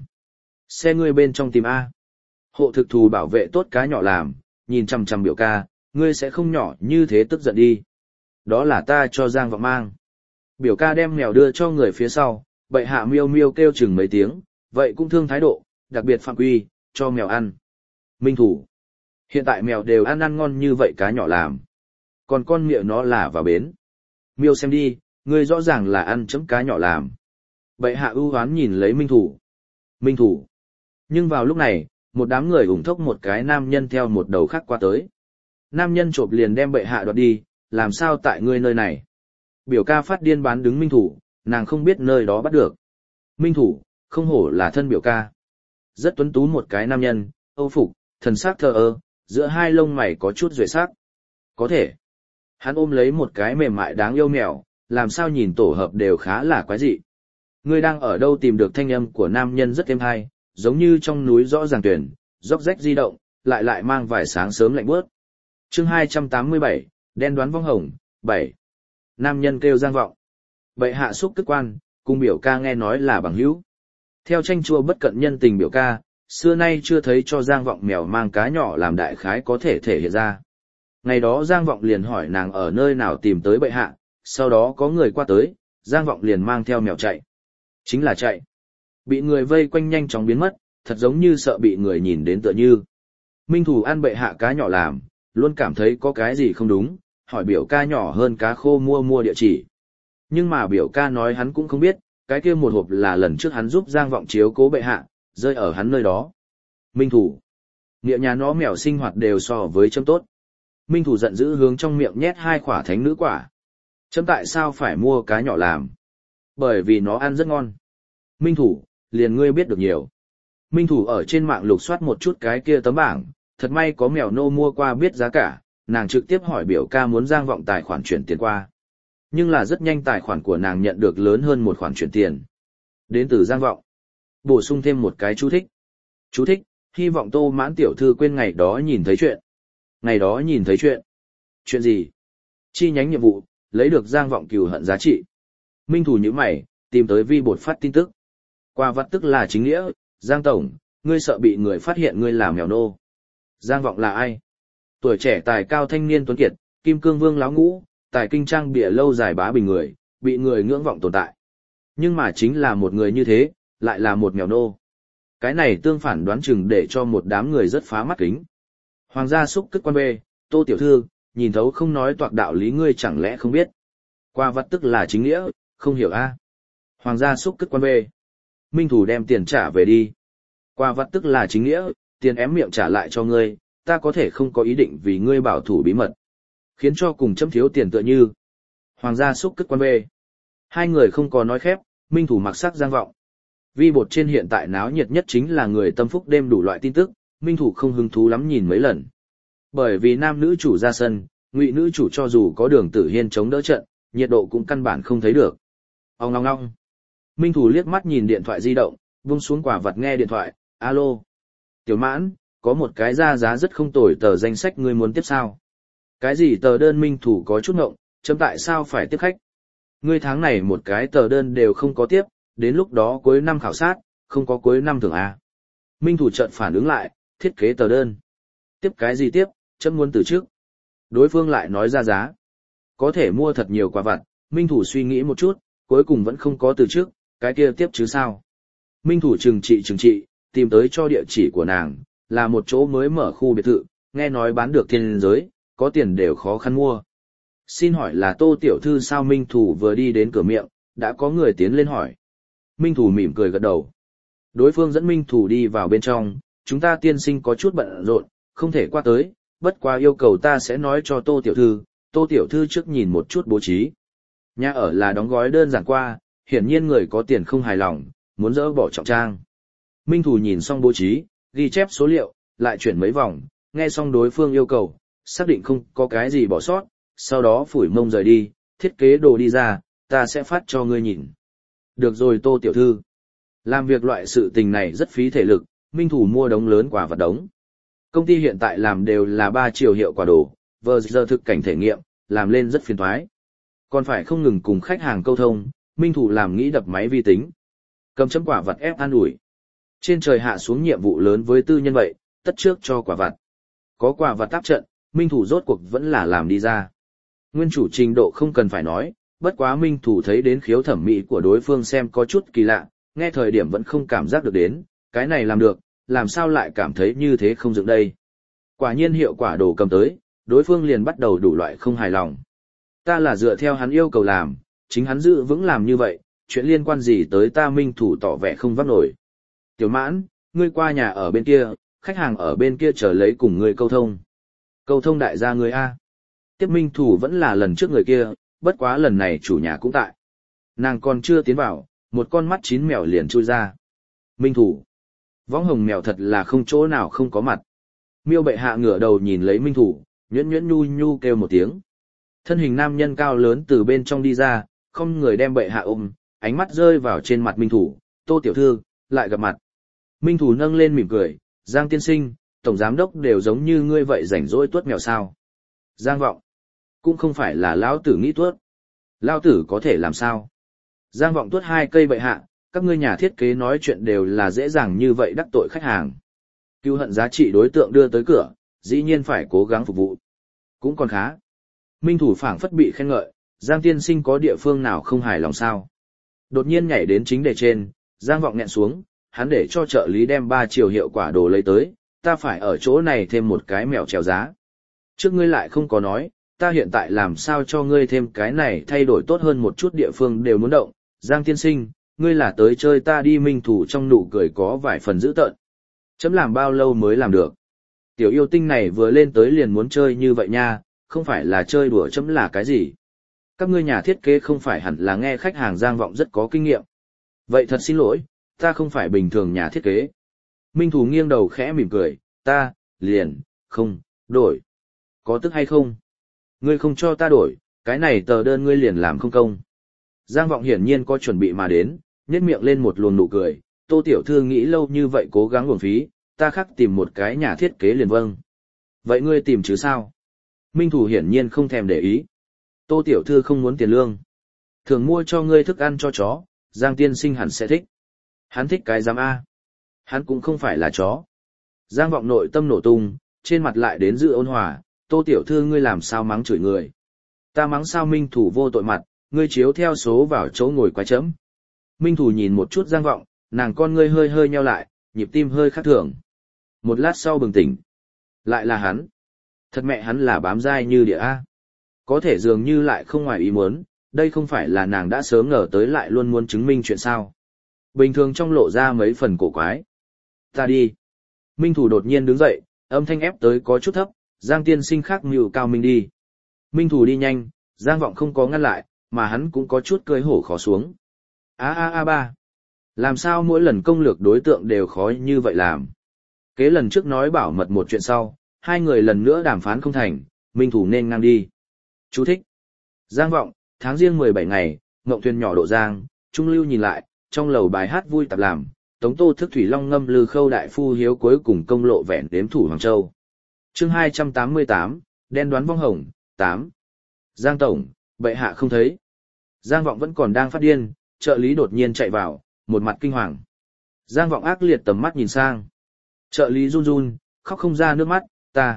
[SPEAKER 1] Xe ngươi bên trong tìm A. Hộ thực thù bảo vệ tốt cá nhỏ làm, nhìn chằm chằm biểu ca, ngươi sẽ không nhỏ như thế tức giận đi. Đó là ta cho Giang Vọng mang. Biểu ca đem mèo đưa cho người phía sau, bệ hạ miêu miêu kêu chừng mấy tiếng, vậy cũng thương thái độ, đặc biệt phạm quy, cho mèo ăn. Minh thủ. Hiện tại mèo đều ăn ngon như vậy cá nhỏ làm. Còn con miệng nó là vào bến. Miêu xem đi, ngươi rõ ràng là ăn chấm cá nhỏ làm. Bệ hạ ưu hoán nhìn lấy Minh thủ. Minh thủ. Nhưng vào lúc này, một đám người ủng thốc một cái nam nhân theo một đầu khác qua tới. Nam nhân chộp liền đem bệ hạ đoạt đi, làm sao tại ngươi nơi này? Biểu ca phát điên bán đứng Minh thủ, nàng không biết nơi đó bắt được. Minh thủ, không hổ là thân biểu ca. Rất tuấn tú một cái nam nhân, âu phục, thần sắc thờ ơ, giữa hai lông mày có chút duệ sắc. Có thể. Hắn ôm lấy một cái mềm mại đáng yêu mèo, làm sao nhìn tổ hợp đều khá là quái dị. Ngươi đang ở đâu tìm được thanh âm của nam nhân rất êm hay, giống như trong núi rõ ràng tuyển, róc rách di động, lại mang vài sáng sớm lạnh bớt. Chương 287, đen đoán vong hồng, 7. Nam nhân kêu Giang Vọng. Bệ hạ xúc tức quan, cùng biểu ca nghe nói là bằng hữu. Theo tranh chua bất cận nhân tình biểu ca, xưa nay chưa thấy cho Giang Vọng mèo mang cá nhỏ làm đại khái có thể thể hiện ra. Ngày đó Giang Vọng liền hỏi nàng ở nơi nào tìm tới bệ hạ, sau đó có người qua tới, Giang Vọng liền mang theo mèo chạy. Chính là chạy. Bị người vây quanh nhanh chóng biến mất, thật giống như sợ bị người nhìn đến tựa như. Minh thủ ăn bệ hạ cá nhỏ làm, luôn cảm thấy có cái gì không đúng, hỏi biểu ca nhỏ hơn cá khô mua địa chỉ. Nhưng mà biểu ca nói hắn cũng không biết, cái kia một hộp là lần trước hắn giúp Giang Vọng chiếu cố bệ hạ, rơi ở hắn nơi đó. Minh thủ. Nghĩa nhà nó mèo sinh hoạt đều so với chấm tốt. Minh thủ giận dữ hướng trong miệng nhét 2 quả thánh nữ quả. Chấm tại sao phải mua cá nhỏ làm? Bởi vì nó ăn rất ngon. Minh thủ, liền ngươi biết được nhiều. Minh thủ ở trên mạng lục soát một chút cái kia tấm bảng, thật may có mèo nô mua qua biết giá cả, nàng trực tiếp hỏi biểu ca muốn Giang Vọng tài khoản chuyển tiền qua. Nhưng là rất nhanh tài khoản của nàng nhận được lớn hơn một khoản chuyển tiền. Đến từ Giang Vọng. Bổ sung thêm một cái chú thích. Chú thích, hy vọng Tô Mãn tiểu thư quên ngày đó nhìn thấy chuyện. Ngày đó nhìn thấy chuyện. Chuyện gì? Chi nhánh nhiệm vụ, lấy được Giang Vọng cừu hận giá trị. Minh thủ nhíu mày, tìm tới vi bột phát tin tức. Quả vật tức là chính nghĩa, Giang Tổng, ngươi sợ bị người phát hiện ngươi là mèo nô. Giang Vọng là ai? Tuổi trẻ tài cao thanh niên tuấn kiệt, kim cương vương láo ngũ, tài kinh trang bịa lâu dài bá bình người, bị người ngưỡng vọng tồn tại. Nhưng mà chính là một người như thế, lại là một mèo nô. Cái này tương phản đoán chừng để cho một đám người rất phá mắt kính. Hoàng gia xúc cất quan bê, Tô tiểu thư, nhìn thấu không nói toạc đạo lý ngươi chẳng lẽ không biết. Quả vật tức là chính nghĩa, không hiểu a? Hoàng gia xúc cất quan bê. Minh thủ đem tiền trả về đi. Quả vật tức là chính nghĩa, tiền ém miệng trả lại cho ngươi, ta có thể không có ý định vì ngươi bảo thủ bí mật. Khiến cho cùng chấm thiếu tiền tựa như. Hoàng gia xúc cất quan bê. Hai người không có nói khép, Minh thủ mặc sắc Giang Vọng. Vi bột trên hiện tại náo nhiệt nhất chính là người tâm phúc đêm đủ loại tin tức, Minh thủ không hứng thú lắm nhìn mấy lần. Bởi vì nam nữ chủ ra sân, ngụy nữ chủ cho dù có Đường Tử Hiên chống đỡ trận, nhiệt độ cũng căn bản không thấy được. Ong ong ong. Minh thủ liếc mắt nhìn điện thoại di động, vung xuống quả vật nghe điện thoại, alo. Tiểu Mãn, có một cái ra giá rất không tồi tờ danh sách ngươi muốn tiếp sao? Cái gì tờ đơn? Minh thủ có chút ngộng, chấm tại sao phải tiếp khách? Ngươi tháng này một cái tờ đơn đều không có tiếp, đến lúc đó cuối năm khảo sát, không có cuối năm thưởng à? Minh thủ chợt phản ứng lại, thiết kế tờ đơn. Tiếp cái gì tiếp, chấm muốn từ trước. Đối phương lại nói ra giá. Có thể mua thật nhiều quả vặt, Minh thủ suy nghĩ một chút, cuối cùng vẫn không có từ trước, cái kia tiếp chứ sao. Minh thủ trừng trị, tìm tới cho địa chỉ của nàng, là một chỗ mới mở khu biệt thự, nghe nói bán được thiên giới, có tiền đều khó khăn mua. Xin hỏi là Tô tiểu thư sao? Minh thủ vừa đi đến cửa miệng, đã có người tiến lên hỏi. Minh thủ mỉm cười gật đầu. Đối phương dẫn Minh thủ đi vào bên trong, chúng ta tiên sinh có chút bận rộn, không thể qua tới, bất quá yêu cầu ta sẽ nói cho Tô tiểu thư trước nhìn một chút bố trí. Nhà ở là đóng gói đơn giản qua, hiển nhiên người có tiền không hài lòng, muốn dỡ bỏ trọng trang. Minh thủ nhìn xong bố trí, ghi chép số liệu, lại chuyển mấy vòng, nghe xong đối phương yêu cầu, xác định không có cái gì bỏ sót, sau đó phủi mông rời đi, thiết kế đồ đi ra, ta sẽ phát cho ngươi nhìn. Được rồi Tô tiểu thư. Làm việc loại sự tình này rất phí thể lực, Minh thủ mua đống lớn quả vật đống. Công ty hiện tại làm đều là 3 chiều hiệu quả đồ, vừa giờ thực cảnh thể nghiệm, làm lên rất phiền toái. Còn phải không ngừng cùng khách hàng câu thông, Minh thủ làm nghĩ đập máy vi tính. Cầm chấm quả vật ép an ủi. Trên trời hạ xuống nhiệm vụ lớn với tư nhân vậy, tất trước cho quả vật. Có quả vật tác trận, Minh thủ rốt cuộc vẫn là làm đi ra. Nguyên chủ trình độ không cần phải nói, bất quá Minh thủ thấy đến khiếu thẩm mỹ của đối phương xem có chút kỳ lạ, nghe thời điểm vẫn không cảm giác được đến, cái này làm được, làm sao lại cảm thấy như thế không dựng đây. Quả nhiên hiệu quả đồ cầm tới, đối phương liền bắt đầu đủ loại không hài lòng. Ta là dựa theo hắn yêu cầu làm, chính hắn giữ vững làm như vậy, chuyện liên quan gì tới ta? Minh thủ tỏ vẻ không vấp nổi. Tiểu Mãn, ngươi qua nhà ở bên kia, khách hàng ở bên kia chờ lấy cùng ngươi câu thông. Câu thông đại gia ngươi A. Tiếp Minh thủ vẫn là lần trước người kia, bất quá lần này chủ nhà cũng tại. Nàng còn chưa tiến vào, một con mắt chín mèo liền chui ra. Minh thủ. Võng hồng mèo thật là không chỗ nào không có mặt. Miêu bệ hạ ngửa đầu nhìn lấy Minh thủ, nhuyễn nhuyễn nhu nhu kêu một tiếng. Thân hình nam nhân cao lớn từ bên trong đi ra, không người đem bệ hạ ôm, ánh mắt rơi vào trên mặt Minh thủ, Tô tiểu thư, lại gặp mặt. Minh thủ nâng lên mỉm cười, Giang tiên sinh, tổng giám đốc đều giống như ngươi vậy rảnh rỗi tuốt mèo sao. Giang Vọng, cũng không phải là lão tử nghĩ tuốt. Lão tử có thể làm sao? Giang Vọng tuốt 2 cây bệ hạ, các ngươi nhà thiết kế nói chuyện đều là dễ dàng như vậy đắc tội khách hàng. Cứu hận giá trị đối tượng đưa tới cửa, dĩ nhiên phải cố gắng phục vụ. Cũng còn khá. Minh thủ phảng phất bị khen ngợi, Giang tiên sinh có địa phương nào không hài lòng sao? Đột nhiên nhảy đến chính đề trên, Giang Vọng nghẹn xuống, hắn để cho trợ lý đem 3 chiều hiệu quả đồ lấy tới, ta phải ở chỗ này thêm một cái mèo trèo giá. Trước ngươi lại không có nói, ta hiện tại làm sao cho ngươi thêm cái này thay đổi tốt hơn một chút địa phương đều muốn động. Giang tiên sinh, ngươi là tới chơi ta đi. Minh thủ trong nụ cười có vài phần dữ tợn. Chấm làm bao lâu mới làm được? Tiểu yêu tinh này vừa lên tới liền muốn chơi như vậy nha, không phải là chơi đùa chấm là cái gì? Các ngươi nhà thiết kế không phải hẳn là nghe khách hàng Giang Vọng rất có kinh nghiệm. Vậy thật xin lỗi, ta không phải bình thường nhà thiết kế. Minh thủ nghiêng đầu khẽ mỉm cười, ta, liền, không, đổi. Có tức hay không? Ngươi không cho ta đổi, cái này tờ đơn ngươi liền làm không công. Giang Vọng hiển nhiên có chuẩn bị mà đến, nhếch miệng lên một luồng nụ cười, Tô tiểu thư nghĩ lâu như vậy cố gắng uổng phí, ta khắc tìm một cái nhà thiết kế liền vâng. Vậy ngươi tìm chứ sao? Minh thủ hiển nhiên không thèm để ý. Tô tiểu thư không muốn tiền lương. Thường mua cho ngươi thức ăn cho chó, Giang tiên sinh hẳn sẽ thích. Hắn thích cái giám A. Hắn cũng không phải là chó. Giang Vọng nội tâm nổ tung, trên mặt lại đến dự ôn hòa, Tô tiểu thư ngươi làm sao mắng chửi người. Ta mắng sao Minh Thủ vô tội mặt, ngươi chiếu theo số vào chỗ ngồi quái chấm. Minh Thủ nhìn một chút Giang Vọng, nàng con ngươi hơi hơi nheo lại, nhịp tim hơi khác thường. Một lát sau bừng tỉnh. Lại là hắn. Thật mẹ hắn là bám dai như địa A. Có thể dường như lại không ngoài ý muốn, đây không phải là nàng đã sớm ngờ tới lại luôn muốn chứng minh chuyện sao. Bình thường trong lộ ra mấy phần cổ quái. Ta đi. Minh Thủ đột nhiên đứng dậy, âm thanh ép tới có chút thấp, Giang tiên sinh khác mưu cao minh đi. Minh Thủ đi nhanh, Giang Vọng không có ngăn lại, mà hắn cũng có chút cơi hổ khó xuống. Ba. Làm sao mỗi lần công lược đối tượng đều khó như vậy làm. Kế lần trước nói bảo mật một chuyện sau, hai người lần nữa đàm phán không thành, Minh Thủ nên ngang đi. Chú thích. Giang Vọng, tháng riêng 17 ngày, ngộng thuyền nhỏ độ giang, Trung Lưu nhìn lại, trong lầu bài hát vui tạp làm, Tống Tô thức thủy long ngâm lư khâu đại phu hiếu cuối cùng công lộ vẹn đếm thủ Hoàng Châu. Chương 288, đen đoán vong hồng, 8. Giang Tổng, bệ hạ không thấy. Giang Vọng vẫn còn đang phát điên, trợ lý đột nhiên chạy vào, một mặt kinh hoàng. Giang Vọng ác liệt tầm mắt nhìn sang. Trợ lý run run, khóc không ra nước mắt,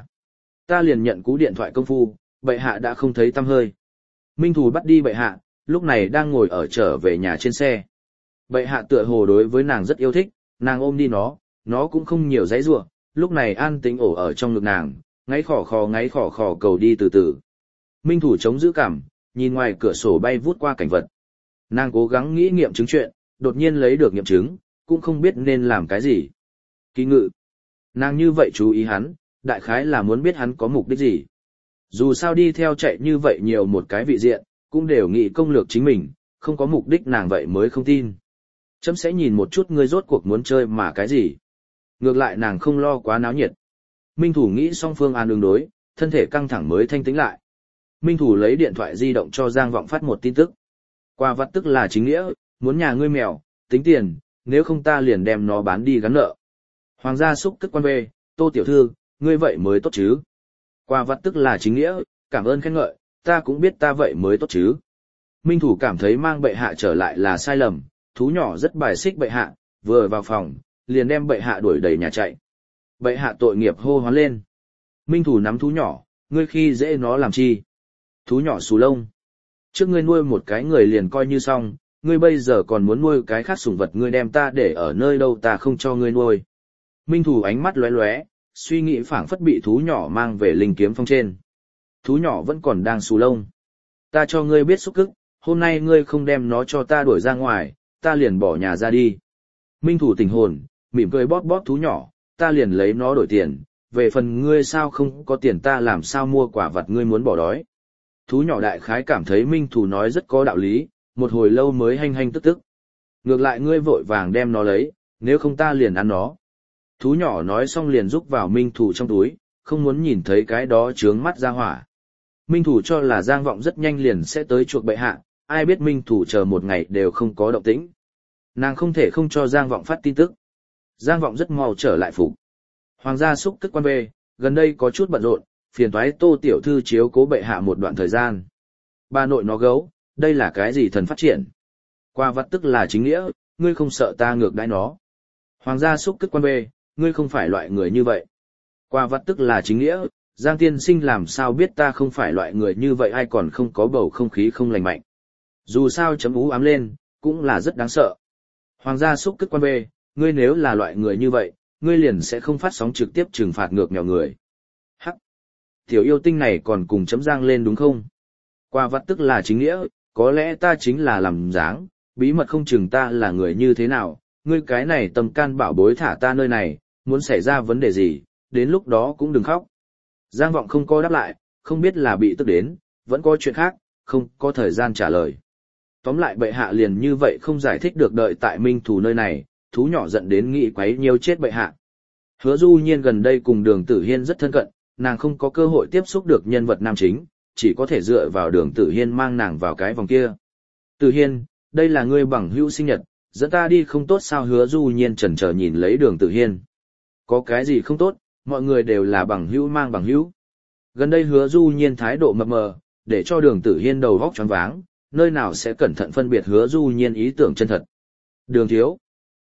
[SPEAKER 1] ta liền nhận cú điện thoại công phu, bệ hạ đã không thấy tăm hơi. Minh Thủ bắt đi bệ hạ, lúc này đang ngồi ở trở về nhà trên xe. Bệ hạ tựa hồ đối với nàng rất yêu thích, nàng ôm đi nó cũng không nhiều dãy giụa, lúc này an tĩnh ổ ở trong ngực nàng, ngáy khò khò cầu đi từ từ. Minh Thủ chống giữ cảm, nhìn ngoài cửa sổ bay vút qua cảnh vật. Nàng cố gắng nghĩ nghiệm chứng chuyện, đột nhiên lấy được nghiệm chứng, cũng không biết nên làm cái gì. Kỳ ngự. Nàng như vậy chú ý hắn, đại khái là muốn biết hắn có mục đích gì. Dù sao đi theo chạy như vậy nhiều một cái vị diện, cũng đều nghĩ công lược chính mình, không có mục đích nàng vậy mới không tin. Chấm sẽ nhìn một chút ngươi rốt cuộc muốn chơi mà cái gì. Ngược lại nàng không lo quá náo nhiệt. Minh Thủ nghĩ xong phương án ứng đối, thân thể căng thẳng mới thanh tĩnh lại. Minh Thủ lấy điện thoại di động cho Giang Vọng phát một tin tức. Qua vặt tức là chính nghĩa, muốn nhà ngươi mèo, tính tiền, nếu không ta liền đem nó bán đi gắn nợ. Hoàng gia xúc tức quan về, Tô tiểu thư, ngươi vậy mới tốt chứ. Qua vặt tức là chính nghĩa, cảm ơn khen ngợi, ta cũng biết ta vậy mới tốt chứ. Minh Thủ cảm thấy mang bệ hạ trở lại là sai lầm, thú nhỏ rất bài xích bệ hạ, vừa vào phòng, liền đem bệ hạ đuổi đầy nhà chạy. Bệ hạ tội nghiệp hô hoán lên. Minh Thủ nắm thú nhỏ, ngươi khi dễ nó làm chi. Thú nhỏ xù lông. Trước ngươi nuôi một cái người liền coi như xong, ngươi bây giờ còn muốn nuôi cái khác sủng vật, ngươi đem ta để ở nơi đâu ta không cho ngươi nuôi. Minh Thủ ánh mắt lóe lóe, suy nghĩ phảng phất bị thú nhỏ mang về linh kiếm phong trên. Thú nhỏ vẫn còn đang xù lông. Ta cho ngươi biết xúc cức, hôm nay ngươi không đem nó cho ta đuổi ra ngoài, ta liền bỏ nhà ra đi. Minh Thủ tỉnh hồn, mỉm cười bóp bóp thú nhỏ, ta liền lấy nó đổi tiền, về phần ngươi sao không có tiền ta làm sao mua quả vật ngươi muốn bỏ đói. Thú nhỏ đại khái cảm thấy Minh Thủ nói rất có đạo lý, một hồi lâu mới hanh hanh tức tức. Ngược lại ngươi vội vàng đem nó lấy, nếu không ta liền ăn nó. Thú nhỏ nói xong liền rúc vào Minh Thủ trong túi, không muốn nhìn thấy cái đó trướng mắt ra hỏa. Minh Thủ cho là Giang Vọng rất nhanh liền sẽ tới chuộc bệ hạ, ai biết Minh Thủ chờ một ngày đều không có động tĩnh. Nàng không thể không cho Giang Vọng phát tin tức. Giang Vọng rất mau trở lại phục. Hoàng gia xúc tức quan về, gần đây có chút bận rộn, phiền toái Tô tiểu thư chiếu cố bệ hạ một đoạn thời gian. Bà nội nó gấu, đây là cái gì thần phát triển? Qua vặt tức là chính nghĩa, ngươi không sợ ta ngược đãi nó. Hoàng gia xúc tức quan về, ngươi không phải loại người như vậy. Qua vặt tức là chính nghĩa, Giang tiên sinh làm sao biết ta không phải loại người như vậy, ai còn không có bầu không khí không lành mạnh. Dù sao chấm ú ám lên, cũng là rất đáng sợ. Hoàng gia xúc tức quan về, ngươi nếu là loại người như vậy, ngươi liền sẽ không phát sóng trực tiếp trừng phạt ngược nghèo người. Hắc! Tiểu yêu tinh này còn cùng chấm Giang lên đúng không? Qua vặt tức là chính nghĩa, có lẽ ta chính là làm dáng, bí mật không chừng ta là người như thế nào, ngươi cái này tâm can bảo bối thả ta nơi này, muốn xảy ra vấn đề gì, đến lúc đó cũng đừng khóc. Giang Vọng không có đáp lại, không biết là bị tức đến, vẫn có chuyện khác, không có thời gian trả lời. Tóm lại bệ hạ liền như vậy không giải thích được, đợi tại Minh Thủ nơi này, thú nhỏ giận đến nghĩ quấy nhiêu chết bệ hạ. Hứa Du Nhiên gần đây cùng Đường Tử Hiên rất thân cận, nàng không có cơ hội tiếp xúc được nhân vật nam chính, chỉ có thể dựa vào Đường Tử Hiên mang nàng vào cái vòng kia. Tử Hiên, đây là ngươi bằng hữu sinh nhật, dẫn ta đi không tốt sao? Hứa Du Nhiên chần chờ nhìn lấy Đường Tử Hiên. Có cái gì không tốt, mọi người đều là bằng hữu mang bằng hữu. Gần đây Hứa Du Nhiên thái độ mập mờ, để cho Đường Tử Hiên đầu vóc choáng váng, nơi nào sẽ cẩn thận phân biệt Hứa Du Nhiên ý tưởng chân thật. Đường thiếu,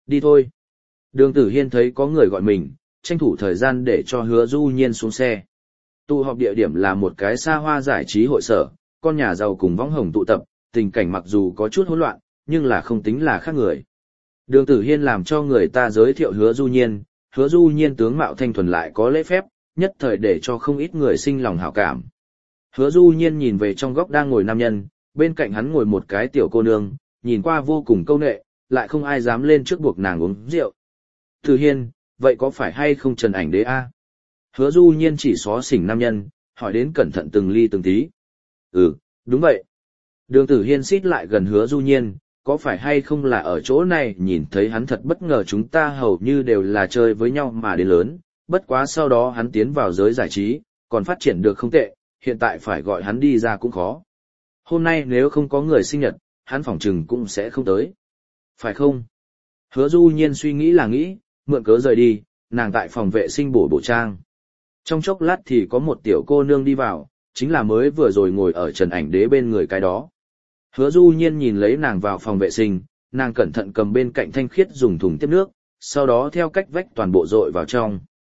[SPEAKER 1] Đi thôi. Đường Tử Hiên thấy có người gọi mình, tranh thủ thời gian để cho Hứa Du Nhiên xuống xe. Tụ họp địa điểm là một cái xa hoa giải trí hội sở, con nhà giàu cùng võng hồng tụ tập, tình cảnh mặc dù có chút hỗn loạn, nhưng là không tính là khác người. Đường Tử Hiên làm cho người ta giới thiệu Hứa Du Nhiên tướng mạo thanh thuần lại có lễ phép, nhất thời để cho không ít người sinh lòng hảo cảm. Hứa Du Nhiên nhìn về trong góc đang ngồi nam nhân, bên cạnh hắn ngồi một cái tiểu cô nương, nhìn qua vô cùng câu nệ, lại không ai dám lên trước buộc nàng uống rượu. Tử Hiên, vậy có phải hay không Trần Ảnh Đế a? Hứa Du Nhiên chỉ xó xỉnh nam nhân, hỏi đến cẩn thận từng ly từng tí. Ừ, đúng vậy. Đường Tử Hiên xít lại gần Hứa Du Nhiên, có phải hay không là ở chỗ này nhìn thấy hắn thật bất ngờ, chúng ta hầu như đều là chơi với nhau mà đến lớn, bất quá sau đó hắn tiến vào giới giải trí, còn phát triển được không tệ, hiện tại phải gọi hắn đi ra cũng khó. Hôm nay nếu không có người sinh nhật, hắn phỏng chừng cũng sẽ không tới. Phải không? Hứa Du Nhiên suy nghĩ là nghĩ, mượn cớ rời đi, nàng tại phòng vệ sinh bổ bộ trang. Trong chốc lát thì có một tiểu cô nương đi vào, chính là mới vừa rồi ngồi ở Trần Ảnh Đế bên người cái đó. Hứa Du Nhiên nhìn lấy nàng vào phòng vệ sinh, nàng cẩn thận cầm bên cạnh thanh khiết dùng thùng tiếp nước, sau đó theo cách vách toàn bộ dội vào trong.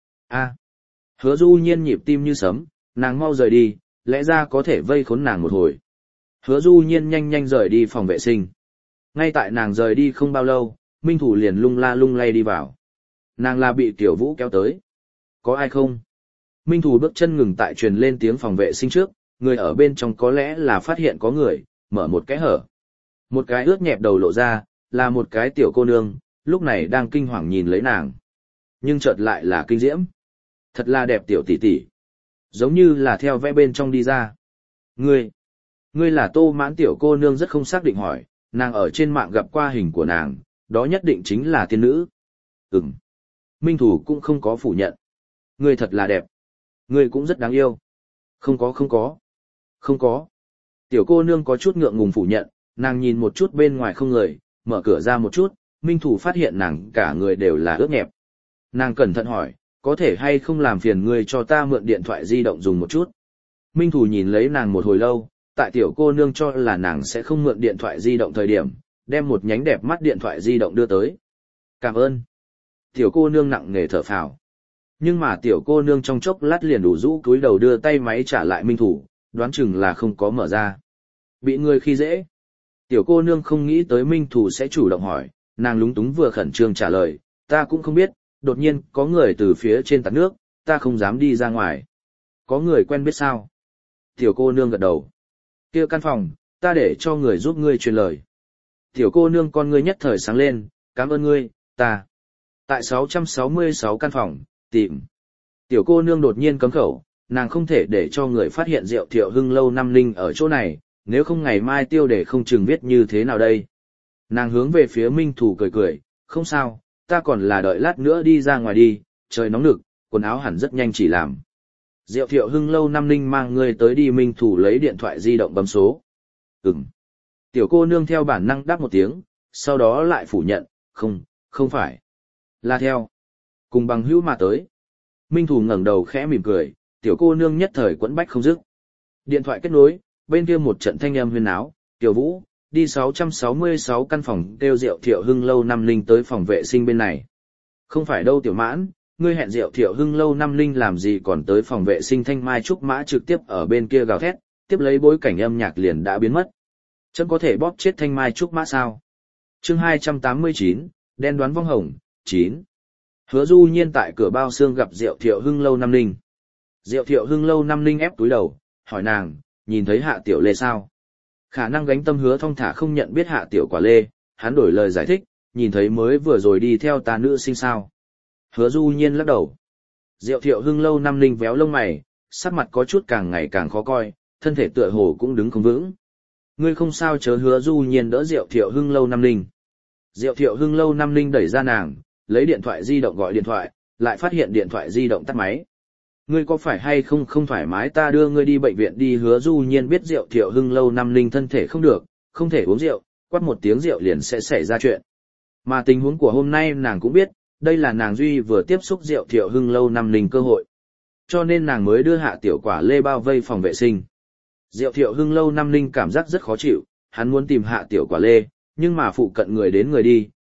[SPEAKER 1] Hứa Du Nhiên nhịp tim như sấm, nàng mau rời đi, lẽ ra có thể vây khốn nàng một hồi. Hứa Du Nhiên nhanh nhanh rời đi phòng vệ sinh. Ngay tại nàng rời đi không bao lâu, Minh Thủ liền lung la lung lay đi vào. Nàng là bị Tiểu Vũ kéo tới. Có ai không? Minh Thủ bước chân ngừng tại truyền lên tiếng phòng vệ sinh trước, người ở bên trong có lẽ là phát hiện có người, mở một cái hở. Một cái ướt nhẹp đầu lộ ra, là một cái tiểu cô nương, lúc này đang kinh hoàng nhìn lấy nàng. Nhưng chợt lại là kinh diễm. Thật là đẹp tiểu tỷ tỷ. Giống như là theo vẽ bên trong đi ra. Ngươi là Tô Mãn, tiểu cô nương rất không xác định hỏi, nàng ở trên mạng gặp qua hình của nàng, đó nhất định chính là tiên nữ. Minh Thủ cũng không có phủ nhận. Ngươi thật là đẹp. Ngươi cũng rất đáng yêu. Không có. Tiểu cô nương có chút ngượng ngùng phủ nhận, nàng nhìn một chút bên ngoài không người, mở cửa ra một chút, Minh Thủ phát hiện nàng cả người đều là ướt nhẹp. Nàng cẩn thận hỏi, có thể hay không làm phiền ngươi cho ta mượn điện thoại di động dùng một chút. Minh Thủ nhìn lấy nàng một hồi lâu, tại tiểu cô nương cho là nàng sẽ không mượn điện thoại di động thời điểm, đem một nhánh đẹp mắt điện thoại di động đưa tới. Cảm ơn. Tiểu cô nương nặng nề thở phào. Nhưng mà tiểu cô nương trong chốc lát liền đủ rũ cúi đầu đưa tay máy trả lại Minh Thủ, đoán chừng là không có mở ra. Bị người khi dễ. Tiểu cô nương không nghĩ tới Minh Thủ sẽ chủ động hỏi, nàng lúng túng vừa khẩn trương trả lời, ta cũng không biết, đột nhiên có người từ phía trên tạt nước, ta không dám đi ra ngoài. Có người quen biết sao? Tiểu cô nương gật đầu. Kia căn phòng, ta để cho người giúp ngươi truyền lời. Tiểu cô nương con ngươi nhất thời sáng lên, cảm ơn ngươi, ta. Tại 666 căn phòng, tìm. Tiểu cô nương đột nhiên cấm khẩu, nàng không thể để cho người phát hiện Diệu Thiệu Hưng lâu năm linh ở chỗ này, nếu không ngày mai tiêu để không chừng biết như thế nào đây. Nàng hướng về phía Minh Thủ cười cười, không sao, ta còn là đợi lát nữa đi ra ngoài đi, trời nóng nực, quần áo hẳn rất nhanh chỉ làm. Diệu Thiệu Hưng lâu năm linh mang người tới đi. Minh Thủ lấy điện thoại di động bấm số. Tiểu cô nương theo bản năng đáp một tiếng, sau đó lại phủ nhận, không phải. Là theo. Cùng bằng hữu mà tới. Minh Thủ ngẩng đầu khẽ mỉm cười, tiểu cô nương nhất thời quẫn bách không dứt. Điện thoại kết nối, bên kia một trận thanh âm huyên áo, Tiểu Vũ, đi 666 căn phòng kêu Diệu Thiệu Hưng lâu năm linh tới phòng vệ sinh bên này. Không phải đâu Tiểu Mãn, ngươi hẹn Diệu Thiệu Hưng lâu năm linh làm gì còn tới phòng vệ sinh. Thanh Mai Trúc Mã trực tiếp ở bên kia gào thét, tiếp lấy bối cảnh âm nhạc liền đã biến mất. Chân có thể bóp chết Thanh Mai Trúc Mã sao? Chương 289, đen đoán vong hồng, 9. Hứa Du Nhiên tại cửa bao xương gặp Diệu Thiệu Hưng lâu năm linh. Diệu Thiệu Hưng lâu năm linh ép túi đầu, hỏi nàng, nhìn thấy Hạ Tiểu Lê sao? Khả năng gánh tâm Hứa thong thả không nhận biết Hạ Tiểu Quả Lê, hắn đổi lời giải thích, nhìn thấy mới vừa rồi đi theo ta nữ sinh sao? Hứa Du Nhiên lắc đầu. Diệu Thiệu Hưng lâu năm linh véo lông mày, sắc mặt có chút càng ngày càng khó coi, thân thể tựa hồ cũng đứng không vững. Ngươi không sao chớ. Hứa Du Nhiên đỡ Diệu Thiệu Hưng lâu năm linh. Diệu Thiệu Hưng lâu năm linh đẩy ra nàng, lấy điện thoại di động gọi điện thoại, lại phát hiện điện thoại di động tắt máy. Ngươi có phải hay không thoải mái, ta đưa ngươi đi bệnh viện đi. Hứa Du Nhiên biết Diệu Thiệu Hưng lâu năm linh thân thể không được, không thể uống rượu, quát một tiếng rượu liền sẽ xảy ra chuyện. Mà tình huống của hôm nay nàng cũng biết, đây là nàng duy vừa tiếp xúc Diệu Thiệu Hưng lâu năm linh cơ hội. Cho nên nàng mới đưa Hạ Tiểu Quả Lê bao vây phòng vệ sinh. Diệu Thiệu Hưng lâu năm linh cảm giác rất khó chịu, hắn muốn tìm Hạ Tiểu Quả Lê, nhưng mà phụ cận người đến người đi,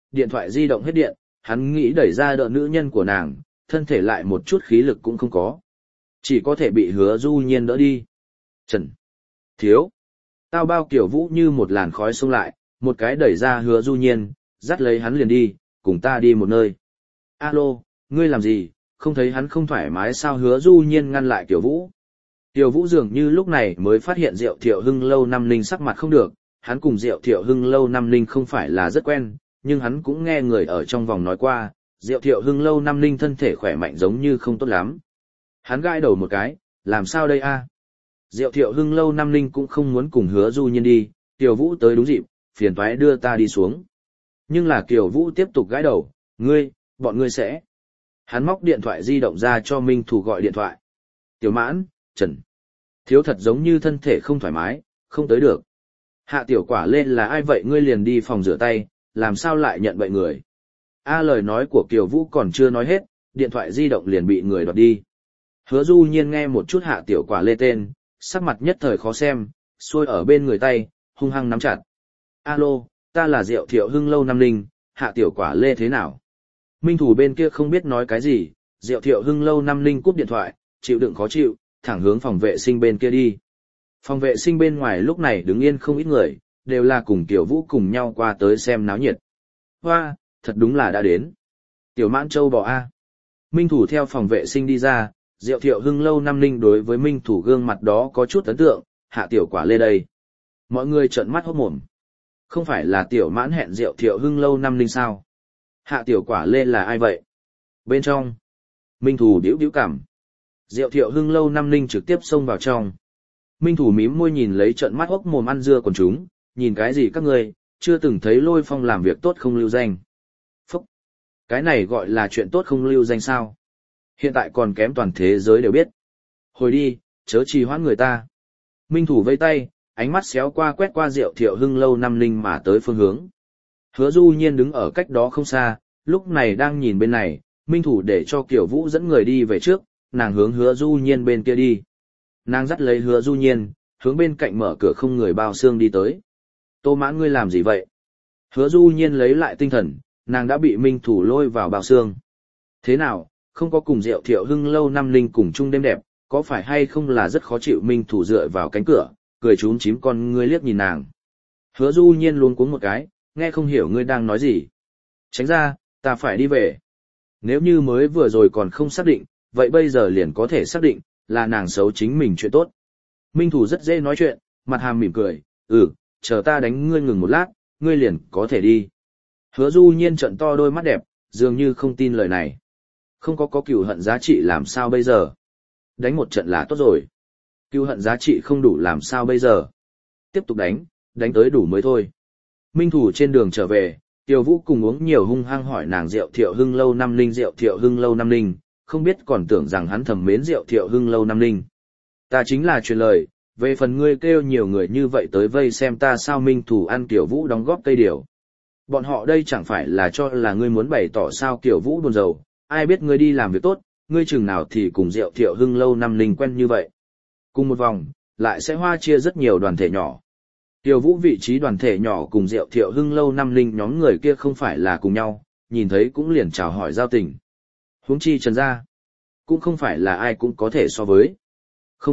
[SPEAKER 1] điện thoại di động hết điện, hắn nghĩ đẩy ra đỡ nữ nhân của nàng, thân thể lại một chút khí lực cũng không có. Chỉ có thể bị Hứa Du Nhiên đỡ đi. Trần. Thiếu. Tao bao Kiều Vũ như một làn khói xông lại, một cái đẩy ra Hứa Du Nhiên, dắt lấy hắn liền đi, cùng ta đi một nơi. Alo, ngươi làm gì, không thấy hắn không thoải mái sao? Hứa Du Nhiên ngăn lại Kiều Vũ. Kiều Vũ dường như lúc này mới phát hiện Diệu Thiệu Hưng lâu năm ninh sắc mặt không được, hắn cùng Diệu Thiệu Hưng lâu năm ninh không phải là rất quen, nhưng hắn cũng nghe người ở trong vòng nói qua, Diệu Thiệu Hưng lâu năm ninh thân thể khỏe mạnh giống như không tốt lắm. Hắn gãi đầu một cái, làm sao đây a? Diệu Thiệu Hưng lâu năm ninh cũng không muốn cùng Hứa Du Nhiên đi, Kiều Vũ tới đúng dịp, phiền toái đưa ta đi xuống. Nhưng là Kiều Vũ tiếp tục gãi đầu, bọn ngươi sẽ. Hắn móc điện thoại di động ra cho Minh Thủ gọi điện thoại. Tiểu Mãn, Trần. Thiếu thật giống như thân thể không thoải mái, không tới được. Hạ Tiểu Quả lên là ai vậy? Ngươi liền đi phòng rửa tay, làm sao lại nhận bệnh người? Lời nói của Kiều Vũ còn chưa nói hết, điện thoại di động liền bị người đoạt đi. Hứa Du Nhiên nghe một chút Hạ Tiểu Quả lê tên, sắc mặt nhất thời khó xem, xuôi ở bên người tay, hung hăng nắm chặt. Alo, ta là Diệu Thiệu Hưng lâu năm ninh, Hạ Tiểu Quả lê thế nào? Minh Thủ bên kia không biết nói cái gì, Diệu Thiệu Hưng lâu năm ninh cúp điện thoại, chịu đựng khó chịu, thẳng hướng phòng vệ sinh bên kia đi. Phòng vệ sinh bên ngoài lúc này đứng yên không ít người, đều là cùng Tiểu Vũ cùng nhau qua tới xem náo nhiệt. Hoa, thật đúng là đã đến. Tiểu Mãn Châu bò a. Minh Thủ theo phòng vệ sinh đi ra, Diệu Thiệu Hưng lâu năm ninh đối với Minh Thủ gương mặt đó có chút ấn tượng, Hạ Tiểu Quả lê đây. Mọi người trợn mắt hốt mồm. Không phải là Tiểu Mãn hẹn Diệu Thiệu Hưng lâu năm ninh sao? Hạ Tiểu Quả lê là ai vậy? Bên trong, Minh Thủ điếu điếu cảm. Diệu Thiệu Hưng lâu năm ninh trực tiếp xông vào trong. Minh Thủ mím môi nhìn lấy trợn mắt hốc mồm ăn dưa còn chúng, nhìn cái gì các ngươi, chưa từng thấy Lôi Phong làm việc tốt không lưu danh. Phúc! Cái này gọi là chuyện tốt không lưu danh sao? Hiện tại còn kém toàn thế giới đều biết. Hồi đi, chớ trì hoãn người ta. Minh Thủ vây tay, ánh mắt xéo qua quét qua Diệu Thiệu Hưng lâu năm ninh mà tới phương hướng. Hứa Du Nhiên đứng ở cách đó không xa, lúc này đang nhìn bên này, Minh Thủ để cho Kiều Vũ dẫn người đi về trước, nàng hướng Hứa Du Nhiên bên kia đi. Nàng dắt lấy Hứa Du Nhiên, hướng bên cạnh mở cửa không người bao xương đi tới. Tô Mãn ngươi làm gì vậy? Hứa Du Nhiên lấy lại tinh thần, nàng đã bị Minh Thủ lôi vào bao xương. Thế nào, không có cùng Diệu Thiệu Hưng lâu năm ninh cùng chung đêm đẹp, có phải hay không là rất khó chịu? Minh Thủ dựa vào cánh cửa, cười chúm chím con ngươi liếc nhìn nàng. Hứa Du Nhiên luống cuống một cái, nghe không hiểu ngươi đang nói gì. Tránh ra, ta phải đi về. Nếu như mới vừa rồi còn không xác định, vậy bây giờ liền có thể xác định, là nàng xấu chính mình chuyện tốt. Minh Thủ rất dễ nói chuyện, mặt hàm mỉm cười, chờ ta đánh ngươi ngừng một lát, ngươi liền có thể đi. Hứa Du Nhiên trợn to đôi mắt đẹp, dường như không tin lời này. Không có cừu hận giá trị làm sao bây giờ? Đánh một trận là tốt rồi. Cừu hận giá trị không đủ làm sao bây giờ? Tiếp tục đánh tới đủ mới thôi. Minh Thủ trên đường trở về, Tiểu Vũ cùng uống nhiều hung hăng hỏi nàng Diệu Thiệu Hưng lâu năm ninh, Diệu Thiệu Hưng lâu năm ninh, không biết còn tưởng rằng hắn thầm mến Diệu Thiệu Hưng lâu năm ninh. Ta chính là truyền lời, về phần ngươi kêu nhiều người như vậy tới vây xem ta sao? Minh Thủ ăn Tiểu Vũ đóng góp cây điều. Bọn họ đây chẳng phải là cho là ngươi muốn bày tỏ sao? Tiểu Vũ buồn rầu, ai biết ngươi đi làm việc tốt, ngươi chừng nào thì cùng Diệu Thiệu Hưng lâu năm ninh quen như vậy. Cùng một vòng, lại sẽ hoa chia rất nhiều đoàn thể nhỏ. Tiểu Vũ vị trí đoàn thể nhỏ cùng Diệu Thiệu Hưng lâu năm ninh nhóm người kia không phải là cùng nhau, nhìn thấy cũng liền chào hỏi giao tình. Huống chi Trần gia, cũng không phải là ai cũng có thể so với. Không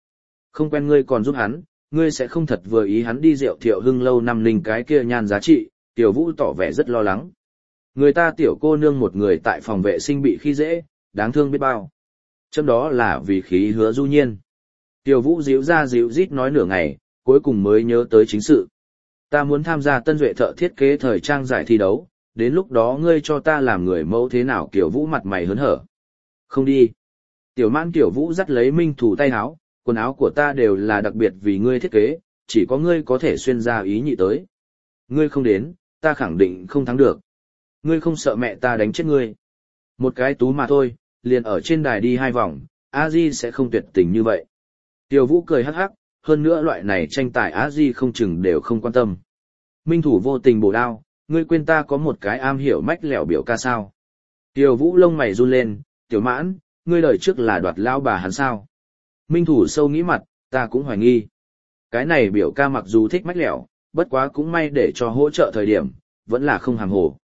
[SPEAKER 1] quen ngươi còn giúp hắn, ngươi sẽ không thật vừa ý hắn đi. Diệu Thiệu Hưng lâu năm ninh cái kia nhan giá trị, Tiểu Vũ tỏ vẻ rất lo lắng. Người ta tiểu cô nương một người tại phòng vệ sinh bị khi dễ, đáng thương biết bao. Trong đó là vì khí Hứa Du Nhiên. Tiểu Vũ díu ra díu rít nói nửa ngày, cuối cùng mới nhớ tới chính sự. Ta muốn tham gia Tân Duệ thợ thiết kế thời trang giải thi đấu, đến lúc đó ngươi cho ta làm người mẫu thế nào? Tiểu Vũ mặt mày hớn hở. Không đi. Tiểu Mãn. Tiểu Vũ dắt lấy Minh Thủ tay áo, quần áo của ta đều là đặc biệt vì ngươi thiết kế, chỉ có ngươi có thể xuyên ra ý nhị tới. Ngươi không đến, ta khẳng định không thắng được. Ngươi không sợ mẹ ta đánh chết ngươi? Một cái tú mà thôi, liền ở trên đài đi 2 vòng, A Di sẽ không tuyệt tình như vậy. Tiểu Vũ cười hắc hắc, hơn nữa loại này tranh tài A Di không chừng đều không quan tâm. Minh Thủ vô tình bổ đao, ngươi quên ta có một cái am hiểu mách lẻo biểu ca sao? Tiểu Vũ lông mày run lên, Tiểu Mãn, ngươi đời trước là đoạt lao bà hắn sao? Minh Thủ sâu nghĩ mặt, ta cũng hoài nghi. Cái này biểu ca mặc dù thích mách lẻo, bất quá cũng may để cho hỗ trợ thời điểm, vẫn là không hàm hồ.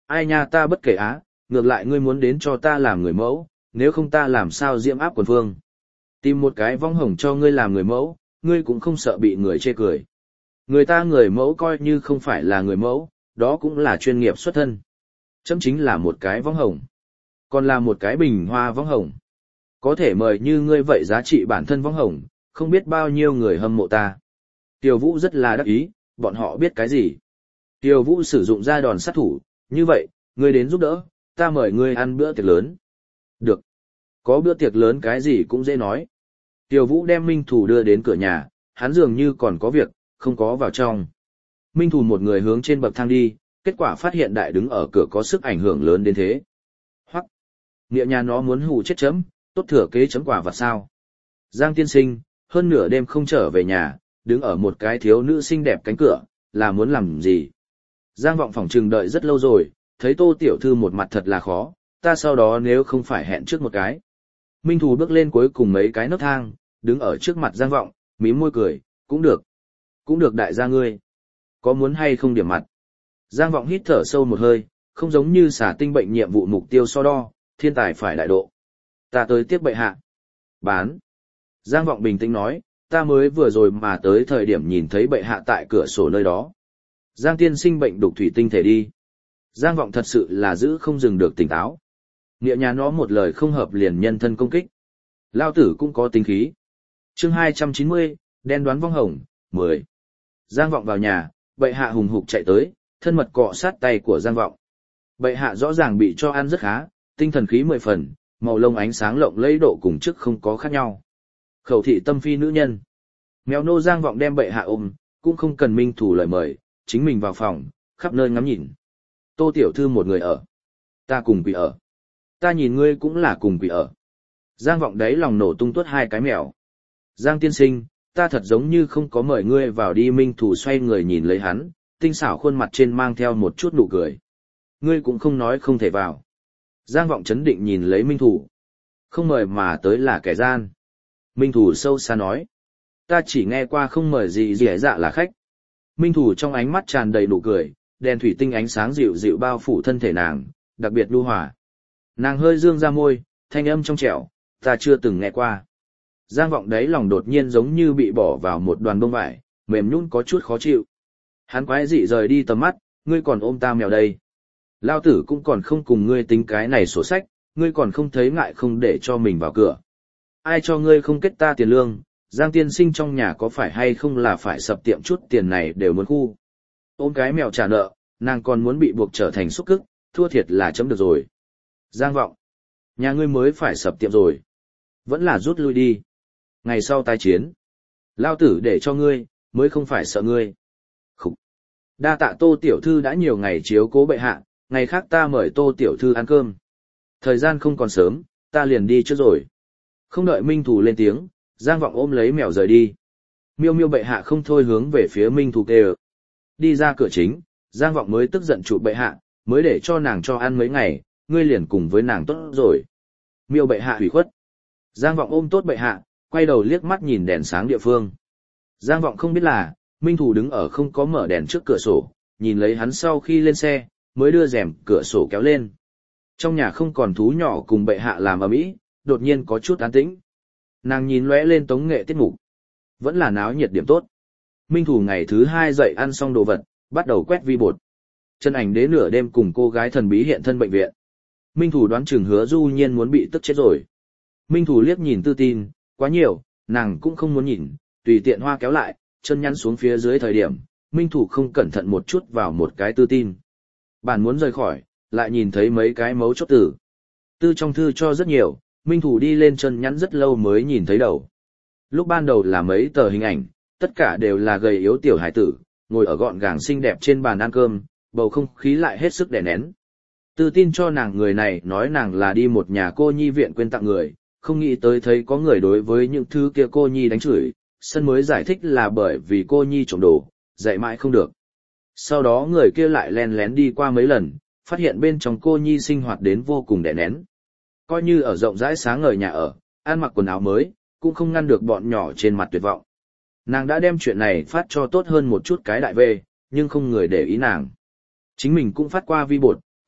[SPEAKER 1] Ai nha ta bất kể á, ngược lại ngươi muốn đến cho ta làm người mẫu, nếu không ta làm sao diễm áp quần phương. Tìm một cái vong hồng cho ngươi làm người mẫu, ngươi cũng không sợ bị người chê cười. Người ta người mẫu coi như không phải là người mẫu, đó cũng là chuyên nghiệp xuất thân. Chấm chính là một cái vong hồng. Còn là một cái bình hoa vong hồng. Có thể mời như ngươi vậy giá trị bản thân vong hồng, không biết bao nhiêu người hâm mộ ta. Tiêu Vũ rất là đắc ý, bọn họ biết cái gì. Tiêu Vũ sử dụng ra đòn sát thủ, như vậy, ngươi đến giúp đỡ, ta mời ngươi ăn bữa tiệc lớn. Được. Có bữa tiệc lớn cái gì cũng dễ nói. Tiêu Vũ đem Minh Thủ đưa đến cửa nhà, hắn dường như còn có việc, không có vào trong. Minh Thủ một người hướng trên bậc thang đi, kết quả phát hiện đại đứng ở cửa có sức ảnh hưởng lớn đến thế. Hoặc, nghĩa nhà nó muốn hù chết chấm, tốt thừa kế chấm quả vật sao. Giang tiên sinh, hơn nửa đêm không trở về nhà, đứng ở một cái thiếu nữ xinh đẹp cánh cửa, là muốn làm gì? Giang Vọng phỏng trừng đợi rất lâu rồi, thấy Tô tiểu thư một mặt thật là khó, ta sau đó nếu không phải hẹn trước một cái. Minh Thù bước lên cuối cùng mấy cái nấc thang, đứng ở trước mặt Giang Vọng, mím môi cười, cũng được đại gia ngươi. Có muốn hay không điểm mặt? Giang Vọng hít thở sâu một hơi, không giống như xả tinh bệnh nhiệm vụ mục tiêu so đo, thiên tài phải đại độ. Ta tới tiếp bệ hạ. Bán. Giang Vọng bình tĩnh nói, ta mới vừa rồi mà tới thời điểm nhìn thấy bệ hạ tại cửa sổ nơi đó. Giang tiên sinh bệnh đục thủy tinh thể đi. Giang Vọng thật sự là giữ không dừng được tỉnh táo. Nghĩa nhà nó một lời không hợp liền nhân thân công kích. Lao tử cũng có tính khí. Chương 290, đen đoán vong hồng, 10. Giang Vọng vào nhà, bệ hạ hùng hục chạy tới, thân mật cọ sát tay của Giang Vọng. Bệ hạ rõ ràng bị cho ăn rất khá, tinh thần khí 10 phần, màu lông ánh sáng lộng lẫy độ cùng trước không có khác nhau. Khẩu thị tâm phi nữ nhân. Mèo nô Giang Vọng đem bệ hạ ôm, cũng không cần Minh Thủ lời mời, chính mình vào phòng, khắp nơi ngắm nhìn. Tô tiểu thư một người ở. Ta cùng quỷ ở. Ta nhìn ngươi cũng là cùng quỷ ở. Giang Vọng đấy lòng nổ tung tuốt hai cái mèo. Giang tiên sinh, ta thật giống như không có mời ngươi vào đi. Minh Thủ xoay người nhìn lấy hắn, tinh xảo khuôn mặt trên mang theo một chút nụ cười. Ngươi cũng không nói không thể vào. Giang Vọng chấn định nhìn lấy Minh Thủ. Không mời mà tới là kẻ gian. Minh Thủ sâu xa nói. Ta chỉ nghe qua không mời gì dẻ dạ là khách. Minh Thủ trong ánh mắt tràn đầy nụ cười, đèn thủy tinh ánh sáng dịu dịu bao phủ thân thể nàng, đặc biệt nhu hòa. Nàng hơi dương ra môi, thanh âm trong trẻo, ta chưa từng nghe qua. Giang Vọng đấy lòng đột nhiên giống như bị bỏ vào một đoàn bông vải, mềm nhũn có chút khó chịu. Hắn quái dị rời đi tầm mắt, ngươi còn ôm ta mèo đây. Lao tử cũng còn không cùng ngươi tính cái này sổ sách, ngươi còn không thấy ngại không để cho mình vào cửa. Ai cho ngươi không kết ta tiền lương, Giang tiên sinh trong nhà có phải hay không là phải sập tiệm chút tiền này đều muốn khu. Ôm cái mèo trả nợ, nàng còn muốn bị buộc trở thành xúc cức, thua thiệt là chấm được rồi. Giang Vọng, nhà ngươi mới phải sập tiệm rồi. Vẫn là rút lui đi. Ngày sau tái chiến. Lao tử để cho ngươi, mới không phải sợ ngươi. Khúc. Đa tạ Tô tiểu thư đã nhiều ngày chiếu cố bệ hạ, ngày khác ta mời Tô tiểu thư ăn cơm. Thời gian không còn sớm, ta liền đi trước rồi. Không đợi Minh Thủ lên tiếng, Giang Vọng ôm lấy mèo rời đi. Miêu miêu bệ hạ không thôi hướng về phía Minh Thủ kêu. Đi ra cửa chính, Giang Vọng mới tức giận chụp bệ hạ, mới để cho nàng cho ăn mấy ngày, ngươi liền cùng với nàng tốt rồi. Miêu bệ hạ hủy khuất. Giang Vọng ôm tốt bệ hạ, quay đầu liếc mắt nhìn đèn sáng địa phương. Giang Vọng không biết là, Minh Thủ đứng ở không có mở đèn trước cửa sổ, nhìn lấy hắn sau khi lên xe, mới đưa rèm cửa sổ kéo lên. Trong nhà không còn thú nhỏ cùng bệ hạ làm ầm ĩ, đột nhiên có chút an tĩnh. Nàng nhìn lóe lên tống nghệ tiết mục. Vẫn là náo nhiệt điểm tốt. Minh Thủ ngày thứ 2 dậy ăn xong đồ vật, bắt đầu quét vi bột. Chân ảnh đế nửa đêm cùng cô gái thần bí hiện thân bệnh viện. Minh Thủ đoán chừng Hứa Du Nhiên muốn bị tức chết rồi. Minh Thủ liếc nhìn Tư Tin, quá nhiều, nàng cũng không muốn nhìn, tùy tiện hoa kéo lại, chân nhắn xuống phía dưới thời điểm, Minh Thủ không cẩn thận một chút vào một cái Tư Tin. Bản muốn rời khỏi, lại nhìn thấy mấy cái mấu chốt từ. Tư trong thư cho rất nhiều, Minh Thủ đi lên chân nhắn rất lâu mới nhìn thấy đầu. Lúc ban đầu là mấy tờ hình ảnh, tất cả đều là gầy yếu tiểu hải tử, ngồi ở gọn gàng xinh đẹp trên bàn ăn cơm, bầu không khí lại hết sức đè nén. Tư tin cho nàng người này nói nàng là đi một nhà cô nhi viện quên tặng người, không nghĩ tới thấy có người đối với những thứ kia cô nhi đánh chửi, sân mới giải thích là bởi vì cô nhi trộm đồ, dạy mãi không được. Sau đó người kia lại len lén đi qua mấy lần, phát hiện bên trong cô nhi sinh hoạt đến vô cùng đè nén. Coi như ở rộng rãi sáng ngời nhà ở, ăn mặc quần áo mới, cũng không ngăn được bọn nhỏ trên mặt tuyệt vọng. Nàng đã đem chuyện này phát cho tốt hơn một chút cái đại về, nhưng không người để ý nàng. Chính mình cũng phát qua vi bột,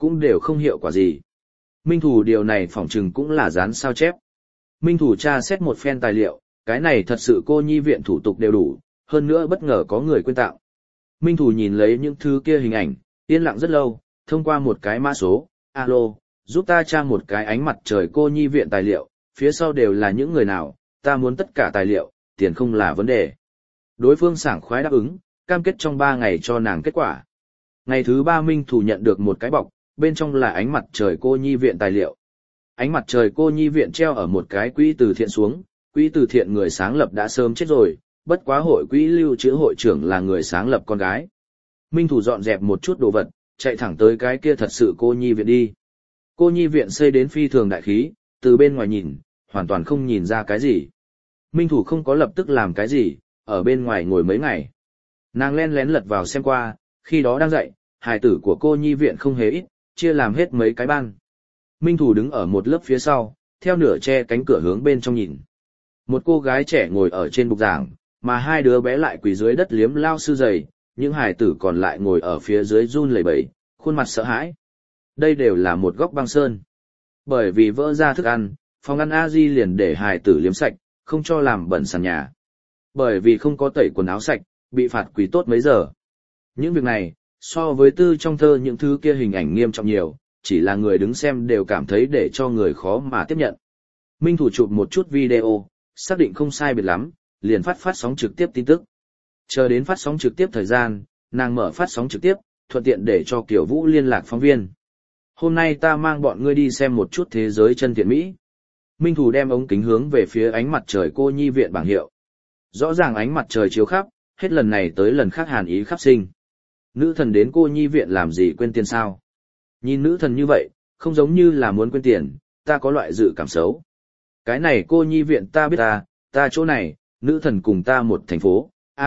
[SPEAKER 1] cũng đều không hiệu quả gì. Minh Thủ điều này phỏng chừng cũng là dán sao chép. Minh Thủ tra xét một phen tài liệu, cái này thật sự cô nhi viện thủ tục đều đủ, hơn nữa bất ngờ có người quyên tặng. Minh Thủ nhìn lấy những thứ kia hình ảnh, yên lặng rất lâu, thông qua một cái mã số, alo, giúp ta tra một cái ánh mặt trời cô nhi viện tài liệu, phía sau đều là những người nào, ta muốn tất cả tài liệu, tiền không là vấn đề. Đối phương sảng khoái đáp ứng, cam kết trong 3 ngày cho nàng kết quả. Ngày thứ 3 Minh Thủ nhận được một cái bọc, bên trong là ánh mặt trời cô nhi viện tài liệu. Ánh mặt trời cô nhi viện treo ở một cái quỹ từ thiện xuống, quỹ từ thiện người sáng lập đã sớm chết rồi, bất quá hội quỹ lưu trữ hội trưởng là người sáng lập con gái. Minh Thủ dọn dẹp một chút đồ vật, chạy thẳng tới cái kia thật sự cô nhi viện đi. Cô nhi viện xây đến phi thường đại khí, từ bên ngoài nhìn, hoàn toàn không nhìn ra cái gì. Minh Thủ không có lập tức làm cái gì, ở bên ngoài ngồi mấy ngày. Nàng len lén lật vào xem qua, khi đó đang dạy, hài tử của cô nhi viện không hề ít, chia làm hết mấy cái ban. Minh Thủ đứng ở một lớp phía sau, theo nửa che cánh cửa hướng bên trong nhìn. Một cô gái trẻ ngồi ở trên bục giảng, mà 2 đứa bé lại quỳ dưới đất liếm lao sư giày, những hài tử còn lại ngồi ở phía dưới run lẩy bẩy, khuôn mặt sợ hãi. Đây đều là một góc băng sơn. Bởi vì vỡ ra thức ăn, phòng ăn A-di liền để hài tử liếm sạch, không cho làm bẩn sàn nhà. Bởi vì không có tẩy quần áo sạch, bị phạt quỳ tốt mấy giờ. Những việc này, so với tư trong thơ những thứ kia hình ảnh nghiêm trọng nhiều, chỉ là người đứng xem đều cảm thấy để cho người khó mà tiếp nhận. Minh Thủ chụp một chút video, xác định không sai biệt lắm, liền phát sóng trực tiếp tin tức. Chờ đến phát sóng trực tiếp thời gian, nàng mở phát sóng trực tiếp, thuận tiện để cho Kiều Vũ liên lạc phóng viên. Hôm nay ta mang bọn ngươi đi xem một chút thế giới chân thiện mỹ. Minh Thủ đem ống kính hướng về phía ánh mặt trời cô nhi viện bảng hiệu. Rõ ràng ánh mặt trời chiếu khắp, hết lần này tới lần khác hàn ý khắp sinh. Nữ thần đến cô nhi viện làm gì quên tiền sao? Nhìn nữ thần như vậy, không giống như là muốn quên tiền, ta có loại dự cảm xấu. Cái này cô nhi viện ta biết ta chỗ này, nữ thần cùng ta một thành phố,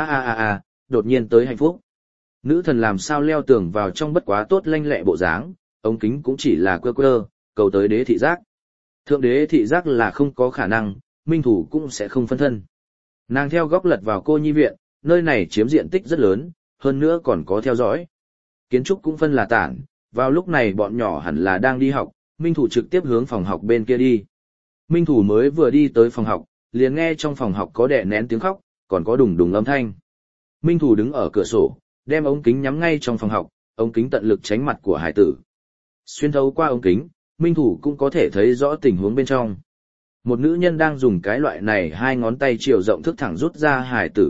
[SPEAKER 1] đột nhiên tới hạnh phúc. Nữ thần làm sao leo tường vào trong bất quá tốt lanh lẹ bộ dáng, ống kính cũng chỉ là quơ, cầu tới đế thị giác. Thượng đế thị giác là không có khả năng, Minh Thủ cũng sẽ không phân thân. Nàng theo góc lật vào cô nhi viện, nơi này chiếm diện tích rất lớn, hơn nữa còn có theo dõi. Kiến trúc cũng phân là tản, vào lúc này bọn nhỏ hẳn là đang đi học, Minh Thủ trực tiếp hướng phòng học bên kia đi. Minh Thủ mới vừa đi tới phòng học, liền nghe trong phòng học có đè nén tiếng khóc, còn có đùng đùng âm thanh. Minh Thủ đứng ở cửa sổ, đem ống kính nhắm ngay trong phòng học, ống kính tận lực tránh mặt của hải tử. Xuyên thấu qua ống kính, Minh Thủ cũng có thể thấy rõ tình huống bên trong. Một nữ nhân đang dùng cái loại này 2 ngón tay chiều rộng thức thẳng rút ra hải tử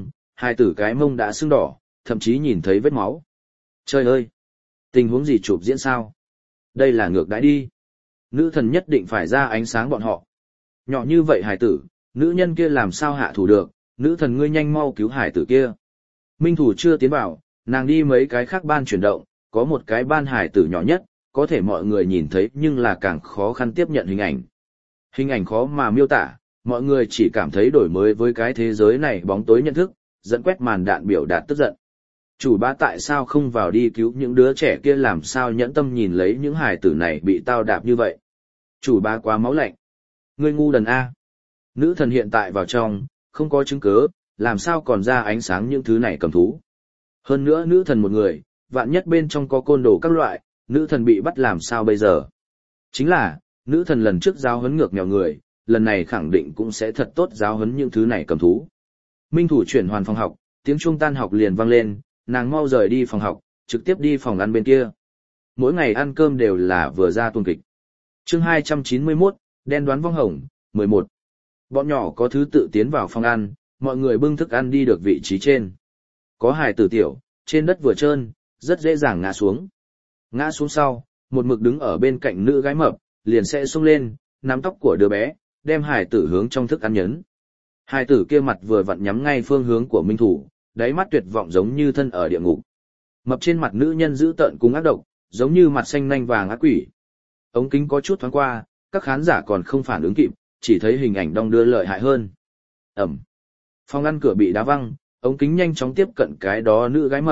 [SPEAKER 1] cái mông đã sưng đỏ, thậm chí nhìn thấy vết máu. Trời ơi! Tình huống gì chụp diễn sao? Đây là ngược đãi đi. Nữ thần nhất định phải ra ánh sáng bọn họ. Nhỏ như vậy hải tử, nữ nhân kia làm sao hạ thủ được, nữ thần ngươi nhanh mau cứu hải tử kia. Minh Thủ chưa tiến vào, nàng đi mấy cái khác ban chuyển động, có một cái ban hải tử nhỏ nhất, có thể mọi người nhìn thấy nhưng là càng khó khăn tiếp nhận hình ảnh. Hình ảnh khó mà miêu tả, mọi người chỉ cảm thấy đổi mới với cái thế giới này bóng tối nhận thức, dẫn quét màn đạn biểu đạt tức giận. Chủ bá tại sao không vào đi cứu những đứa trẻ kia, làm sao nhẫn tâm nhìn lấy những hài tử này bị tao đạp như vậy. Chủ bá quá máu lạnh. Ngươi ngu đần A. Nữ thần hiện tại vào trong, không có chứng cứ, làm sao còn ra ánh sáng những thứ này cầm thú. Hơn nữa nữ thần một người, vạn nhất bên trong có côn đồ các loại, nữ thần bị bắt làm sao bây giờ. Chính là, nữ thần lần trước giáo huấn ngược nghèo người, lần này khẳng định cũng sẽ thật tốt giáo huấn những thứ này cầm thú. Minh Thủ chuyển hoàn phòng học, tiếng chuông tan học liền vang lên, nàng mau rời đi phòng học, trực tiếp đi phòng ăn bên kia. Mỗi ngày ăn cơm đều là vừa ra tuần kịch. Chương 291, đen đoán vong hồng, 11. Bọn nhỏ có thứ tự tiến vào phòng ăn, mọi người bưng thức ăn đi được vị trí trên. Có hài tử tiểu, trên đất vừa trơn, rất dễ dàng ngã xuống. Ngã xuống sau, một mực đứng ở bên cạnh nữ gái mập, liền sẽ xông lên, nắm tóc của đứa bé, đem hài tử hướng trong thức ăn nhấn. Hài tử kia mặt vừa vặn nhắm ngay phương hướng của Minh Thủ, đáy mắt tuyệt vọng giống như thân ở địa ngục. Mập trên mặt nữ nhân dữ tợn cùng ác độc, giống như mặt xanh nanh vàng ác quỷ. Ống kính có chút thoáng qua, các khán giả còn không phản ứng kịp, chỉ thấy hình ảnh đong đưa lợi hại hơn. Ẩm. Phòng ăn cửa bị đá văng, ống kính nhanh chóng tiếp cận cái đó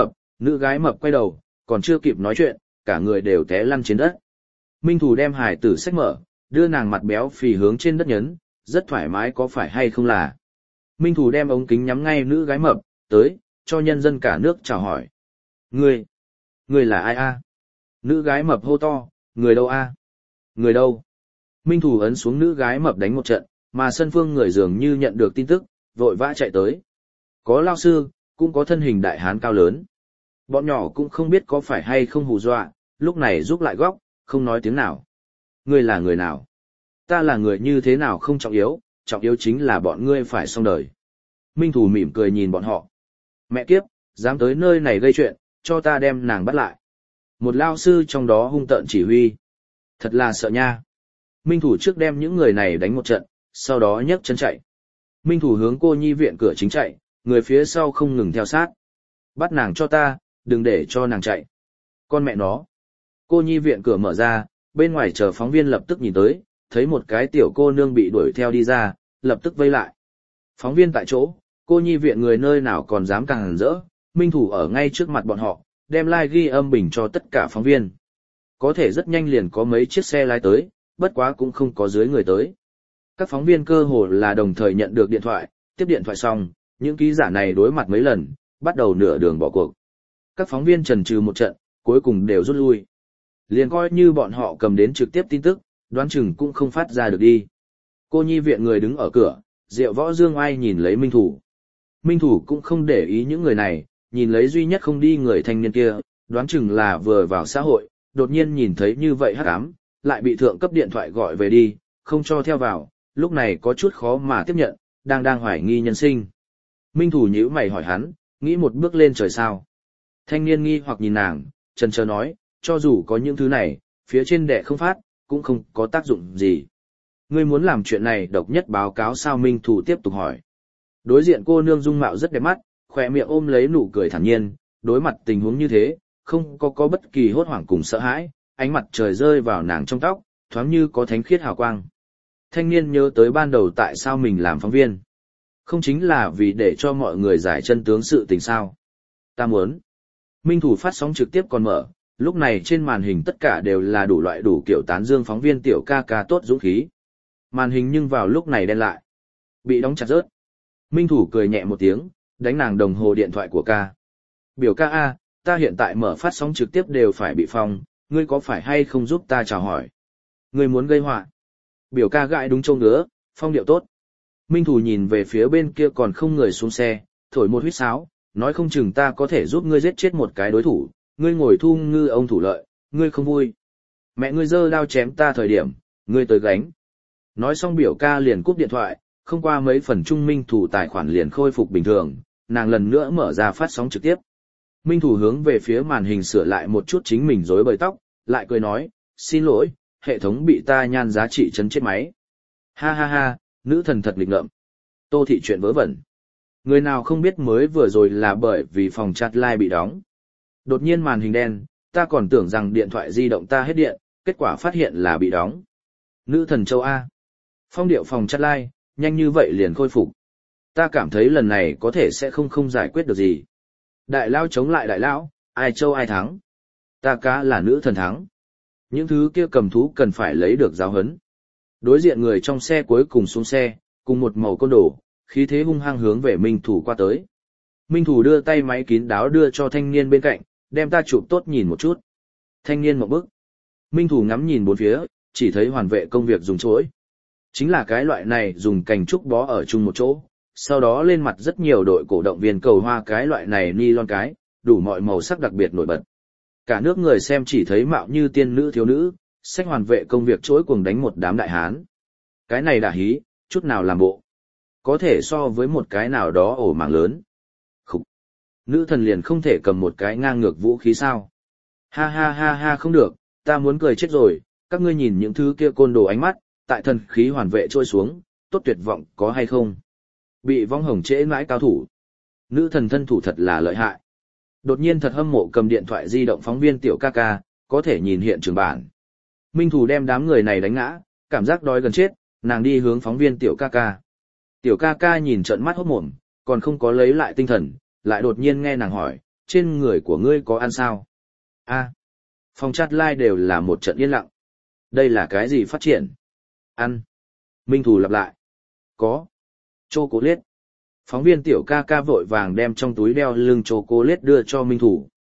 [SPEAKER 1] nữ gái mập quay đầu, còn chưa kịp nói chuyện, cả người đều té lăn trên đất. Minh Thủ đem hài tử xách mở, đưa nàng mặt béo phì hướng trên đất nhấn, rất thoải mái có phải hay không là. Minh Thủ đem ống kính nhắm ngay nữ gái mập, tới, cho nhân dân cả nước chào hỏi. Ngươi là ai a? Nữ gái mập hô to, người đâu a? Người đâu? Minh Thủ ấn xuống nữ gái mập đánh một trận, mà sân phương người dường như nhận được tin tức, vội vã chạy tới. Có lao sư, cũng có thân hình đại hán cao lớn. Bọn nhỏ cũng không biết có phải hay không hù dọa, lúc này rút lại góc, không nói tiếng nào. Ngươi là người nào? Ta là người như thế nào không trọng yếu chính là bọn ngươi phải xong đời. Minh Thủ mỉm cười nhìn bọn họ. Mẹ kiếp, dám tới nơi này gây chuyện, cho ta đem nàng bắt lại. Một lao sư trong đó hung tợn chỉ huy. Thật là sợ nha. Minh Thủ trước đem những người này đánh một trận, sau đó nhấc chân chạy. Minh Thủ hướng cô nhi viện cửa chính chạy, người phía sau không ngừng theo sát. Bắt nàng cho ta, đừng để cho nàng chạy. Con mẹ nó. Cô nhi viện cửa mở ra, bên ngoài chờ phóng viên lập tức nhìn tới, thấy một cái tiểu cô nương bị đuổi theo đi ra, lập tức vây lại. Phóng viên tại chỗ, cô nhi viện người nơi nào còn dám càng hẳn rỡ, Minh Thủ ở ngay trước mặt bọn họ, đem live ghi âm bình cho tất cả phóng viên. Có thể rất nhanh liền có mấy chiếc xe lái tới, bất quá cũng không có dưới người tới. Các phóng viên cơ hồ là đồng thời nhận được điện thoại, tiếp điện thoại xong, những ký giả này đối mặt mấy lần, bắt đầu nửa đường bỏ cuộc. Các phóng viên chần chừ một trận, cuối cùng đều rút lui. Liền coi như bọn họ cầm đến trực tiếp tin tức, đoán chừng cũng không phát ra được đi. Cô nhi viện người đứng ở cửa, Diệu Võ Dương Oai nhìn lấy Minh Thủ. Minh Thủ cũng không để ý những người này, nhìn lấy duy nhất không đi người thanh niên kia, đoán chừng là vừa vào xã hội, đột nhiên nhìn thấy như vậy hắc ám, lại bị thượng cấp điện thoại gọi về đi, không cho theo vào, lúc này có chút khó mà tiếp nhận, đang hoài nghi nhân sinh. Minh Thủ nhíu mày hỏi hắn, nghĩ một bước lên trời sao? Thanh niên nghi hoặc nhìn nàng, chần chờ nói, cho dù có những thứ này, phía trên đệ không phát, cũng không có tác dụng gì. Ngươi muốn làm chuyện này độc nhất báo cáo sao? Minh Thủ tiếp tục hỏi. Đối diện cô nương dung mạo rất đẹp mắt, khỏe miệng ôm lấy nụ cười thản nhiên, đối mặt tình huống như thế, không có bất kỳ hốt hoảng cùng sợ hãi, ánh mặt trời rơi vào nàng trong tóc, thoáng như có thánh khiết hào quang. Thanh niên nhớ tới ban đầu tại sao mình làm phóng viên. Không chính là vì để cho mọi người giải chân tướng sự tình sao. Ta muốn. Minh Thủ phát sóng trực tiếp còn mở, lúc này trên màn hình tất cả đều là đủ loại đủ kiểu tán dương phóng viên tiểu ca ca tốt dũng khí. Màn hình nhưng vào lúc này đen lại. Bị đóng chặt rớt. Minh Thủ cười nhẹ một tiếng, đánh nàng đồng hồ điện thoại của ca. Biểu ca A, ta hiện tại mở phát sóng trực tiếp đều phải bị phong, ngươi có phải hay không giúp ta chào hỏi? Ngươi muốn gây họa? Biểu ca gãi đúng trông ngứa, phong điệu tốt. Minh Thủ nhìn về phía bên kia còn không người xuống xe, thổi một huýt sáo, nói không chừng ta có thể giúp ngươi giết chết một cái đối thủ, ngươi ngồi thu ngư ông thủ lợi, ngươi không vui. Mẹ ngươi giơ đao chém ta thời điểm, ngươi tới gánh. Nói xong biểu ca liền cúp điện thoại, không qua mấy phần chung Minh Thủ tài khoản liền khôi phục bình thường, nàng lần nữa mở ra phát sóng trực tiếp. Minh Thủ hướng về phía màn hình sửa lại một chút chính mình rối bời tóc, lại cười nói, xin lỗi, hệ thống bị ta nhan giá trị chấn chết máy. Ha ha ha, nữ thần thật nghịch ngợm. Tô thị chuyện vớ vẩn. Người nào không biết mới vừa rồi là bởi vì phòng chat live bị đóng. Đột nhiên màn hình đen, ta còn tưởng rằng điện thoại di động ta hết điện, kết quả phát hiện là bị đóng. Nữ thần châu A. Phong điệu phòng chat live, nhanh như vậy liền khôi phục. Ta cảm thấy lần này có thể sẽ không giải quyết được gì. Đại lão chống lại đại lão, ai châu ai thắng. Ta cá là nữ thần thắng. Những thứ kia cầm thú cần phải lấy được giáo huấn. Đối diện người trong xe cuối cùng xuống xe, cùng một màu côn đồ, khí thế hung hăng hướng về Minh Thủ qua tới. Minh Thủ đưa tay máy kín đáo đưa cho thanh niên bên cạnh, đem ta chụp tốt nhìn một chút. Thanh niên một bức. Minh Thủ ngắm nhìn bốn phía, chỉ thấy hoàn vệ công việc dùng chối. Chính là cái loại này dùng cành trúc bó ở chung một chỗ, sau đó lên mặt rất nhiều đội cổ động viên cầu hoa cái loại này nylon cái, đủ mọi màu sắc đặc biệt nổi bật. Cả nước người xem chỉ thấy mạo như tiên nữ thiếu nữ, xách hoàn vệ công việc chối cuồng đánh một đám đại hán. Cái này đã hí, chút nào làm bộ. Có thể so với một cái nào đó ổ mảng lớn. Khúc! Nữ thần liền không thể cầm một cái ngang ngược vũ khí sao? Ha ha ha ha không được, ta muốn cười chết rồi, các ngươi nhìn những thứ kia côn đồ ánh mắt, tại thần khí hoàn vệ trôi xuống, tốt tuyệt vọng có hay không? Bị vong hồng trễ mãi cao thủ. Nữ thần thân thủ thật là lợi hại. Đột nhiên thật hâm mộ cầm điện thoại di động phóng viên tiểu ca ca, có thể nhìn hiện trường bản. Minh Thủ đem đám người này đánh ngã, cảm giác đói gần chết, nàng đi hướng phóng viên tiểu ca ca. Tiểu ca ca nhìn trợn mắt hốt mồm, còn không có lấy lại tinh thần, lại đột nhiên nghe nàng hỏi, trên người của ngươi có ăn sao? A, phòng chat live đều là một trận yên lặng. Đây là cái gì phát triển? Ăn. Minh Thủ lặp lại. Có. Chocolate. Phóng viên tiểu ca ca vội vàng đem trong túi đeo lưng chocolate đưa cho Minh Thủ.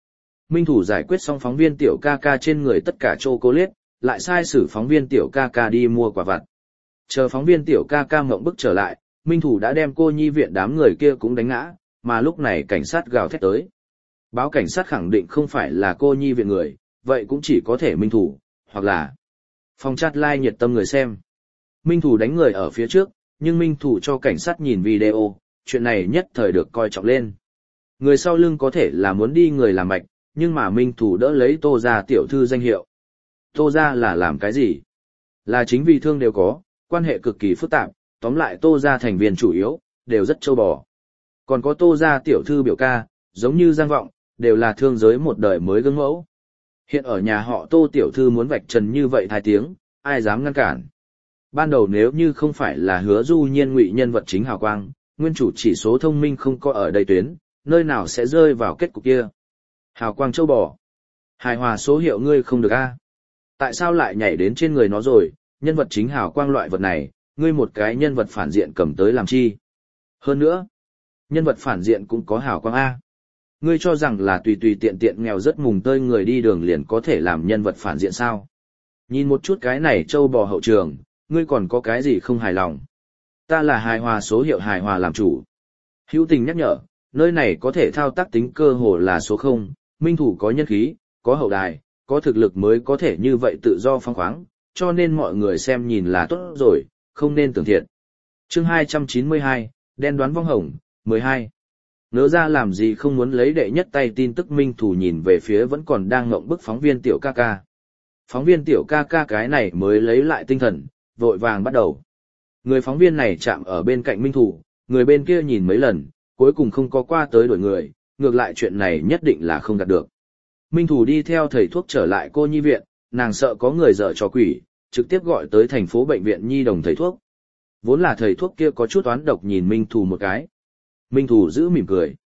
[SPEAKER 1] Minh Thủ giải quyết xong phóng viên tiểu ca ca trên người tất cả chocolate, lại sai sử phóng viên tiểu ca ca đi mua quả vặt. Chờ phóng viên tiểu ca ca mộng bức trở lại, Minh Thủ đã đem cô nhi viện đám người kia cũng đánh ngã, mà lúc này cảnh sát gào thét tới. Báo cảnh sát khẳng định không phải là cô nhi viện người, vậy cũng chỉ có thể Minh Thủ, hoặc là phòng chat like nhiệt tâm người xem. Minh Thủ đánh người ở phía trước, nhưng Minh Thủ cho cảnh sát nhìn video, chuyện này nhất thời được coi trọng lên. Người sau lưng có thể là muốn đi người làm mạch, nhưng mà Minh Thủ đỡ lấy Tô Gia tiểu thư danh hiệu. Tô Gia là làm cái gì? Là chính vì thương đều có, quan hệ cực kỳ phức tạp, tóm lại Tô Gia thành viên chủ yếu, đều rất châu bò. Còn có Tô Gia tiểu thư biểu ca, giống như Giang Vọng, đều là thương giới một đời mới gương mẫu. Hiện ở nhà họ Tô tiểu thư muốn vạch trần như vậy hai tiếng, ai dám ngăn cản. Ban đầu nếu như không phải là Hứa Du Nhiên ngụy nhân vật chính hào quang, nguyên chủ chỉ số thông minh không có ở đây tuyến, nơi nào sẽ rơi vào kết cục kia. Hào quang châu bò. Hài hòa số hiệu ngươi không được a. Tại sao lại nhảy đến trên người nó rồi, nhân vật chính hào quang loại vật này, ngươi một cái nhân vật phản diện cầm tới làm chi. Hơn nữa, nhân vật phản diện cũng có hào quang A. Ngươi cho rằng là tùy tùy tiện tiện nghèo rất mùng tơi người đi đường liền có thể làm nhân vật phản diện sao? Nhìn một chút cái này châu bò hậu trường, ngươi còn có cái gì không hài lòng? Ta là hài hòa số hiệu hài hòa làm chủ. Hữu Tình nhắc nhở, nơi này có thể thao tác tính cơ hồ là số 0, Minh Thủ có nhân khí, có hậu đài, có thực lực mới có thể như vậy tự do phóng khoáng, cho nên mọi người xem nhìn là tốt rồi, không nên tưởng thiệt. Chương 292, đen đoán vong hồng, 12. Nỡ ra làm gì không muốn lấy đệ nhất tay tin tức Minh Thủ nhìn về phía vẫn còn đang ngậm bức phóng viên tiểu ca ca. Phóng viên tiểu ca ca cái này mới lấy lại tinh thần, vội vàng bắt đầu. Người phóng viên này chạm ở bên cạnh Minh Thủ, người bên kia nhìn mấy lần, cuối cùng không có qua tới đuổi người, ngược lại chuyện này nhất định là không gạt được. Minh Thủ đi theo thầy thuốc trở lại cô nhi viện, nàng sợ có người dở trò quỷ, trực tiếp gọi tới thành phố bệnh viện nhi đồng thầy thuốc. Vốn là thầy thuốc kia có chút oán độc nhìn Minh Thủ một cái. Minh Thủ giữ mỉm cười.